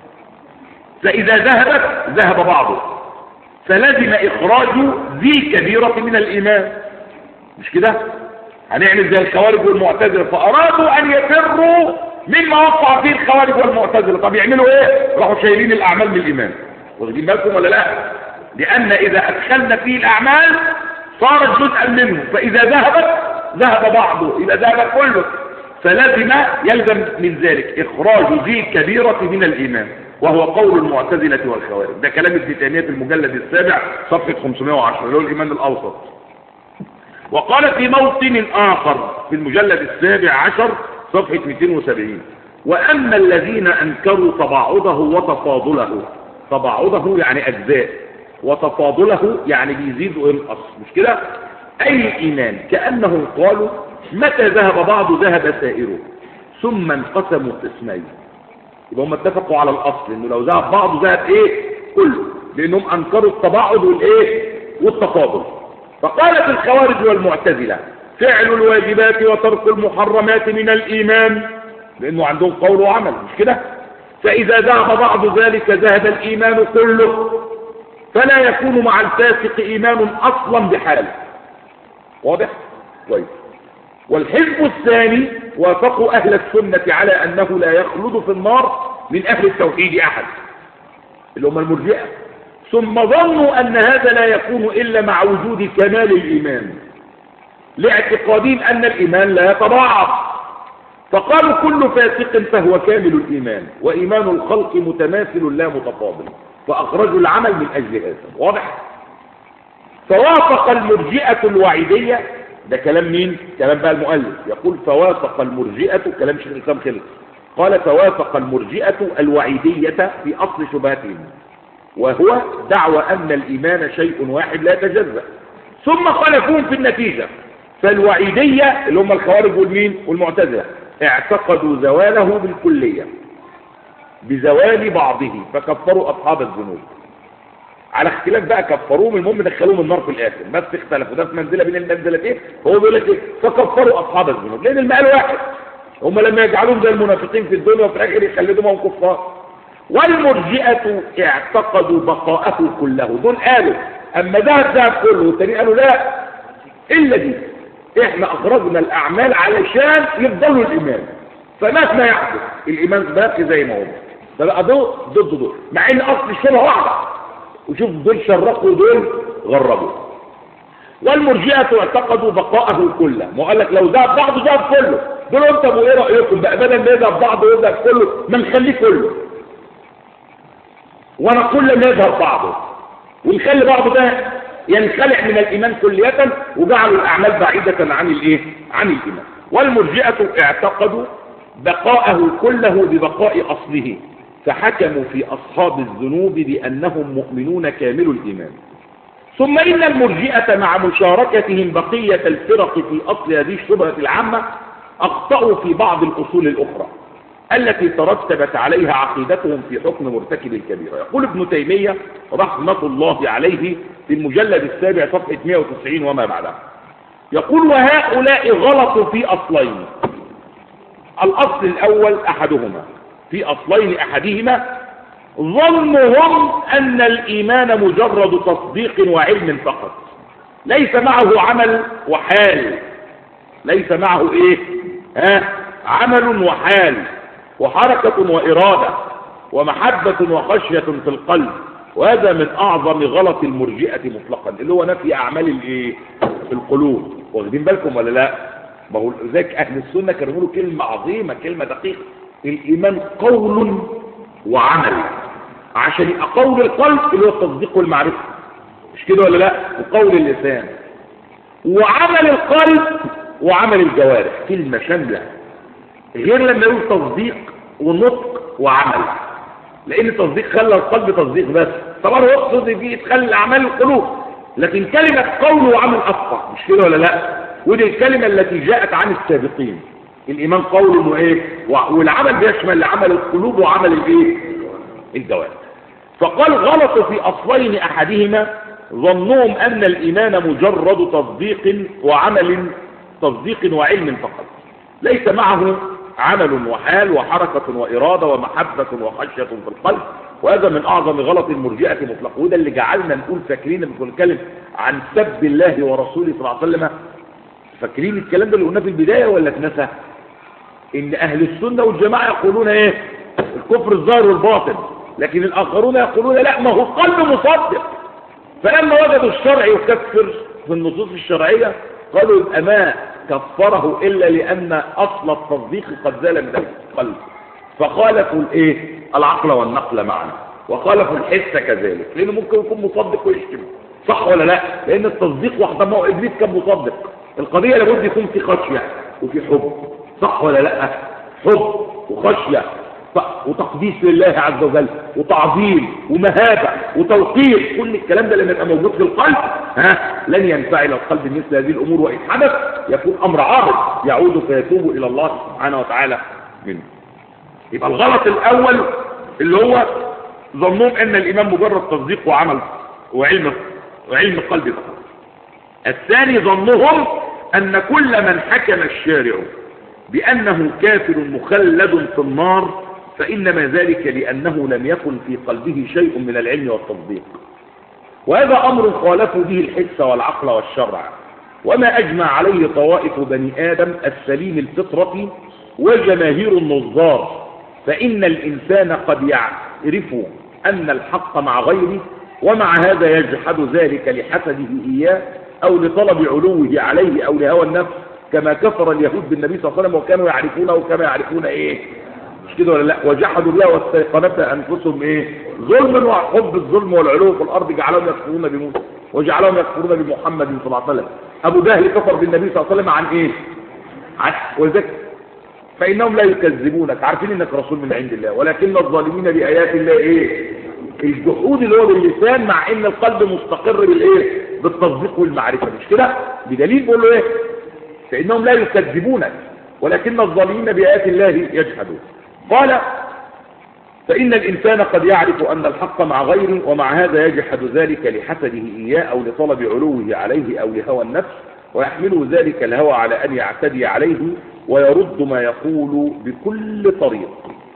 فإذا ذهبت ذهب بعضه، فلزم إخراج ذي كبيرة من الإيمان. مش كده؟ هنعمل زي الخوارج والمعتزلة، فأرادوا أن يفروا مما وقع فيه الخوارج والمعتزلة. طب يعملوا راحوا شايلين الأعمال من الإيمان. واخدين بالكم ولا لا؟ لأن إذا أدخلنا فيه الأعمال صارت جزءا منه، فإذا ذهبت ذهب بعضه، إذا ذهب كله، فلازم يلزم من ذلك إخراج ذي كبيرة من الإيمان، وهو قول المعتزلة والخوارج. ده كلام ابن تيمية في المجلد السابع صفحة 510 اللي هو الإيمان الأوسط. وقال في موطن آخر في المجلد السابع عشر صفحة 270: وأما الذين أنكروا تباعده وتفاضله، تباعده يعني أجزاء، وتفاضله يعني بيزيد وينقص، مش كده؟ أي الإيمان كأنهم قالوا متى ذهب بعض ذهب سائره ثم انقسموا قسمين. يبقى هم اتفقوا على الأصل إنه لو ذهب بعض ذهب إيه؟ كله، لأنهم أنكروا التباعد والإيه؟ والتفاضل. فقالت الخوارج والمعتزلة فعل الواجبات وترك المحرمات من الإيمان، لأنه عندهم قول وعمل، مش كده؟ فإذا ذهب بعض ذلك ذهب الإيمان كله، فلا يكون مع الفاسق إيمان أصلا بحاله. واضح؟ طيب. والحزب الثاني وافقوا أهل السنة على أنه لا يخلد في النار من أهل التوحيد أحد، اللي هم المرجئة، ثم ظنوا أن هذا لا يكون إلا مع وجود كمال الإيمان، لاعتقادهم أن الإيمان لا يتضاعف، فقالوا كل فاسق فهو كامل الإيمان، وإيمان الخلق متماثل لا متفاضل، فأخرجوا العمل من أجل هذا. واضح؟ فوافق المرجئة الوعيدية، ده كلام مين؟ كلام بقى المؤلف، يقول فوافق المرجئة، كلام شيخ الإسلام خلق، قال فوافق المرجئة الوعيدية في أصل شبهتهم، وهو دعوى أن الإيمان شيء واحد لا يتجزأ، ثم خالفوهم في النتيجة. فالوعيدية اللي هم الخوارج والمين والمعتزلة اعتقدوا زواله بالكلية بزوال بعضه، فكفروا أصحاب الذنوب على اختلاف بقى كفروهم، المهم دخلوهم النار في الآخر، بس اختلفوا ده في منزلة بين المنزلتين، هو بيقول لك ايه؟ فكفروا أصحاب الذنوب، لأن المآل واحد، هم لما يجعلون زي المنافقين في الدنيا وفي الآخر يخلدوهم كفار. والمرجئة اعتقدوا بقاءه كله، دول قالوا أما ذهب كله، والتاني قالوا لا إلا دي، احنا أخرجنا الأعمال علشان يفضلوا الإيمان، فمهما يحدث الإيمان باقي زي ما هو. فبقى دول ضد دول، مع إن أصل الشبه واحدة، وشوف دول شرقوا ودول غربوا. والمرجئة اعتقدوا بقاءه كله، ما قال لك لو ذهب بعضه ذهب كله، دول انت ايه رأيكم بقى؟ بدل ما يذهب بعضه ويذهب كله، ما نخليه كله، ونقول لما يذهب بعضه ونخلي بعضه ده ينخلع من الإيمان كلية، وجعلوا الأعمال بعيدة عن الإيه؟ عن الإيمان. والمرجئة اعتقدوا بقاءه كله ببقاء أصله، فحكموا في أصحاب الذنوب بأنهم مؤمنون كامل الإيمان. ثم إن المرجئة مع مشاركتهم بقية الفرق في أصل هذه الشبهة العامة أخطأوا في بعض الأصول الأخرى التي ترتبت عليها عقيدتهم في حكم مرتكب الكبيرة. يقول ابن تيمية رحمة الله عليه في المجلد السابع صفحة 190 وما بعدها، يقول وهؤلاء غلطوا في أصلين. الأصل الأول أحدهما في أصلين أحدهما ظنهم أن الإيمان مجرد تصديق وعلم فقط، ليس معه عمل وحال، ليس معه إيه؟ عمل وحال وحركة وإرادة ومحبة وخشية في القلب. وهذا من أعظم غلط المرجئة مطلقا، اللي هو نفي أعمال الإيه؟ القلوب. واخدين بالكم ولا لا؟ ما هو ذاك أهل السنة كانوا يقولوا كلمة عظيمة، كلمة دقيقة، الإيمان قول وعمل، عشان يبقى قول القلب اللي هو التصديق والمعرفة، مش كده ولا لا؟ وقول اللسان، وعمل القلب وعمل الجوارح، كلمة شاملة، غير لما يقول تصديق ونطق وعمل، لأن التصديق خلى القلب تصديق بس، طبعا هو يقصد فيه تخلي الأعمال القلوب، لكن كلمة قول وعمل أصح، مش كده ولا لا؟ ودي الكلمة التي جاءت عن السابقين، الإيمان قول وإيه؟ والعمل بيشمل عمل القلوب وعمل الإيه؟ الجوارح. فقال غلطوا في أصلين أحدهما ظنهم أن الإيمان مجرد تصديق وعلم فقط، ليس معه عمل وحال وحركة وإرادة ومحبة وخشية في القلب. وهذا من أعظم غلط المرجئة مطلقا، وده اللي جعلنا نقول فاكرين لما كنا نتكلم عن سب الله ورسوله صلى الله عليه وسلم، فاكرين الكلام ده اللي قلناه في البداية ولا اتنسى؟ إن أهل السنة والجماعة يقولون إيه؟ الكفر الظاهر والباطن، لكن الآخرون يقولون لا، ما هو قلب مصدق. فلما وجدوا الشرع يكفر في النصوص الشرعية قالوا يبقى ما كفره إلا لأن أصل التصديق قد زال من القلب، فخالفوا الإيه؟ العقل والنقل معا، وخالفوا الحس كذلك، لأنه ممكن يكون مصدق ويشتم، صح ولا لا؟ لأن التصديق وحده، ما هو إبليس كان مصدق، القضية لابد يكون في خشية وفي حب، صح ولا لا؟ حب وخشية وتقديس لله عز وجل وتعظيم ومهابة، وتوقير، كل الكلام ده لما يبقى موجود في القلب لن ينفعل القلب مثل هذه الامور، وان حدث يكون امر عارض يعود فيتوب الى الله سبحانه وتعالى منه. يبقى الغلط الاول اللي هو ظنهم ان الايمان مجرد تصديق وعمل وعلم القلب فقط. الثاني ظنهم ان كل من حكم الشارع بانه كافر مخلد في النار فانما ذلك لانه لم يكن في قلبه شيء من العلم والتصديق، وهذا امر خالفوا به الحس والعقل والشرع، وما اجمع عليه طوائف بني ادم السليم الفطرة وجماهير النظار. فان الانسان قد يعرف ان الحق مع غيره، ومع هذا يجحد ذلك لحسده اياه او لطلب علوه عليه او لهوى النفس، كما كفر اليهود بالنبي صلى الله عليه وسلم وكانوا يعرفونه كما يعرفون ايه، مش كده ولا لا؟ وجحدوا بها واستيقنتها انفسهم ايه، ظلم وحب الظلم والعلو في الارض جعلهم يكفرون بموسى وجعلهم يكفرون بمحمد صلى الله عليه وسلم. ابو جهل كفر بالنبي صلى الله عليه وسلم عن ايه؟ وذلك فانهم لا يكذبونك، عارفين انك رسول من عند الله، ولكن الظالمين بايات الله ايه؟ الجحود اللي هو باللسان، مع ان القلب مستقر بالايه؟ بالتصديق والمعرفه، مش كده؟ بدليل بيقول له ايه؟ فانهم لا يكذبونك ولكن الظالمين بايات الله يجحدون. قال فان الانسان قد يعرف ان الحق مع غيره، ومع هذا يجحد ذلك لحسده اياه او لطلب علوه عليه او لهوى النفس، ويحمله ذلك الهوى على ان يعتدي عليه ويرد ما يقول بكل طريق.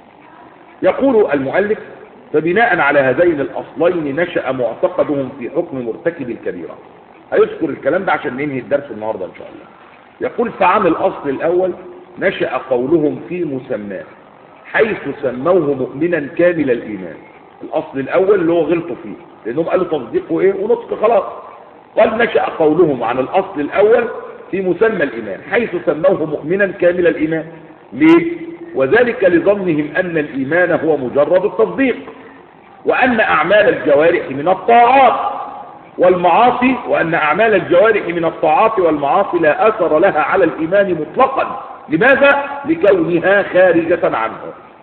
يقول المؤلف فبناء على هذين الاصلين نشأ معتقدهم في حكم مرتكب الكبيرة. هيذكر الكلام ده عشان ننهي الدرس النهارده ان شاء الله. يقول فعن الاصل الاول نشأ قولهم في مسماه حيث سموه مؤمنا كامل الايمان. الاصل الاول اللي هو غلطوا فيه، لانهم قالوا تصديق وايه ونطق خلاص. قال نشأ قولهم عن الاصل الاول في مسمى الايمان حيث سموه مؤمنا كامل الايمان. ليه؟ وذلك لظنهم ان الايمان هو مجرد التصديق، وان اعمال الجوارح من الطاعات والمعاصي، وان اعمال الجوارح من الطاعات والمعاصي لا اثر لها على الايمان مطلقا. لماذا؟ لكونها خارجة عنه.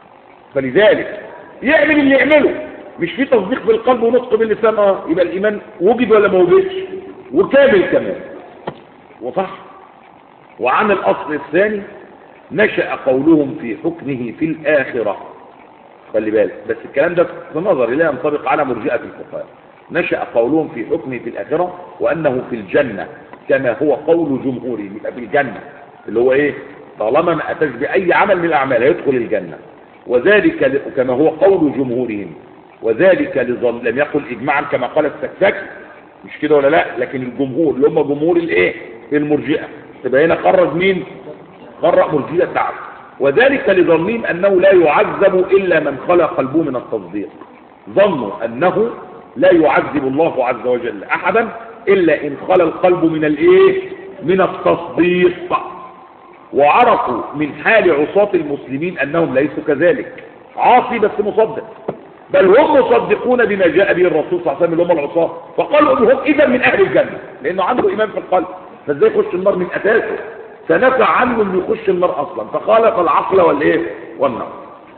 فلذلك يعمل اللي يعمله، مش في تصديق بالقلب ونطق باللسان، يبقى الايمان وجد ولا ما وجدش؟ وكامل كمان وصح. وعن الاصل الثاني نشأ قولهم في حكمه في الآخرة. خلي بالك بس الكلام ده في نظري لا ينطبق على مرجئة الفقهاء. نشأ قولهم في حكمه في الآخرة وأنه في الجنة كما هو قول جمهورهم، يبقى في الجنة اللي هو ايه؟ طالما ما أتاش بأي عمل من الأعمال يدخل الجنة. وذلك كما هو قول جمهورهم، وذلك لم يقل إجماعا كما قال السكسكي، مش كده ولا لا؟ لكن الجمهور اللي هم جمهور الايه؟ المرجئة. تبقى هنا خرج مين؟ غرق مرجئة تعب. وذلك لظنهم أنه لا يعذب إلا من خلى قلبه من التصديق. ظنوا أنه لا يعذب الله عز وجل أحدا إلا إن خلى القلب من الإيه؟ من التصديق. وعرفوا من حال عصاة المسلمين أنهم ليسوا كذلك، عاصي بس مصدق، بل هم مصدقون بما جاء به الرسول صلى الله عليه وسلم اللي هم العصاة، فقالوا إنهم إذا من أهل الجنة لأنه عنده إيمان في القلب، فإزاي يخش النار من أساسه؟ فنفع عنه انه يخش النار اصلا، فخالف العقل والايه؟ والنار.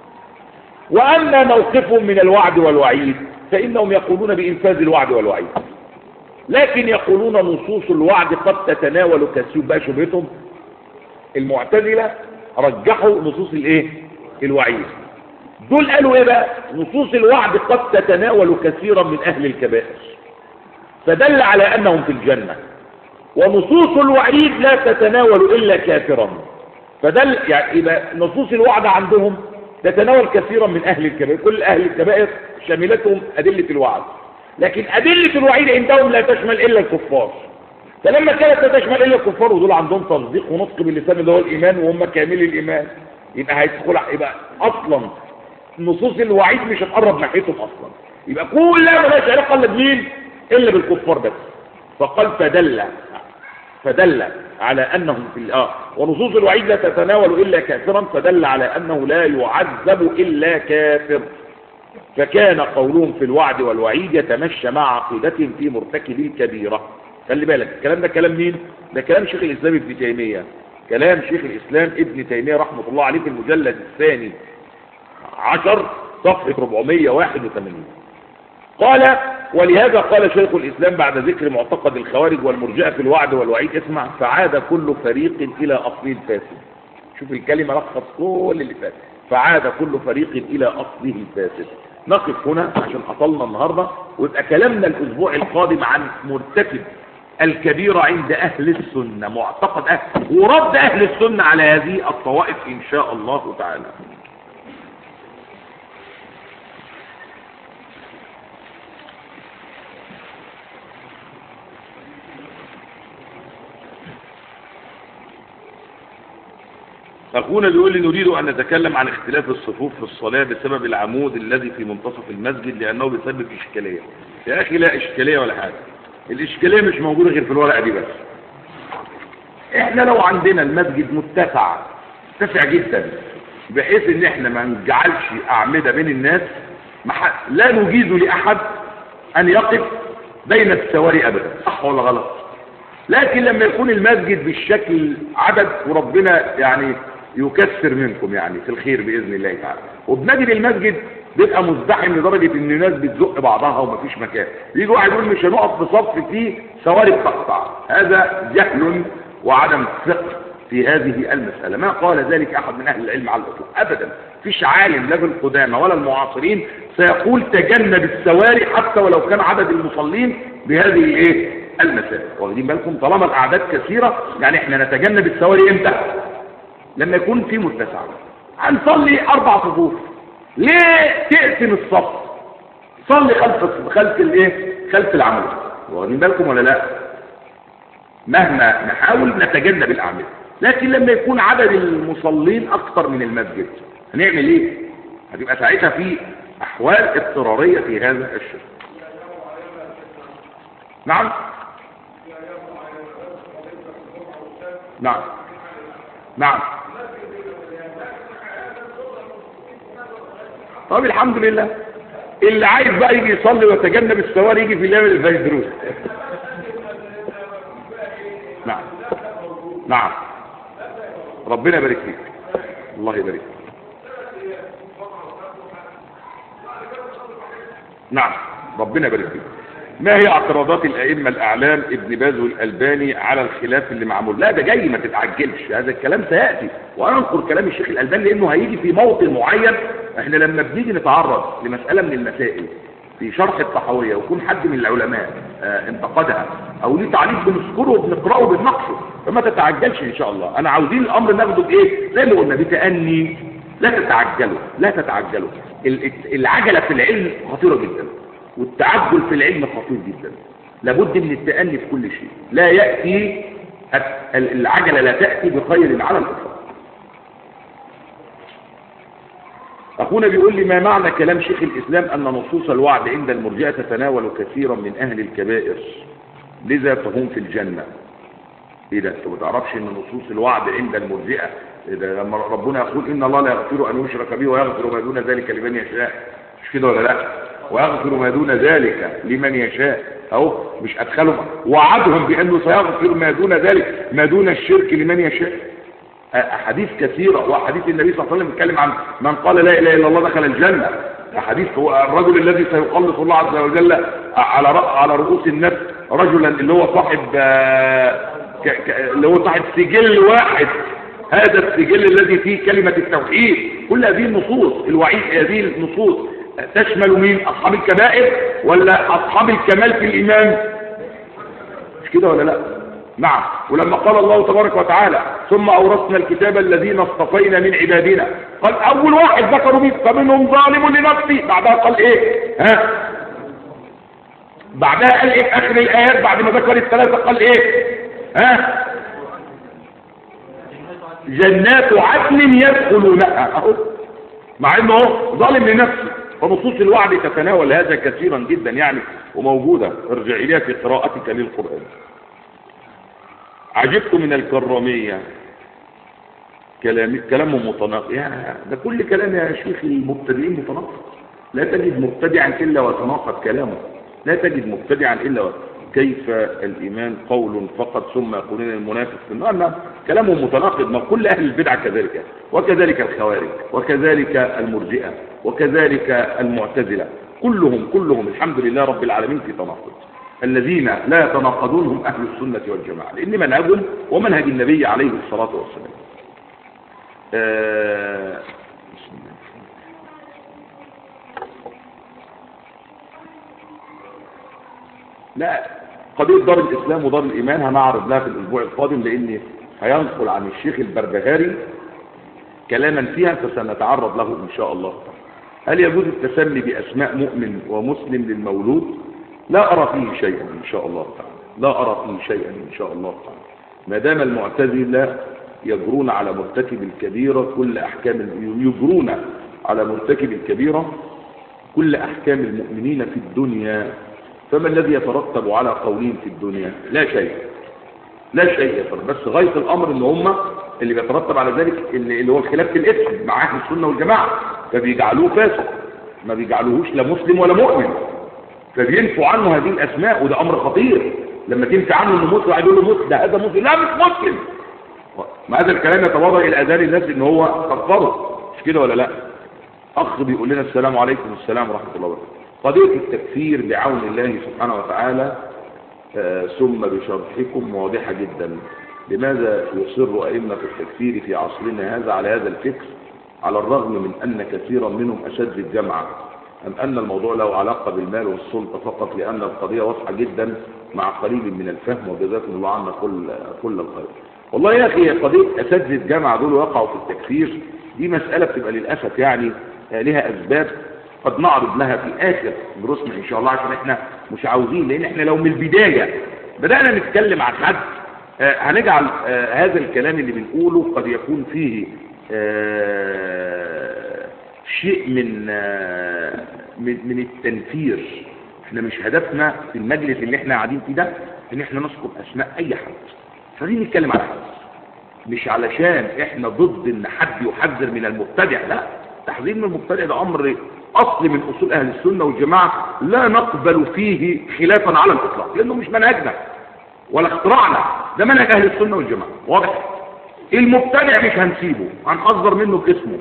واما موقفهم من الوعد والوعيد فانهم يقولون بانفاذ الوعد والوعيد، لكن يقولون نصوص الوعد قد تتناول كثير. بقى شبهتهم المعتزله رجحوا نصوص الايه؟ الوعيد. دول قالوا ايه بقى؟ نصوص الوعد قد تتناول كثيرا من اهل الكبائر فدل على انهم في الجنه، ونصوص الوعيد لا تتناول إلا كافرا، فدل يعني يبقى نصوص الوعد عندهم تتناول كثيرا من أهل الكبائر. كل أهل الكبائر شملتهم أدلة الوعد، لكن أدلة الوعيد عندهم لا تشمل إلا الكفار. فلما كانت لا تشمل إلا الكفار ودول عندهم تصديق ونطق باللسان اللي هو الإيمان وهم كامل الإيمان، يبقى هيدخل، يبقى أصلا نصوص الوعيد مش هتقرب ناحيتهم أصلا، يبقى كلها مالهاش علاقة إلا بمين؟ إلا بالكفار بس. فقال فدل على أنهم في ونصوص الوعيد لا تتناول إلا كافرا، فدل على أنه لا يعذب إلا كافر. فكان قولهم في الوعد والوعيد يتمشى مع عقيدتهم في مرتكب الكبيرة. خلي بالك الكلام ده كلام مين؟ ده كلام شيخ الإسلام ابن تيمية، كلام شيخ الإسلام ابن تيمية رحمة الله عليه في المجلد الثاني 10 صفحة 481. قال ولهذا قال شيخ الإسلام بعد ذكر معتقد الخوارج والمرجئة في الوعد والوعيد، اسمع: فعاد كل فريق إلى أصله الفاسد. شوف الكلمة لخص كل اللي فات: فعاد كل فريق إلى أصله الفاسد. نقف هنا عشان أطلنا النهاردة، ويبقى كلامنا الأسبوع القادم عن مرتكب الكبيرة عند أهل السنة، معتقد ورد أهل السنة على هذه الطوائف إن شاء الله تعالى. أخونا بيقول لي: نريد أن نتكلم عن اختلاف الصفوف في الصلاة بسبب العمود الذي في منتصف المسجد لأنه بيسبب إشكالية. يا أخي لا إشكالية ولا حاجة، الإشكالية مش موجودة غير في الورقة دي بس. إحنا لو عندنا المسجد متسع جدا بحيث إن إحنا ما نجعلش أعمدة بين الناس، لا نجيز لأحد أن يقف بين السواري أبدا، صح ولا غلط؟ لكن لما يكون المسجد بالشكل عدد، وربنا يعني يكثر منكم يعني في الخير بإذن الله تعالى، وبنجد المسجد بيبقى مزدحم لدرجة ان الناس بتزق بعضها ومفيش مكان، يجي واحد يقول مش هنقف في صف فيه سواري بتقطع، هذا جهل وعدم فقه في هذه المسألة. ما قال ذلك أحد من أهل العلم على الأطلاق أبدا، فيش عالم لا في القدامى ولا المعاصرين سيقول تجنب السواري حتى ولو كان عدد المصلين بهذه المسائل. واخدين بالكم؟ طالما الأعداد كثيرة يعني احنا نتجنب السواري امتى؟ لما يكون في متسع. هنصلي 4 صفوف، ليه تقسم الصف؟ صلي خلف العمود. واخدين بالكم ولا لا؟ مهما نحاول نتجنب الأعمدة، لكن لما يكون عدد المصلين أكثر من المسجد هنعمل ايه؟ هتبقى ساعتها في أحوال اضطرارية في هذا الشيء. نعم نعم نعم. طب الحمد لله، اللي عايز بقى يجي يصلي ويتجنب السواري يجي في اليوم اللي فيه دروس. نعم نعم، ربنا يبارك فيك، الله يبارك فيك. نعم ربنا يبارك فيك. ما هي اعتراضات الائمه الاعلام ابن باز والالباني على الخلاف اللي معمول؟ لا ده جاي، ما تتعجلش، هذا الكلام سياتي، وانا انقل كلام الشيخ الالباني لانه هيجي في موطن معين. احنا لما بنيجي نتعرض لمساله من المسائل في شرح الطحاويه ويكون حد من العلماء انتقدها او ليه تعليق بنذكره وبنقراه وبنناقشه، فما تتعجلش ان شاء الله. انا عاوزين الامر ناخده بايه؟ زي ما قلنا بتأني، لا تتعجلوا لا تتعجلوا. العجله في العلم خطيره جدا، والتعجل في العلم خطير جدا. لابد من التأني في كل شيء، لا يأتي العجلة لا تأتي بخير على الإطلاق. أخونا بيقول لي: ما معنى كلام شيخ الإسلام أن نصوص الوعد عند المرجئة تتناول كثيرا من أهل الكبائر لذا فهم في الجنة؟ إيه ده؟ أنت ما تعرفش أن نصوص الوعد عند المرجئة إذا لما ربنا يقول إن الله لا يغفر أن يشرك به ويغفر ما دون ذلك لمن يشاء، مش كده ولا لا؟ ويغفر ما دون ذلك لمن يشاء، اهو مش ادخلهم وعدهم بانه سيغفر ما دون ذلك ما دون الشرك لمن يشاء. احاديث كثيره، واحاديث النبي صلى الله عليه وسلم بيتكلم عن من قال لا اله الا الله دخل الجنه. احاديث هو الرجل الذي سيخلص الله عز وجل على رؤوس الناس رجلا اللي هو صاحب سجل واحد، هذا السجل الذي فيه كلمه التوحيد. كل هذه النصوص الوعيد، هذه النصوص تشمل مين؟ أصحاب الكبائر ولا أصحاب الكمال في الإيمان؟ مش كده ولا لا؟ نعم. ولما قال الله تبارك وتعالى: ثم أورثنا الكتاب الذين اصطفينا من عبادنا، قال أول واحد ذكروا مين؟ فمنهم ظالم لنفسه. بعدها قال إيه؟ بعدها قال إيه في آخر الآيات بعد ما ذكر الثلاثة؟ قال إيه؟ جنات عدن يدخلونها، أهو مع إنه ظالم لنفسه. فنصوص الوعد تتناول هذا كثيرا جدا يعني، وموجودة، ارجع إليها في قراءتك للقرآن. عجبت من الكرامية، كلامهم متناقض. ده كل كلام يا شيخ المبتدئين متناقض، لا تجد مبتدعا إلا وتناقض كلامه، لا تجد مبتدعا إلا كيف الإيمان قول فقط ثم يقولون المنافق في النار؟ كلامهم متناقض. ما كل أهل البدع كذلك، وكذلك الخوارج، وكذلك المرجئة، وكذلك المعتزلة. كلهم الحمد لله رب العالمين في تناقض. الذين لا يتناقضون هم أهل السنة والجماعة، لأن منهجهم ومنهج النبي عليه الصلاة والسلام. بسم الله. لا، قضية دار الإسلام ودار الإيمان هنعرض لها في الأسبوع القادم، لأن هينقل عن الشيخ البربهاري كلاما فيها فسنتعرض له إن شاء الله. هل يجوز التسمي بأسماء مؤمن ومسلم للمولود؟ لا أرى فيه شيئا إن شاء الله تعالى، لا أرى فيه شيئا إن شاء الله تعالى، ما دام المعتزلة يجرون على مرتكب الكبيرة كل أحكام يجرون على مرتكب الكبيرة كل أحكام المؤمنين في الدنيا، فما الذي يترتب على قولهم في الدنيا؟ لا شيء، لا شيء يترتب، بس غاية الأمر إن هم اللي بيترتب على ذلك اللي هو الخلاف في الاسم مع أهل السنة والجماعة، فبيجعلوه فاسق، ما بيجعلوهوش لا مسلم ولا مؤمن، فبينفوا عنه هذه الأسماء، وده أمر خطير. لما تنفي عنه إنه مسلم يقول له مسلم، ده هذا مسلم، لا مش مسلم. ما هذا الكلام يتواضع إلى أذان الناس إن هو كفره، مش كده ولا لا؟ أخ بيقول لنا السلام عليكم. السلام ورحمة الله وبركاته. قضية التكفير بعون الله سبحانه وتعالى ثم بشرحكم واضحة جدا. لماذا يصر أئمة التكفير في عصرنا هذا على هذا الفكر، على الرغم من أن كثيرا منهم أشد الجمعة، أم أن الموضوع له علاقة بالمال والسلطة فقط، لأن القضية واضحة جدا مع قليل من الفهم، وجزاكم الله عنا كل الخير. والله يا أخي قضية أساتذة الجامعة دول وقعوا في التكفير دي مسألة بتبقى للأسف يعني لها أسباب قد نعرض لها في آخر دروسنا إن شاء الله، عشان إحنا مش عاوزين، لأن إحنا لو من البداية بدأنا نتكلم عن حد هنجعل هذا الكلام اللي بنقوله قد يكون فيه شيء من التنفير. إحنا مش هدفنا في المجلس اللي إحنا قاعدين فيه ده إن إحنا نذكر أسماء أي حد، فدي نتكلم على حد، مش علشان إحنا ضد إن حد يحذر من المبتدع، لا، تحذير من المبتدع ده أمر أصل من أصول أهل السنة والجماعة، لا نقبل فيه خلافا على الإطلاق، لأنه مش منهجنا ولا اختراعنا، ده منهج أهل السنة والجماعة واضح. المبتدع مش هنسيبه، هنحذر منه باسمه،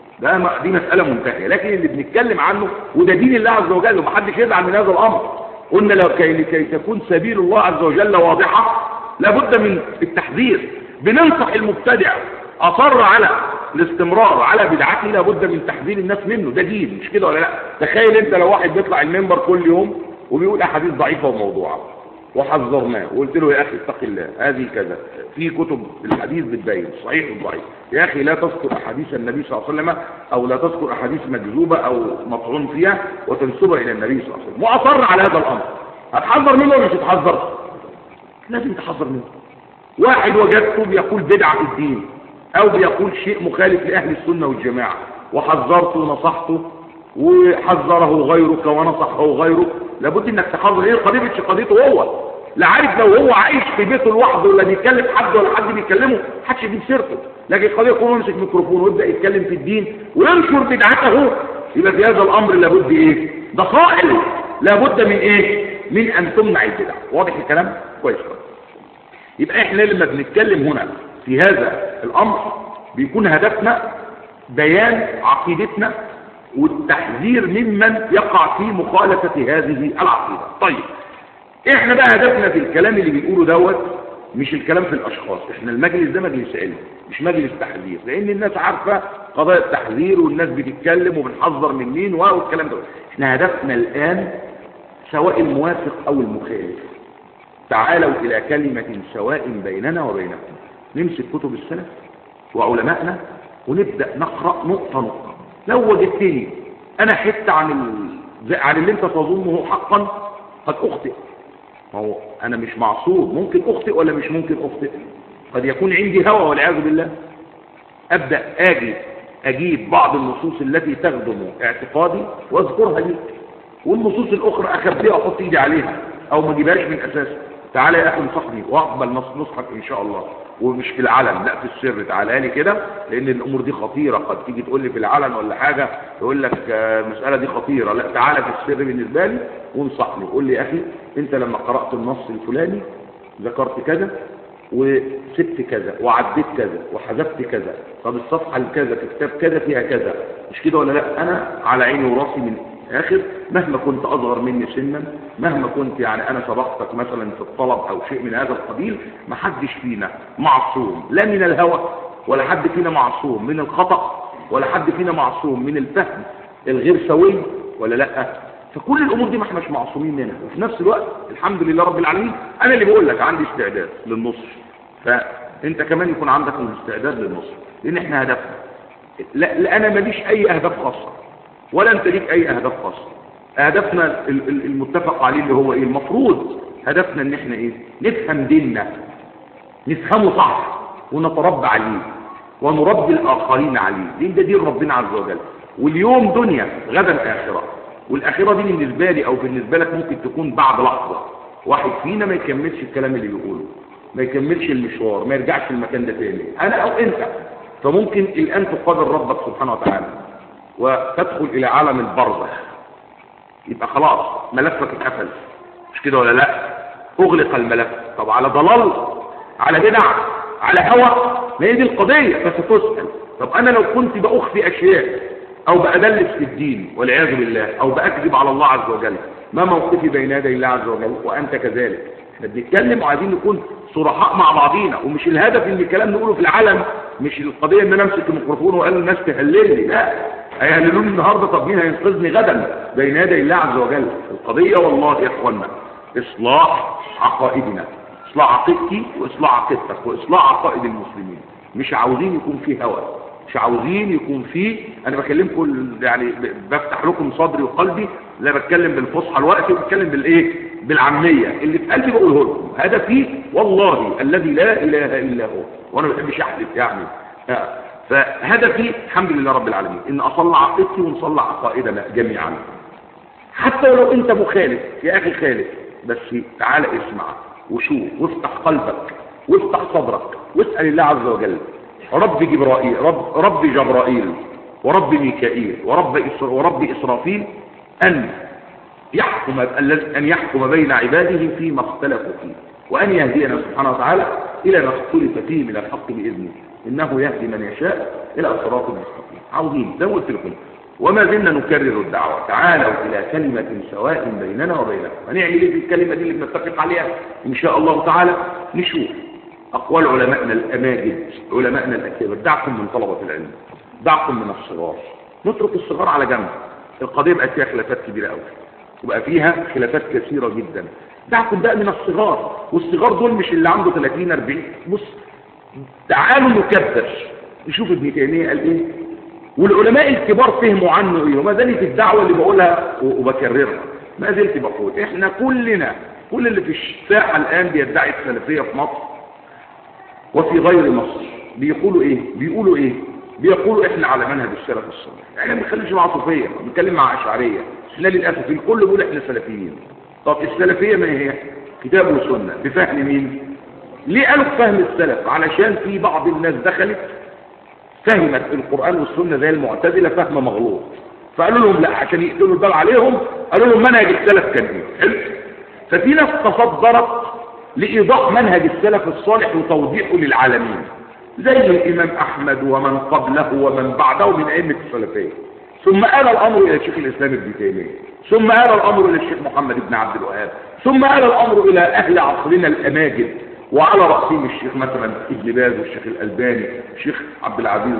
دي مسألة منتهية. لكن اللي بنتكلم عنه وده دين الله عز وجل، ومحدش يزعل من هذا الأمر. قلنا لكي تكون سبيل الله عز وجل واضحة لابد من التحذير. بننصح المبتدع أصر على الاستمرار على بدعته لابد من تحذير الناس منه، ده دين، مش كده ولا لا؟ تخيل انت لو واحد بيطلع المنبر كل يوم وبيقول احاديث ضعيفه وموضوعه وحذرناه وقلت له يا اخي اتق الله، هذه كذا، في كتب الحديث بتبين صحيح والضعيف، يا اخي لا تذكر احاديث النبي صلى الله عليه وسلم، او لا تذكر احاديث مكذوبه او مطعون فيها وتنسبها الى النبي صلى الله عليه وسلم، واصر على هذا الامر، هتحذر منه ولا مش هتحذر؟ لازم تحذر منه. واحد وجدته بيقول بدعه في الدين او بيقول شيء مخالف لاهل السنه والجماعه، وحذرته ونصحته وحذره غيرك ونصحه غيرك، لابد انك تحذر. ايه القضيه؟ مش قضيته هو، لا عارف لو هو عايش في بيته لوحده ولا بيتكلم حد ولا حد بيكلمه محدش يجيب سيرته، لكن القضيه يكون يمسك ميكروفون ويبدا يتكلم في الدين وينشر بدعته، يبقى في هذا الامر لابد ايه؟ ضخائل، لابد من ايه؟ من ان تمنع البدع. واضح الكلام؟ كويس. يبقى احنا لما بنتكلم هنا في هذا الامر بيكون هدفنا بيان عقيدتنا والتحذير ممن يقع في مخالفة هذه العقيدة. طيب احنا بقى هدفنا في الكلام اللي بنقوله دوت مش الكلام في الاشخاص، احنا المجلس ده مجلس علم مش مجلس تحذير، لان الناس عارفة قضايا التحذير والناس بتتكلم وبنحذر من مين والكلام ده. احنا هدفنا الان سواء الموافق او المخالف، تعالوا الى كلمة سواء بيننا وبينكم، نمسك كتب السلف وعلمائنا ونبدأ نقرأ نقطة نقطة. لو وجدتني انا حتى عن اللي انت تظنه حقا قد اخطئ، ما هو انا مش معصوم، ممكن اخطئ ولا مش ممكن اخطئ، قد يكون عندي هوى والعياذ بالله، ابدأ اجيب بعض النصوص التي تخدم اعتقادي واذكرها لي، والنصوص الاخرى اخبيها واحط ايدي عليها او ما اجيبهاش من اساسها. تعالى يا اخي انصحني واقبل نصحك ان شاء الله، ومش في العلن، لا في السر، تعالى لي كده، لان الامور دي خطيره، قد تيجي تقول لي في العلن ولا حاجه يقول لك المساله دي خطيره، لا تعالى في السر بالنسبه لي وانصحني، قول لي يا اخي انت لما قرات النص الفلاني ذكرت كذا وسبت كذا وعديت كذا وحذفت كذا، طب الصفحه الكذا في كتاب كذا فيها كذا، مش كده ولا لا؟ انا على عيني وراسي من الاخر مهما كنت اصغر مني سنا، مهما كنت يعني انا سبقتك مثلا في الطلب او شيء من هذا القبيل، ما حدش فينا معصوم لا من الهوى، ولا حد فينا معصوم من الخطأ، ولا حد فينا معصوم من الفهم الغير سوي، ولا لا؟ فكل الامور دي ما احناش معصومين منها. وفي نفس الوقت الحمد لله رب العالمين انا اللي بقول لك عندي استعداد للنصر، فانت كمان يكون عندك الاستعداد للنصر، لان احنا هدفنا لا انا ماليش اي اهداف خاصه ولا انت ليك اي اهداف خاصه. هدفنا المتفق عليه اللي هو ايه؟ المفروض هدفنا ان احنا ايه؟ نفهم ديننا، نفهمه صح ونتربى عليه ونربي الاخرين عليه، لان ده دين ربنا عز وجل. واليوم دنيا غدا اخره، والاخره دي بالنسبه لي او بالنسبه لك ممكن تكون بعد لحظه. واحد فينا ما يكملش الكلام اللي بيقوله، ما يكملش المشوار، ما يرجعش المكان ده تاني، انا او انت. فممكن الان تقابل ربك سبحانه وتعالى وتدخل الى عالم البرزخ، يبقى خلاص ملفك اتقفل، مش كده ولا لا؟ اغلق الملف. طب على ضلال، على بدع، على هوى، ما هي دي القضيه، فستسال. طب انا لو كنت باخفي اشياء او بادلس في الدين والعياذ بالله، او باكذب على الله عز وجل، ما موقفي بين يدي الله عز وجل؟ وانت كذلك. احنا بنتكلم وعايزين نكون صرحاء مع بعضينا، ومش الهدف ان الكلام نقوله في العلن، مش القضيه ان انا امسك الميكروفون واقول للناس تهللني، لا، هيهللوني النهارده، طب مين هينقذني غدا بين يدي الله عز وجل؟ القضيه والله يا اخوانا اصلاح عقائدنا، اصلاح عقيدتي واصلاح عقيدتك واصلاح عقائد المسلمين. مش عاوزين يكون في هوى، مش عاوزين يكون في، انا بكلمكم يعني بفتح لكم صدري وقلبي، لا بتكلم بالفصحى الوقت، وبتكلم بالايه؟ بالعاميه اللي في قلبي بقوله لكم. هدفي والله الذي لا اله الا هو، وانا ما بحبش احلف يعني، فهدفي الحمد لله رب العالمين ان اصلح عقيدتي ونصلح عقائدنا جميعا. حتى ولو انت مخالف يا اخي خالف، بس تعال اسمع وشوف وافتح قلبك وافتح صدرك واسال الله عز وجل، رب جبرائيل، رب جبرائيل ورب ميكائيل ورب إسرافيل أن يحكم بين عباده فيما اختلفوا فيه، وأن يهدينا سبحانه وتعالى إلى ما اختلف فيه من الحق بإذنه، إنه يهدي من يشاء إلى صراط مستقيم. عاوزين زي ما قلت لكم، وما زلنا نكرر الدعوة، تعالوا إلى كلمة سواء بيننا وبينكم. هنعمل إيه في الكلمة دي اللي بنتفق عليها إن شاء الله تعالى؟ نشوف أقوال علمائنا الأماجد، علمائنا الأكابر. دعكم من طلبة العلم، دعكم من الصغار، نترك الصغار على جنب. القضية بقت فيها خلافات كبيرة قوي، وبقى فيها خلافات كثيرة جدا. دعكم بقى من الصغار، والصغار دول مش اللي عنده 30 40. بص تعالوا نكبر نشوف ابن تيمية قال ايه، والعلماء الكبار فهموا عنه ايه. وما زالت الدعوة اللي بقولها وبكررها، ما زلت بقول احنا كلنا، كل اللي في الساحة الآن بيدعي السلفية في مصر وفي غير مصر بيقولوا ايه؟ بيقولوا احنا على منهج السلف الصالح. احنا ما بنتكلمش مع صوفيه، بنتكلم مع اشعريه. احنا للاسف الكل بيقول احنا سلفيين. طب السلفيه ما هي؟ كتاب وسنه بفهم مين؟ ليه قالوا فهم السلف؟ علشان في بعض الناس دخلت فهمت القران والسنه زي المعتزله فهم مغلوط، فقالوا لهم لا، عشان يقتلوا الباب عليهم قالوا لهم منهج السلف كان ايه؟ حلو. ففي ناس تصدرت لإيضاح منهج السلف الصالح وتوضيحه للعالمين، زي الإمام أحمد ومن قبله ومن بعده من أئمة السلفية. ثم آل الأمر إلى الشيخ الإسلام ابن تيمية، ثم آل الأمر إلى الشيخ محمد بن عبد الوهاب، ثم آل الأمر إلى أهل عصرنا الأماجد، وعلى رأسهم الشيخ مثلا ابن باز والشيخ الألباني، الشيخ عبد العزيز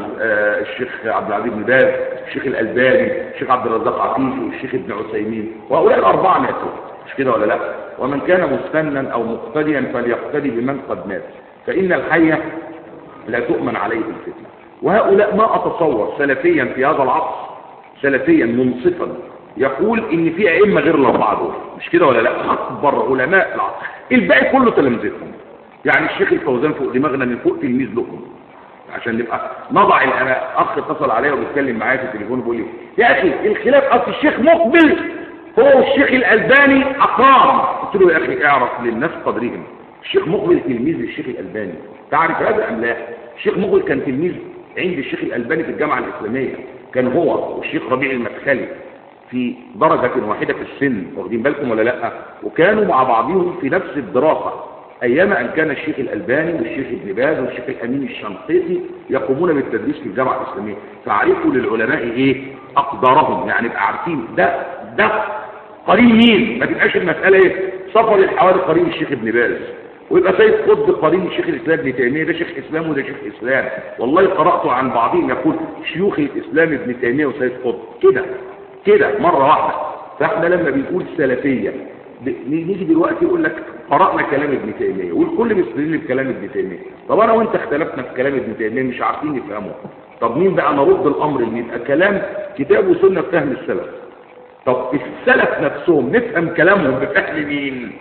بن باز، الشيخ الألباني، الشيخ عبد الرزاق عفيفي، والشيخ ابن عثيمين، وهؤلاء الأربعة ماتوا، مش كده ولا لا؟ ومن كان مستنا أو مقتديا فليقتدي بمن قد مات، فإن الحي لا تؤمن عليه الفتنة. وهؤلاء ما أتصور سلفيا في هذا العصر، سلفيا منصفا، يقول إن في أئمة غير الأربعة دول، مش كده ولا لا؟ أكبر علماء العصر، الباقي كله تلامذتهم. يعني الشيخ الفوزان فوق دماغنا من فوق تلميذ لهم، عشان نبقى نضع. أنا أخ اتصل عليا وبيتكلم معايا في التليفون بيقول لي يا أخي الخلاف أصل الشيخ مقبل هو والشيخ الألباني أقام. قلت له يا أخي اعرف للناس قدرهم، الشيخ مقبل تلميذ للشيخ الألباني، تعرف هذا أم لا؟ الشيخ مقبل كان تلميذ عند الشيخ الألباني في الجامعة الإسلامية، كان هو والشيخ ربيع المدخلي في درجة واحدة في السن، واخدين بالكم ولا لا؟ وكانوا مع بعضهم في نفس الدراسة، ايام ان كان الشيخ الالباني والشيخ ابن باز والشيخ الامين الشنقيطي يقومون بالتدريس في الجامعه الاسلاميه، فعرفوا للعلماء ايه اقدارهم، يعني يبقى عارفين ده قرين مين، ما تبقاش المساله ايه صفر الحوالي قرين الشيخ ابن باز ويبقى سيد قطب قرين الشيخ الاسلام ابن تيميه، ده شيخ اسلام وده شيخ اسلام. والله قرات عن بعضهم يقول شيوخ الاسلام ابن تيميه وسيد قطب كده مره واحده. فاحنا لما بنقول سلفيه نيجي دلوقتي يقول لك قرأنا كلام ابن تيميه والكل بيستدل بكلام ابن تيميه. طب انا وانت اختلفنا في كلام ابن تيميه مش عارفين نفهمه، طب مين بقى نرد الامر اللي يبقى كلام كتاب وسنه بفهم السلف؟ طب السلف نفسهم نفهم كلامهم بفهم مين؟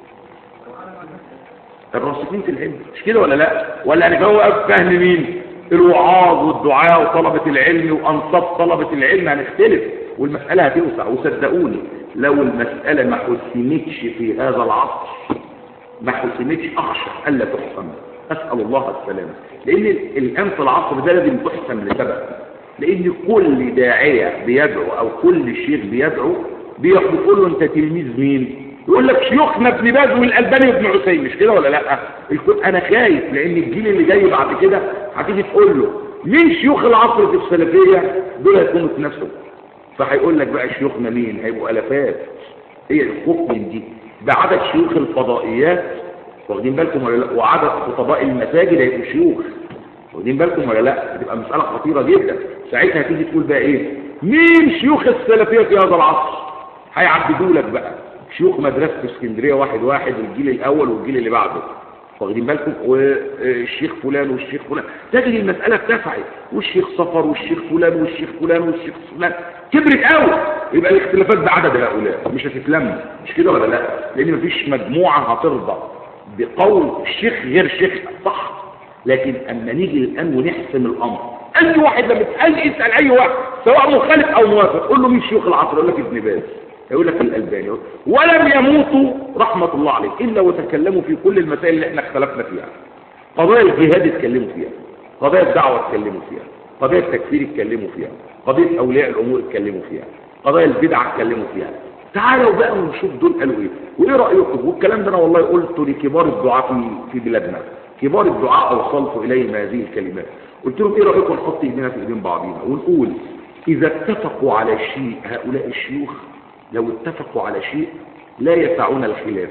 الراسخين في العلم، مش كده ولا لا؟ ولا هنجاوب بفهم مين؟ الوعاظ والدعاء وطلبه العلم وانصاف طلبه العلم هنختلف والمساله هتوسع. وصدقوني لو المساله ما حسمتش في هذا العصر، ما حسمتش اخشى الا تحسم، اسال الله السلامه. لان الان في العصر ده لازم تحسم لسبب، لان كل داعيه بيدعو او كل شيخ بيدعو بيقول له انت تلميذ مين؟ يقول لك شيوخنا ابن باز والالباني وابن عثيمين، مش كده ولا لا؟ انا خايف لان الجيل اللي جاي بعد كده هتيجي تقول له مين شيوخ العصر في السلفيه؟ دول هيكونوا في نفسهم، فهيقول لك بقى شيوخنا مين؟ هيبقوا الافات. هي الخوف من دي بعدد شيوخ الفضائيات، واخدين بالكم ولا لا؟ وعدد خطباء المساجد هيبقوا شيوخ، واخدين بالكم ولا لا؟ هتبقى مساله خطيره جدا. ساعتها هتيجي تقول بقى ايه؟ مين شيوخ السلفيه في هذا العصر؟ هيعددوا لك بقى شيوخ مدرسه اسكندريه واحد والجيل الاول والجيل اللي بعده، واخدين بالكم؟ والشيخ فلان والشيخ فلان، تجد المساله اتسعت، والشيخ صفر والشيخ فلان والشيخ فلان والشيخ فلان، كبرت قوي. يبقى الاختلافات بعدد هؤلاء مش هتتلم، مش كده ولا لا؟ لان مفيش مجموعه هترضى بقول شيخ غير شيخ، صح؟ لكن اما نيجي الان ونحسم الامر، اي واحد لما اسال اي واحد سواء مخالف او موافق قول له مين شيوخ العصر؟ يقول لك ابن باز، يقول لك الالباني، ولم يموتوا رحمه الله عليه الا وتكلموا في كل المسائل اللي احنا اختلفنا فيها. قضايا الجهاد اتكلموا فيها، قضايا الدعوه اتكلموا فيها، قضايا التكفير اتكلموا فيها، قضيه اولياء الامور اتكلموا فيها، قضايا البدع اتكلموا فيها. تعالوا بقى ونشوف دول قالوا ايه وايه رايكم. والكلام ده انا والله قلته لكبار الدعاة في بلادنا، كبار الدعاء اوصلت اليهم هذه الكلمات، قلت لهم ايه رايكم نحط ايدينا في ايدين بعضينا ونقول اذا اتفقوا على شيء هؤلاء الشيوخ، لو اتفقوا على شيء لا يسعون الخلاف،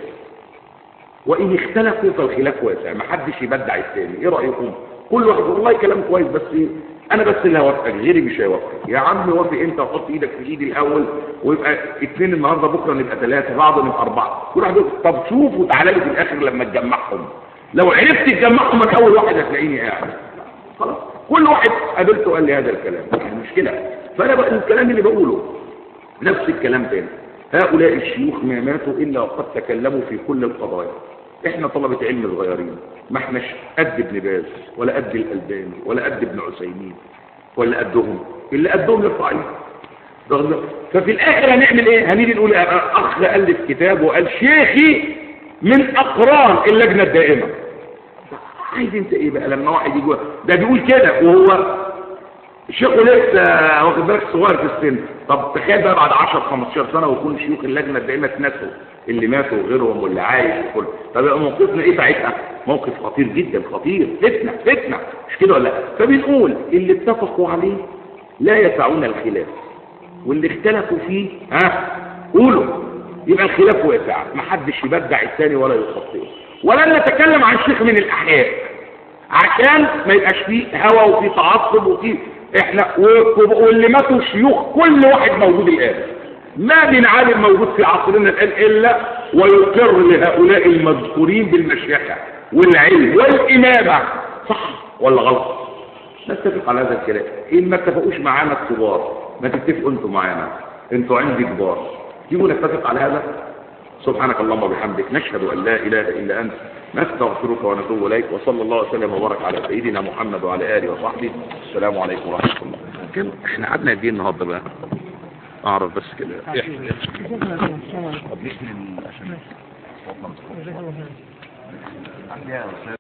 وان اختلفوا فالخلاف واسع، ما حدش يبدع الثاني. ايه رايكم؟ كل واحد والله كلام كويس، بس انا بس اللي هوافقك غيري مش هيوافقك. يا عم وافق انت وحط ايدك في ايدي الاول ويبقى 2 النهارده، بكره نبقى 3، بعض نبقى 4، كل واحد يقول طب شوف وتعالى لي في الاخر لما تجمعهم. لو عرفت تجمعهم من اول واحد هتلاقيني قاعد خلاص. كل واحد قابلته قال لي هذا الكلام، يعني مش كده. فانا بقى الكلام اللي بقوله نفس الكلام تاني. هؤلاء الشيوخ ما ماتوا الا وقد تكلموا في كل القضايا. احنا طلبة علم صغيرين، ما احناش قد ابن باز ولا قد الالباني ولا قد ابن عثيمين ولا قدهم، اللي قدهم يرفع ايده. ففي الاخر هنعمل ايه؟ هنيجي نقول اخ الف كتاب وقال شيخي من اقران اللجنه الدائمه. عايز انت ايه بقى لما واحد يجي ده بيقول كده وهو شيخه لسه واخد بالك صغير في السن؟ طب تخيل بقى بعد 10 15 سنه ويكون شيوخ اللجنه الدائمه اتنسوا، اللي ماتوا وغيرهم واللي عايش وكله. طب يبقى موقفنا ايه ساعتها؟ موقف خطير جدا، خطير، فتنه، مش كده ولا لا؟ فبنقول اللي اتفقوا عليه لا يسعون الخلاف، واللي اختلفوا فيه قولوا، يبقى الخلاف واسع، ما حدش يبدع الثاني ولا يخطئه. ولن نتكلم عن شيخ من الاحياء عشان ما يبقاش فيه هوى وفيه تعصب وفيه احنا واللي ماتوا شيوخ كل واحد موجود الان. ما من عالم موجود في عصرنا الان الا ويقر لهؤلاء المذكورين بالمشيخه والعلم والامامه، صح ولا غلط؟ نتفق على هذا الكلام. ان ما اتفقوش معانا الكبار ما تتفقوا انتوا معانا، انتوا عندي كبار، تيجوا نتفق على هذا. سبحانك اللهم وبحمدك، نشهد ان لا اله الا انت، نستغفرك ونتوب اليك، وصلى الله وسلم وبارك على سيدنا محمد وعلى اله وصحبه. السلام عليكم ورحمه الله. كم احنا قعدنا قد ايه النهارده بقى؟ اعرف بس كده احنا